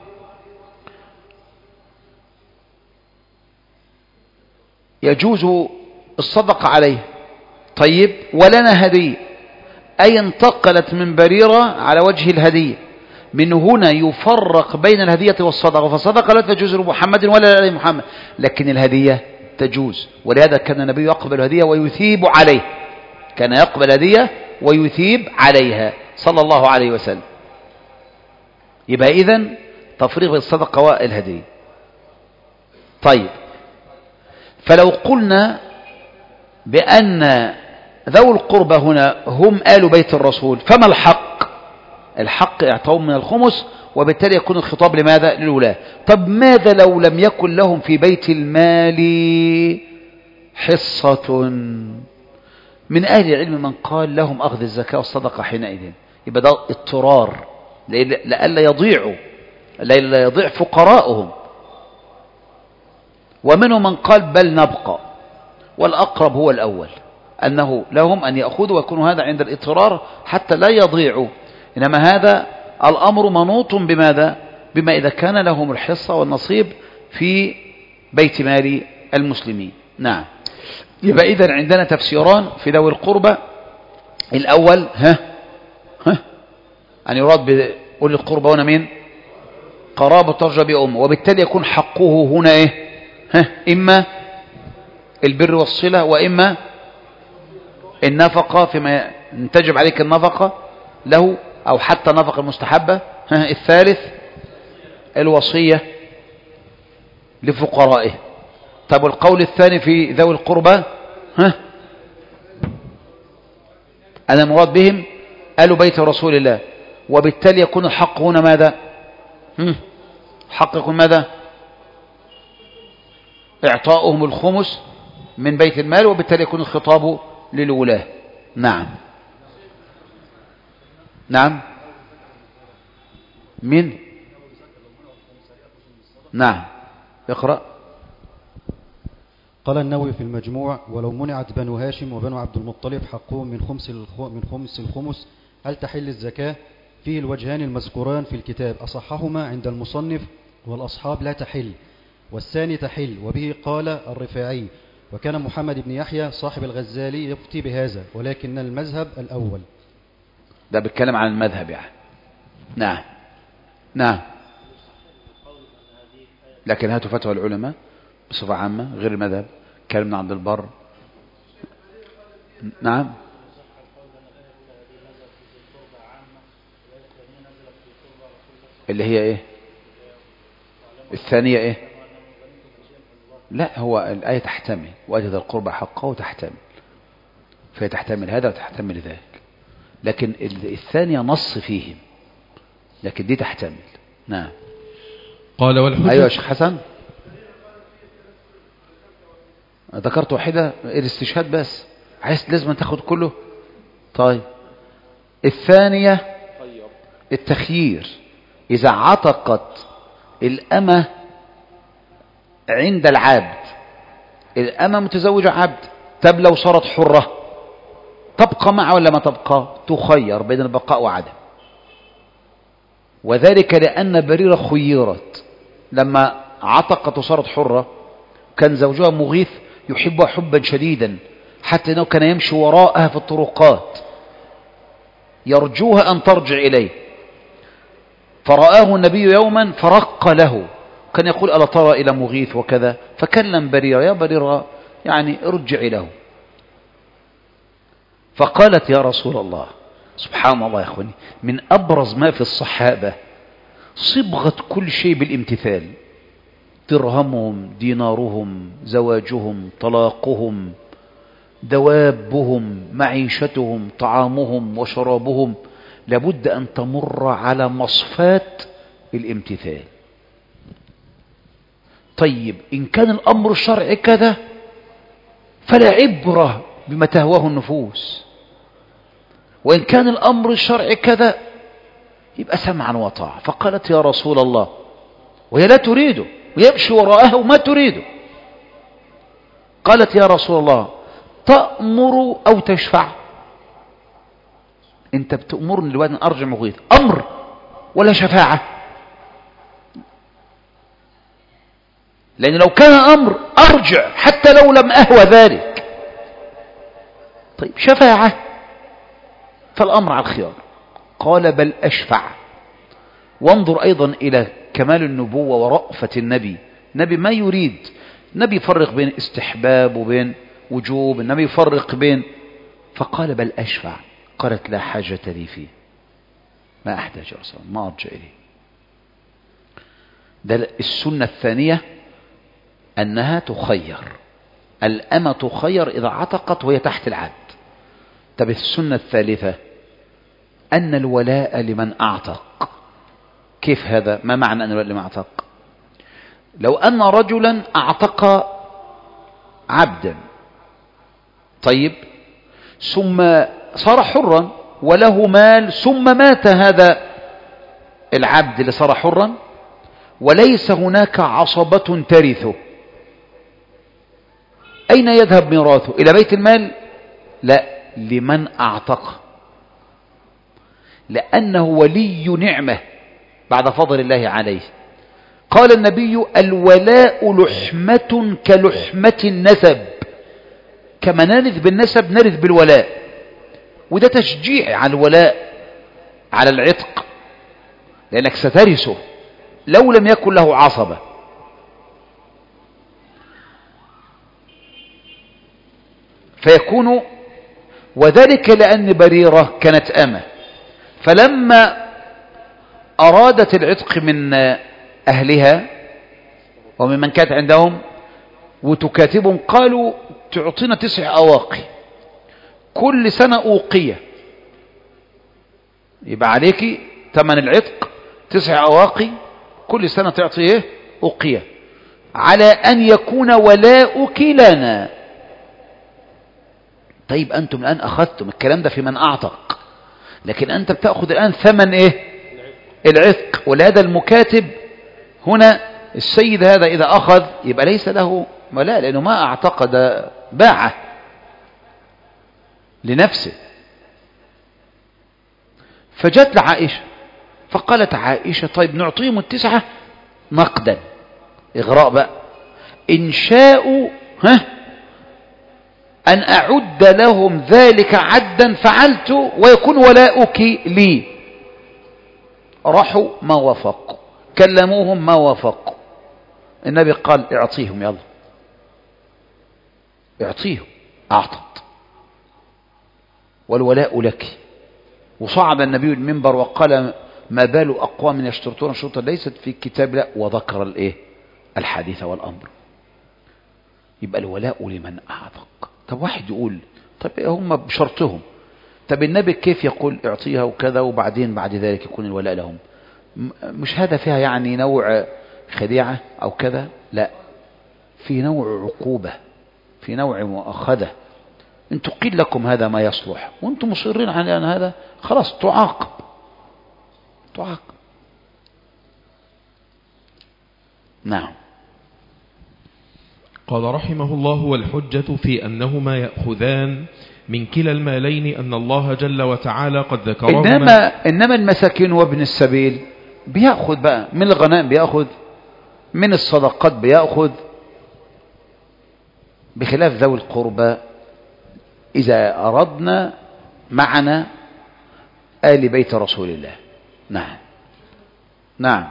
يجوز الصدقة عليه. طيب ولنا هدية، أي انتقلت من بريرة على وجه الهدية. من هنا يفرق بين الهدية والصدقة، فالصدقة لا تجوز لمحمد ولا لآل محمد، لكن الهدية تجوز. ولهذا كان النبي يقبل الهدية ويثيب عليه، كان يقبل الهدية ويثيب عليها صلى الله عليه وسلم. يبقى إذن تفريق بين الصدقة والهدية. طيب، فلو قلنا بأن ذو القربى هنا هم آل بيت الرسول، فما الحق؟ الحق اعطاهم من الخمس، وبالتالي يكون الخطاب لماذا؟ للولاة. طب ماذا لو لم يكن لهم في بيت المال حصة؟ من أهل العلم من قال لهم أخذ الزكاة والصدقة حينئذ، يبقى ده اضطرار لألا يضيعوا، لألا يضيع فقراءهم. ومنهم من قال بل نبقى، والأقرب هو الأول، أنه لهم أن يأخذوا ويكونوا هذا عند الاضطرار حتى لا يضيعوا. إنما هذا الأمر منوط بماذا؟ بما إذا كان لهم الحصة والنصيب في بيت مال المسلمين. نعم. يبقى إذن عندنا تفسيران في ذوي القربى. الأول ها ها أن يراد بأولي القربى هنا مين؟ قرابة ترجى بأمه، وبالتالي يكون حقه هنا إيه؟ ها إما البر والصلة، وإما النفقة فيما تجب عليك النفقة له، أو حتى نفقة المستحبة. ها الثالث الوصية لفقرائه. طب القول الثاني في ذوي القربى ها أنا مراد بهم آل بيت رسول الله، وبالتالي يكون الحق هنا ماذا؟ هم؟ حق يكون ماذا؟ إعطاؤهم الخمس من بيت المال، وبالتالي يكون الخطاب للولاة. نعم نعم. من؟ نعم اقرأ. قال النووي في المجموع: ولو منعت بنو هاشم وبنو عبد المطلب حقهم من خمس من خمس الخمس هل تحل الزكاة؟ فيه الوجهان المذكوران في الكتاب، أصحهما عند المصنف والأصحاب لا تحل، والثاني تحل، وبه قال الرفاعي. وكان محمد بن يحيى صاحب الغزالي يفتي بهذا، ولكن المذهب الأول. ده بيتكلم عن المذهب يعني. نعم نعم. لكن هاتوا فتوى العلماء بصفة عامة غير المذهب. كلمنا عند البر. نعم. اللي هي ايه؟ الثانية ايه؟ لا، هو الآية تحتمل وآتي ذا القربى حقه تحتمل، فهي تحتمل هذا وتحتمل ذاك، لكن الثانية نص فيهم، لكن دي تحتمل. نعم. قال والحجة. أيوة يا شيخ حسن، ذكرت واحدة الاستشهاد بس، عايز لازم تاخد كله. طيب الثانية التخيير، إذا عتقت الأمة عند العبد، الأمة متزوجة عبد، طب لو صارت حرة تبقى معه ولا ما تبقى؟ تخير بين البقاء وعدم. وذلك لأن بريرة خيرت لما عتقت وصارت حرة، كان زوجها مغيث يحبها حبا شديدا، حتى أنه كان يمشي وراءها في الطرقات يرجوها أن ترجع إليه. فرآه النبي يوما فرق له، كان يقول ألا ترى إلى مغيث وكذا، فكلم بريرة يا بريرة يعني ارجعي له. فقالت يا رسول الله، سبحان الله يا أخواني، من أبرز ما في الصحابة صبغة كل شيء بالامتثال، درهمهم، دينارهم، زواجهم، طلاقهم، دوابهم، معيشتهم، طعامهم وشرابهم، لابد أن تمر على مصفات الامتثال. طيب إن كان الأمر الشرعي كذا فلا عبرة بما تهواه النفوس، وإن كان الأمر الشرعي كذا يبقى سمعا وطاعة. فقالت يا رسول الله، وهي لا تريده ويمشي وراءها وما تريده، قالت يا رسول الله تأمر أو تشفع؟ أنت بتأمرني الواد أن أرجع مغيث، أمر ولا شفاعة؟ لأن لو كان أمر أرجع حتى لو لم أهوى ذلك. طيب شفاعة فالأمر على الخيار. قال بل أشفع. وانظر أيضا إلى كمال النبوة ورأفة النبي. النبي ما يريد، النبي يفرق بين استحباب وبين وجوب، النبي يفرق بين، فقال بل أشفع. قالت لا حاجة لي فيه، ما أحتاج رسول ما أرجع إليه. ده السنة الثانية أنها تخير، الأمة تخير إذا عتقت وهي تحت العبد. طب السنة الثالثة أن الولاء لمن أعتق. كيف هذا؟ ما معنى أن الولاء لمن أعتق؟ لو أن رجلا أعتق عبدا، طيب ثم صار حرا وله مال، ثم مات هذا العبد اللي صار حرا وليس هناك عصبة ترثه، أين يذهب ميراثه؟ إلى بيت المال؟ لا، لمن أعتقه، لأنه ولي نعمة بعد فضل الله عليه. قال النبي الولاء لحمة كلحمة النسب، كما نرث بالنسب نرث بالولاء. وده تشجيع على الولاء على العتق، لأنك سترثه لو لم يكن له عصبة. فيكون وذلك لأن بريرة كانت أمة، فلما أرادت العتق من أهلها وممن كانت عندهم وتكاتبهم قالوا تعطينا تسع أواقي كل سنة أوقية، يبقى عليك ثمن العتق تسع أواقي كل سنة تعطيه أوقية، على أن يكون ولاؤك لنا. طيب أنتم الآن أخذتم الكلام ده في من أعتق، لكن أنت بتأخذ الآن ثمن إيه؟ العتق. ولهذا المكاتب هنا السيد هذا إذا أخذ يبقى ليس له ولاء، لأنه ما اعتقد، باعه لنفسه. فجت لعائشة فقالت عائشة طيب نعطيهم التسعة نقدا، إغراء بقى، إن شاءوا ها أن أعد لهم ذلك عدا فعلت ويكون ولاؤك لي. راحوا ما وافقوا، كلموهم ما وافقوا. النبي قال اعطيهم، يلا اعطيهم. أعطت والولاء لك. وصعد النبي المنبر وقال ما بال أقوام يشترطون شروطا ليست في الكتاب، لا، وذكر الايه الحديث والأمر. يبقى الولاء لمن أعتق. طب واحد يقول طب هم بشرطهم، طب النبي كيف يقول اعطيها وكذا وبعدين بعد ذلك يكون الولاء لهم؟ مش هذا فيها يعني نوع خديعة أو كذا؟ لا، في نوع عقوبة، في نوع مؤاخذة. انتم قيل لكم هذا ما يصلح وانتم مصرين على أن هذا، خلاص تعاقب تعاقب. نعم. قال رحمه الله والحجة في أنهما يأخذان من كلا المالين أن الله جل وتعالى قد ذكرهما. إنما, إنما المساكين وابن السبيل بيأخذ بقى من الغنائم، بيأخذ من الصدقات، بيأخذ بخلاف ذوي القربى إذا أردنا معنى آل بيت رسول الله. نعم نعم.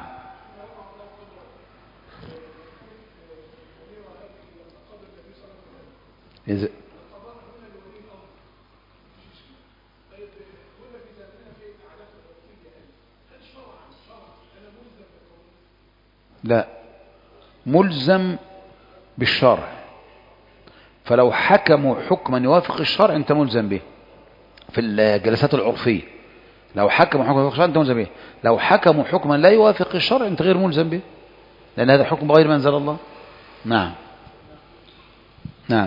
إذا لا، ملزم بالشرع، فلو حكموا حكما يوافق الشرع انت ملزم به في الجلسات العرفية. لو حكموا حكما يوافق الشرع انت ملزم به، لو حكموا حكما لا يوافق الشرع انت غير ملزم به، لأن هذا حكم غير ما أنزل الله. نعم نعم.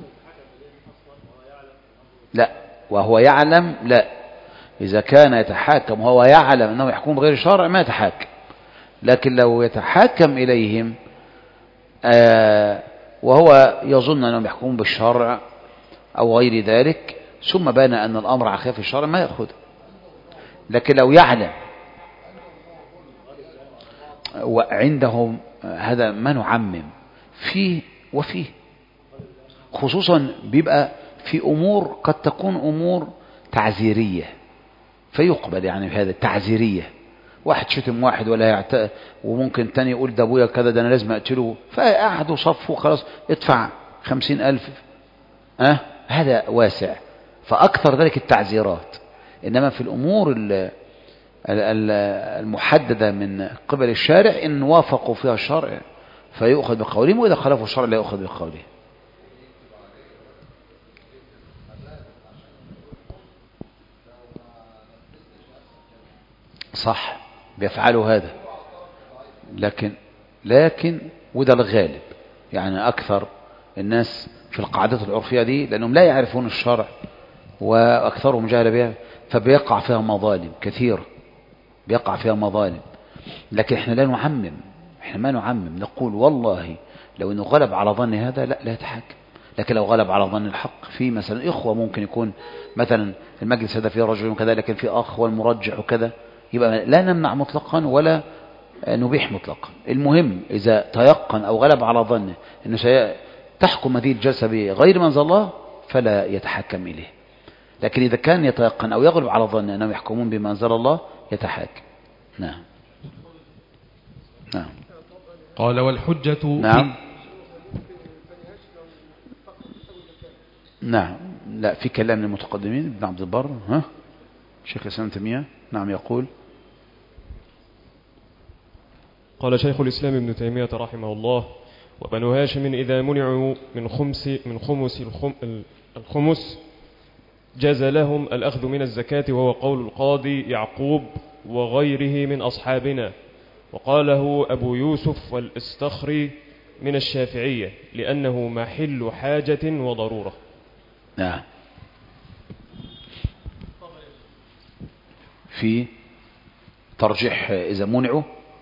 لا، وهو يعلم لا، إذا كان يتحاكم وهو يعلم أنه يحكم بغير الشرع ما يتحاكم، لكن لو يتحاكم إليهم آه وهو يظن أنهم يحكمون بالشرع أو غير ذلك ثم بان أن الأمر على خلاف الشرع ما يأخذ. لكن لو يعلم وعندهم هذا ما نعمم فيه وفيه، خصوصا بيبقى في أمور قد تكون أمور تعزيرية فيقبل، يعني في هذا التعزيرية واحد شتم واحد ولا يعت... وممكن تاني يقول ده ابويا كذا ده انا لازم اقتله، فقعدوا صفوا خلاص ادفع خمسين الف أه؟ هذا واسع، فاكثر ذلك التعزيرات. انما في الامور المحددة من قبل الشارع ان وافقوا فيها الشرع فيؤخذ بقولهم، واذا خالفوا الشرع لا يؤخذ بقولهم. صح بيفعلوا هذا، لكن لكن وده الغالب، يعني أكثر الناس في القاعدة العرفية دي لأنهم لا يعرفون الشرع وأكثرهم جهل بها، فبيقع فيها مظالم كثيرة، بيقع فيها مظالم. لكن احنا لا نعمم، احنا ما نعمم، نقول والله لو انه غلب على ظن هذا لا لا يتحكم، لكن لو غلب على ظن الحق في مثلا إخوة ممكن يكون مثلا المجلس هذا فيه رجل وكذا لكن في أخ والمرجح وكذا، يبقى لا نمنع مطلقا ولا نبيح مطلقا. المهم إذا تيقن أو غلب على ظنه أنه سيحكم هذه الجلسة بغير ما أنزل الله فلا يتحكم إليه، لكن إذا كان يتيقن أو يغلب على ظنه أنهم يحكمون بما أنزل الله يتحاكم. نعم نعم. قال والحجة نعم نعم. لا، في كلام للمتقدمين ابن عبد البر ها شيخ الإسلام تيمية نعم يقول. قال شيخ الإسلام ابن تيمية رحمه الله: وبنو هاشم إذا منعوا من خمس من خمس الخمس جاز لهم الأخذ من الزكاة، وهو قول القاضي يعقوب وغيره من أصحابنا، وقاله أبو يوسف والاستخري من الشافعية لأنه محل حاجة وضرورة. نعم. في ترجيح إذا منعوا،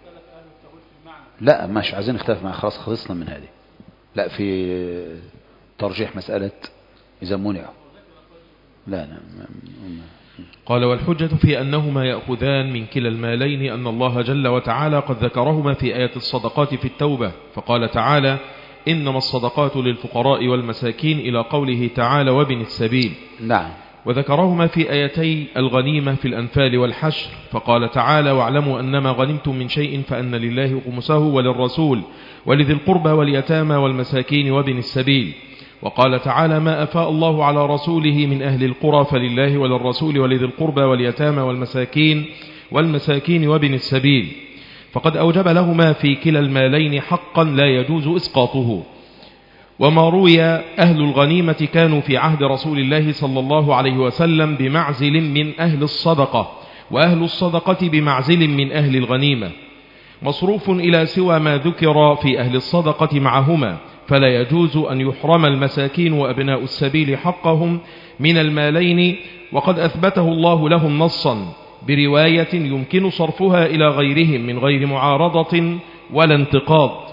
لا مش عايزين نختلف مع خلاص خلصنا من هذه، لا في ترجيح مسألة إذا منعوا. لا لا. قال والحجة في أنهما يأخذان من كلا المالين أن الله جل وتعالى قد ذكرهما في آية الصدقات في التوبة، فقال تعالى: إنما الصدقات للفقراء والمساكين إلى قوله تعالى: وابن السبيل. نعم. وذكرهما في آيتي الغنيمة في الأنفال والحشر، فقال تعالى: واعلموا أنما غنمتم من شيء فأن لله خمسه وللرسول ولذي القربى واليتامى والمساكين وابن السبيل. وقال تعالى: ما أفاء الله على رسوله من أهل القرى فلله وللرسول ولذي القربى واليتامى والمساكين والمساكين وابن السبيل، فقد أوجب لهما في كلا المالين حقا لا يجوز إسقاطه. وما روي أهل الغنيمة كانوا في عهد رسول الله صلى الله عليه وسلم بمعزل من أهل الصدقة، وأهل الصدقة بمعزل من أهل الغنيمة، مصروف إلى سوى ما ذكر في أهل الصدقة معهما، فلا يجوز أن يحرم المساكين وأبناء السبيل حقهم من المالين، وقد أثبته الله لهم نصا برواية يمكن صرفها إلى غيرهم من غير معارضة ولا انتقاض.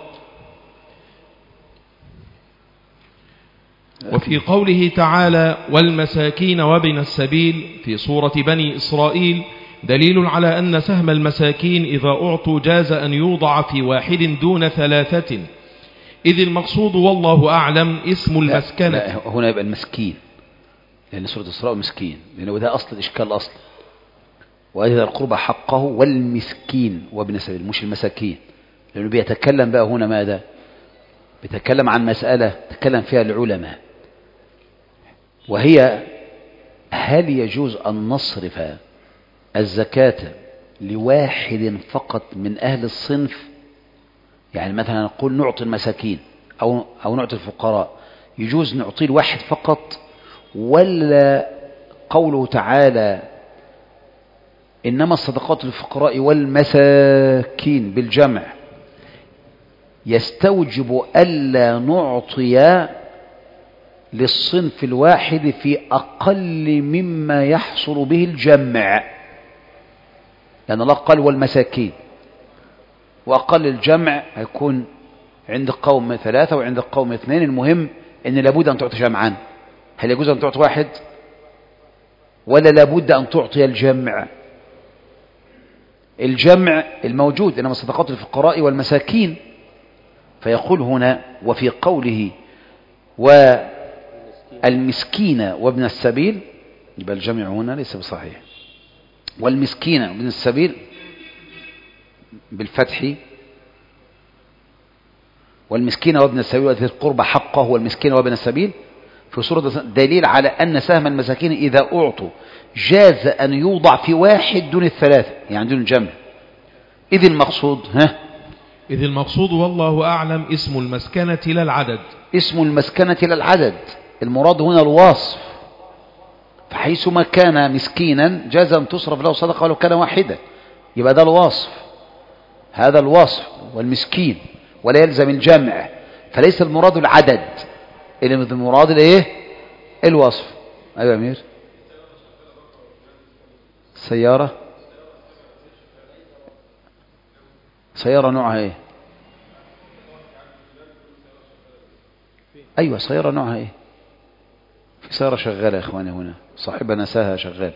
وفي قوله تعالى: والمساكين وابن السبيل في سورة بني إسرائيل دليل على أن سهم المساكين إذا أعطوا جاز أن يوضع في واحد دون ثلاثة، إذ المقصود والله أعلم اسم المسكنة. لا لا، هنا يبقى المسكين لأن سورة الإسراء مسكين، لأنه ده أصل الإشكال أصلا. وإذا القربى حقه والمسكين وابن السبيل، مش المساكين، لأنه بيتكلم بقى هنا ماذا؟ بيتكلم عن مسألة تكلم فيها العلماء، وهي هل يجوز أن نصرف الزكاة لواحد فقط من أهل الصنف؟ يعني مثلا نقول نعطي المساكين أو, أو نعطي الفقراء، يجوز نعطي الواحد فقط؟ ولا قوله تعالى إنما الصدقات للفقراء والمساكين بالجمع يستوجب ألا نعطي للصنف الواحد في أقل مما يحصل به الجمع؟ لأن الله قال والمساكين، وأقل الجمع هيكون عند قوم ثلاثة وعند قوم اثنين، المهم أن لابد أن تعطي جمعان. هل يجوز أن تعطي واحد ولا لابد أن تعطي الجمع؟ الجمع الموجود إنما الصدقات للفقراء والمساكين، فيقول هنا وفي قوله والمسكين وابن السبيل، يبقى الجمع هنا ليس بصحيح. والمسكين وابن السبيل بالفتح، والمسكين وابن السبيل وذي القربى حقه والمسكين وابن السبيل في سورة دليل على أن سهم المساكين إذا أعطوا جاز أن يوضع في واحد دون الثلاثة، يعني دون الجمع. إذ المقصود ها إذ المقصود والله أعلم اسم المسكنة لا العدد. اسم المسكنة لا العدد، المراد هنا الوصف، فحيثما كان مسكينا جاز أن تصرف له صدقة ولو كان واحدا، يبقى ده الوصف، هذا الوصف والمسكين، ولا يلزم الجمع، فليس المراد العدد، المراد الايه؟ الوصف. ايوه يا امير. سيارة سيارة نوعها ايه؟ ايوه سيارة نوعها ايه؟ في سيارة شغالة يا اخواني هنا، صاحبها نساها شغال.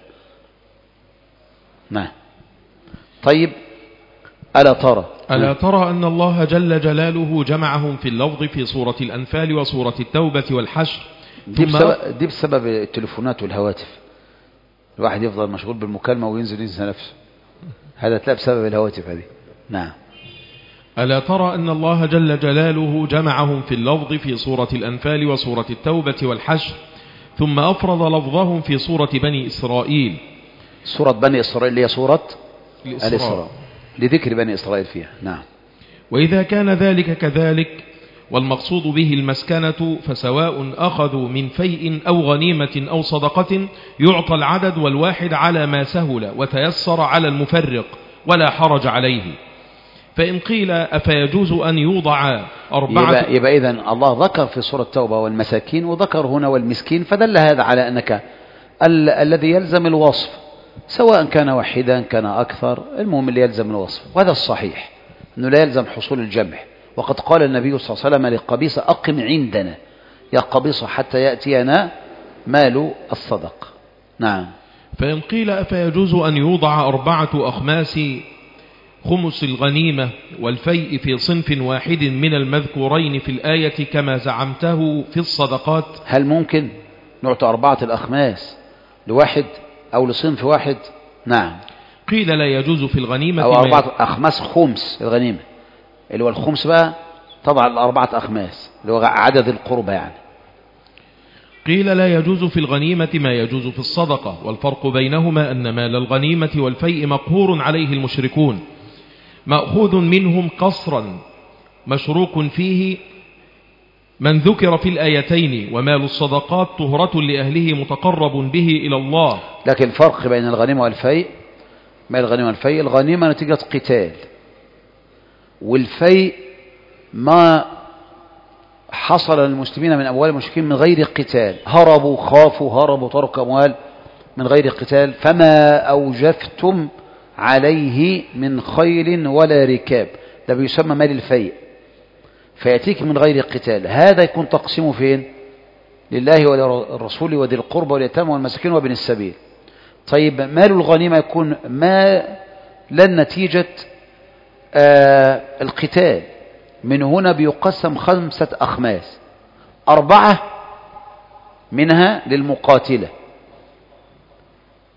نعم. طيب ألا ترى ألا ترى أن الله جل جلاله جمعهم في اللفظ في سورة الأنفال وسورة التوبة والحشر؟ دي بسبب, دي بسبب التليفونات والهواتف، الواحد يفضل مشغول بالمكالمة وينزل ينسى نفسه، هذا تلاقي بسبب الهواتف هذه. نعم. ألا ترى أن الله جل جلاله جمعهم في اللفظ في سورة الأنفال وسورة التوبة والحشر، ثم أفرض لفظهم في سورة بني إسرائيل. سورة بني إسرائيل اللي هي سورة الإسراء، الإسراء، لذكر بني إسرائيل فيها. نعم. وإذا كان ذلك كذلك والمقصود به المسكنة، فسواء أخذوا من فيء أو غنيمة أو صدقة يعطى العدد والواحد على ما سهل وتيسر على المفرق ولا حرج عليه. فإن قيل أفيجوز أن يوضع أربعة، يبقى, يبقى إذن الله ذكر في سورة التوبة والمساكين وذكر هنا والمسكين، فدل هذا على أنك ال الذي يلزم الوصف سواء كان واحدا كان أكثر، المهم اللي يلزم الوصف، وهذا الصحيح أنه لا يلزم حصول الجمع. وقد قال النبي صلى الله عليه وسلم لقبيصة أقم عندنا يا قبيصة حتى يأتينا مال الصدق. نعم. فإن قيل أفيجوز أن يوضع أربعة أخماس خمس الغنيمة والفيء في صنف واحد من المذكورين في الآية كما زعمته في الصدقات؟ هل ممكن نعطي أربعة الأخماس لواحد أو لصنف واحد؟ نعم. قيل لا يجوز في الغنيمة أو أربعة أخماس خمس الغنيمة، اللي هو الخمس بقى طبعا الأربعة أخماس اللي هو عدد القربة يعني. قيل لا يجوز في الغنيمة ما يجوز في الصدقة، والفرق بينهما أن مال الغنيمة والفيء مقهور عليه المشركون مأخوذ منهم قصرا مشروك فيه من ذكر في الآيتين، ومال الصدقات طهرة لأهله متقرب به إلى الله. لكن الفرق بين الغنيمة والفيء، مال الغنيمة والفيء، الغنيمة نتيجة قتال، والفيء ما حصل للمسلمين من أموال المشركين من غير قتال، هربوا خافوا هربوا تركوا أموال من غير قتال، فما أوجفتم عليه من خيل ولا ركاب، ده بيسمى مال الفيء، فيأتيك من غير قتال. هذا يكون تقسيمه فين؟ لله وللرسول وذي القربى واليتامى والمساكين وابن السبيل. طيب مال الغنيمة يكون ما لن نتيجة آه القتال، من هنا بيقسم خمسة أخماس، أربعة منها للمقاتلة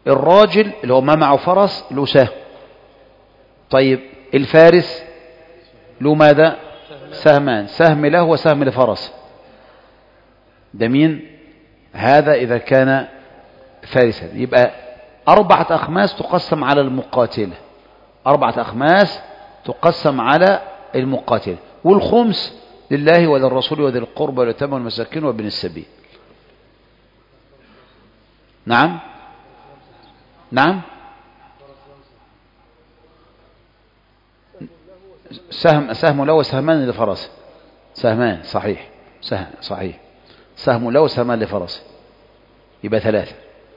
الراجل اللي هو ما معه فرس له سهم. طيب الفارس له ماذا؟ سهمان، سهم له وسهم لفرس. ده مين؟ هذا إذا كان فارسا. يبقى أربعة أخماس تقسم على المقاتلة، أربعة أخماس تقسم على المقاتلة، والخمس لله وللرسول وذي القربى واليتامى والمساكين وابن السبيل. نعم نعم سهم سهم له وسهمان لفرس. سهمان صحيح، سهم صحيح، سهم له وسهمان لفرس، يبقى ثلاثة.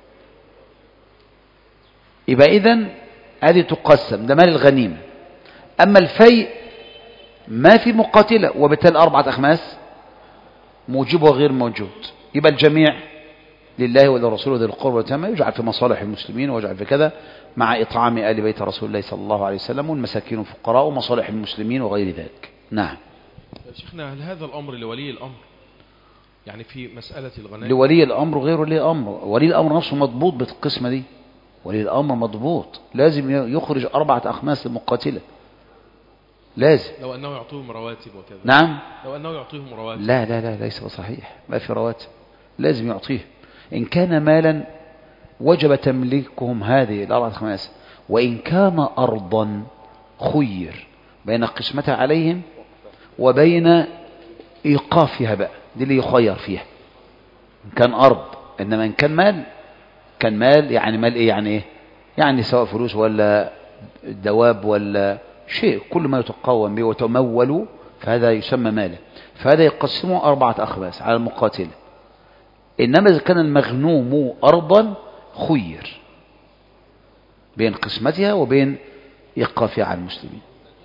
يبقى إذن هذه تقسم، ده مال الغنيمة. أما الفيء ما في مقاتلة، وبالتالي أربعة أخماس موجب وغير موجود، يبقى الجميع لله وللرسول وذي القربى واليتامى، يجعل في مصالح المسلمين ويجعل في كذا، مع إطعام آل بيت رسول الله صلى الله عليه وسلم والمساكين والفقراء ومصالح المسلمين وغير ذلك. نعم. شيخنا، هل هذا الأمر لولي الأمر يعني في مسألة الغنائم؟ لولي الأمر وغير ولي الأمر. ولي الأمر نفسه مضبوط بالقسمة دي، ولي الأمر مضبوط، لازم يخرج أربعة أخماس للمقاتلة، لازم. لو أنه يعطيهم رواتب وكذا. نعم. لو أنه يعطيهم رواتب. لا لا لا ليس بصحيح، ما في رواتب، لازم يعطيه. إن كان مالا وجب تمليكهم هذه الأربعة أخماس، وإن كان أرضا خير بين قسمتها عليهم وبين إيقافها بقى، دي اللي يخير فيها. إن كان أرض، إنما إن كان مال، كان مال يعني مال إيه يعني إيه؟ يعني سواء فلوس ولا دواب ولا شيء، كل ما يتقوم به وتمول فهذا يسمى مالا، فهذا يقسمه أربعة أخماس على المقاتلة. إنما إذا كان المغنوم أرضا خير بين قسمتها وبين إيقافها على المسلمين،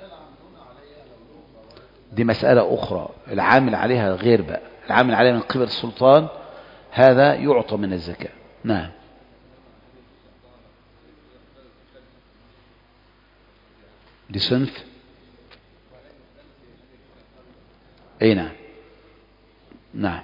دي مسألة أخرى. العامل عليها غير بقى، العامل عليها من قبل السلطان هذا يعطى من الزكاة. نعم. دي صنف. اي نعم. نعم.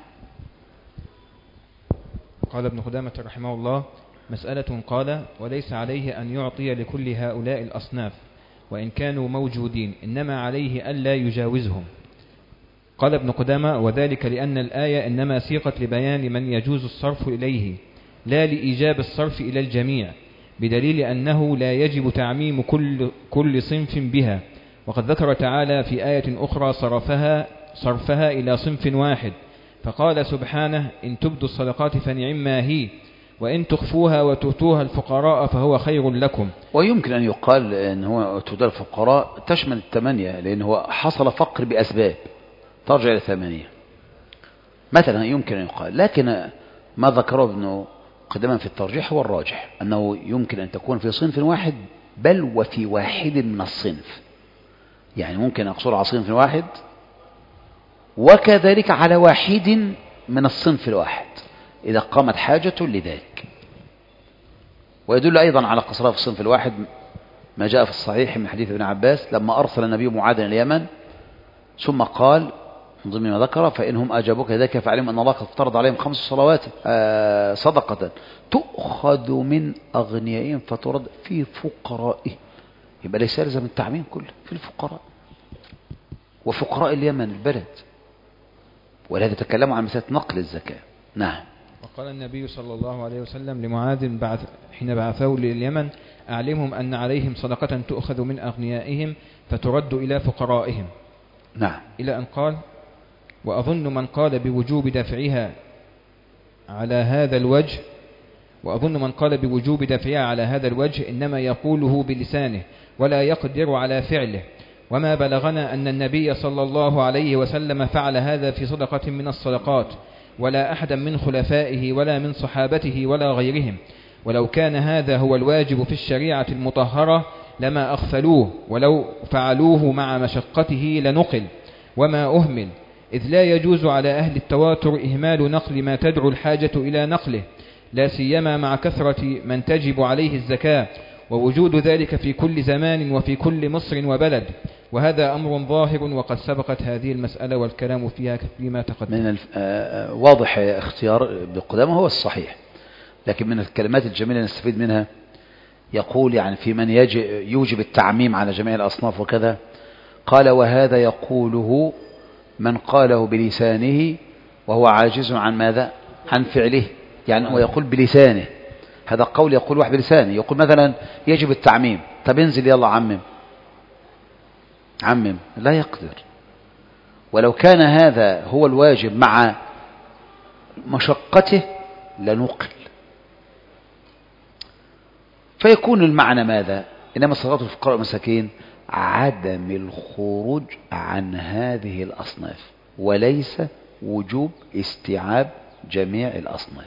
قال ابن قدامة رحمه الله: مسألة. قال: وليس عليه أن يعطي لكل هؤلاء الأصناف وإن كانوا موجودين، إنما عليه ألا يجاوزهم. قال ابن قدامة: وذلك لأن الآية إنما سيقت لبيان من يجوز الصرف إليه، لا لإيجاب الصرف إلى الجميع، بدليل أنه لا يجب تعميم كل, كل صنف بها. وقد ذكر تعالى في آية أخرى صرفها, صرفها إلى صنف واحد، فقال سبحانه: إن تبدوا الصدقات فنعما هي، وإن تخفوها وتؤتوها الفقراء فهو خير لكم. ويمكن أن يقال أن هو تؤتى الفقراء تشمل الثمانية، لأن هو حصل فقر بأسباب ترجع إلى ثمانية مثلا، يمكن أن يقال. لكن ما ذكره ابن قدما في الترجيح هو الراجح، أنه يمكن أن تكون في صنف واحد بل وفي واحد من الصنف، يعني ممكن أقصر على صنف واحد وكذلك على واحد من الصنف الواحد إذا قامت حاجة لذلك. ويدل أيضا على قصرها في الصنف الواحد ما جاء في الصحيح من حديث ابن عباس لما أرسل النبي معاذا إلى اليمن، ثم قال من ضمن ما ذكر: فإنهم أجابوك ذلك فاعلم أن الله قد افترض عليهم خمس صلوات آه صدقة تؤخذ من أغنيائهم فترد في فقرائهم. يبقى ليس يلزم التعميم كله في الفقراء وفقراء اليمن البلد، ولهذا تكلموا عن مسألة نقل الزكاة. نعم. وقال النبي صلى الله عليه وسلم لمعاذ بعث حين بعثه لليمن: أعلمهم أن عليهم صدقة تؤخذ من أغنيائهم فترد إلى فقرائهم. نعم. إلى أن قال: وأظن من قال بوجوب دفعها على هذا الوجه وأظن من قال بوجوب دفعها على هذا الوجه إنما يقوله بلسانه ولا يقدر على فعله، وما بلغنا أن النبي صلى الله عليه وسلم فعل هذا في صدقة من الصدقات، ولا أحدا من خلفائه ولا من صحابته ولا غيرهم، ولو كان هذا هو الواجب في الشريعة المطهرة لما أغفلوه، ولو فعلوه مع مشقته لنقل وما أهمل، إذ لا يجوز على أهل التواتر إهمال نقل ما تدعو الحاجة إلى نقله، لا سيما مع كثرة من تجب عليه الزكاة، ووجود ذلك في كل زمان وفي كل مصر وبلد، وهذا أمر ظاهر وقد سبقت هذه المسألة والكلام فيها فيما تقدم. من الف... آه واضح اختيار بقدامه هو الصحيح. لكن من الكلمات الجميلة نستفيد منها، يقول يعني في من يوجب التعميم على جميع الأصناف وكذا، قال وهذا يقوله من قاله بلسانه وهو عاجز عن ماذا؟ عن فعله. يعني هو يقول بلسانه، هذا قول يقول واحد بلسانه، يقول مثلا يجب التعميم، طب انزل يلا عمم عمم، لا يقدر. ولو كان هذا هو الواجب مع مشقته لنقل، فيكون المعنى ماذا؟ إنما الصدقات الفقراء والمساكين عدم الخروج عن هذه الأصناف، وليس وجوب استيعاب جميع الأصناف.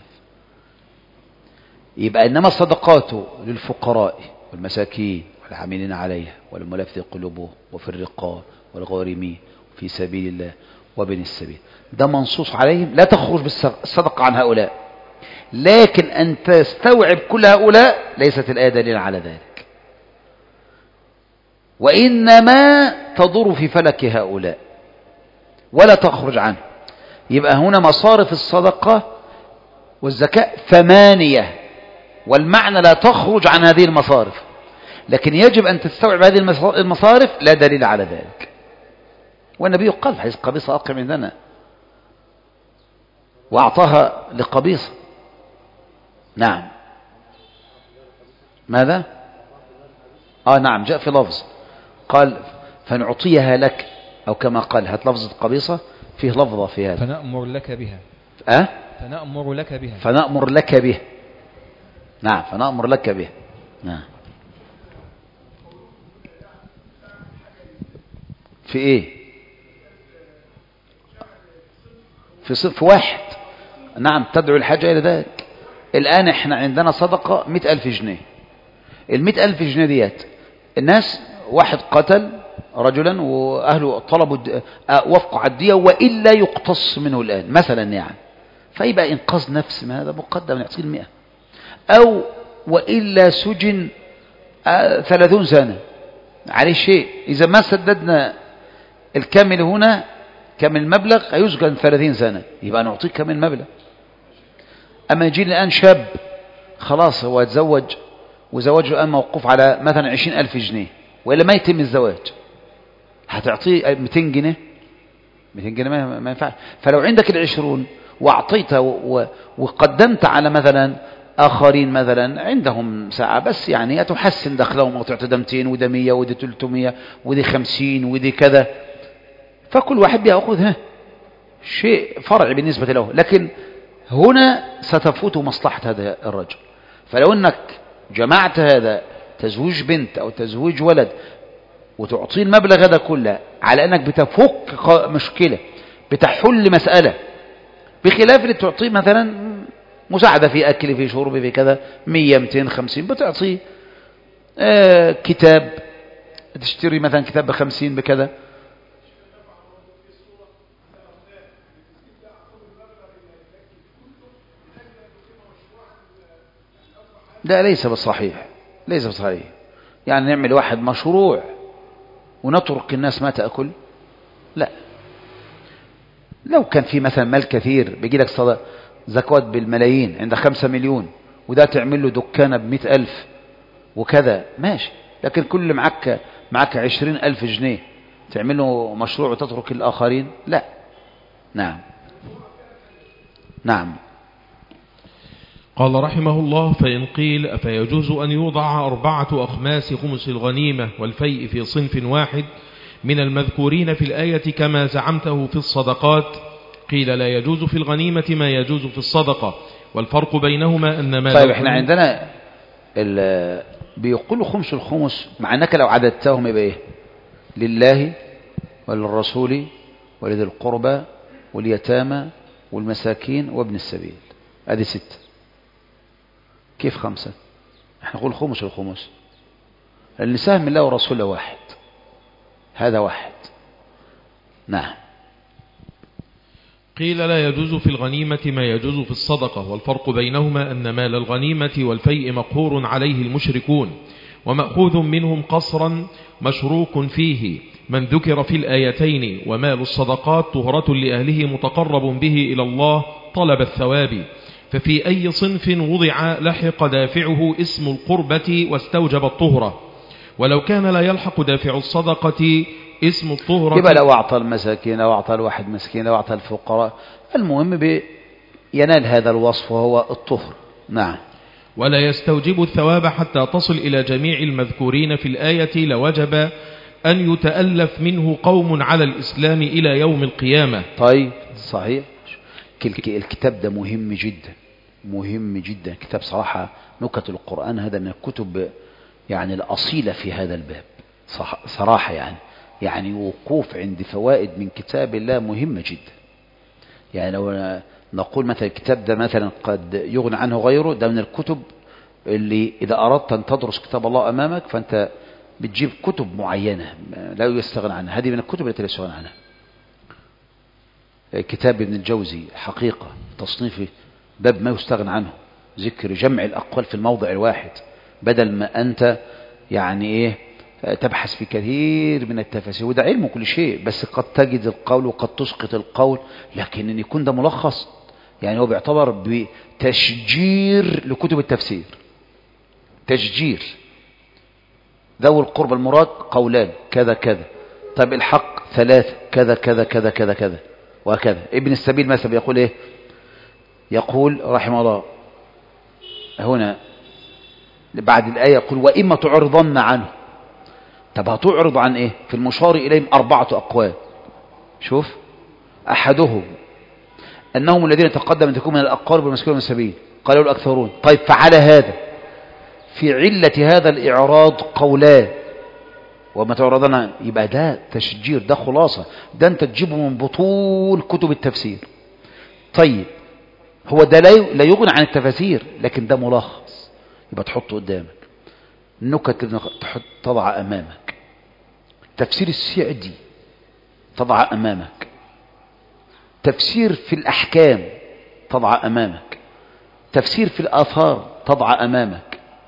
يبقى إنما الصدقات للفقراء والمساكين والعاملين عليها والمؤلفة قلوبهم وفي الرقاب والغارمين في سبيل الله وابن السبيل، ده منصوص عليهم، لا تخرج بالصدقة عن هؤلاء. لكن أن تستوعب كل هؤلاء ليست الآية دليلا على ذلك، وإنما تضر في فلك هؤلاء ولا تخرج عنه. يبقى هنا مصارف الصدقة والزكاة ثمانية، والمعنى لا تخرج عن هذه المصارف، لكن يجب أن تستوعب هذه المصارف، لا دليل على ذلك. والنبي قال في حديث قبيصة أقم عندنا، وأعطاها لقبيصة. نعم ماذا؟ آه نعم جاء في لفظ قال فنعطيها لك، أو كما قال هات لفظة قبيصة فيه لفظة في هذا، فنأمر لك بها. أه؟ فنأمر لك بها. فنأمر لك به. نعم فنأمر لك به. نعم. في ايه؟ في صف واحد. نعم تدعو الحاجة إلى ذلك. الآن احنا عندنا صدقة مئة ألف جنيه، المئة ألف جنيه ديت الناس واحد قتل رجلا وأهله طلبوا وفقوا على الدية وإلا يقتص منه الآن مثلا، يعني فيبقى إنقاذ نفس ما هذا مقدم نعطيه المئة، أو وإلا سجن ثلاثون سنة عليه شيء، إذا ما سددنا الكامل هنا كامل المبلغ هيسجن ثلاثين سنة، يبقى نعطيه كامل المبلغ. أما يجي الآن شاب خلاص هو يتزوج وزواجه الآن موقوف على مثلا عشرين ألف جنيه وإلا ما يتم الزواج، هتعطيه مئتين جنيه؟ مئتين جنيه ما, ما ينفعش. فلو عندك العشرون وأعطيت وقدمت على مثلا آخرين مثلا عندهم ساعة بس يعني تحسن دخلهم، وتعطي ده مئتين وده مية وده ثلاثمية وده خمسين وده كذا، فكل واحد بيأخذ شيء فرعي بالنسبة له، لكن هنا ستفوت مصلحة هذا الرجل. فلو أنك جمعت هذا تزويج بنت أو تزويج ولد وتعطيه المبلغ هذا كله على أنك بتفك مشكلة بتحل مسألة، بخلاف اللي تعطيه مثلا مساعدة في أكل في شرب في كذا مية مئتين خمسين، بتعطيه آه كتاب تشتري مثلا كتاب بخمسين بكذا. لا ليس بالصحيح، ليس بالصحيح. يعني نعمل واحد مشروع ونترك الناس ما تأكل؟ لا. لو كان في مثلا مال كثير بيجي لك صدق زكوات بالملايين، عند خمسة مليون وده تعمل له دكانة بمئة ألف وكذا ماشي، لكن كل معك معك عشرين ألف جنيه تعمل له مشروع وتترك الآخرين؟ لا. نعم نعم. قال رحمه الله فإن قيل أفيجوز أن يوضع أربعة أخماس خمس الغنيمة والفيء في صنف واحد من المذكورين في الآية كما زعمته في الصدقات؟ قيل لا يجوز في الغنيمة ما يجوز في الصدقة، والفرق بينهما أن ما طيب احنا عندنا بيقولوا خمس الخمس، مع أنك لو عددتهم يبقى ايه؟ لله وللرسول ولذي القربى واليتامى والمساكين وابن السبيل، هذه ستة. كيف خمسة؟ احنا نقول خمس الخمس، لأن سهم الله ورسوله واحد، هذا واحد. نعم. قيل لا يجوز في الغنيمة ما يجوز في الصدقة، والفرق بينهما أن مال الغنيمة والفيء مقهور عليه المشركون ومأخوذ منهم قصرا مشروك فيه من ذكر في الآيتين، ومال الصدقات طهرة لأهله متقرب به إلى الله طلب الثواب، ففي أي صنف وضع لحق دافعه اسم القربة واستوجب الطهرة، ولو كان لا يلحق دافع الصدقة اسم الطهرة يبقى لو أعطى المساكين أو أعطى الواحد مسكين أو أعطى الفقراء، المهم ينال هذا الوصف وهو الطهر. نعم. ولا يستوجب الثواب حتى تصل إلى جميع المذكورين في الآية لوجب أن يتألف منه قوم على الإسلام إلى يوم القيامة. طيب صحيح. الكتاب ده مهم جدا، مهم جدا. كتاب صراحة نكت القرآن هذا من الكتب يعني الأصيلة في هذا الباب صراحة، يعني يعني وقوف عند فوائد من كتاب الله مهمة جدا. يعني لو نقول مثلا الكتاب ده مثلا قد يغنى عنه غيره، ده من الكتب اللي إذا أردت أن تدرس كتاب الله أمامك فأنت بتجيب كتب معينة لا يستغنى عنها. هذه من الكتب التي لا يستغنى عنها. كتاب ابن الجوزي حقيقة تصنيفه باب ما يستغنى عنه، ذكر جمع الأقوال في الموضع الواحد، بدل ما أنت يعني إيه تبحث في كثير من التفاسير، وده علم كل شيء، بس قد تجد القول وقد تسقط القول، لكن أن يكون ده ملخص يعني هو بيعتبر بتشجير لكتب التفسير. تشجير ذو القرب المراد قولان كذا كذا، طيب الحق ثلاثة كذا كذا كذا كذا كذا وهكذا. ابن السبيل مثلا يقول ايه؟ يقول رحمه الله هنا بعد الآية يقول وإما تعرضن عنه. طب هتعرض عن ايه؟ في المشار إليهم أربعة أقوال. شوف، أحدهم أنهم الذين تقدم أن تكون من الأقارب والمسكين من السبيل، قالوا الأكثرون. طيب فعلى هذا في علة هذا الإعراض قولان وما تعرضنا، يبقى ده تشجير، ده خلاصة، ده أنت تجيبه من بطول كتب التفسير. طيب هو ده لا يغني عن التفاسير، لكن ده ملخص، يبقى تحطه قدامك. النكت تحط تضع أمامك، تفسير السعدي تضع أمامك، تفسير في الأحكام تضع أمامك، تفسير في الآثار تضع أمامك،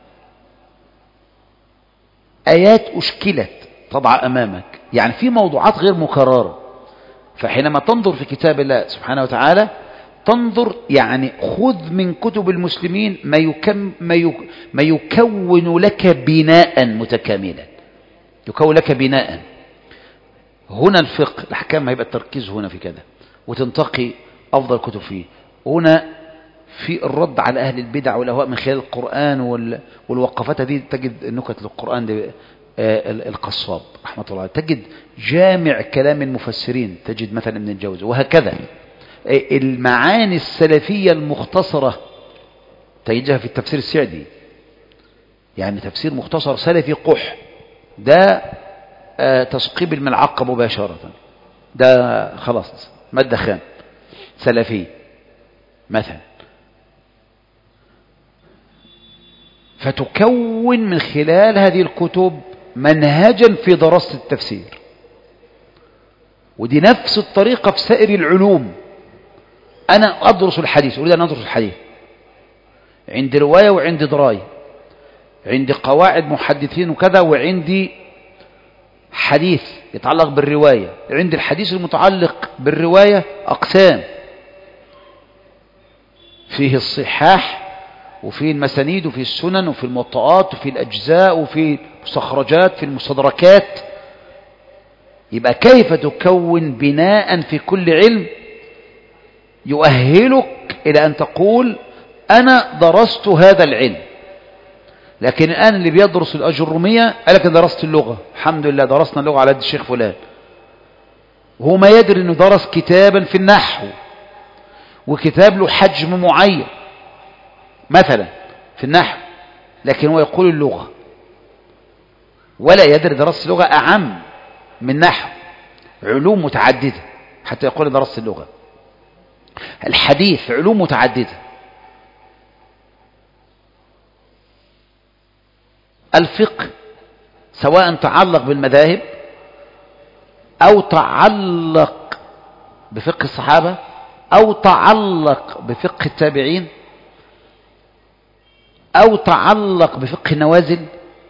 آيات أشكلت تضع أمامك. يعني في موضوعات غير مكررة، فحينما تنظر في كتاب الله سبحانه وتعالى تنظر يعني خذ من كتب المسلمين ما, يكم ما, يك ما يكون لك بناء متكاملا، يكون لك بناء. هنا الفقه الأحكام هيبقى التركيز هنا في كذا، وتنتقي أفضل كتب فيه. هنا في الرد على أهل البدع والأهواء من خلال القرآن والوقفات دي، تجد نكت للقرآن دي القصاب رحمة الله، تجد جامع كلام المفسرين، تجد مثلا ابن الجوزي، وهكذا المعاني السلفية المختصرة تجدها في التفسير السعدي، يعني تفسير مختصر سلفي قح، ده تثقيب الملعقة مباشرة، ده خلاص مادة خام سلفي مثلا. فتكون من خلال هذه الكتب منهجا في دراسة التفسير، ودي نفس الطريقة في سائر العلوم. أنا أدرس الحديث، أريد أن أدرس الحديث، عندي رواية وعندي دراية، عندي قواعد محدثين وكذا، وعندي حديث يتعلق بالرواية، عندي الحديث المتعلق بالرواية أقسام، فيه الصحاح وفي المسانيد وفي السنن وفي الموطئات وفي الأجزاء وفي المستخرجات في المستدركات. يبقى كيف تكون بناء في كل علم يؤهلك إلى أن تقول أنا درست هذا العلم. لكن الآن اللي بيدرس الأجرومية قال لك درست اللغة، الحمد لله درسنا اللغة على يد الشيخ فلان، وهو ما يدري أنه درس كتابا في النحو وكتاب له حجم معين مثلا في النحو، لكن هو يقول اللغة، ولا يدري درس لغة أعم من نحو، علوم متعددة حتى يقول درس اللغة. الحديث علوم متعددة، الفقه سواء تعلق بالمذاهب أو تعلق بفقه الصحابة أو تعلق بفقه التابعين أو تعلق بفقه النوازل،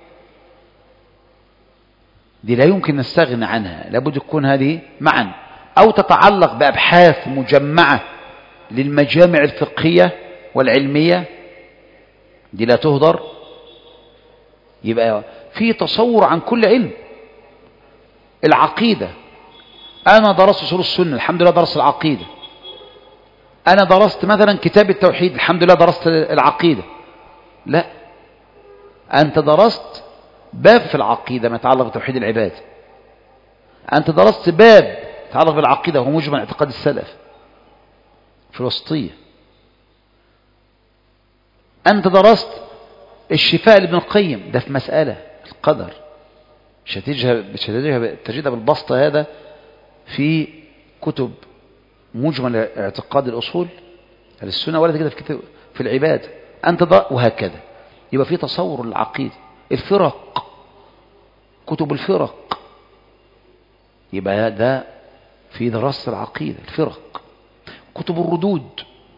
دي لا يمكن نستغنى عنها، لابد تكون هذه معا، أو تتعلق بأبحاث مجمعة للمجامع الفقهية والعلمية دي لا تهدر. يبقى في تصور عن كل علم. العقيدة، أنا درست أصول السنة الحمد لله درست العقيدة. أنا درست مثلا كتاب التوحيد الحمد لله درست العقيدة. لا، أنت درست باب في العقيدة ما يتعلق بتوحيد العباد. أنت درست باب يتعلق بالعقيدة وهو مجمل اعتقاد السلف في الوسطية. أنت درست الشفاء لابن القيم ده في مسألة القدر، مش هتجدها بالبسطة هذا في كتب مجمل اعتقاد الأصول السنة ولا تجدها في كتب في العباد. أنت ض... وهكذا. يبقى في تصور العقيدة. الفرق، كتب الفرق، يبقى ده في دراسة العقيدة. الفرق، كتب الردود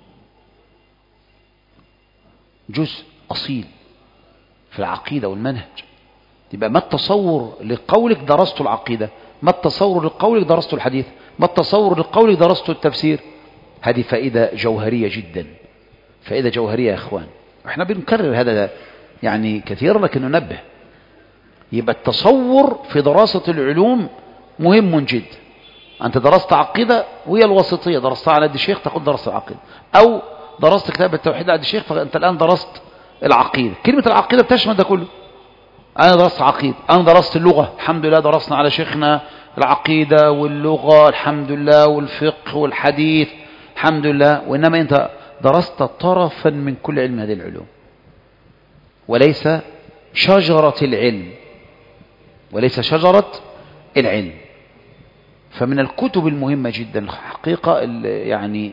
جزء أصيل في العقيدة والمنهج. يبقى ما التصور لقولك درست العقيدة، ما التصور لقولك درست الحديث، ما التصور لقولك درست التفسير. هذه فائدة جوهرية جدا، فائدة جوهرية يا إخوان. احنا بنكرر هذا يعني كثيرا لكن ننبه. يبقى التصور في دراسة العلوم مهم جدا. أنت درست عقيدة وهي الوسطية، درستها على يد الشيخ تقول درست العقيدة، أو درست كتاب التوحيد على يد الشيخ فأنت الآن درست العقيدة. كلمة العقيدة بتشمل ده كله. أنا درست عقيدة، أنا درست اللغة الحمد لله درسنا على شيخنا العقيدة واللغة الحمد لله والفقه والحديث الحمد لله. وإنما أنت درست طرفا من كل علم هذه العلوم وليس شجرة العلم، وليس شجرة العلم. فمن الكتب المهمة جدا الحقيقة يعني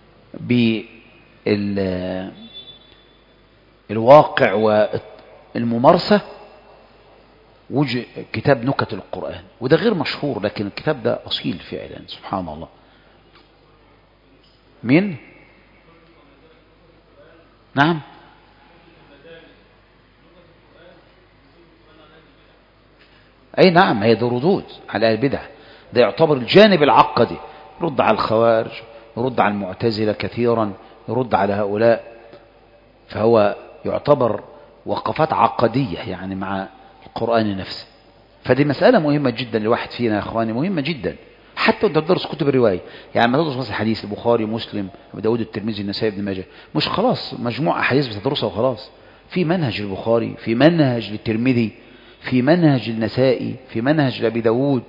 بالواقع والممارسة وجه كتاب نكت القرآن، وده غير مشهور لكن الكتاب ده أصيل فعلا سبحان الله. مين؟ نعم أي نعم، هي ده ردود على البدع. ده يعتبر الجانب العقدي، يرد على الخوارج، يرد على المعتزلة كثيرا، يرد على هؤلاء. فهو يعتبر وقفات عقدية يعني مع القرآن نفسه. فدي مسألة مهمة جدا لواحد فينا يا أخواني، مهمة جدا. حتى وانت بتدرس كتب الرواية، يعني ما تدرس مثلا حديث البخاري مسلم أبو داود الترمذي النسائي ابن ماجه، مش خلاص مجموعة أحاديث بتدرسها وخلاص. في منهج البخاري، في منهج للترمذي، في منهج النسائي، في منهج لأبي داود،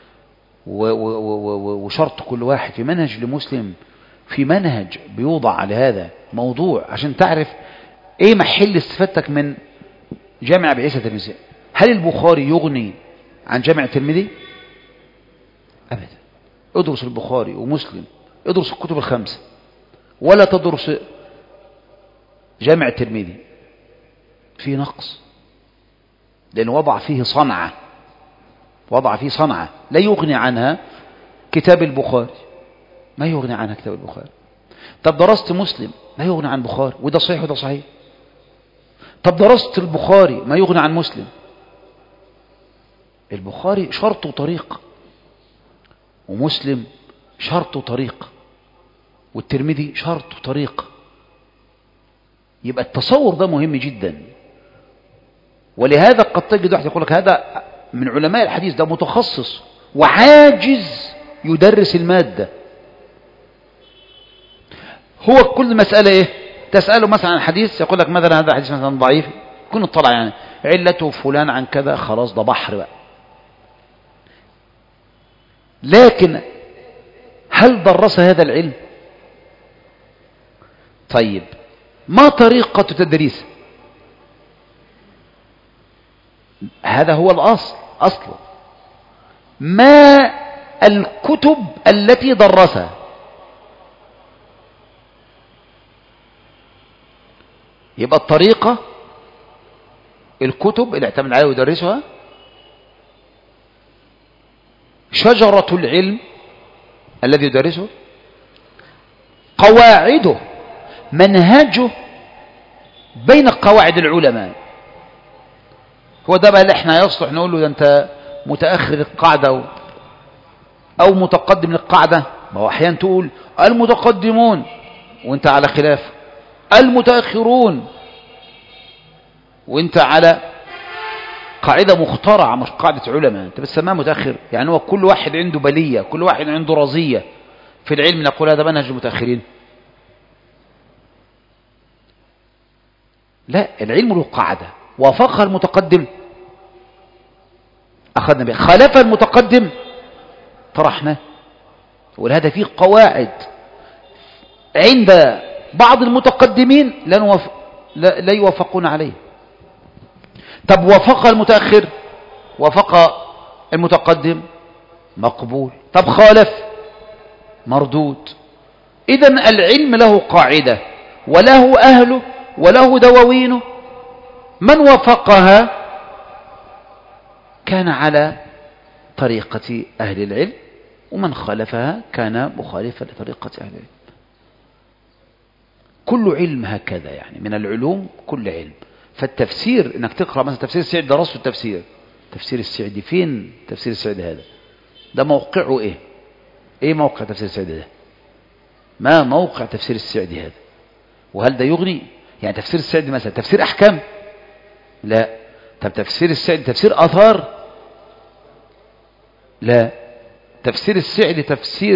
وشرط كل واحد، في منهج لمسلم، في منهج بيوضع على هذا موضوع عشان تعرف ايه محل استفادتك من جامع أبي عيسى الترمذي. هل البخاري يغني عن جامع الترمذي؟ أبدا. ادرس البخاري ومسلم، ادرس الكتب الخمسة، ولا تدرس جامع الترمذي، في نقص، لأن وضع فيه صنعة، وضع فيه صنعة لا يغني عنها كتاب البخاري، ما يغني عنها كتاب البخاري. طب درست مسلم ما يغني عن البخاري، وده صحيح وده صحيح. طب درست البخاري ما يغني عن مسلم. البخاري شرط طريق، ومسلم شرط طريق، والترمذي شرط طريق. يبقى التصور ده مهم جدا. ولهذا قد تجد واحد يقول لك هذا من علماء الحديث ده متخصص وعاجز يدرس المادة. هو كل مسألة ايه؟ تسأله مثلا عن حديث يقول لك مثلا هذا حديث مثلا ضعيف، يكون اطلع يعني علته فلان عن كذا، خلاص ده بحر بقى. لكن هل درس هذا العلم؟ طيب ما طريقة تدريسه؟ هذا هو الأصل أصلا. ما الكتب التي درسها؟ يبقى الطريقة الكتب اللي اعتمد عليها ويدرسها، شجرة العلم الذي يدرسه، قواعده، منهجه بين قواعد العلماء. هو ده بقى اللي احنا يصلح نقول له ده انت متأخر القاعدة او متقدم للقاعدة. ما هو احيانا تقول المتقدمون وانت على خلاف، المتأخرون، وانت على قاعدة مخترعة مش قاعدة علماء، انت بتسميها متأخر. يعني هو كل واحد عنده بلية، كل واحد عنده رزية في العلم، نقول هذا منهج المتأخرين. لا، العلم له قاعدة، وافقها المتقدم أخذنا بها، خالف المتقدم طرحناه. ولهذا فيه قواعد عند بعض المتقدمين لا يوافقون عليه. طب وافق المتأخر، وافق المتقدم، مقبول. طب خالف، مردود. إذن العلم له قاعدة وله أهله وله دواوينه، من وافقها كان على طريقة أهل العلم، ومن خالفها كان مخالفا لطريقة أهل العلم. كل علم هكذا، يعني من العلوم كل علم. فالتفسير انك تقرأ مثلا تفسير السعدي، درست التفسير تفسير السعدي، فين تفسير السعدي هذا؟ ده موقعه ايه؟ ايه موقع تفسير السعدي ده؟ ما موقع تفسير السعدي هذا؟ وهل ده يغني؟ يعني تفسير السعدي مثلا تفسير احكام؟ لا. طب تفسير السعدي تفسير اثار؟ لا. تفسير السعدي تفسير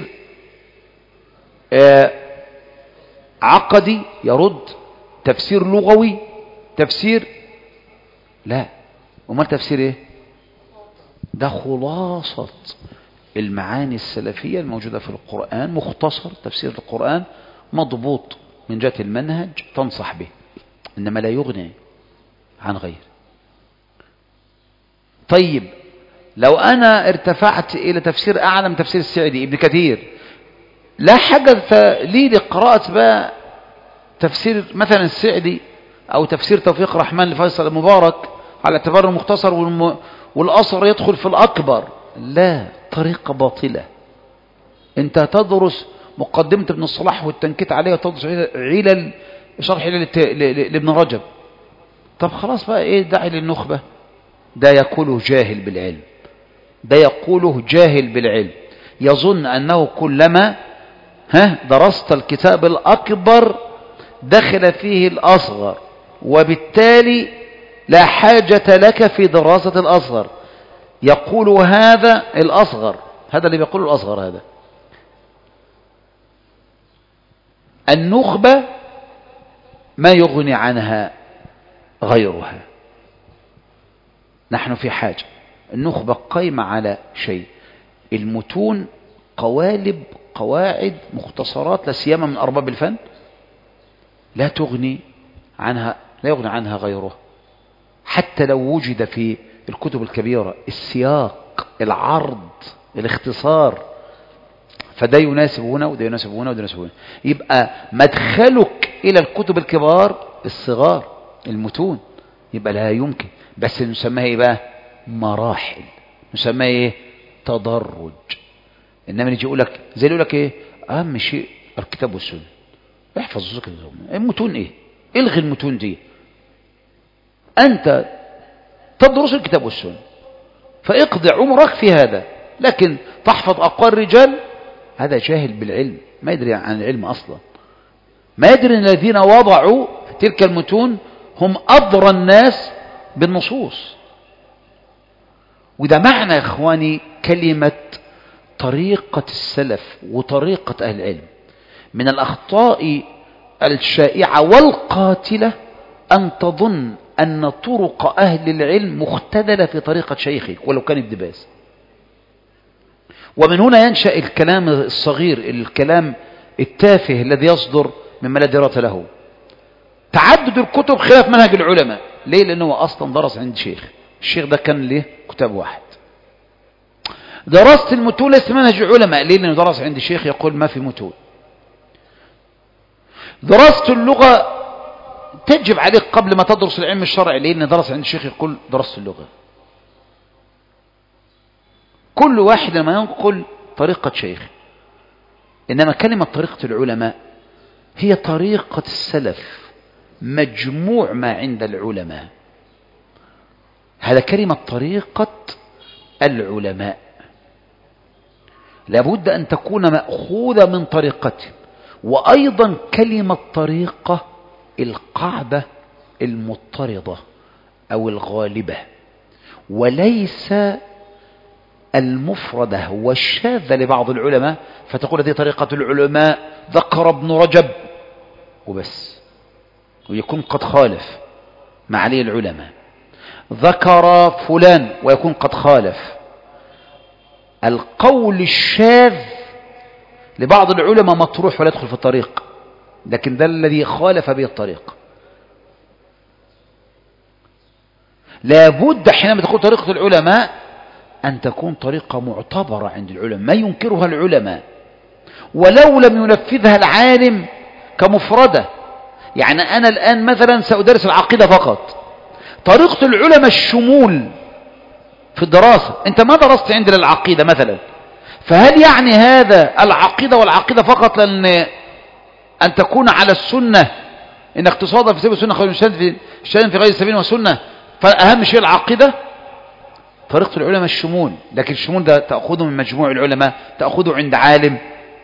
آه عقدي يرد، تفسير لغوي، تفسير لا. امال تفسير ايه؟ ده خلاصة المعاني السلفية الموجودة في القرآن، مختصر تفسير القرآن مضبوط من جهة المنهج تنصح به، إنما لا يغني عن غير. طيب لو أنا ارتفعت إلى تفسير أعلى من تفسير السعدي ابن كثير، لا حاجة لي لقراءة بقى تفسير مثلا السعدي أو تفسير توفيق الرحمن لفيصل المبارك على اعتباره مختصر والم... والأصغر يدخل في الأكبر. لا، طريقة باطلة. أنت تدرس مقدمة ابن الصلاح والتنكيت عليه، وتدرس علل شرح علل لابن رجب. طب خلاص بقى إيه داعي للنخبة؟ ده يقوله جاهل بالعلم، ده يقوله جاهل بالعلم، يظن أنه كلما ها درست الكتاب الأكبر دخل فيه الأصغر، وبالتالي لا حاجة لك في دراسة الأصغر. يقول هذا الأصغر، هذا اللي بيقول الأصغر هذا. النخبة ما يغني عنها غيرها. نحن في حاجة، النخبة قائمة على شيء، المتون قوالب قواعد مختصرات، لا سيما من أرباب الفن، لا تغني عنها لا يغني عنها غيره. حتى لو وجد في الكتب الكبيرة السياق، العرض، الاختصار، فده يناسب هنا وده يناسب هنا وده يناسب هنا. يبقى مدخلك إلى الكتب الكبار الصغار المتون، يبقى لا يمكن. بس نسميها ايه بقى؟ مراحل، نسميها ايه؟ تدرج. انما نيجي يقول لك زي يقول لك ايه؟ اهم شيء الكتاب والسنه، احفظ ذكر المتون. ايه؟ الغي المتون دي. انت تدرس الكتاب والسنه، فاقضي عمرك في هذا. لكن تحفظ اقوال الرجال، هذا جاهل بالعلم، ما يدري عن العلم اصلا، ما يدري ان الذين وضعوا تلك المتون هم أدرى الناس بالنصوص. وده معنى يا إخواني كلمة طريقة السلف وطريقة أهل العلم. من الأخطاء الشائعة والقاتلة أن تظن أن طرق أهل العلم مختدلة في طريقة شيخك ولو كان ابن باز. ومن هنا ينشأ الكلام الصغير، الكلام التافه الذي يصدر مما لا دراية له. تعدد الكتب خلاف منهج العلماء. ليه؟ لأنه أصلا درس عند شيخ، الشيخ ده كان له كتاب واحد. دراسة المتون ليس منهج العلماء. ليه؟ لأنه درس عند شيخ يقول ما في متون. دراسة اللغة تجب عليك قبل ما تدرس العلم الشرعي. ليه؟ لأنه درس عند شيخ يقول درست اللغة. كل واحد لما ينقل طريقة شيخ. إنما كلمة طريقة العلماء هي طريقة السلف، مجموع ما عند العلماء. هذا كلمة طريقة العلماء لابد أن تكون مأخوذة من طريقتهم. وأيضا كلمة طريقة القاعدة المضطردة أو الغالبة، وليس المفردة والشاذة لبعض العلماء، فتقول هذه طريقة العلماء ذكر ابن رجب وبس، ويكون قد خالف مع عليه العلماء، ذكر فلان ويكون قد خالف. القول الشاذ لبعض العلماء مطروح ولا يدخل في الطريق، لكن ده الذي خالف به الطريق. لابد حينما تكون طريقة العلماء أن تكون طريقة معتبرة عند العلماء، ما ينكرها العلماء ولو لم ينفذها العالم كمفردة. يعني أنا الآن مثلا سأدرس العقيدة فقط، طريقة العلماء الشمول في الدراسة. أنت ما درست عندنا العقيدة مثلا، فهل يعني هذا العقيدة والعقيدة فقط، لأن أن تكون على السنة إنك تصادف في سبيل السنة خير من شيء في غير السبيل والسنة، فأهم شيء العقيدة؟ طريقة العلماء الشمول، لكن الشمول ده تأخذه من مجموع العلماء، تأخذه عند عالم.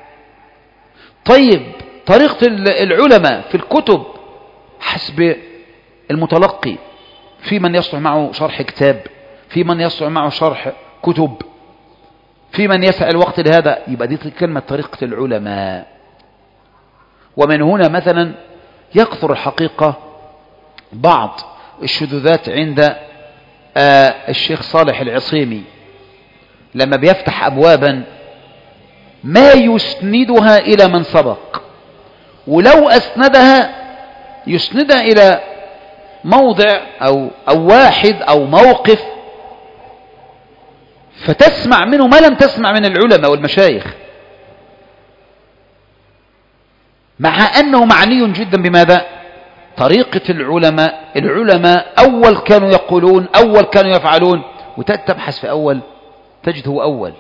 طيب طريقة العلماء في الكتب حسب المتلقي، في من يصلح معه شرح كتاب، في من يصلح معه شرح كتب، في من يسع الوقت لهذا، يبقى دي كلمة طريقة العلماء. ومن هنا مثلا يكثر الحقيقة بعض الشذوذات عند آه الشيخ صالح العصيمي لما بيفتح أبوابا ما يسندها إلى من سبق، ولو أسندها يسندها إلى موضع أو, أو واحد أو موقف فتسمع منه ما لم تسمع من العلماء والمشايخ، مع أنه معني جدا بماذا؟ طريقة العلماء. العلماء أول كانوا يقولون، أول كانوا يفعلون، وتبحث في أول تجده أول.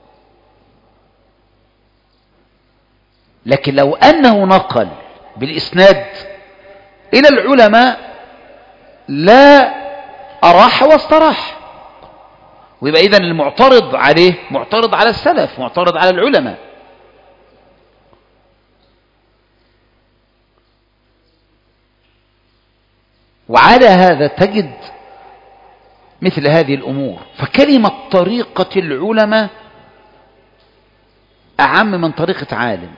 لكن لو أنه نقل بالإسناد إلى العلماء لا أراح واستراح، ويبقى إذن المعترض عليه معترض على السلف، معترض على العلماء. وعلى هذا تجد مثل هذه الأمور. فكلمة طريقة العلماء أعم من طريقة عالم،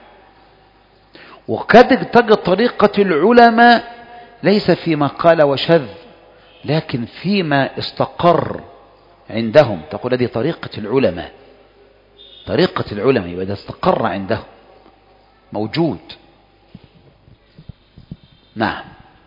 وقد تجد طريقة العلماء ليس فيما قال وشذ، لكن فيما استقر عندهم. تقول هذه طريقة العلماء، طريقة العلماء يبقى إذا استقر عندهم موجود. نعم.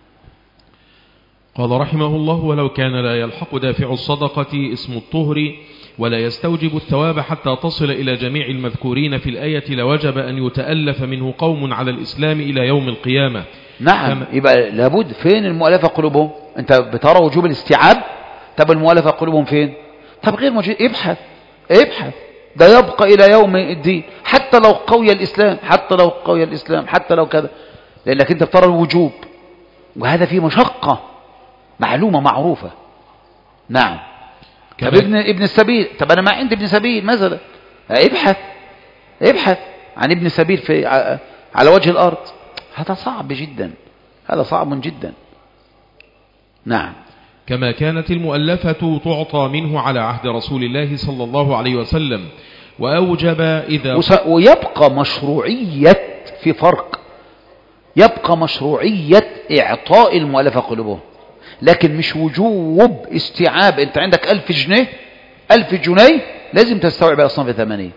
قال رحمه الله: ولو كان لا يلحق دافع الصدقة اسم الطهر ولا يستوجب الثواب حتى تصل إلى جميع المذكورين في الآية لوجب أن يتألف منه قوم على الإسلام إلى يوم القيامة. نعم. يبقى لابد. فين المؤلفة قلوبهم؟ أنت بترى وجوب الاستيعاب، طب المؤلفة قلوبهم فين؟ طب غير موجود، ابحث ابحث، ده يبقى إلى يوم الدين، حتى لو قوي الإسلام، حتى لو قوي الإسلام، حتى لو كذا، لأنك أنت بترى الوجوب، وهذا فيه مشقة معلومة معروفة. نعم. طب ابن ابن السبيل، طب أنا ما عندي ابن سبيل مثلا، ابحث ابحث عن ابن سبيل في على وجه الأرض. هذا صعب جدا، هذا صعب جدا. نعم. كما كانت المؤلفة تعطى منه على عهد رسول الله صلى الله عليه وسلم، وأوجب إذا ويبقى مشروعية، في فرق، يبقى مشروعية إعطاء المؤلفة قلوبهم، لكن مش وجوب استيعاب. أنت عندك ألف جنيه، ألف جنيه لازم تستوعب الأصناف الثمانية.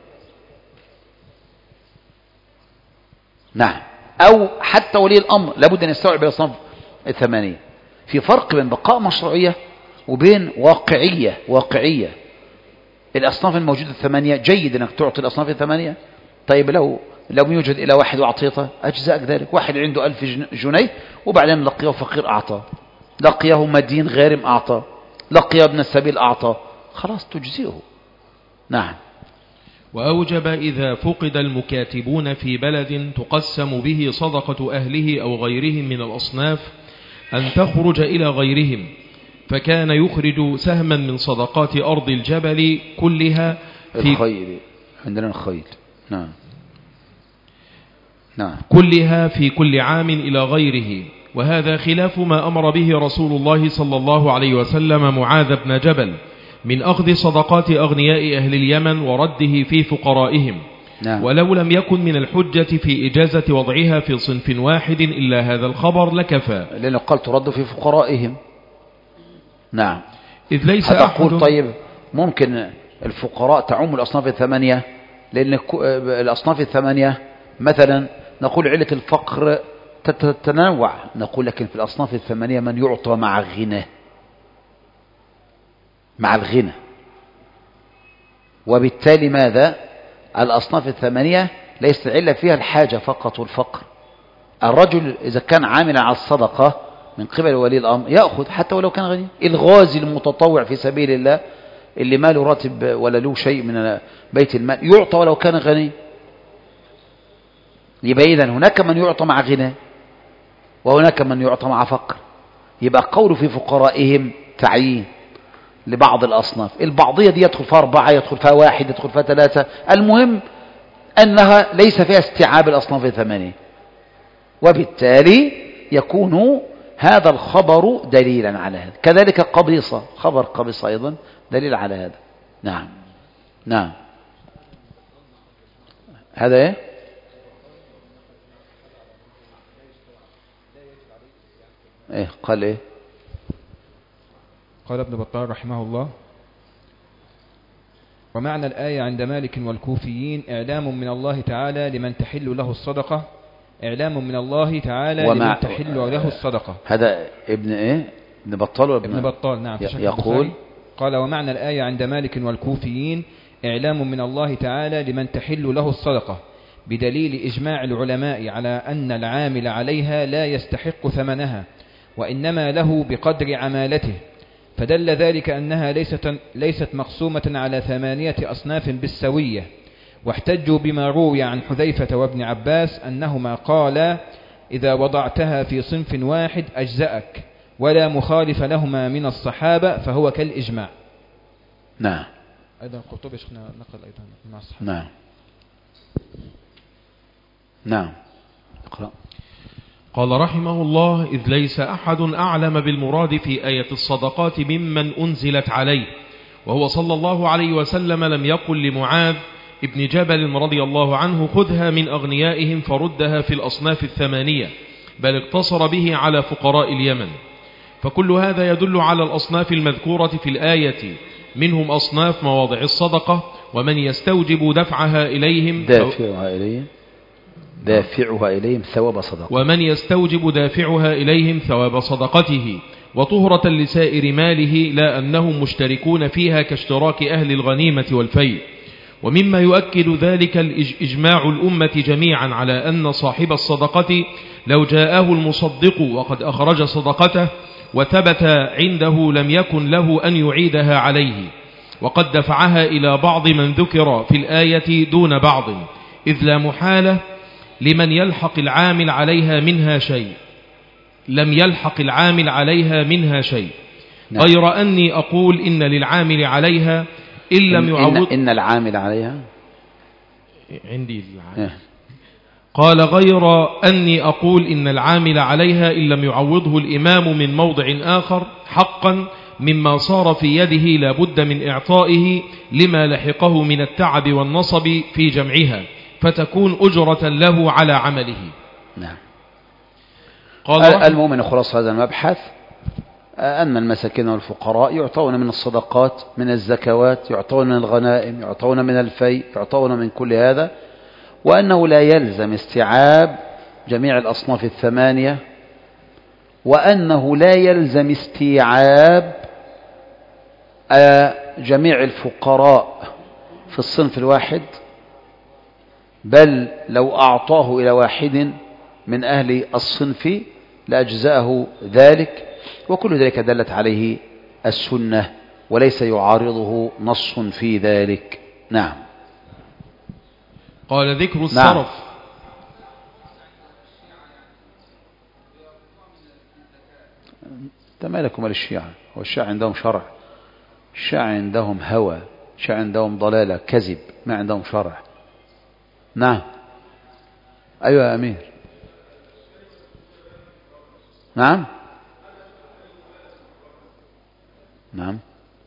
نعم. أو حتى ولي الأمر لابد أن يستوعب الأصناف الثمانية. في فرق بين بقاء مشروعية وبين واقعية. واقعية الأصناف الموجودة الثمانية جيد أنك تعطي الأصناف الثمانية. طيب لو لو يوجد إلى واحد وأعطيته أجزاء ذلك. واحد عنده ألف جنيه وبعدين لقيه فقير أعطاه، لقيه مدين غارم أعطاه، لقيه ابن السبيل أعطاه، خلاص تجزئه. نعم. وأوجب إذا فقد المكاتبون في بلد تقسم به صدقة أهله أو غيرهم من الأصناف أن تخرج إلى غيرهم، فكان يخرج سهما من صدقات أرض الجبل كلها في الخيل. عندنا الخيل. نعم. نعم. كلها في كل عام إلى غيره، وهذا خلاف ما أمر به رسول الله صلى الله عليه وسلم معاذ بن جبل من أخذ صدقات أغنياء أهل اليمن ورده في فقرائهم. نعم. ولو لم يكن من الحجة في إجازة وضعها في صنف واحد إلا هذا الخبر لكفى، لأنه قال ترد في فقرائهم. نعم. إذ ليس هتقول أحد طيب ممكن الفقراء تعم الأصناف الثمانية، لأن الأصناف الثمانية مثلا نقول علة الفقر تتنوع، نقول لكن في الأصناف الثمانية من يعطى مع الغنى، مع الغنى، وبالتالي ماذا؟ الأصناف الثمانية ليس العلة فيها الحاجة فقط والفقر. الرجل إذا كان عاملا على الصدقة من قبل ولي الأمر يأخذ حتى ولو كان غني. الغازي المتطوع في سبيل الله اللي ما له راتب ولا له شيء من بيت المال يعطى ولو كان غني. يبقى إذن هناك من يعطى مع غنى وهناك من يعطى مع فقر. يبقى قوله في فقرائهم تعيين لبعض الأصناف، البعضية دي يدخل فيها أربعة، يدخل فيها واحد، يدخل فيها ثلاثة، المهم أنها ليس فيها استيعاب الأصناف الثمانية، وبالتالي يكون هذا الخبر دليلا على هذا. كذلك قبيصة، خبر قبيصة أيضا دليل على هذا. نعم نعم. هذا إيه؟ إيه قال إيه؟ قال ابن بطال رحمه الله: ومعنى الآية عند مالك والكوفيين إعلام من الله تعالى لمن تحل له الصدقة، إعلام من الله تعالى ومع... لمن تحل له الصدقة. هذا ابن إيه؟ ابن بطال وابن ابن بطال نعم. يقول قال: ومعنى الآية عند مالك والكوفيين إعلام من الله تعالى لمن تحل له الصدقة بدليل إجماع العلماء على أن العامل عليها لا يستحق ثمنها وإنما له بقدر عمالته، فدل ذلك أنها ليست, ليست مقسومة على ثمانية أصناف بالسوية. واحتجوا بما روي عن حذيفة وابن عباس أنهما قالا: إذا وضعتها في صنف واحد أجزأك، ولا مخالف لهما من الصحابة فهو كالإجماع. نعم. أيضا القرطبي شيخنا نقل أيضا مع الصحابة. نعم نعم. اقرأ. قال رحمه الله: إذ ليس أحد أعلم بالمراد في آية الصدقات ممن أنزلت عليه، وهو صلى الله عليه وسلم لم يقل لمعاذ ابن جبل رضي الله عنه: خذها من أغنيائهم فردها في الأصناف الثمانية، بل اقتصر به على فقراء اليمن. فكل هذا يدل على الأصناف المذكورة في الآية، منهم أصناف مواضع الصدقة ومن يستوجب دفعها إليهم دافعها إليهم دافعها إليهم ثواب صدقة ومن يستوجب دافعها إليهم ثواب صدقته وطهرة لسائر ماله، لا أنهم مشتركون فيها كاشتراك أهل الغنيمة والفيء. ومما يؤكد ذلك إجماع الأمة جميعا على أن صاحب الصدقة لو جاءه المصدق وقد أخرج صدقته وثبت عنده لم يكن له أن يعيدها عليه، وقد دفعها إلى بعض من ذكر في الآية دون بعض، إذ لا محالة لمن يلحق العامل عليها منها شيء لم يلحق العامل عليها منها شيء نعم. غير أني أقول إن للعامل عليها إن لم يعوض إن, إن العامل عليها عندي العامل. قال: غير أني أقول إن العامل عليها إن لم يعوضه الإمام من موضع آخر حقا مما صار في يده لا بد من إعطائه لما لحقه من التعب والنصب في جمعها، فتكون أجرة له على عمله. نعم. قال المؤمن خلاص هذا المبحث أن المساكين والفقراء يعطون من الصدقات، من الزكوات، يعطون من الغنائم، يعطون من الفيء، يعطون من كل هذا، وأنه لا يلزم استيعاب جميع الأصناف الثمانية، وأنه لا يلزم استيعاب جميع الفقراء في الصنف الواحد، بل لو أعطاه إلى واحد من أهل الصنف لأجزأه ذلك، وكل ذلك دلت عليه السنة وليس يعارضه نص في ذلك. نعم. قال: ذكر الصرف. نعم. تمالكم مال الشيعة، والشيعة عندهم شرع، الشيعة عندهم هوى، الشيعة عندهم ضلالة كذب، ما عندهم شرع. نعم. أيوة يا أمير. نعم نعم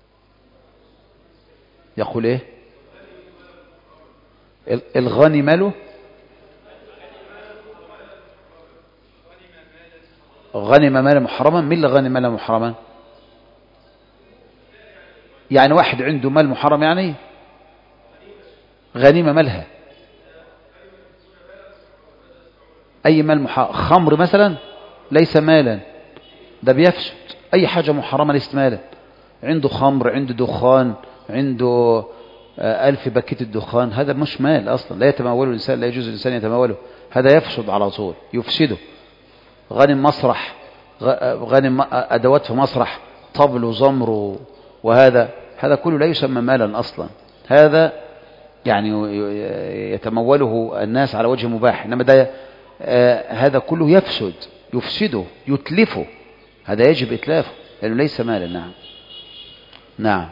يقول ايه؟ الغني ماله؟ غنم مالا محرما. مين اللي غنم مالا محرما؟ يعني واحد عنده مال محرم، يعني غنيمة مالها أي مال محرم. خمر مثلا ليس مالا، ده بيفسد. أي حاجة محرمة ليست مالا. عنده خمر، عنده دخان، عنده ألف باكيت الدخان، هذا مش مال أصلا، لا يتموله الإنسان، لا يجوز الإنسان يتموله، هذا يفسد على طول، يفسده. غنم مسرح، غنم أدوات في مسرح، طبل وزمر، وهذا هذا كله لا يسمى مالا أصلا، هذا يعني يتموله الناس على وجه مباح، إنما ده آه هذا كله يفسد، يفسده، يتلفه، هذا يجب إتلافه لأنه ليس مالا. نعم نعم.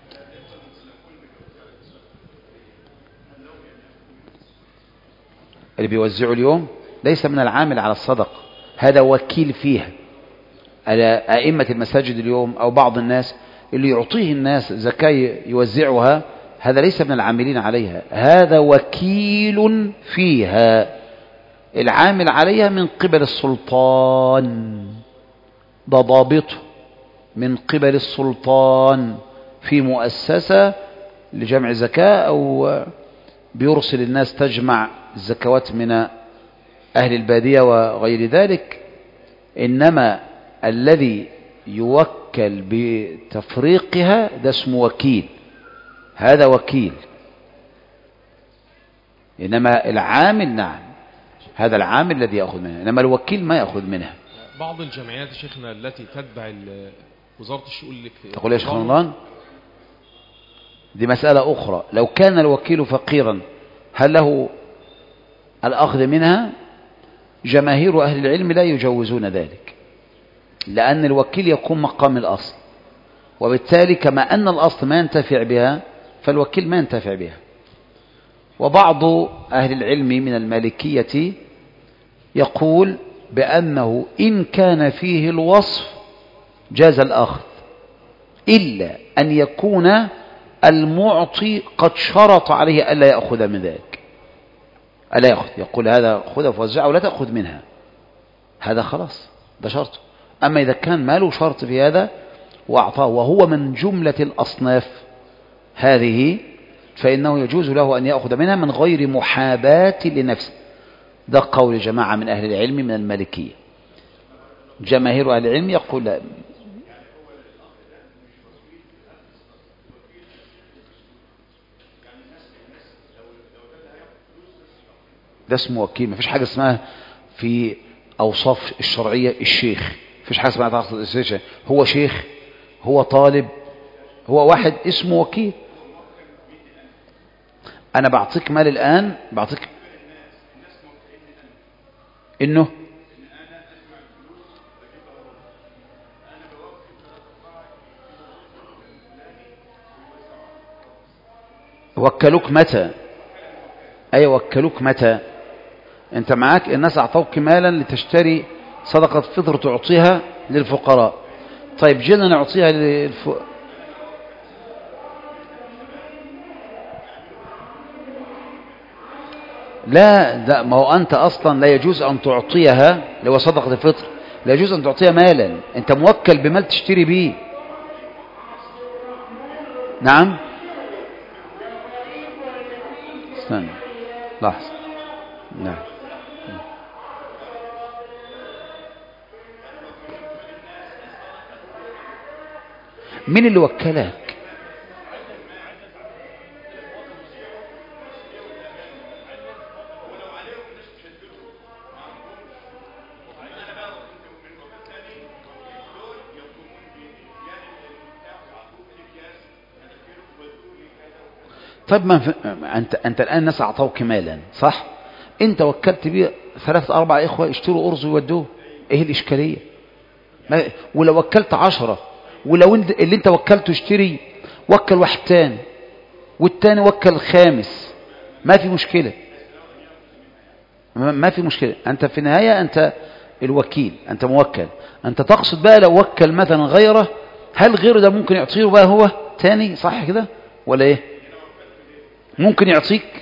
اللي بيوزعوا اليوم ليس من العامل على الصدقة، هذا وكيل فيها. على أئمة المساجد اليوم أو بعض الناس اللي يعطيه الناس زكاة يوزعها، هذا ليس من العاملين عليها، هذا وكيل فيها، العامل عليها من قبل السلطان، ده ضابطه من قبل السلطان في مؤسسة لجمع زكاة، أو بيرسل الناس تجمع الزكوات من أهل البادية وغير ذلك. إنما الذي يوكل بتفريقها ده اسمه وكيل، هذا وكيل. إنما العامل نعم، هذا العامل الذي يأخذ منها، إنما الوكيل ما يأخذ منها. بعض الجمعيات شيخنا التي تتبع وزارة الشؤون الاجتماعية، تقول يا شيخ رمضان دي مسألة أخرى. لو كان الوكيل فقيرا هل له الأخذ منها؟ جماهير أهل العلم لا يجوزون ذلك، لأن الوكيل يقوم مقام الأصل، وبالتالي كما أن الأصل ما ينتفع بها فالوكيل ما ينتفع بها. وبعض أهل العلم من المالكية يقول بأنه إن كان فيه الوصف جاز الأخذ، إلا أن يكون المعطي قد شرط عليه ألا يأخذ من ذلك، ألا يأخذ، يقول هذا خذ فوزعه ولا تأخذ منها، هذا خلاص ده شرطه. أما إذا كان ماله شرط في هذا وأعطاه وهو من جملة الأصناف هذه، فإنه يجوز له أن يأخذ منها من غير محاباة لنفسه. ده قول جماعة من أهل العلم من المالكية. جماهير أهل العلم يقول لا، ده اسمه وكيل. ما فيش حاجة اسمها في أوصاف الشرعية الشيخ، ما فيش حاجة اسمها تحصل الشيخ. هو شيخ، هو طالب، هو واحد اسمه وكيل. أنا بعطيك مال الآن، بعطيك إنه وكلوك متى؟ أي وكلوك متى؟ أنت معاك الناس أعطوك مالا لتشتري صدقة فطر تعطيها للفقراء، طيب جينا نعطيها للفقراء، لا ده ما هو أنت أصلا لا يجوز أن تعطيها، لو صدقة الفطر لا يجوز أن تعطيها مالا، أنت موكل بمال تشتري به. نعم استنى لحظة. نعم مين اللي وكلك؟ طيب ما ف... أنت أنت الآن الناس أعطوك مالا صح؟ أنت وكلت بيه ثلاثة أربعة إخوة يشتروا أرز ويودوه، إيه الإشكالية؟ ما... ولو وكلت عشرة، ولو اللي أنت وكلته اشتري وكل واحد تاني والتاني وكل الخامس، ما في مشكلة، ما في مشكلة. أنت في النهاية أنت الوكيل، أنت موكل، أنت تقصد بقى لو وكل مثلا غيره، هل غيره ده ممكن يعطيه بقى هو تاني، صح كده ولا ايه؟ ممكن يعطيك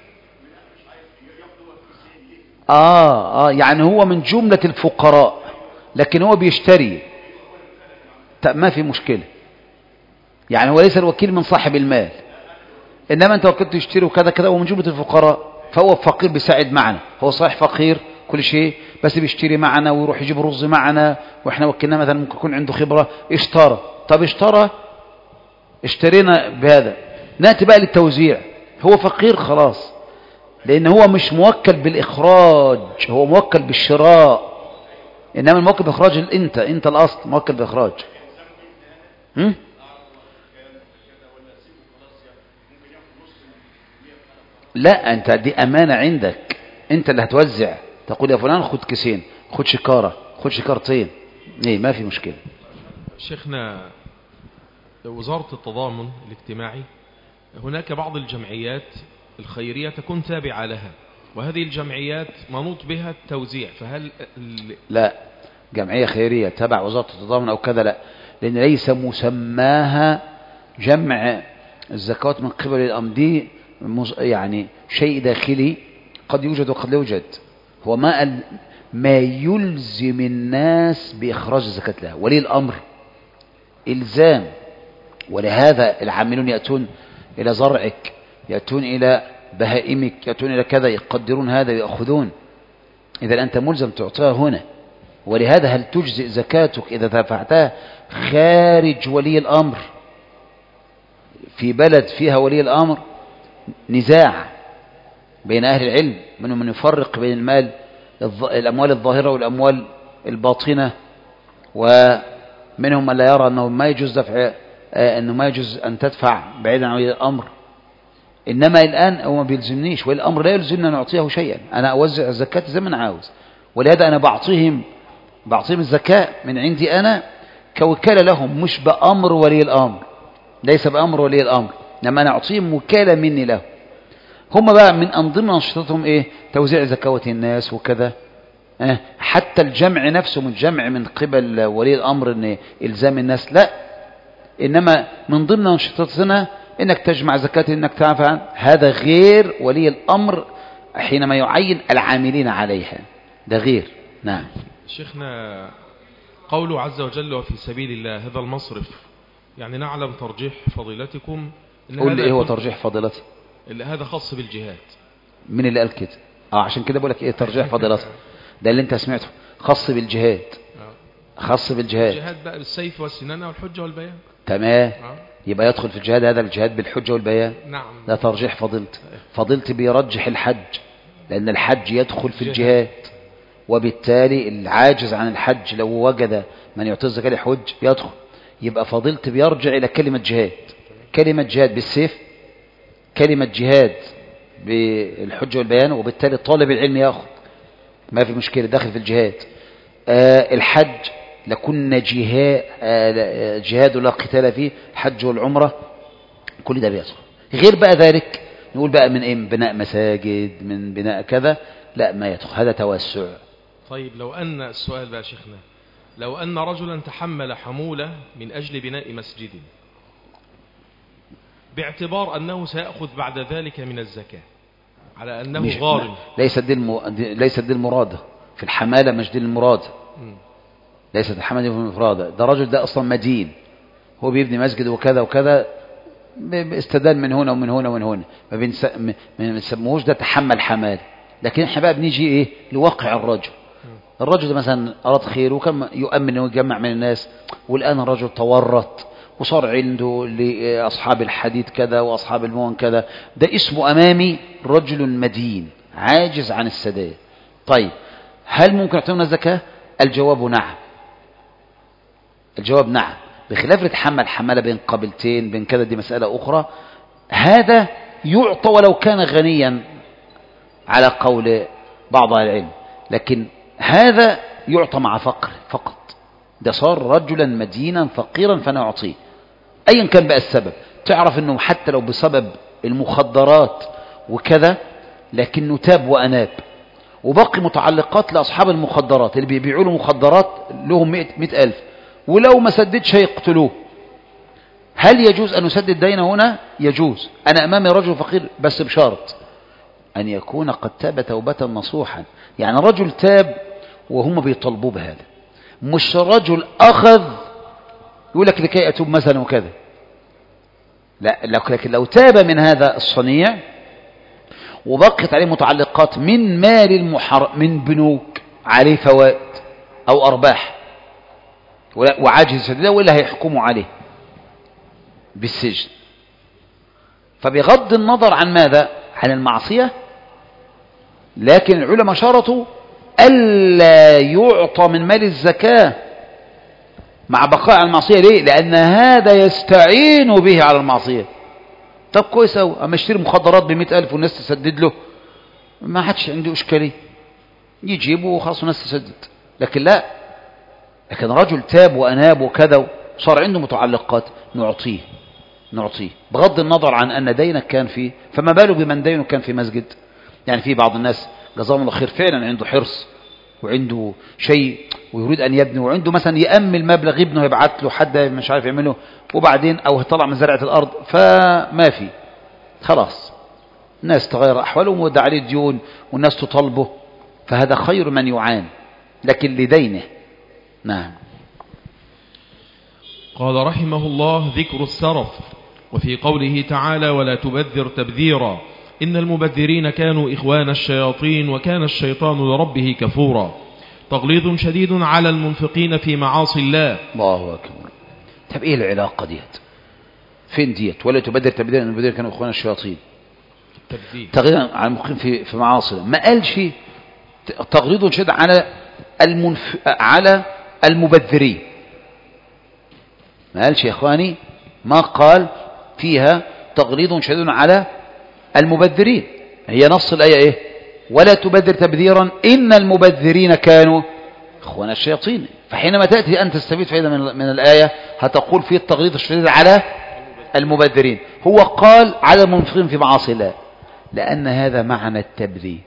آه آه يعني هو من جملة الفقراء لكن هو بيشتري، ما في مشكلة، يعني هو ليس الوكيل من صاحب المال، إنما أنت وكلت تشتري وكذا كذا ومن جملة الفقراء، فهو فقير بيساعد معنا، هو صحيح فقير كل شيء بس بيشتري معنا ويروح يجيب رز معنا، وإحنا وكلنا مثلا ممكن يكون عنده خبرة، اشترى، طب اشترى اشترينا بهذا، نأتي بقى للتوزيع، هو فقير خلاص، لأن هو مش موكل بالإخراج، هو موكل بالشراء، إنما الموكل بإخراج أنت أنت الأصل موكل بإخراج. هم؟ لا، أنت دي أمانة عندك، أنت اللي هتوزع، تقول يا فلان خد كيسين، خد شكارة، خد شكارتين، إيه ما في مشكلة. شيخنا، وزارة التضامن الاجتماعي هناك بعض الجمعيات الخيرية تكون تابعة لها، وهذه الجمعيات منوط بها التوزيع، فهل ال... لا، جمعية خيرية تبع وزارة التضامن أو كذا لا، لأن ليس مسماها جمع الزكاة من قبل الأمدي، يعني شيء داخلي قد يوجد وقد لا يوجد، هو ما ما يلزم الناس بإخراج الزكاة لها، ولي الأمر إلزام، ولهذا العاملون يأتون إلى زرعك، يأتون إلى بهائمك، يأتون إلى كذا، يقدرون هذا ويأخذون، إذا أنت ملزم تعطيها هنا، ولهذا هل تجزئ زكاتك إذا دفعتها خارج ولي الأمر في بلد فيها ولي الأمر نزاع بين أهل العلم، منهم من يفرق بين المال الأموال الظاهرة والأموال الباطنة، ومنهم من لا يرى أنه ما يجوز دفع، أنه ما يجوز أن تدفع بعيدا عن ولي الأمر، إنما الآن هو ما بيلزمنيش، ولي الأمر لا يلزمني أن أعطيه شيئا، أنا أوزع الزكاة زي ما أنا عاوز، ولهذا أنا بعطيهم بعطيهم الزكاة من عندي أنا كوكالة لهم، مش بأمر ولي الأمر، ليس بأمر ولي الأمر، إنما أنا أعطيهم وكالة مني له. هم بقى من أنظمة أنشطتهم إيه؟ توزيع زكاة الناس وكذا، أه؟ حتى الجمع نفسه من جمع من قبل ولي الأمر إن إلزام الناس لا، إنما من ضمن أنشطتنا إنك تجمع زكاة، إنك تعرف عن هذا غير ولي الأمر حينما يعين العاملين عليها، ده غير. نعم. شيخنا، قوله عز وجل وفي سبيل الله، هذا المصرف يعني نعلم ترجيح فضيلتكم إن قول لي إيه هو ترجيح فضيلتي؟ اللي هذا خاص بالجهاد. من اللي قال كده؟ اه عشان كده بقول لك ايه ترجيح فضيلتي، ده اللي انت سمعته، خاص بالجهاد، خاص بالجهاد، الجهاد بقى بالسيف والسنانة والحجة والبيان، تمام، يبقى يدخل في الجهاد هذا الجهاد بالحجة والبيان، نعم، ده ترجيح فضيلتي. فضيلتي بيرجح الحج، لأن الحج يدخل في الجهاد، وبالتالي العاجز عن الحج لو وجد من يعطي الزكاة لحج يدخل، يبقى فضيلتي بيرجع إلى كلمة جهاد، كلمة جهاد بالسيف، كلمة جهاد بالحجة والبيان، وبالتالي طالب العلم يأخذ، ما في مشكلة داخل في الجهاد. آه الحج لكنا جهاد، آه جهاد لا قتال فيه، الحج والعمرة كل ده بيدخل. غير بقى ذلك نقول بقى من ايه، من بناء مساجد، من بناء كذا، لا ما يدخل، هذا توسع. طيب لو أن السؤال بقى شيخنا، لو أن رجلا تحمل حمولة من أجل بناء مسجد باعتبار أنه سيأخذ بعد ذلك من الزكاة على أنه غارم، ليس دي الم... ليس دي المرادة في الحمالة، مش دي المرادة، ليست الحمالة دي المرادة، ده رجل ده أصلا مدين، هو بيبني مسجد وكذا وكذا، استدان من هنا ومن هنا ومن هنا، ما بنسموهوش ده تحمل حمالة، لكن احنا بقى بنيجي ايه لواقع الرجل. الرجل ده مثلا أراد خير وكان يؤمن ويجمع من الناس، والآن الرجل تورط وصار عنده لأصحاب الحديد كذا وأصحاب المون كذا، ده اسمه أمامي رجل مدين عاجز عن السداد. طيب هل ممكن يعطينا الزكاة؟ الجواب نعم، الجواب نعم، بخلاف يتحمل حمالة بين قبيلتين بين كذا، دي مسألة أخرى، هذا يعطى ولو كان غنيا على قول بعض العلم، لكن هذا يعطى مع فقر فقط، ده صار رجلا مدينا فقيرا فنعطيه أيا كان بقى السبب. تعرف أنه حتى لو بسبب المخدرات وكذا لكنه تاب وأناب وبقي متعلقات لأصحاب المخدرات اللي بيبيعوا له مخدرات لهم مئة ألف، ولو ما سددش هيقتلوه. هل يجوز أن يسدد دينه هنا؟ يجوز. أنا أمامي رجل فقير بس بشرط أن يكون قد تاب توبة نصوحا. يعني رجل تاب وهم بيطالبوه بهذا، مش رجل أخذ يقول لك لكي أتوب مثلا وكذا. لا، لكن لو تاب من هذا الصنيع وبقت عليه متعلقات من مال المحرم، من بنوك عليه فوائد أو أرباح وعاجز سديده، وإلا هيحكموا عليه بالسجن. فبغض النظر عن ماذا؟ عن المعصية. لكن العلماء شرطوا ألا يعطى من مال الزكاة مع بقاء على المعصية. ليه؟ لأن هذا يستعين به على المعصية. طب كويس أوي، أما اشتري مخدرات بمئة ألف والناس تسدد له، ما حدش عنده إشكالية، يجيبه وخلاص والناس تسدد. لكن لا، لكن رجل تاب وأناب وكذا وصار عنده متعلقات، نعطيه نعطيه بغض النظر عن أن دينك كان فيه. فما باله بمن دينه كان في مسجد؟ يعني في بعض الناس جزاهم الله خير فعلا عنده حرص وعنده شيء ويريد أن يبني، وعنده مثلا يأمل مبلغ ابنه يبعث له حد مش عارف يعمله، وبعدين أو طلع من زرعة الأرض فما في، خلاص الناس تغير أحوالهم وودع عليه ديون والناس تطالبه، فهذا خير من يعان لكن لدينه. نعم. قال رحمه الله: ذكر السرف. وفي قوله تعالى: ولا تبذر تبذيرا، إن المبذرين كانوا إخوان الشياطين وكان الشيطان لربه كفورا. تغليظ شديد على المنفقين في معاصي الله. الله أكبر. طب إيه العلاقة ديت؟ فين ديت؟ ولا تبذر تبذيرا إن المبذرين كانوا إخوان الشياطين؟ تغليظ على المنفقين في في معاصي الله. ما قالش تغليظ شديد على المنف... على المبذرين. ما قالش يا إخواني، ما قال فيها تغليظ شديد على المبذرين. هي نص الآية إيه؟ ولا تبذر تبذيرا إن المبذرين كانوا إخوان الشياطين. فحينما تأتي أن تستفيد فائدة من, من الآية هتقول فيه التغليظ الشديد على المبذرين. هو قال على المنفقين في معاصي الله لأن هذا معنى التبذير.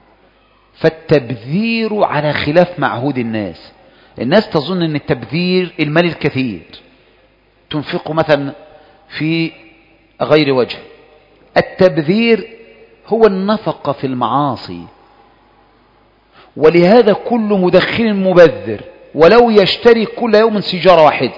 فالتبذير على خلاف معهود الناس. الناس تظن أن التبذير المال الكثير تنفقه مثلا في غير وجه. التبذير هو النفقة في المعاصي. ولهذا كل مدخن مبذر ولو يشتري كل يوم سيجارة واحدة.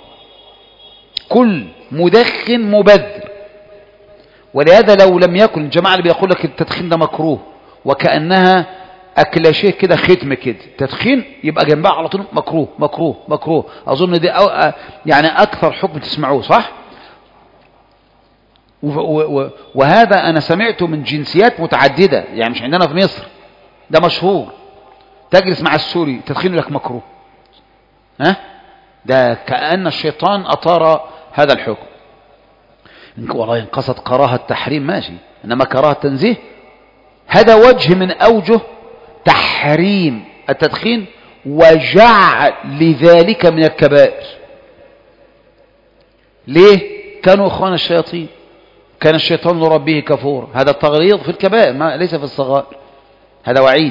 كل مدخن مبذر. ولهذا لو لم يكن الجماعة اللي بيقول لك التدخين ده مكروه وكأنها أكلاشيه كده ختم كده، تدخين يبقى جنبها على طول مكروه مكروه مكروه. أظن دي أو يعني أكثر حكم تسمعوه صح؟ وهذا أنا سمعته من جنسيات متعددة، يعني مش عندنا في مصر، ده مشهور. تجلس مع السوري تدخين لك مكروه. ها؟ ده كأن الشيطان أطار هذا الحكم. والله إن قصد كراهة التحريم ماشي، إنما كراهة التنزيه هذا وجه من أوجه تحريم التدخين وجعل لذلك من الكبائر. ليه؟ كانوا إخوان الشياطين، كان الشيطان لربه كفور. هذا التغليظ في الكبائر ما ليس في الصغائر، هذا وعيد.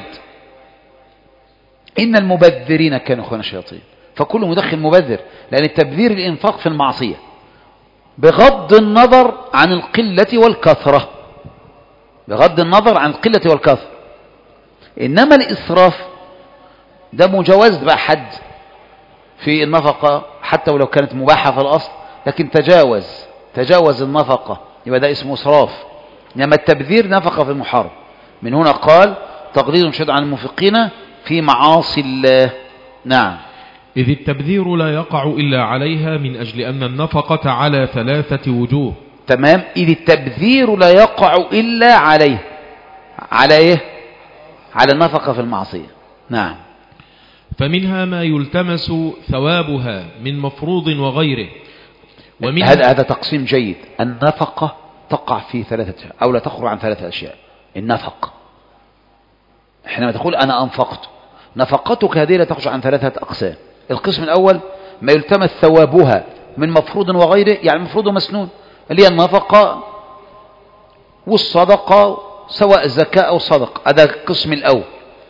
إن المبذرين كانوا إخوان الشياطين. فكل مدخن مبذر، لأن التبذير الإنفاق في المعصية بغض النظر عن القلة والكثرة، بغض النظر عن القلة والكثرة. إنما الإسراف ده مجاوز بقى حد في النفقة حتى ولو كانت مباحة في الأصل، لكن تجاوز تجاوز النفقة يبقى ده اسمه إسراف. إنما التبذير نفقة في المحرم. من هنا قال تغليظ شديد على المنفقين في معاصي الله. نعم. إذ التبذير لا يقع إلا عليها من أجل أن النفقة على ثلاثة وجوه. تمام. إذ التبذير لا يقع إلا عليه. على إيه؟ على النفقة في المعصية. نعم. فمنها ما يلتمس ثوابها من مفروض وغيره. ومنها هذا هذا تقسيم جيد. النفقة تقع في ثلاثة أو لا تخرج عن ثلاثة أشياء. النفقة حينما تقول أنا أنفقت، نفقتك هذه لا تخرج عن ثلاثة أقسام. القسم الأول ما يلتمس ثوابها من مفروض وغيره، يعني مفروض ومسنون، اللي هي النفقة والصدقة سواء الزكاة أو الصدقة. هذا القسم الأول.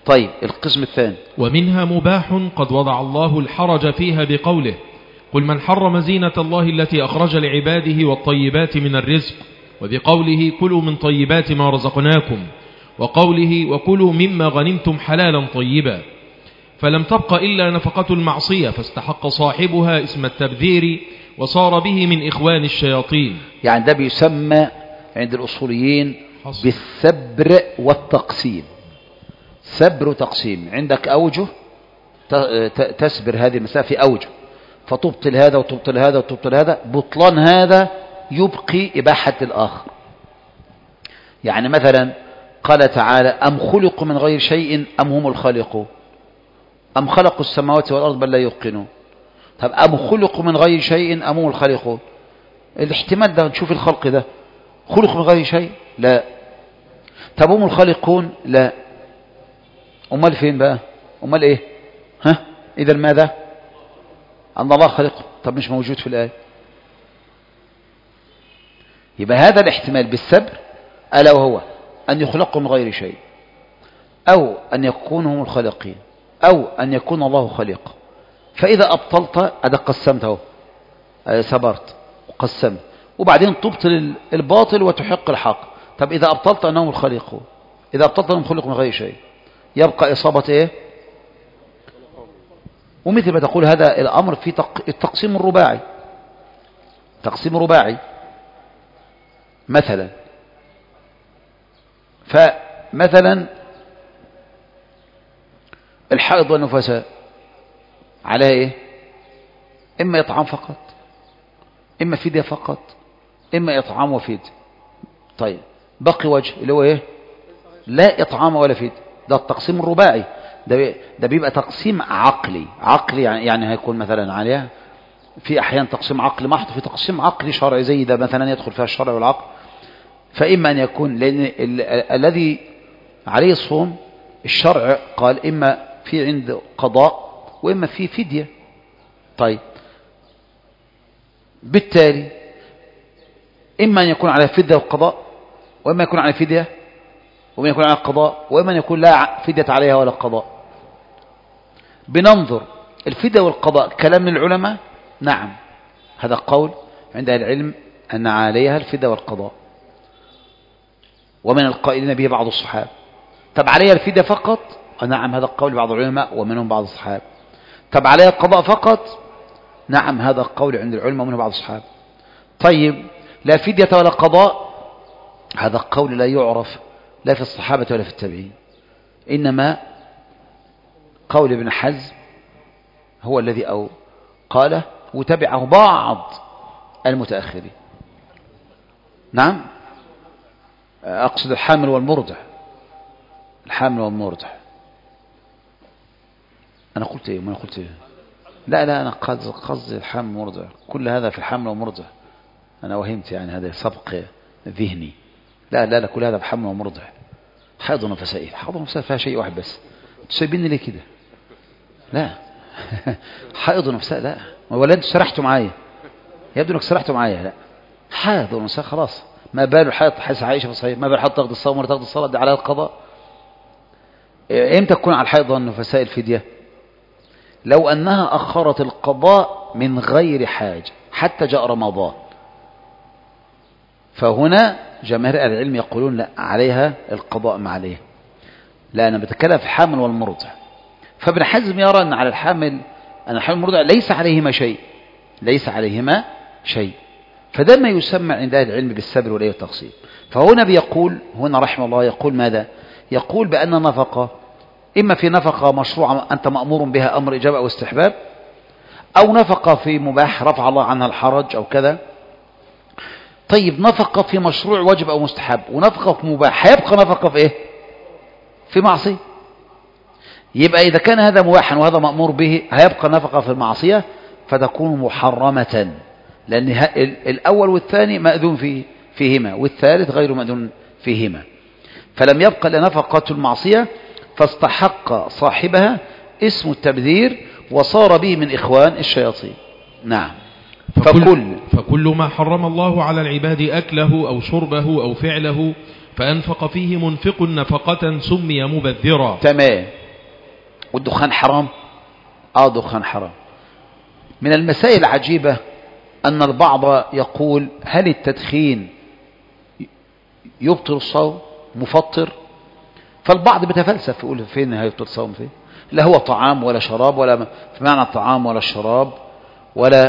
طيب القسم الثاني. ومنها مباح قد وضع الله الحرج فيها بقوله قل من حرم زينة الله التي أخرج لعباده والطيبات من الرزق، وبقوله كلوا من طيبات ما رزقناكم، وقوله وكلوا مما غنمتم حلالا طيبا، فلم تبق إلا نفقة المعصية فاستحق صاحبها اسم التبذير وصار به من إخوان الشياطين. يعني ده بيسمى عند الأصوليين حصل. بالسبر والتقسيم. سبر وتقسيم، عندك أوجه تسبر هذه المسألة في أوجه، فتبطل هذا وتبطل هذا وتبطل هذا، بطلان هذا يبقي إباحة الآخر. يعني مثلا قال تعالى أم خلقوا من غير شيء أم هم الخالقون، أم خلقوا السماوات والأرض بل لا يوقنون. طب أم خلقوا من غير شيء أم هم الخالقون، الاحتمال ده نشوف الخلق ده خلق من غير شيء لا، طب هم الخالقون لا، أمال فين بقى؟ أمال إيه؟ ها؟ إذا ماذا؟ أن الله خلقه، طب مش موجود في الآية. يبقى هذا الاحتمال بالسبر ألا وهو أن يخلقوا من غير شيء، أو أن يكونوا هم الخالقين، أو أن يكون الله خالقا. فإذا أبطلت أدى قسمته، سبرت وقسمت، وبعدين تبطل الباطل وتحق الحق. طب إذا أبطلت أنهم الخالقون، إذا أبطلت أنهم خلقوا من غير شيء، يبقى إصابة إيه؟ ومثل ما تقول هذا الأمر في التقسيم الرباعي. تقسيم رباعي مثلا، فمثلا الحائض والنفساء على إيه؟ إما إطعام فقط، إما فدية فقط، إما إطعام وفدية. طيب بقي وجه اللي هو إيه؟ لا إطعام ولا فدية. ده التقسيم الرباعي، ده ده بيبقى تقسيم عقلي. عقلي يعني يعني هيكون مثلا عليها في أحيان تقسيم عقلي محض، في تقسيم عقلي شرعي زي ده مثلا يدخل فيها الشرع والعقل. فإما أن يكون لأن الذي عليه الصوم الشرع قال إما في عند قضاء وإما في فدية. طيب بالتالي إما أن يكون على فدية والقضاء، وإما يكون على فدية، وإما يكون على القضاء، وإما يكون لا فدية عليها ولا قضاء. بننظر الفدية والقضاء كلام العلماء، نعم هذا قول عند العلم أن عليها الفدية والقضاء، ومن القائلين به بعض الصحابة. طب عليها الفدية فقط، نعم هذا قول بعض العلماء ومنهم بعض الصحابة. طب عليها القضاء فقط، نعم هذا قول عند العلماء ومنهم بعض الصحابة. طيب لا فدية ولا قضاء، هذا قول لا يعرف لا في الصحابة ولا في التابعين، إنما قول ابن حزم هو الذي أو قاله وتبعه بعض المتأخرين. نعم أقصد الحامل والمرضع. الحامل والمرضع أنا قلت إيه؟ ما أنا قلت إيه؟ لا لا أنا قصدي الحامل والمرضع، كل هذا في الحامل والمرضع. أنا وهمت يعني هذا سبق ذهني. لا لا لا كل هذا في حامل ومرضع. حيض ونفساء، حيض ونفساء فيها شيء واحد بس، تسيبيني ليه كده؟ لا حيض ونفساء لا، ولا أنتوا سرحتوا معايا؟ يبدو أنك سرحتوا معايا. لا حيض ونفساء خلاص. ما بال الحيض حيث عائشة في الصحيح، ما بال الحيض تاخد الصوم ولا تاخد الصلاة، دي على القضاء. امتى تكون على الحيض والنفساء الفدية؟ لو أنها أخرت القضاء من غير حاجة حتى جاء رمضان، فهنا جماهير العلم يقولون لا عليها القضاء ما عليه. لا أنا بتكلم في الحامل والمرضع. فابن حزم يرى أن على الحامل أن الحامل والمرضع ليس عليهما شيء، ليس عليهما شيء. فده ما يسمى عند أهل العلم بالسبر والإيه والتقسيم. فهنا بيقول هنا رحمه الله يقول ماذا؟ يقول بأن نفقة إما في نفقة مشروعة أنت مأمور بها أمر إجابة أو استحباب، أو نفقة في مباح رفع الله عنها الحرج أو كذا. طيب نفقة في مشروع واجب أو مستحب، ونفقة في مباح، هيبقى نفقة في إيه؟ في معصية. يبقى إذا كان هذا مباحا وهذا مأمور به، هيبقى نفقة في المعصية فتكون محرمة، لأن الأول والثاني مأذون فيه فيهما، والثالث غير مأذون فيهما. فلم يبقى لنفقة المعصية فاستحق صاحبها اسم التبذير وصار به من إخوان الشياطين. نعم. فكل, فكل, فكل ما حرم الله على العباد أكله أو شربه أو فعله فأنفق فيه منفق نفقة سمي مبذرا. تمام. والدخان حرام. اه دخان حرام. من المسائل العجيبة أن البعض يقول هل التدخين يبطل الصوم مفطر؟ فالبعض بيتفلسف يقول فين هيبطل الصوم؟ فين؟ لا هو طعام ولا شراب، ولا في معنى الطعام ولا الشراب، ولا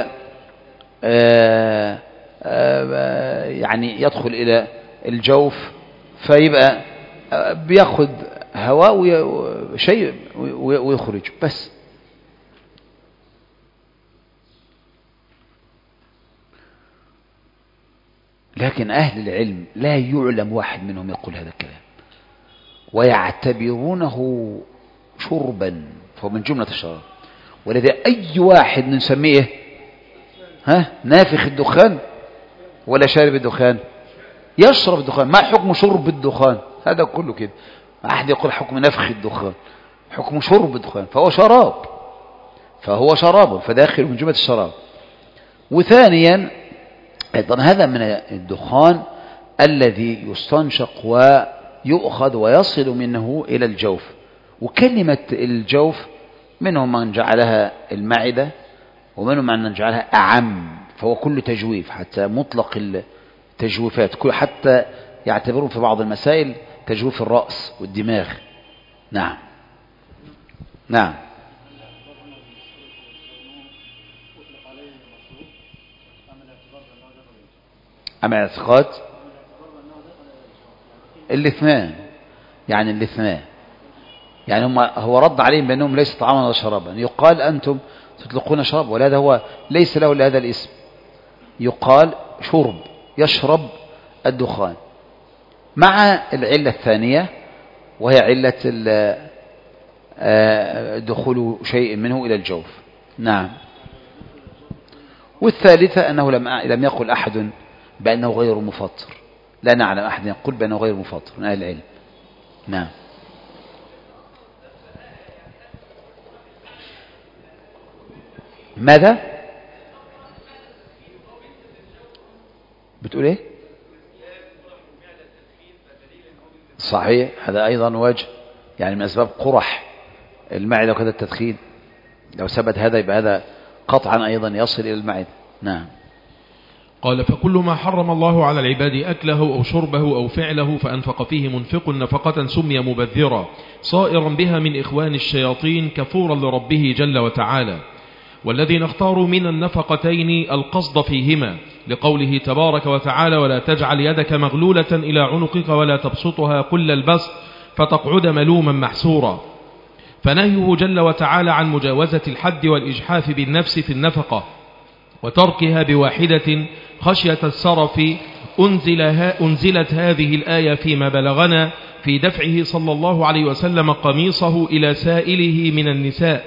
آآ آآ يعني يدخل إلى الجوف فيبقى بياخد هواء شيء ويخرج بس. لكن أهل العلم لا يعلم واحد منهم يقول هذا الكلام ويعتبرونه شربا، فهو من جملة الشراب. ولذا أي واحد نسميه ها نافخ الدخان ولا شارب الدخان؟ يشرب الدخان. ما حكم شرب الدخان؟ هذا كله كده. أحد يقول حكم نفخ الدخان، حكم شرب الدخان، فهو شراب، فهو شراب فداخل من جملة الشراب. وثانيا أيضا هذا من الدخان الذي يستنشق ويؤخذ ويصل منه إلى الجوف. وكلمة الجوف منهم من جعلها المعدة ومنهم من جعلها أعم، فهو كل تجويف، حتى مطلق التجويفات كل، حتى يعتبرون في بعض المسائل تجويف الرأس والدماغ. نعم نعم. أما الاعتقاد الاثنان، يعني الاثنان، يعني هم هو رد عليهم بأنهم ليس طعاما ولا شرابا. يقال أنتم تطلقون شراب، ولا هو ليس له لهذا الاسم، يقال شرب، يشرب الدخان، مع العلة الثانية وهي علة دخول شيء منه إلى الجوف. نعم. والثالثة أنه لم لم يقل أحد بأنه غير مفطر، لا نعلم أحد يقول بأنه غير مفطر من أهل العلم. نعم. ماذا بتقول ايه؟ صحيح، هذا أيضا وجه، يعني من أسباب قرح المعدة وكذا التدخين. لو ثبت هذا يبقى هذا قطعا أيضا يصل إلى المعدة. نعم. قال فكل ما حرم الله على العباد أكله أو شربه أو فعله فأنفق فيه منفق نفقة سمي مبذرا صائرا بها من إخوان الشياطين كفورا لربه جل وتعالى. والذي نختار من النفقتين القصد فيهما لقوله تبارك وتعالى ولا تجعل يدك مغلولة إلى عنقك ولا تبسطها كل البسط فتقعد ملوما محسورا. فنهيه جل وتعالى عن مجاوزة الحد والإجحاف بالنفس في النفقة وتركها بواحدة خشية السرف أنزلها أنزلت هذه الآية فيما بلغنا في دفعه صلى الله عليه وسلم قميصه إلى سائله من النساء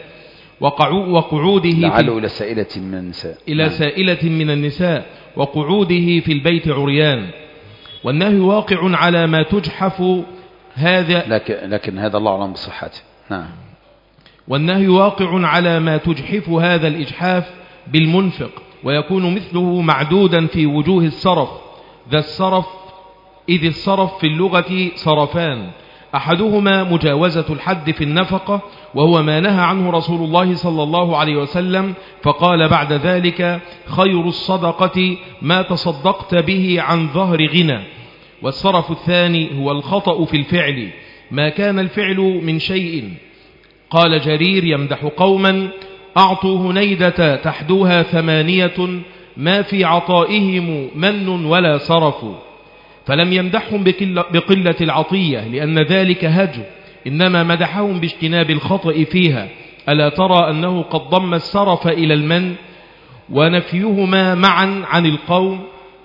وقعوده لعله إلى سائلة من النساء إلى نعم. سائلة من النساء وقعوده في البيت عريان. والنهي واقع على ما تجحف هذا لكن, لكن هذا الله أعلم بصحته. نعم. والنهي واقع على ما تجحف هذا الإجحاف بالمنفق ويكون مثله معدودا في وجوه الصرف ذا الصرف إذ الصرف في اللغة صرفان أحدهما مجاوزة الحد في النفقة وهو ما نهى عنه رسول الله صلى الله عليه وسلم فقال بعد ذلك خير الصدقة ما تصدقت به عن ظهر غنى. والصرف الثاني هو الخطأ في الفعل ما كان الفعل من شيء. قال جرير يمدح قوما أعطوا هنيدة تحدوها ثمانية ما في عطائهم من ولا صرف فلم يمدحهم بقلة العطية لأن ذلك هجو إنما مدحهم باجتناب الخطأ فيها. ألا ترى أنه قد ضم السرف إلى المن ونفيهما معا عن القوم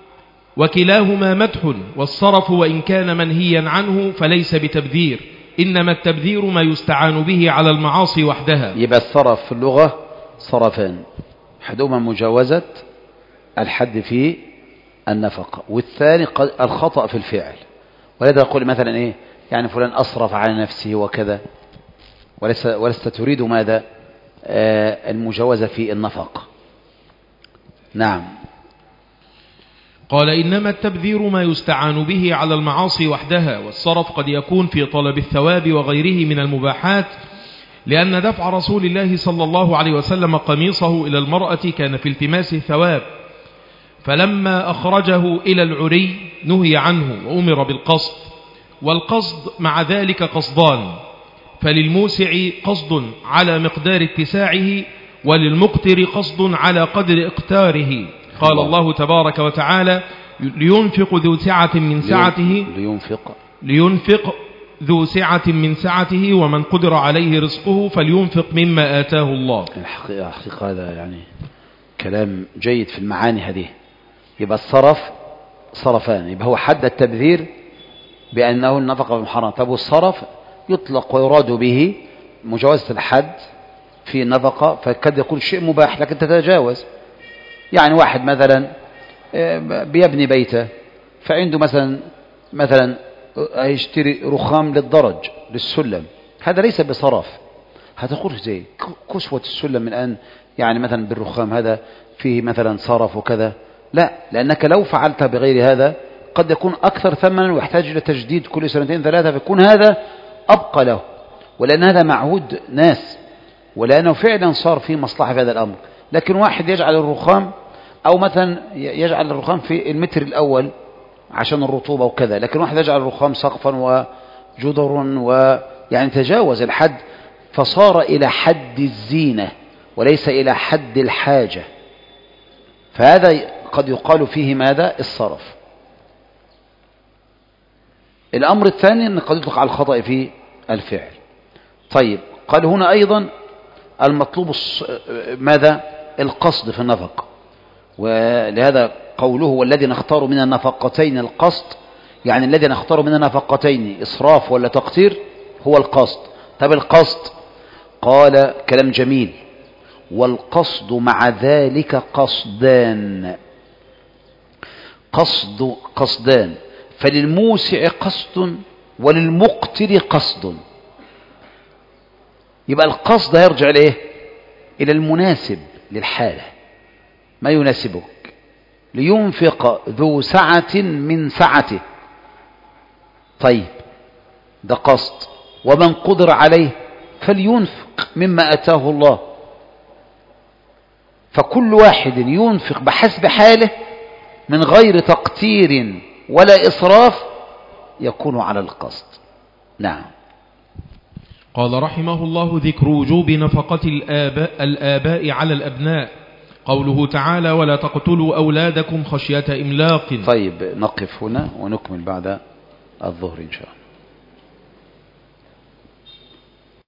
وكلاهما مدح والصرف وإن كان منهيا عنه فليس بتبذير إنما التبذير ما يستعان به على المعاصي وحدها. يبقى الصرف في اللغة صرفان أحدهما مجاوزة الحد في النفقة والثاني الخطأ في الفعل. ولذا يقول مثلا إيه يعني فلان أصرف على نفسه وكذا ولست, ولست تريد ماذا آه المجاوزة في النفقة. نعم. قال إنما التبذير ما يستعان به على المعاصي وحدها والصرف قد يكون في طلب الثواب وغيره من المباحات لأن دفع رسول الله صلى الله عليه وسلم قميصه إلى المرأة كان في التماس الثواب، فلما أخرجه إلى العري نهي عنه وأمر بالقصد. والقصد مع ذلك قصدان، فللموسع قصد على مقدار اتساعه، وللمقتر قصد على قدر اقتاره. قال الله تبارك وتعالى: لينفق ذو سعة من سعته لينفق لينفق ذو سعة من سعته ومن قدر عليه رزقه فلينفق مما آتاه الله. الحقيقة حقيقة هذا يعني كلام جيد في المعاني هذه. يبقى الصرف صرفان، يبقى هو حد التبذير بأنه النفقة بالحرام. طب والصرف يطلق ويراد به مجاوزة الحد في النفقة، فقد يكون شيء مباح لكن تتجاوز. يعني واحد مثلا بيبني بيته، فعنده مثلا مثلا هيشتري رخام للدرج للسلم، هذا ليس بصرف. هتقول زي كسوة السلم من الآن يعني مثلا بالرخام هذا فيه مثلا صرف وكذا، لا، لأنك لو فعلت بغير هذا قد يكون أكثر ثمنا ويحتاج إلى تجديد كل سنتين ثلاثة، فيكون هذا أبقى له، ولأن هذا معهود ناس، ولأنه فعلا صار فيه مصلحة في هذا الأمر. لكن واحد يجعل الرخام أو مثلا يجعل الرخام في المتر الأول عشان الرطوبة وكذا، لكن واحد يجعل الرخام سقفا وجدر ويعني تجاوز الحد، فصار إلى حد الزينة وليس إلى حد الحاجة، فهذا قد يقال فيه ماذا؟ الصرف. الأمر الثاني أن قد يطلق على الخطأ في الفعل. طيب، قال هنا أيضا المطلوب ماذا؟ القصد في النفق، ولهذا قوله والذي نختار من النفقتين القصد، يعني الذي نختار من النفقتين إسراف ولا تقتير هو القصد. طب القصد، قال كلام جميل: والقصد مع ذلك قصدان. قصد قصدان، فللموسع قصد وللمقتر قصد. يبقى القصد يرجع لإيه؟ إلى المناسب للحالة، ما يناسبك. لينفق ذو سعة من سعته، طيب ده قصد. ومن قدر عليه فلينفق مما أتاه الله. فكل واحد ينفق بحسب حاله من غير تقتير ولا إسراف يكون على القصد. نعم. قال رحمه الله: ذكر وجوب نفقة الآباء, الآباء على الأبناء. قوله تعالى: ولا تقتلوا أولادكم خشية إملاق. طيب، نقف هنا ونكمل بعد الظهر إن شاء الله.